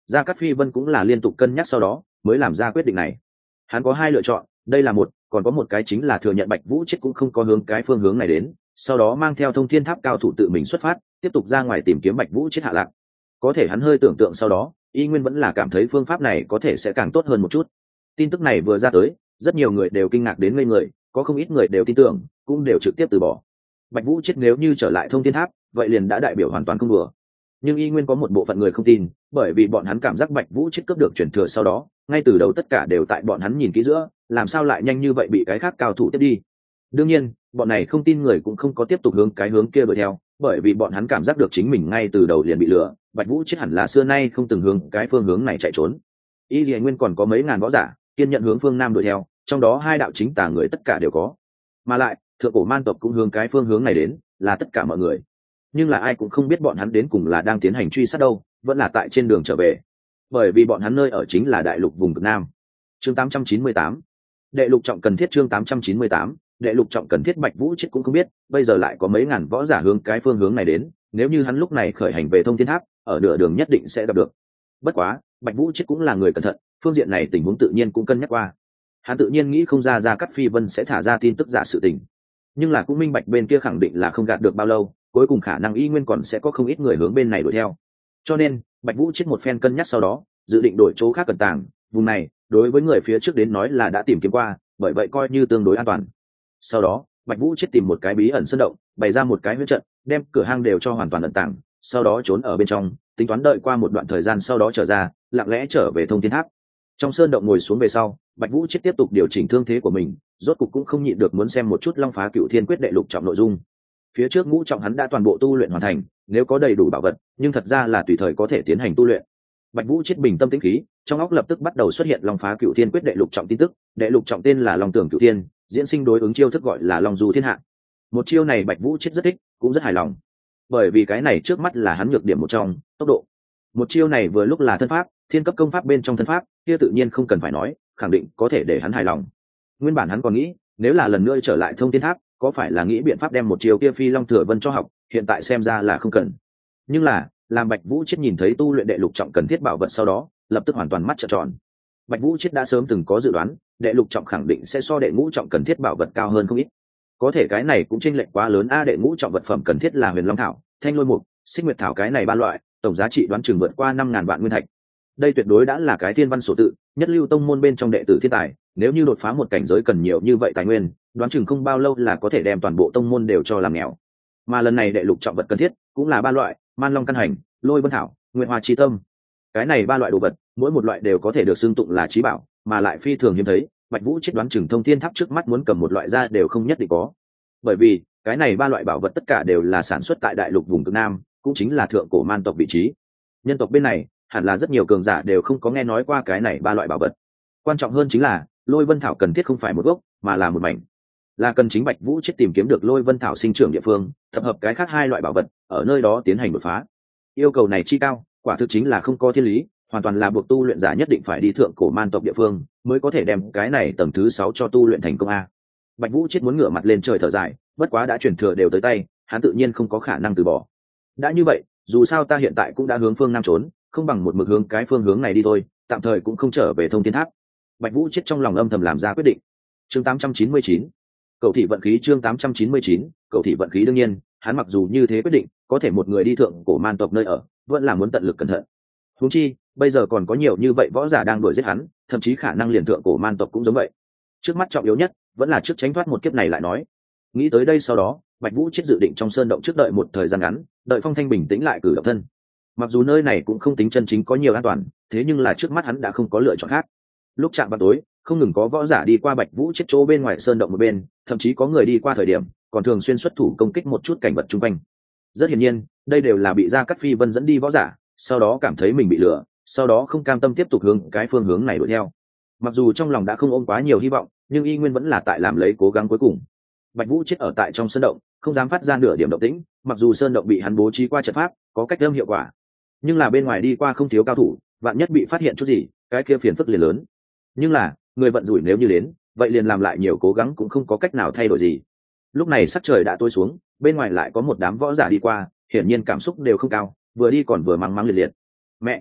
Gia Cát Phi Vân cũng là liên tục cân nhắc sau đó mới làm ra quyết định này. Hắn có hai lựa chọn, đây là một, còn có một cái chính là thừa nhận Bạch Vũ Chết cũng không có hướng cái phương hướng này đến, sau đó mang theo Thông Thiên Tháp cao thủ tự mình xuất phát, tiếp tục ra ngoài tìm kiếm Bạch Vũ Chết hạ lạc. Có thể hắn hơi tưởng tượng sau đó, y nguyên vẫn là cảm thấy phương pháp này có thể sẽ càng tốt hơn một chút. Tin tức này vừa ra tới, rất nhiều người đều kinh ngạc đến ngây người, có không ít người đều tin tưởng, cũng đều trực tiếp từ bỏ. Bạch Vũ Chết nếu như trở lại Thông Thiên Tháp, vậy liền đã đại biểu hoàn toàn không đùa. Nhưng y nguyên có một bộ phận người không tin, bởi vì bọn hắn cảm giác Bạch Vũ Chết cướp được truyền thừa sau đó, ngay từ đầu tất cả đều tại bọn hắn nhìn kỹ giữa, làm sao lại nhanh như vậy bị cái khác cao thủ tiếp đi. Đương nhiên, bọn này không tin người cũng không có tiếp tục hướng cái hướng kia đuổi theo, bởi vì bọn hắn cảm giác được chính mình ngay từ đầu liền bị lừa, Bạch Vũ Chết hẳn là xưa nay không từng hướng cái phương hướng này chạy trốn. Y Lệ Nguyên còn có mấy ngàn võ giả, kiên nhận hướng phương nam đuổi theo, trong đó hai đạo chính tà người tất cả đều có. Mà lại, thượng cổ man tộc cũng hướng cái phương hướng này đến, là tất cả mọi người. Nhưng là ai cũng không biết bọn hắn đến cùng là đang tiến hành truy sát đâu, vẫn là tại trên đường trở về. Bởi vì bọn hắn nơi ở chính là đại lục vùng cực nam. Chương 898. Đệ lục trọng cần thiết chương 898, đệ lục trọng cần thiết. Bạch Vũ Chết cũng không biết, bây giờ lại có mấy ngàn võ giả hướng cái phương hướng này đến, nếu như hắn lúc này khởi hành về Thông Thiên Tháp, ở nửa đường nhất định sẽ gặp được. Bất quá, Bạch Vũ Chết cũng là người cẩn thận, phương diện này tình huống tự nhiên cũng cân nhắc qua. Hắn tự nhiên nghĩ không ra Gia Cát Phi Vân sẽ thả ra tin tức giả sự tình, nhưng là cũng minh bạch bên kia khẳng định là không gạt được bao lâu, cuối cùng khả năng y nguyên còn sẽ có không ít người hướng bên này đuổi theo. Cho nên, Bạch Vũ Chết một phen cân nhắc sau đó, dự định đổi chỗ khác cẩn tàng, vùng này đối với người phía trước đến nói là đã tìm kiếm qua, bởi vậy coi như tương đối an toàn. Sau đó, Bạch Vũ Chết tìm một cái bí ẩn sơn động, bày ra một cái huyễn trận, đem cửa hang đều cho hoàn toàn ẩn tàng, sau đó trốn ở bên trong, tính toán đợi qua một đoạn thời gian sau đó trở ra, lặng lẽ trở về Thông Thiên Tháp. Trong sơn động ngồi xuống về sau, Bạch Vũ Chết tiếp tục điều chỉnh thương thế của mình, rốt cục cũng không nhịn được muốn xem một chút Long Phá Cửu Thiên Quyết đệ lục trọng nội dung. Phía trước ngũ trọng hắn đã toàn bộ tu luyện hoàn thành, nếu có đầy đủ bảo vật, nhưng thật ra là tùy thời có thể tiến hành tu luyện. Bạch Vũ Chết bình tâm tĩnh khí, trong óc lập tức bắt đầu xuất hiện Long Phá Cửu Thiên Quyết đệ lục trọng tin tức, đệ lục trọng tên là Long Tường Cửu Thiên, diễn sinh đối ứng chiêu thức gọi là Long Du Thiên Hạ. Một chiêu này Bạch Vũ Chết rất thích, cũng rất hài lòng. Bởi vì cái này trước mắt là hắn nhược điểm một trong, tốc độ. Một chiêu này vừa lúc là thân pháp, thiên cấp công pháp bên trong thân pháp, kia tự nhiên không cần phải nói, khẳng định có thể để hắn hài lòng. Nguyên bản hắn còn nghĩ, nếu là lần nữa trở lại Thông Thiên Tháp, có phải là nghĩ biện pháp đem một chiêu kia Phi Long Thừa Vân cho học, hiện tại xem ra là không cần. Nhưng là, làm Bạch Vũ Chết nhìn thấy tu luyện đệ lục trọng cần thiết bảo vật sau đó, lập tức hoàn toàn mắt trợn tròn. Bạch Vũ Chết đã sớm từng có dự đoán, đệ lục trọng khẳng định sẽ so đệ ngũ trọng cần thiết bảo vật cao hơn không ít. Có thể cái này cũng chênh lệch quá lớn a, đệ ngũ trọng vật phẩm cần thiết là Huyền Long Thảo, Thanh Lôi Mục, Xích Nguyệt Thảo, cái này ba loại, tổng giá trị đoán chừng vượt qua 5.000 vạn nguyên thạch. Đây tuyệt đối đã là cái thiên văn sổ tự, nhất lưu tông môn bên trong đệ tử thiên tài, nếu như đột phá một cảnh giới cần nhiều như vậy tài nguyên, đoán chừng không bao lâu là có thể đem toàn bộ tông môn đều cho làm nghèo. Mà lần này đệ lục trọng vật cần thiết cũng là ba loại, Man Long căn hành, Lôi Vân Thảo, Nguyệt Hoa chi tâm. Cái này ba loại đồ vật, mỗi một loại đều có thể được xưng tụng là chí bảo, mà lại phi thường hiếm thấy, Bạch Vũ Chết đoán chừng Thông Thiên Tháp trước mắt muốn cầm một loại ra đều không nhất định có. Bởi vì, cái này ba loại bảo vật tất cả đều là sản xuất tại đại lục vùng cực nam, cũng chính là thượng cổ man tộc vị trí. Nhân tộc bên này, hẳn là rất nhiều cường giả đều không có nghe nói qua cái này ba loại bảo vật. Quan trọng hơn chính là, Lôi Vân Thảo cần thiết không phải một gốc, mà là một mảnh. Là cần chính Bạch Vũ Chết tìm kiếm được Lôi Vân Thảo sinh trưởng địa phương, tập hợp cái khác hai loại bảo vật, ở nơi đó tiến hành đột phá. Yêu cầu này chi cao, quả thực chính là không có thiên lý, hoàn toàn là buộc tu luyện giả nhất định phải đi thượng cổ man tộc địa phương, mới có thể đem cái này tầng thứ 6 cho tu luyện thành công a. Bạch Vũ Chết muốn ngửa mặt lên trời thở dài, bất quá đã truyền thừa đều tới tay, hắn tự nhiên không có khả năng từ bỏ. Đã như vậy, dù sao ta hiện tại cũng đã hướng phương nam trốn, không bằng một mực hướng cái phương hướng này đi thôi, tạm thời cũng không trở về Thông Thiên Tháp. Bạch Vũ Chết trong lòng âm thầm làm ra quyết định. Chương 899. Cầu thị vận khí chương 899, cầu thị vận khí. Đương nhiên, hắn mặc dù như thế quyết định, có thể một người đi thượng cổ man tộc nơi ở, vẫn là muốn tận lực cẩn thận. Huống chi, bây giờ còn có nhiều như vậy võ giả đang đuổi giết hắn, thậm chí khả năng liền thượng cổ man tộc cũng giống vậy. Trước mắt trọng yếu nhất, vẫn là trước tránh thoát một kiếp này lại nói. Nghĩ tới đây sau đó, Bạch Vũ Chết dự định trong sơn động trước đợi một thời gian ngắn, đợi Phong Thanh bình tĩnh lại cử động thân. Mặc dù nơi này cũng không tính chân chính có nhiều an toàn, thế nhưng là trước mắt hắn đã không có lựa chọn khác. Lúc chạm vào tối, không ngừng có võ giả đi qua Bạch Vũ Chết chỗ bên ngoài sơn động một bên, thậm chí có người đi qua thời điểm còn thường xuyên xuất thủ công kích một chút cảnh vật chung quanh. Rất hiển nhiên, đây đều là bị Gia Cát Phi Vân dẫn đi võ giả, sau đó cảm thấy mình bị lừa, sau đó không cam tâm tiếp tục hướng cái phương hướng này đuổi theo. Mặc dù trong lòng đã không ôm quá nhiều hy vọng, nhưng y nguyên vẫn là tại làm lấy cố gắng cuối cùng. Bạch Vũ Chết ở tại trong sơn động, không dám phát ra nửa điểm động tĩnh, mặc dù sơn động bị hắn bố trí qua trận pháp, có cách âm hiệu quả, nhưng là bên ngoài đi qua không thiếu cao thủ, vạn nhất bị phát hiện chút gì, cái kia phiền phức liền lớn. Nhưng là, người vận rủi nếu như đến, vậy liền làm lại nhiều cố gắng cũng không có cách nào thay đổi gì. Lúc này sắc trời đã tối xuống, bên ngoài lại có một đám võ giả đi qua, hiển nhiên cảm xúc đều không cao, vừa đi còn vừa mắng mắng liệt liệt. Mẹ,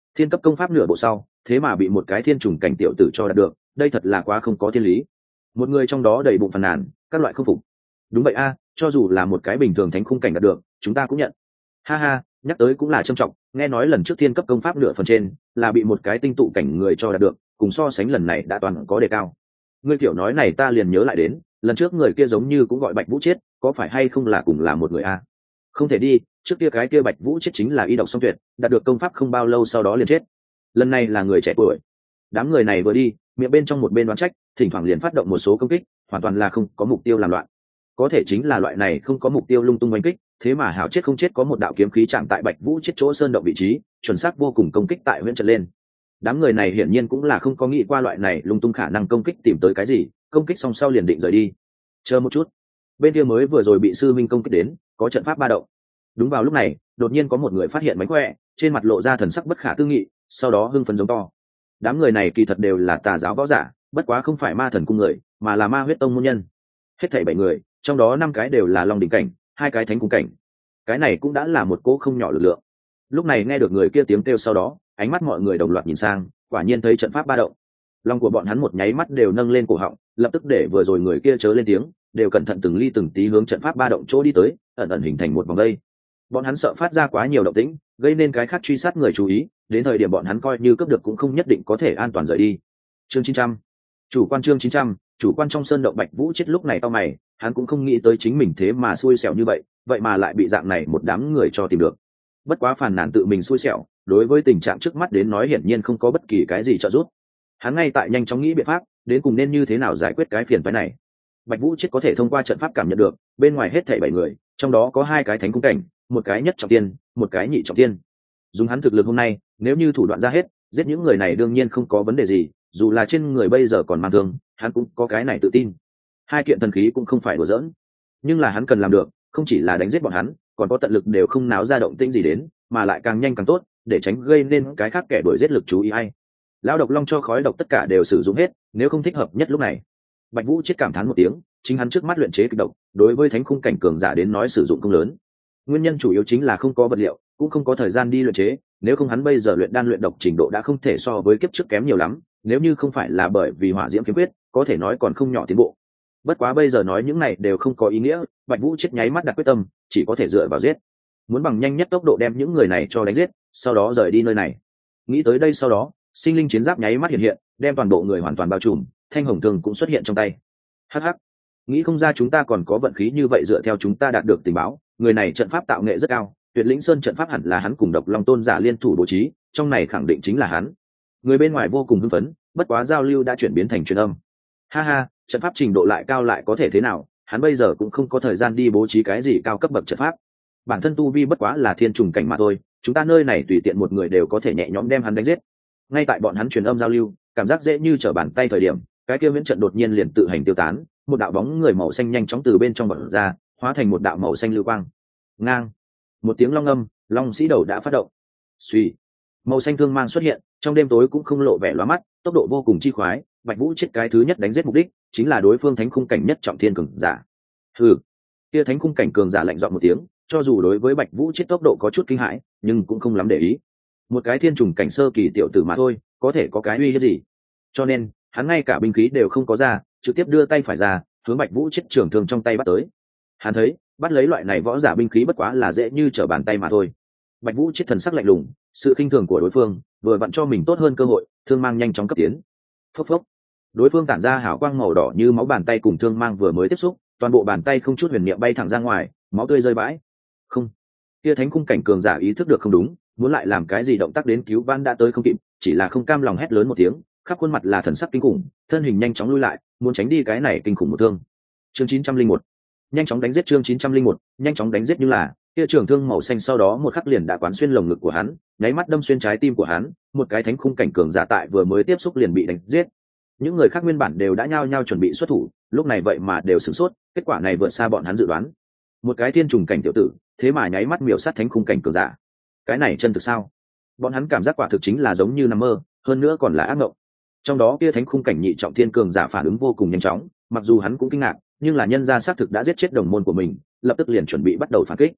Thiên cấp công pháp nửa bộ sau, thế mà bị một cái thiên trùng cảnh tiểu tử cho đạt được, đây thật là quá không có thiên lý. Một người trong đó đầy bụng phàn nàn, các loại không phục. Đúng vậy a, cho dù là một cái bình thường thánh khung cảnh đạt được, chúng ta cũng nhận. Ha ha, nhắc tới cũng là trâm trọng, nghe nói lần trước thiên cấp công pháp nửa phần trên là bị một cái tinh tụ cảnh người cho đạt được, cùng so sánh lần này đã toàn có đề cao. Ngươi kiểu nói này ta liền nhớ lại đến, lần trước người kia giống như cũng gọi Bạch Vũ chết, có phải hay không là cùng là một người a? Không thể đi, trước kia cái kia Bạch Vũ chết chính là y độc song tuyệt, đạt được công pháp không bao lâu sau đó liền chết. Lần này là người trẻ tuổi. Đám người này vừa đi, miệng bên trong một bên đoán trách, thỉnh thoảng liền phát động một số công kích, hoàn toàn là không có mục tiêu làm loạn. Có thể chính là loại này không có mục tiêu lung tung oanh kích, thế mà hảo chết không chết có một đạo kiếm khí chạm tại Bạch Vũ chết chỗ sơn động vị trí, chuẩn xác vô cùng công kích tại huyễn trận lên. Đám người này hiển nhiên cũng là không có nghĩ qua loại này lung tung khả năng công kích tìm tới cái gì, công kích xong sau liền định rời đi. Chờ một chút, bên kia mới vừa rồi bị sư minh công kích đến, có trận pháp ba động. Đúng vào lúc này, đột nhiên có một người phát hiện mánh khỏe, trên mặt lộ ra thần sắc bất khả tư nghị, sau đó hưng phấn giống to. Đám người này kỳ thật đều là tà giáo võ giả, bất quá không phải ma thần cung người, mà là ma huyết tông môn nhân. Hết thảy 7 người, trong đó 5 cái đều là long đỉnh cảnh, 2 cái thánh cung cảnh. Cái này cũng đã là một cỗ không nhỏ lực lượng. Lúc này nghe được người kia tiếng kêu sau đó, ánh mắt mọi người đồng loạt nhìn sang, quả nhiên thấy trận pháp ba động. Lòng của bọn hắn một nháy mắt đều nâng lên cổ họng, lập tức để vừa rồi người kia chớ lên tiếng, đều cẩn thận từng ly từng tí hướng trận pháp ba động chỗ đi tới, ẩn ẩn hình thành một vòng dây. Bọn hắn sợ phát ra quá nhiều động tĩnh, gây nên cái khác truy sát người chú ý, đến thời điểm bọn hắn coi như cướp được cũng không nhất định có thể an toàn rời đi. Chương 900. Chủ quan chương 900, chủ quan trong sơn động Bạch Vũ chết lúc này tao mày, hắn cũng không nghĩ tới chính mình thế mà xui xẻo như vậy, vậy mà lại bị dạng này một đám người cho tìm được. Bất quá phàn nàn tự mình xui xẻo, đối với tình trạng trước mắt đến nói hiển nhiên không có bất kỳ cái gì trợ giúp. Hắn ngay tại nhanh chóng nghĩ biện pháp, đến cùng nên như thế nào giải quyết cái phiền phức này. Bạch Vũ chết có thể thông qua trận pháp cảm nhận được, bên ngoài hết thảy 7 người, trong đó có 2 cái thánh cung cảnh, một cái nhất trọng tiên, một cái nhị trọng tiên. Dùng hắn thực lực hôm nay, nếu như thủ đoạn ra hết, giết những người này đương nhiên không có vấn đề gì, dù là trên người bây giờ còn mang thương, hắn cũng có cái này tự tin. 2 kiện thần khí cũng không phải đùa giỡn, nhưng là hắn cần làm được, không chỉ là đánh giết bọn hắn, còn có tận lực đều không náo ra động tĩnh gì đến, mà lại càng nhanh càng tốt, để tránh gây nên cái khác kẻ đuổi giết lực chú ý ai. Lão độc long cho khói độc tất cả đều sử dụng hết, nếu không thích hợp nhất lúc này. Bạch Vũ chết cảm thán một tiếng, chính hắn trước mắt luyện chế kịch độc, đối với thánh khung cảnh cường giả đến nói sử dụng không lớn. Nguyên nhân chủ yếu chính là không có vật liệu, cũng không có thời gian đi luyện chế, nếu không hắn bây giờ luyện đan luyện độc trình độ đã không thể so với kiếp trước kém nhiều lắm, nếu như không phải là bởi vì hỏa diễm kiếm quyết, có thể nói còn không nhỏ tiến bộ. Bất quá bây giờ nói những này đều không có ý nghĩa, Bạch Vũ chết nháy mắt đặt quyết tâm, chỉ có thể dựa vào giết. Muốn bằng nhanh nhất tốc độ đem những người này cho đánh giết, sau đó rời đi nơi này. Nghĩ tới đây sau đó, sinh linh chiến giáp nháy mắt hiện hiện, đem toàn bộ người hoàn toàn bao trùm, thanh hồng thương cũng xuất hiện trong tay. Hắc hắc, nghĩ không ra chúng ta còn có vận khí như vậy, dựa theo chúng ta đạt được tình báo, người này trận pháp tạo nghệ rất cao, Tuyệt Lĩnh Sơn trận pháp hẳn là hắn cùng Độc Long Tôn giả liên thủ bố trí, trong này khẳng định chính là hắn. Người bên ngoài vô cùng hưng phấn, bất quá giao lưu đã chuyển biến thành truyền âm. Ha ha, trận pháp trình độ lại cao lại có thể thế nào, hắn bây giờ cũng không có thời gian đi bố trí cái gì cao cấp bậc trận pháp. Bản thân tu vi bất quá là thiên trùng cảnh mà thôi, chúng ta nơi này tùy tiện một người đều có thể nhẹ nhõm đem hắn đánh giết. Ngay tại bọn hắn truyền âm giao lưu, cảm giác dễ như trở bàn tay thời điểm, cái kia viễn trận đột nhiên liền tự hành tiêu tán, một đạo bóng người màu xanh nhanh chóng từ bên trong bật ra, hóa thành một đạo màu xanh lưu quang. Ngang, một tiếng long âm, long sĩ đầu đã phát động. Suy, màu xanh thương mang xuất hiện, trong đêm tối cũng không lộ vẻ lóa mắt, tốc độ vô cùng chi khoái. Bạch Vũ chết cái thứ nhất đánh giết mục đích chính là đối phương thánh khung cảnh nhất trọng thiên cường giả. Hừ, kia thánh khung cảnh cường giả lạnh giọng một tiếng, cho dù đối với Bạch Vũ chết tốc độ có chút kinh hãi, nhưng cũng không lắm để ý. Một cái thiên trùng cảnh sơ kỳ tiểu tử mà thôi, có thể có cái uy hiếp gì? Cho nên hắn ngay cả binh khí đều không có ra, trực tiếp đưa tay phải ra, hướng Bạch Vũ chết trường thương trong tay bắt tới. Hắn thấy bắt lấy loại này võ giả binh khí bất quá là dễ như trở bàn tay mà thôi. Bạch Vũ chết thần sắc lạnh lùng, sự khinh thường của đối phương vừa vặn cho mình tốt hơn cơ hội, thương mang nhanh chóng cấp tiến. Phốc phốc, đối phương tản ra hào quang màu đỏ như máu, bàn tay cùng thương mang vừa mới tiếp xúc, toàn bộ bàn tay không chút huyền niệm bay thẳng ra ngoài, máu tươi rơi bãi. Không, kia thánh khung cảnh cường giả ý thức được không đúng, muốn lại làm cái gì động tác đến cứu vãn đã tới không kịp, chỉ là không cam lòng hét lớn một tiếng, khắp khuôn mặt là thần sắc kinh khủng, thân hình nhanh chóng lui lại, muốn tránh đi cái này kinh khủng một thương. Chương 901, nhanh chóng đánh giết. Chương 901, nhanh chóng đánh giết, như là kia trường thương màu xanh sau đó một khắc liền đã quán xuyên lồng ngực của hắn, nháy mắt đâm xuyên trái tim của hắn, một cái thánh khung cảnh cường giả tại vừa mới tiếp xúc liền bị đánh giết. Những người khác nguyên bản đều đã nhao nhao chuẩn bị xuất thủ, lúc này vậy mà đều sửng sốt, kết quả này vượt xa bọn hắn dự đoán. Một cái thiên trùng cảnh tiểu tử, thế mà nháy mắt miểu sát thánh khung cảnh cường giả. Cái này chân thực sao? Bọn hắn cảm giác quả thực chính là giống như nằm mơ, hơn nữa còn là ác mộng. Trong đó kia thánh khung cảnh nhị trọng thiên cường giả phản ứng vô cùng nhanh chóng, mặc dù hắn cũng kinh ngạc, nhưng là nhân gia xác thực đã giết chết đồng môn của mình, lập tức liền chuẩn bị bắt đầu phản kích.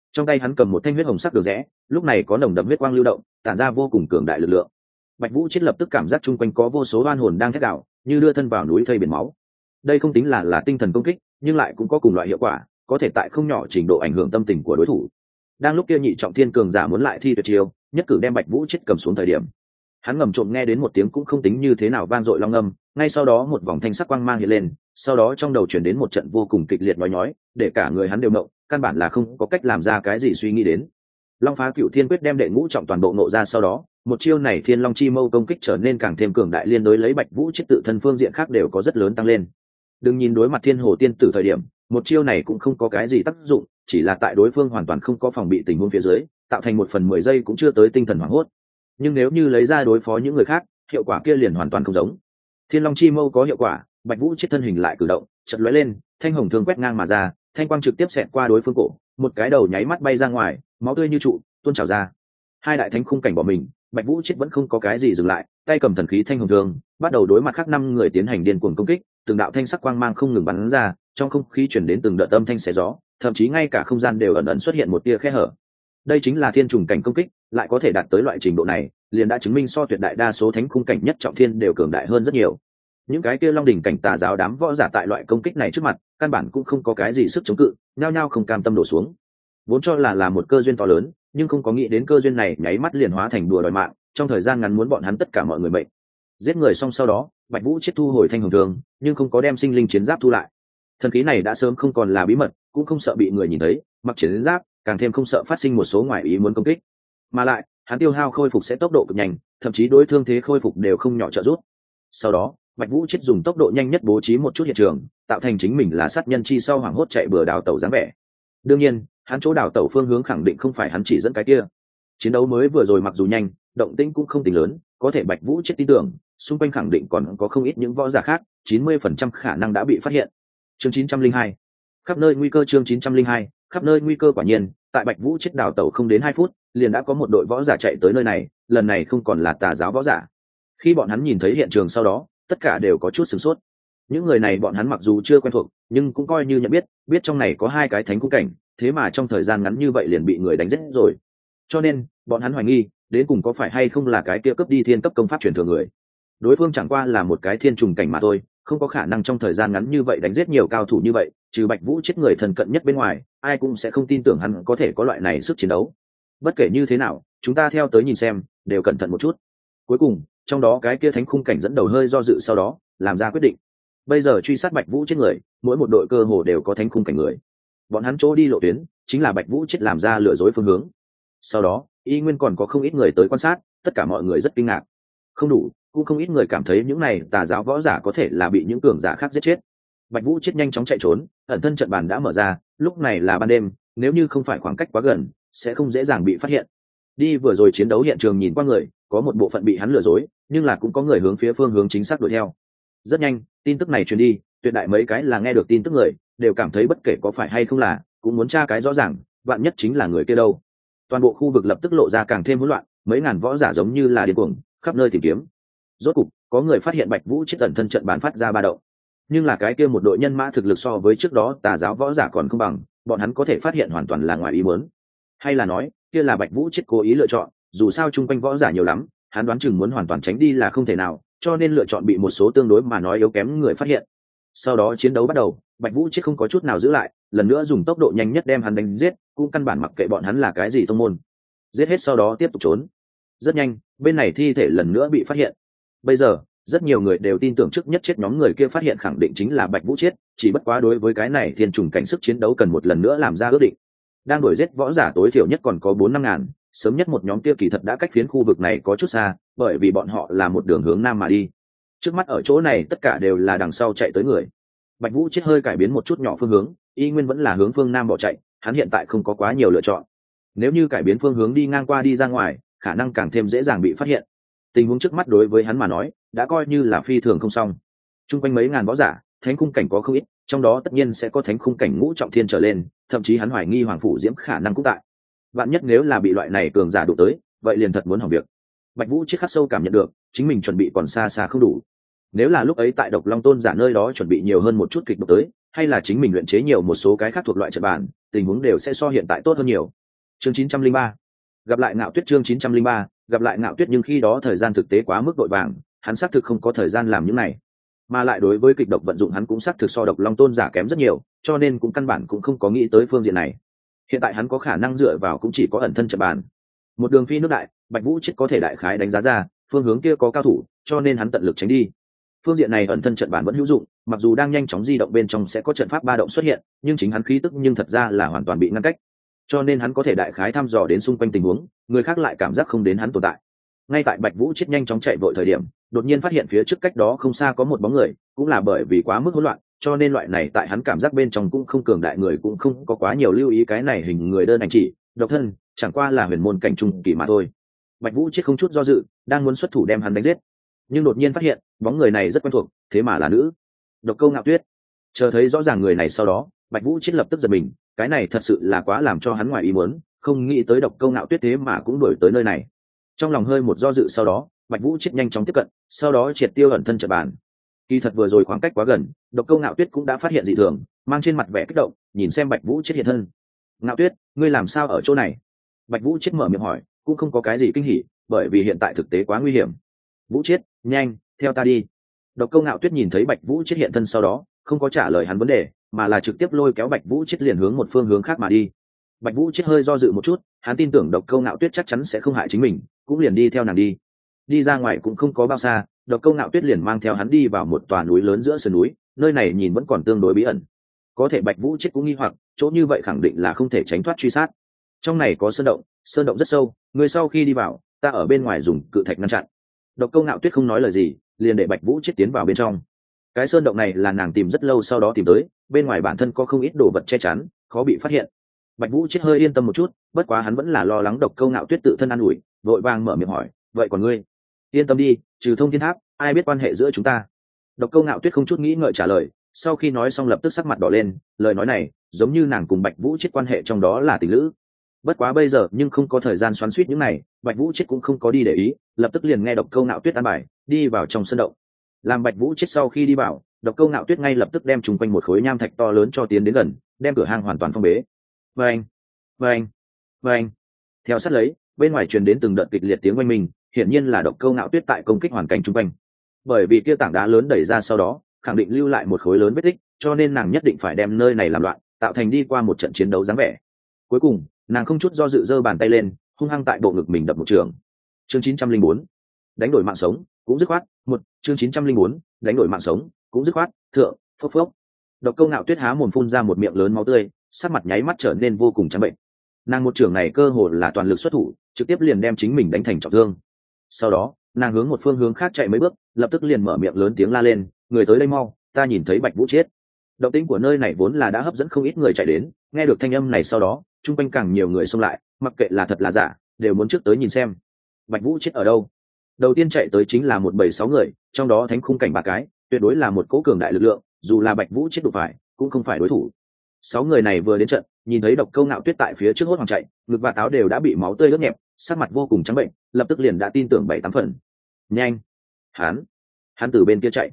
trong tay hắn cầm một thanh huyết hồng sắc đường rẽ, lúc này có nồng đậm huyết quang lưu động, tản ra vô cùng cường đại lực lượng. Bạch Vũ Chết lập tức cảm giác chung quanh có vô số oan hồn đang thét đảo, như đưa thân vào núi thây biển máu. Đây không tính là tinh thần công kích, nhưng lại cũng có cùng loại hiệu quả, có thể tại không nhỏ trình độ ảnh hưởng tâm tình của đối thủ. Đang lúc kia nhị trọng thiên cường giả muốn lại thi tuyệt chiêu, nhất cử đem Bạch Vũ Chết cầm xuống thời điểm, hắn ngầm trộm nghe đến một tiếng cũng không tính như thế nào vang dội long âm, ngay sau đó một vòng thanh sắc quang mang hiện lên, sau đó trong đầu chuyển đến một trận vô cùng kịch liệt nói nhói, để cả người hắn đều động, căn bản là không có cách làm ra cái gì suy nghĩ đến. Long Phá Cửu Thiên Quyết đem đệ ngũ trọng toàn bộ nộ ra, sau đó một chiêu này Thiên Long Chi Mâu công kích trở nên càng thêm cường đại, liên đối lấy Bạch Vũ Chết tự thân phương diện khác đều có rất lớn tăng lên. Đừng nhìn đối mặt Thiên Hồ Tiên Tử thời điểm, một chiêu này cũng không có cái gì tác dụng, chỉ là tại đối phương hoàn toàn không có phòng bị tình huống phía dưới, tạo thành 1/10 giây cũng chưa tới tinh thần hoảng hốt. Nhưng nếu như lấy ra đối phó những người khác, hiệu quả kia liền hoàn toàn không giống. Thiên Long Chi Mâu có hiệu quả, Bạch Vũ Chết thân hình lại cử động, chợt lóe lên, thanh hồng thương quét ngang mà ra, thanh quang trực tiếp xẹt qua đối phương cổ, một cái đầu nháy mắt bay ra ngoài, máu tươi như trụ tuôn trào ra. Hai đại thánh khung cảnh bỏ mình, Bạch Vũ Chết vẫn không có cái gì dừng lại, tay cầm thần khí thanh hồng thương, bắt đầu đối mặt khác 5 người tiến hành điên cuồng công kích, từng đạo thanh sắc quang mang không ngừng bắn ra, trong không khí truyền đến từng đợt âm thanh xé gió, thậm chí ngay cả không gian đều ẩn ẩn xuất hiện một tia khe hở. Đây chính là thiên trùng cảnh công kích, lại có thể đạt tới loại trình độ này, liền đã chứng minh so tuyệt đại đa số thánh khung cảnh nhất trọng thiên đều cường đại hơn rất nhiều. Những cái kia long đỉnh cảnh tà giáo đám võ giả tại loại công kích này trước mặt, căn bản cũng không có cái gì sức chống cự, nhao nhao không cam tâm đổ xuống. Vốn cho là một cơ duyên to lớn, nhưng không có nghĩ đến cơ duyên này nháy mắt liền hóa thành đùa đòi mạng, trong thời gian ngắn muốn bọn hắn tất cả mọi người mệnh. Giết người xong sau đó, Bạch Vũ Chết thu hồi thanh hồng thương, nhưng không có đem sinh linh chiến giáp thu lại. Thần khí này đã sớm không còn là bí mật, cũng không sợ bị người nhìn thấy, mặc chiến giáp, càng thêm không sợ phát sinh một số ngoại ý muốn công kích. Mà lại, hắn tiêu hao khôi phục sẽ tốc độ cực nhanh, thậm chí đối thương thế khôi phục đều không nhỏ trợ giúp. Sau đó, Bạch Vũ Chết dùng tốc độ nhanh nhất bố trí một chút hiện trường, tạo thành chính mình là sát nhân chi sau hoảng hốt chạy bừa đào tẩu dáng vẻ. Đương nhiên, hắn chỗ đào tẩu phương hướng khẳng định không phải hắn chỉ dẫn cái kia. Chiến đấu mới vừa rồi mặc dù nhanh, động tĩnh cũng không tính lớn, có thể Bạch Vũ Chết tin tưởng, xung quanh khẳng định còn có không ít những võ giả khác, 90% khả năng đã bị phát hiện. Chương 902. Khắp nơi nguy cơ. Chương 902. Khắp nơi nguy cơ. Quả nhiên, tại Bạch Vũ Chết đào tẩu không đến 2 phút, liền đã có một đội võ giả chạy tới nơi này, lần này không còn là tà giáo võ giả. Khi bọn hắn nhìn thấy hiện trường sau đó, tất cả đều có chút sửng sốt. Những người này bọn hắn mặc dù chưa quen thuộc, nhưng cũng coi như nhận biết trong này có 2 cái thánh cung cảnh, thế mà trong thời gian ngắn như vậy liền bị người đánh giết rồi. Cho nên, bọn hắn hoài nghi, đến cùng có phải hay không là cái kia cướp đi thiên cấp công pháp truyền thừa người. Đối phương chẳng qua là một cái thiên trùng cảnh mà thôi, không có khả năng trong thời gian ngắn như vậy đánh giết nhiều cao thủ như vậy, trừ Bạch Vũ Chết người thần cận nhất bên ngoài, ai cũng sẽ không tin tưởng hắn có thể có loại này sức chiến đấu. Bất kể như thế nào, chúng ta theo tới nhìn xem, đều cẩn thận một chút. Cuối cùng, trong đó cái kia thánh khung cảnh dẫn đầu hơi do dự, sau đó làm ra quyết định. Bây giờ truy sát Bạch Vũ Chết người, mỗi một đội cơ hồ đều có thánh khung cảnh người. Bọn hắn chỗ đi lộ tuyến, chính là Bạch Vũ Chết làm ra lừa dối phương hướng. Sau đó, y nguyên còn có không ít người tới quan sát, tất cả mọi người rất kinh ngạc. Không đủ, cũng không ít người cảm thấy những này tà giáo võ giả có thể là bị những cường giả khác giết chết. Bạch Vũ Chết nhanh chóng chạy trốn, ẩn thân trận bàn đã mở ra, lúc này là ban đêm, nếu như không phải khoảng cách quá gần, sẽ không dễ dàng bị phát hiện. Đi vừa rồi chiến đấu hiện trường nhìn qua người, có một bộ phận bị hắn lừa dối, nhưng là cũng có người hướng phía phương hướng chính xác đuổi theo. Rất nhanh, tin tức này truyền đi, tuyệt đại mấy cái là nghe được tin tức người, đều cảm thấy bất kể có phải hay không là, cũng muốn tra cái rõ ràng, vạn nhất chính là người kia đâu. Toàn bộ khu vực lập tức lộ ra càng thêm hỗn loạn, mấy ngàn võ giả giống như là điên cuồng, khắp nơi tìm kiếm. Rốt cục, có người phát hiện Bạch Vũ Chết ẩn thân trận bàn phát ra ba động. Nhưng là cái kia một đội nhân mã thực lực so với trước đó tà giáo võ giả còn không bằng, bọn hắn có thể phát hiện hoàn toàn là ngoài ý muốn. Hay là nói, kia là Bạch Vũ Chết cố ý lựa chọn, dù sao chung quanh võ giả nhiều lắm, hắn đoán chừng muốn hoàn toàn tránh đi là không thể nào, cho nên lựa chọn bị một số tương đối mà nói yếu kém người phát hiện. Sau đó chiến đấu bắt đầu, Bạch Vũ Chết không có chút nào giữ lại, lần nữa dùng tốc độ nhanh nhất đem hắn đánh giết, cũng căn bản mặc kệ bọn hắn là cái gì tông môn. Giết hết sau đó tiếp tục trốn. Rất nhanh, bên này thi thể lần nữa bị phát hiện. Bây giờ, rất nhiều người đều tin tưởng trước nhất chết nhóm người kia phát hiện khẳng định chính là Bạch Vũ Chết, chỉ bất quá đối với cái này thiên trùng cảnh sức chiến đấu cần một lần nữa làm ra ước định. Đang đuổi giết võ giả tối thiểu nhất còn có 4-5 ngàn, sớm nhất một nhóm kia kỳ thật đã cách phiến khu vực này có chút xa, bởi vì bọn họ là một đường hướng nam mà đi. Trước mắt ở chỗ này tất cả đều là đằng sau chạy tới người. Bạch Vũ Chết hơi cải biến một chút nhỏ phương hướng, y nguyên vẫn là hướng phương nam bỏ chạy, hắn hiện tại không có quá nhiều lựa chọn. Nếu như cải biến phương hướng đi ngang qua đi ra ngoài, khả năng càng thêm dễ dàng bị phát hiện. Tình huống trước mắt đối với hắn mà nói, đã coi như là phi thường không xong. Trung quanh mấy ngàn võ giả, thánh khung cảnh có không ít, trong đó tất nhiên sẽ có thánh khung cảnh ngũ trọng thiên trở lên, thậm chí hắn hoài nghi Hoàng phủ Diễm khả năng cũng tại. Vạn nhất nếu là bị loại này cường giả đụng tới, vậy liền thật muốn hỏng việc. Bạch Vũ Chết khắc sâu cảm nhận được, chính mình chuẩn bị còn xa xa không đủ. Nếu là lúc ấy tại Độc Long Tôn giả nơi đó chuẩn bị nhiều hơn một chút kịch độc tới, hay là chính mình luyện chế nhiều một số cái khác thuộc loại trận bàn, tình huống đều sẽ so hiện tại tốt hơn nhiều, chương 903, gặp lại Ngạo Tuyết. chương 903, gặp lại Ngạo Tuyết. Nhưng khi đó thời gian thực tế quá mức vội vàng, hắn xác thực không có thời gian làm những này, mà lại đối với kịch độc vận dụng hắn cũng xác thực so độc long tôn giả kém rất nhiều, cho nên cũng căn bản cũng không có nghĩ tới phương diện này. Hiện tại hắn có khả năng dựa vào cũng chỉ có ẩn thân trận bàn. Một đường phi nước đại, Bạch Vũ chết có thể đại khái đánh giá ra phương hướng kia có cao thủ, cho nên hắn tận lực tránh đi. Phương diện này ẩn thân trận bàn vẫn hữu dụng, mặc dù đang nhanh chóng di động bên trong sẽ có trận pháp ba động xuất hiện, nhưng chính hắn khí tức nhưng thật ra là hoàn toàn bị ngăn cách, cho nên hắn có thể đại khái thăm dò đến xung quanh tình huống, người khác lại cảm giác không đến hắn tồn tại. Ngay tại Bạch Vũ chết nhanh chóng chạy vội thời điểm, đột nhiên phát hiện phía trước cách đó không xa có một bóng người, cũng là bởi vì quá mức hỗn loạn, cho nên loại này tại hắn cảm giác bên trong cũng không cường đại người cũng không có quá nhiều lưu ý cái này hình người đơn anh chỉ độc thân, chẳng qua là huyền môn cảnh trung kỳ mà thôi. Bạch Vũ chết không chút do dự, đang muốn xuất thủ đem hắn đánh giết, nhưng đột nhiên phát hiện bóng người này rất quen thuộc, thế mà là nữ. Độc Câu Ngạo Tuyết. Chờ thấy rõ ràng người này sau đó, Bạch Vũ chết lập tức giật mình, cái này thật sự là quá làm cho hắn ngoài ý muốn, không nghĩ tới Độc Câu Ngạo Tuyết thế mà cũng đuổi tới nơi này. Trong lòng hơi một do dự sau đó, Bạch Vũ chết nhanh chóng tiếp cận, sau đó triệt tiêu ẩn thân trận bàn. Kỳ thật vừa rồi khoảng cách quá gần, Độc Câu Ngạo Tuyết cũng đã phát hiện dị thường, mang trên mặt vẻ kích động, nhìn xem Bạch Vũ chết hiện thân. "Ngạo Tuyết, ngươi làm sao ở chỗ này?" Bạch Vũ chết mở miệng hỏi, cũng không có cái gì kinh hỉ, bởi vì hiện tại thực tế quá nguy hiểm. "Vũ chết, nhanh, theo ta đi." Độc Câu Ngạo Tuyết nhìn thấy Bạch Vũ chết hiện thân sau đó, không có trả lời hắn vấn đề, mà là trực tiếp lôi kéo Bạch Vũ chết liền hướng một phương hướng khác mà đi. Bạch Vũ chết hơi do dự một chút, hắn tin tưởng Độc Câu Ngạo Tuyết chắc chắn sẽ không hại chính mình, cũng liền đi theo nàng đi. Đi ra ngoài cũng không có bao xa, Độc Câu Ngạo Tuyết liền mang theo hắn đi vào một tòa núi lớn giữa sườn núi, nơi này nhìn vẫn còn tương đối bí ẩn. Có thể Bạch Vũ chết cũng nghi hoặc, chỗ như vậy khẳng định là không thể tránh thoát truy sát. Trong này có sơn động rất sâu, người sau khi đi vào, ta ở bên ngoài dùng cự thạch ngăn chặn. Độc Câu Ngạo Tuyết không nói lời gì, liền để Bạch Vũ chết tiến vào bên trong. Cái sơn động này là nàng tìm rất lâu sau đó tìm tới, bên ngoài bản thân có không ít đồ vật che chắn, khó bị phát hiện. Bạch Vũ chết hơi yên tâm một chút, bất quá hắn vẫn là lo lắng Độc Câu Ngạo Tuyết tự thân an ủi, vội vàng mở miệng hỏi, vậy còn ngươi? Yên tâm đi, trừ Thông Thiên Tháp, ai biết quan hệ giữa chúng ta? Độc Câu Ngạo Tuyết không chút nghĩ ngợi trả lời, sau khi nói xong lập tức sắc mặt đỏ lên, lời nói này giống như nàng cùng Bạch Vũ chết quan hệ trong đó là tình lữ. Bất quá bây giờ nhưng không có thời gian xoắn xuýt những này, Bạch Vũ chết cũng không có đi để ý, lập tức liền nghe Độc Câu Ngạo Tuyết an bài, đi vào trong sân động. Làm Bạch Vũ chết sau khi đi vào, Độc Câu Ngạo Tuyết ngay lập tức đem trùng quanh một khối nham thạch to lớn cho tiến đến gần, đem cửa hang hoàn toàn phong bế. Vâng, vâng, vâng. Theo sát lấy, bên ngoài truyền đến từng đợt kịch liệt tiếng oanh minh, hiển nhiên là Độc Câu Ngạo Tuyết tại công kích hoàn cảnh chung quanh. Bởi vì kia tảng đá lớn đẩy ra sau đó, khẳng định lưu lại một khối lớn vết tích, cho nên nàng nhất định phải đem nơi này làm loạn, tạo thành đi qua một trận chiến đấu dáng vẻ. Cuối cùng, nàng không chút do dự giơ bàn tay lên, hung hăng tại bộ ngực mình đập một trường. Chương 904, đánh đổi mạng sống, cũng dứt khoát. Chương 904, đánh đổi mạng sống, cũng dứt khoát. Thượng, phốc phốc. Độc Câu Ngạo Tuyết há mồm phun ra một miệng lớn máu tươi, sắc mặt nháy mắt trở nên vô cùng trắng bệnh. Nàng một trường này cơ hồ là toàn lực xuất thủ, trực tiếp liền đem chính mình đánh thành trọng thương. Sau đó, nàng hướng một phương hướng khác chạy mấy bước, lập tức liền mở miệng lớn tiếng la lên, người tới đây mau, ta nhìn thấy Bạch Vũ chết. Động tĩnh của nơi này vốn là đã hấp dẫn không ít người chạy đến, nghe được thanh âm này sau đó, chung quanh càng nhiều người xông lại, mặc kệ là thật là giả, đều muốn trước tới nhìn xem. Bạch Vũ chết ở đâu? Đầu tiên chạy tới chính là một bầy 6 người, trong đó thánh khung cảnh 3 cái, tuyệt đối là một cỗ cường đại lực lượng, dù là Bạch Vũ chết đụng phải, cũng không phải đối thủ. 6 người này vừa đến trận, nhìn thấy Độc Câu Ngạo Tuyết tại phía trước hốt hoảng chạy, ngực và áo đều đã bị máu tươi ướt nhẹp, sắc mặt vô cùng trắng bệnh, lập tức liền đã tin tưởng 7-8 phần. Nhanh, hắn từ bên kia chạy.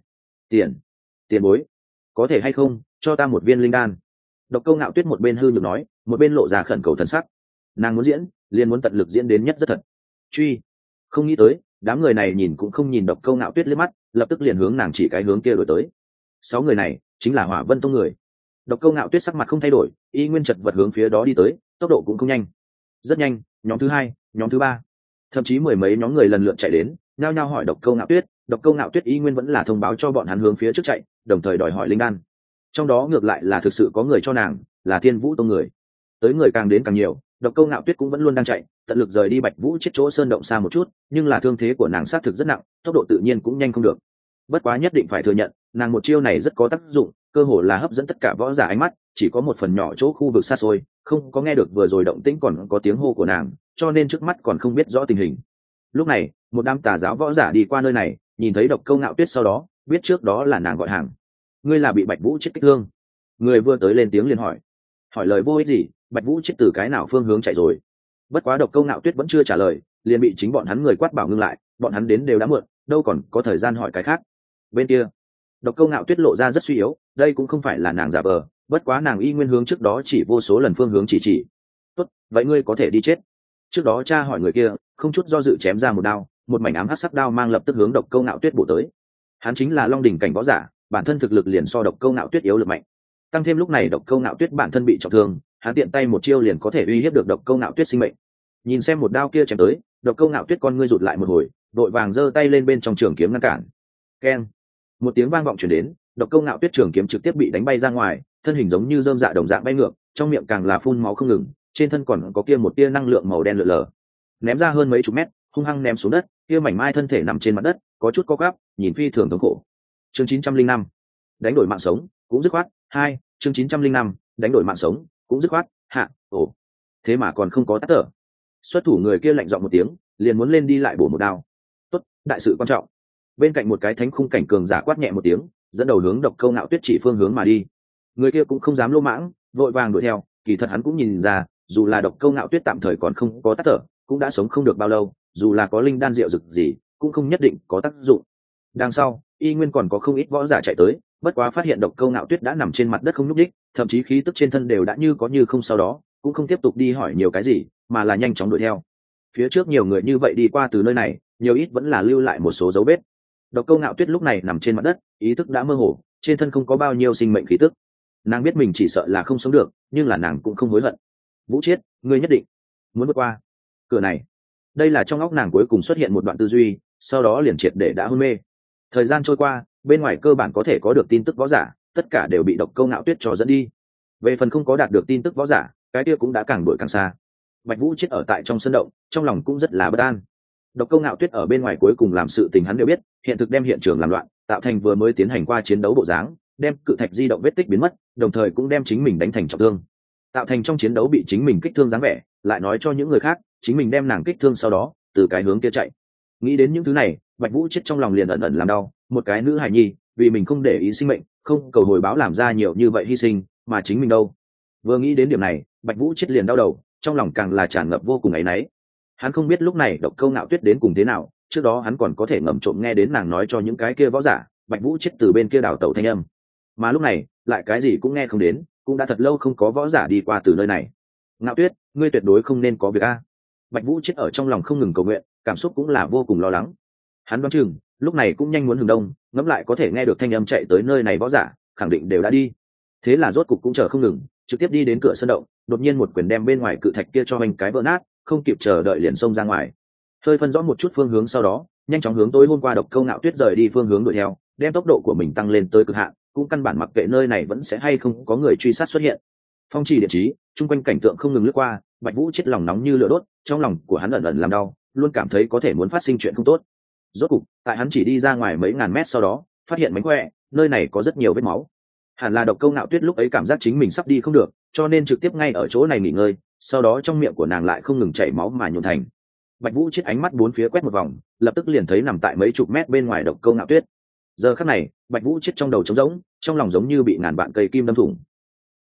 Tiền bối, có thể hay không cho ta một viên linh đan? Độc Câu Ngạo Tuyết một bên hư nhược nói, một bên lộ ra khẩn cầu thần sắc. Nàng muốn diễn, liền muốn tận lực diễn đến nhất rất thật. Truy, không nghĩ tới, đám người này nhìn cũng không nhìn Độc Câu Ngạo Tuyết liếc mắt, lập tức liền hướng nàng chỉ cái hướng kia đuổi tới. 6 người này chính là Hỏa Vân Tông người. Độc Câu Ngạo Tuyết sắc mặt không thay đổi, y nguyên chật vật hướng phía đó đi tới, tốc độ cũng không nhanh. Rất nhanh, nhóm thứ 2, nhóm thứ 3, thậm chí mười mấy nhóm người lần lượt chạy đến, nhao nhao hỏi Độc Câu Ngạo Tuyết. Độc Câu Ngạo Tuyết y nguyên vẫn là thông báo cho bọn hắn hướng phía trước chạy, đồng thời đòi hỏi linh đan. Trong đó ngược lại là thực sự có người cho nàng, là Thiên Vũ Tông người. Tới người càng đến càng nhiều, Độc Câu Ngạo Tuyết cũng vẫn luôn đang chạy, tận lực rời đi Bạch Vũ chết chỗ sơn động xa một chút, nhưng là thương thế của nàng xác thực rất nặng, tốc độ tự nhiên cũng nhanh không được. Bất quá nhất định phải thừa nhận, nàng một chiêu này rất có tác dụng, cơ hồ là hấp dẫn tất cả võ giả ánh mắt, chỉ có một phần nhỏ chỗ khu vực xa xôi, không có nghe được vừa rồi động tĩnh còn có tiếng hô của nàng, cho nên trước mắt còn không biết rõ tình hình. Lúc này, một đám tà giáo võ giả đi qua nơi này, nhìn thấy Độc Câu Ngạo Tuyết sau đó, biết trước đó là nàng gọi hàng. Ngươi là bị Bạch Vũ chết kích thương? Người vừa tới lên tiếng liền hỏi. Hỏi lời vô ích gì, Bạch Vũ chết từ cái nào phương hướng chạy rồi? Bất quá Độc Câu Ngạo Tuyết vẫn chưa trả lời, liền bị chính bọn hắn người quát bảo ngưng lại, bọn hắn đến đều đã muộn, đâu còn có thời gian hỏi cái khác. Bên kia, Độc Câu Ngạo Tuyết lộ ra rất suy yếu, đây cũng không phải là nàng giả vờ, bất quá nàng y nguyên hướng trước đó chỉ vô số lần phương hướng chỉ. Tốt, vậy ngươi có thể đi chết. Trước đó cha hỏi người kia, không chút do dự chém ra một đao, một mảnh ám hắc sắc đao mang lập tức hướng Độc Câu Ngạo Tuyết bổ tới. Hắn chính là Long đỉnh cảnh võ giả, bản thân thực lực liền so Độc Câu Ngạo Tuyết yếu lực mạnh, tăng thêm lúc này Độc Câu Ngạo Tuyết bản thân bị trọng thương, hắn tiện tay một chiêu liền có thể uy hiếp được Độc Câu Ngạo Tuyết sinh mệnh. Nhìn xem một đao kia chém tới, Độc Câu Ngạo Tuyết con ngươi rụt lại một hồi, đội vàng giơ tay lên bên trong trường kiếm ngăn cản. Keng! Một tiếng vang vọng truyền đến, Độc Câu Ngạo Tuyết trường kiếm trực tiếp bị đánh bay ra ngoài, thân hình giống như rơm dạ đồng dạng bay ngược, trong miệng càng là phun máu không ngừng, trên thân còn có kia một tia năng lượng màu đen lượn lờ. Ném ra hơn mấy chục mét, hung hăng ném xuống đất, kia mảnh mai thân thể nằm trên mặt đất, có chút co quắp, nhìn phi thường thống khổ. Chương 905, đánh đổi mạng sống, cũng dứt khoát. 2, chương 905, đánh đổi mạng sống, cũng dứt khoát. Hạ, ồ, thế mà còn không có tắt thở. Xuất thủ người kia lạnh giọng một tiếng, liền muốn lên đi lại bổ một đao. Tốt, đại sự quan trọng. Bên cạnh một cái thánh khung cảnh cường giả quát nhẹ một tiếng, dẫn đầu hướng Độc Câu Ngạo Tuyết chỉ phương hướng mà đi. Người kia cũng không dám lô mãng, vội vàng đuổi theo, kỳ thật hắn cũng nhìn ra, dù là Độc Câu Ngạo Tuyết tạm thời còn không có tắt thở, cũng đã sống không được bao lâu, dù là có linh đan rượu dược gì, cũng không nhất định có tác dụng. Đằng sau, y nguyên còn có không ít võ giả chạy tới, bất quá phát hiện Độc Câu Ngạo Tuyết đã nằm trên mặt đất không nhúc nhích, thậm chí khí tức trên thân đều đã như có như không, sau đó cũng không tiếp tục đi hỏi nhiều cái gì, mà là nhanh chóng đuổi theo. Phía trước nhiều người như vậy đi qua từ nơi này, nhiều ít vẫn là lưu lại một số dấu vết. Độc Câu Ngạo Tuyết lúc này nằm trên mặt đất, ý thức đã mơ hồ, trên thân không có bao nhiêu sinh mệnh khí tức. Nàng biết mình chỉ sợ là không sống được, nhưng là nàng cũng không hối hận. Vũ Chiết, ngươi nhất định muốn vượt qua cửa này. Đây là trong óc nàng cuối cùng xuất hiện một đoạn tư duy, sau đó liền triệt để đã hôn mê. Thời gian trôi qua, bên ngoài cơ bản có thể có được tin tức võ giả, tất cả đều bị Độc Câu Ngạo Tuyết cho dẫn đi. Về phần không có đạt được tin tức võ giả, cái kia cũng đã càng đuổi càng xa. Bạch Vũ Chiết ở tại trong sân động, trong lòng cũng rất là bất an. Độc Câu Ngạo Tuyết ở bên ngoài cuối cùng làm sự tình hắn đều biết, hiện thực đem hiện trường làm loạn, tạo thành vừa mới tiến hành qua chiến đấu bộ dáng, đem cự thạch di động vết tích biến mất, đồng thời cũng đem chính mình đánh thành trọng thương, tạo thành trong chiến đấu bị chính mình kích thương dáng vẻ, lại nói cho những người khác chính mình đem nàng kích thương, sau đó từ cái hướng kia chạy. Nghĩ đến những thứ này, Bạch Vũ Chiết trong lòng liền ẩn ẩn làm đau, một cái nữ hài nhi vì mình không để ý sinh mệnh, không cầu hồi báo làm ra nhiều như vậy hy sinh, mà chính mình đâu. Vừa nghĩ đến điểm này, Bạch Vũ Chiết liền đau đầu, trong lòng càng là tràn ngập vô cùng áy náy. Hắn không biết lúc này Độc Câu Ngạo Tuyết đến cùng thế nào, trước đó hắn còn có thể ngậm trộm nghe đến nàng nói cho những cái kia võ giả Bạch Vũ Chiết từ bên kia đảo tẩu thanh âm, mà lúc này lại cái gì cũng nghe không đến, cũng đã thật lâu không có võ giả đi qua từ nơi này. Ngạo Tuyết, ngươi tuyệt đối không nên có việc a. Bạch Vũ Chiết ở trong lòng không ngừng cầu nguyện, cảm xúc cũng là vô cùng lo lắng. Hắn đoán chừng lúc này cũng nhanh muốn hừng đông, ngẫm lại có thể nghe được thanh âm chạy tới nơi này võ giả khẳng định đều đã đi. Thế là rốt cục cũng chờ không ngừng, trực tiếp đi đến cửa sân động, đột nhiên một quyền đem bên ngoài cự thạch kia cho anh cái vỡ nát, không kịp chờ đợi liền xông ra ngoài. Hơi phân rõ một chút phương hướng sau đó, nhanh chóng hướng tối hôm qua Độc Câu Ngạo Tuyết rời đi phương hướng đuổi theo, đem tốc độ của mình tăng lên tới cực hạn, cũng căn bản mặc kệ nơi này vẫn sẽ hay không có người truy sát xuất hiện. Phong trì điện trí, chung quanh cảnh tượng không ngừng lướt qua, Bạch Vũ Chiết lòng nóng như lửa đốt, trong lòng của hắn ẩn ẩn làm đau, luôn cảm thấy có thể muốn phát sinh chuyện không tốt. Rốt cục, tại hắn chỉ đi ra ngoài mấy ngàn mét sau đó, phát hiện mánh khỏe, nơi này có rất nhiều vết máu. Hẳn là Độc Câu Ngạo Tuyết lúc ấy cảm giác chính mình sắp đi không được, cho nên trực tiếp ngay ở chỗ này nghỉ ngơi, sau đó trong miệng của nàng lại không ngừng chảy máu mà nhuộn thành. Bạch Vũ Chiết ánh mắt bốn phía quét một vòng, lập tức liền thấy nằm tại mấy chục mét bên ngoài Độc Câu Ngạo Tuyết. Giờ khắc này, Bạch Vũ Chiết trong đầu trống rỗng, trong lòng giống như bị ngàn vạn cây kim đâm thủng,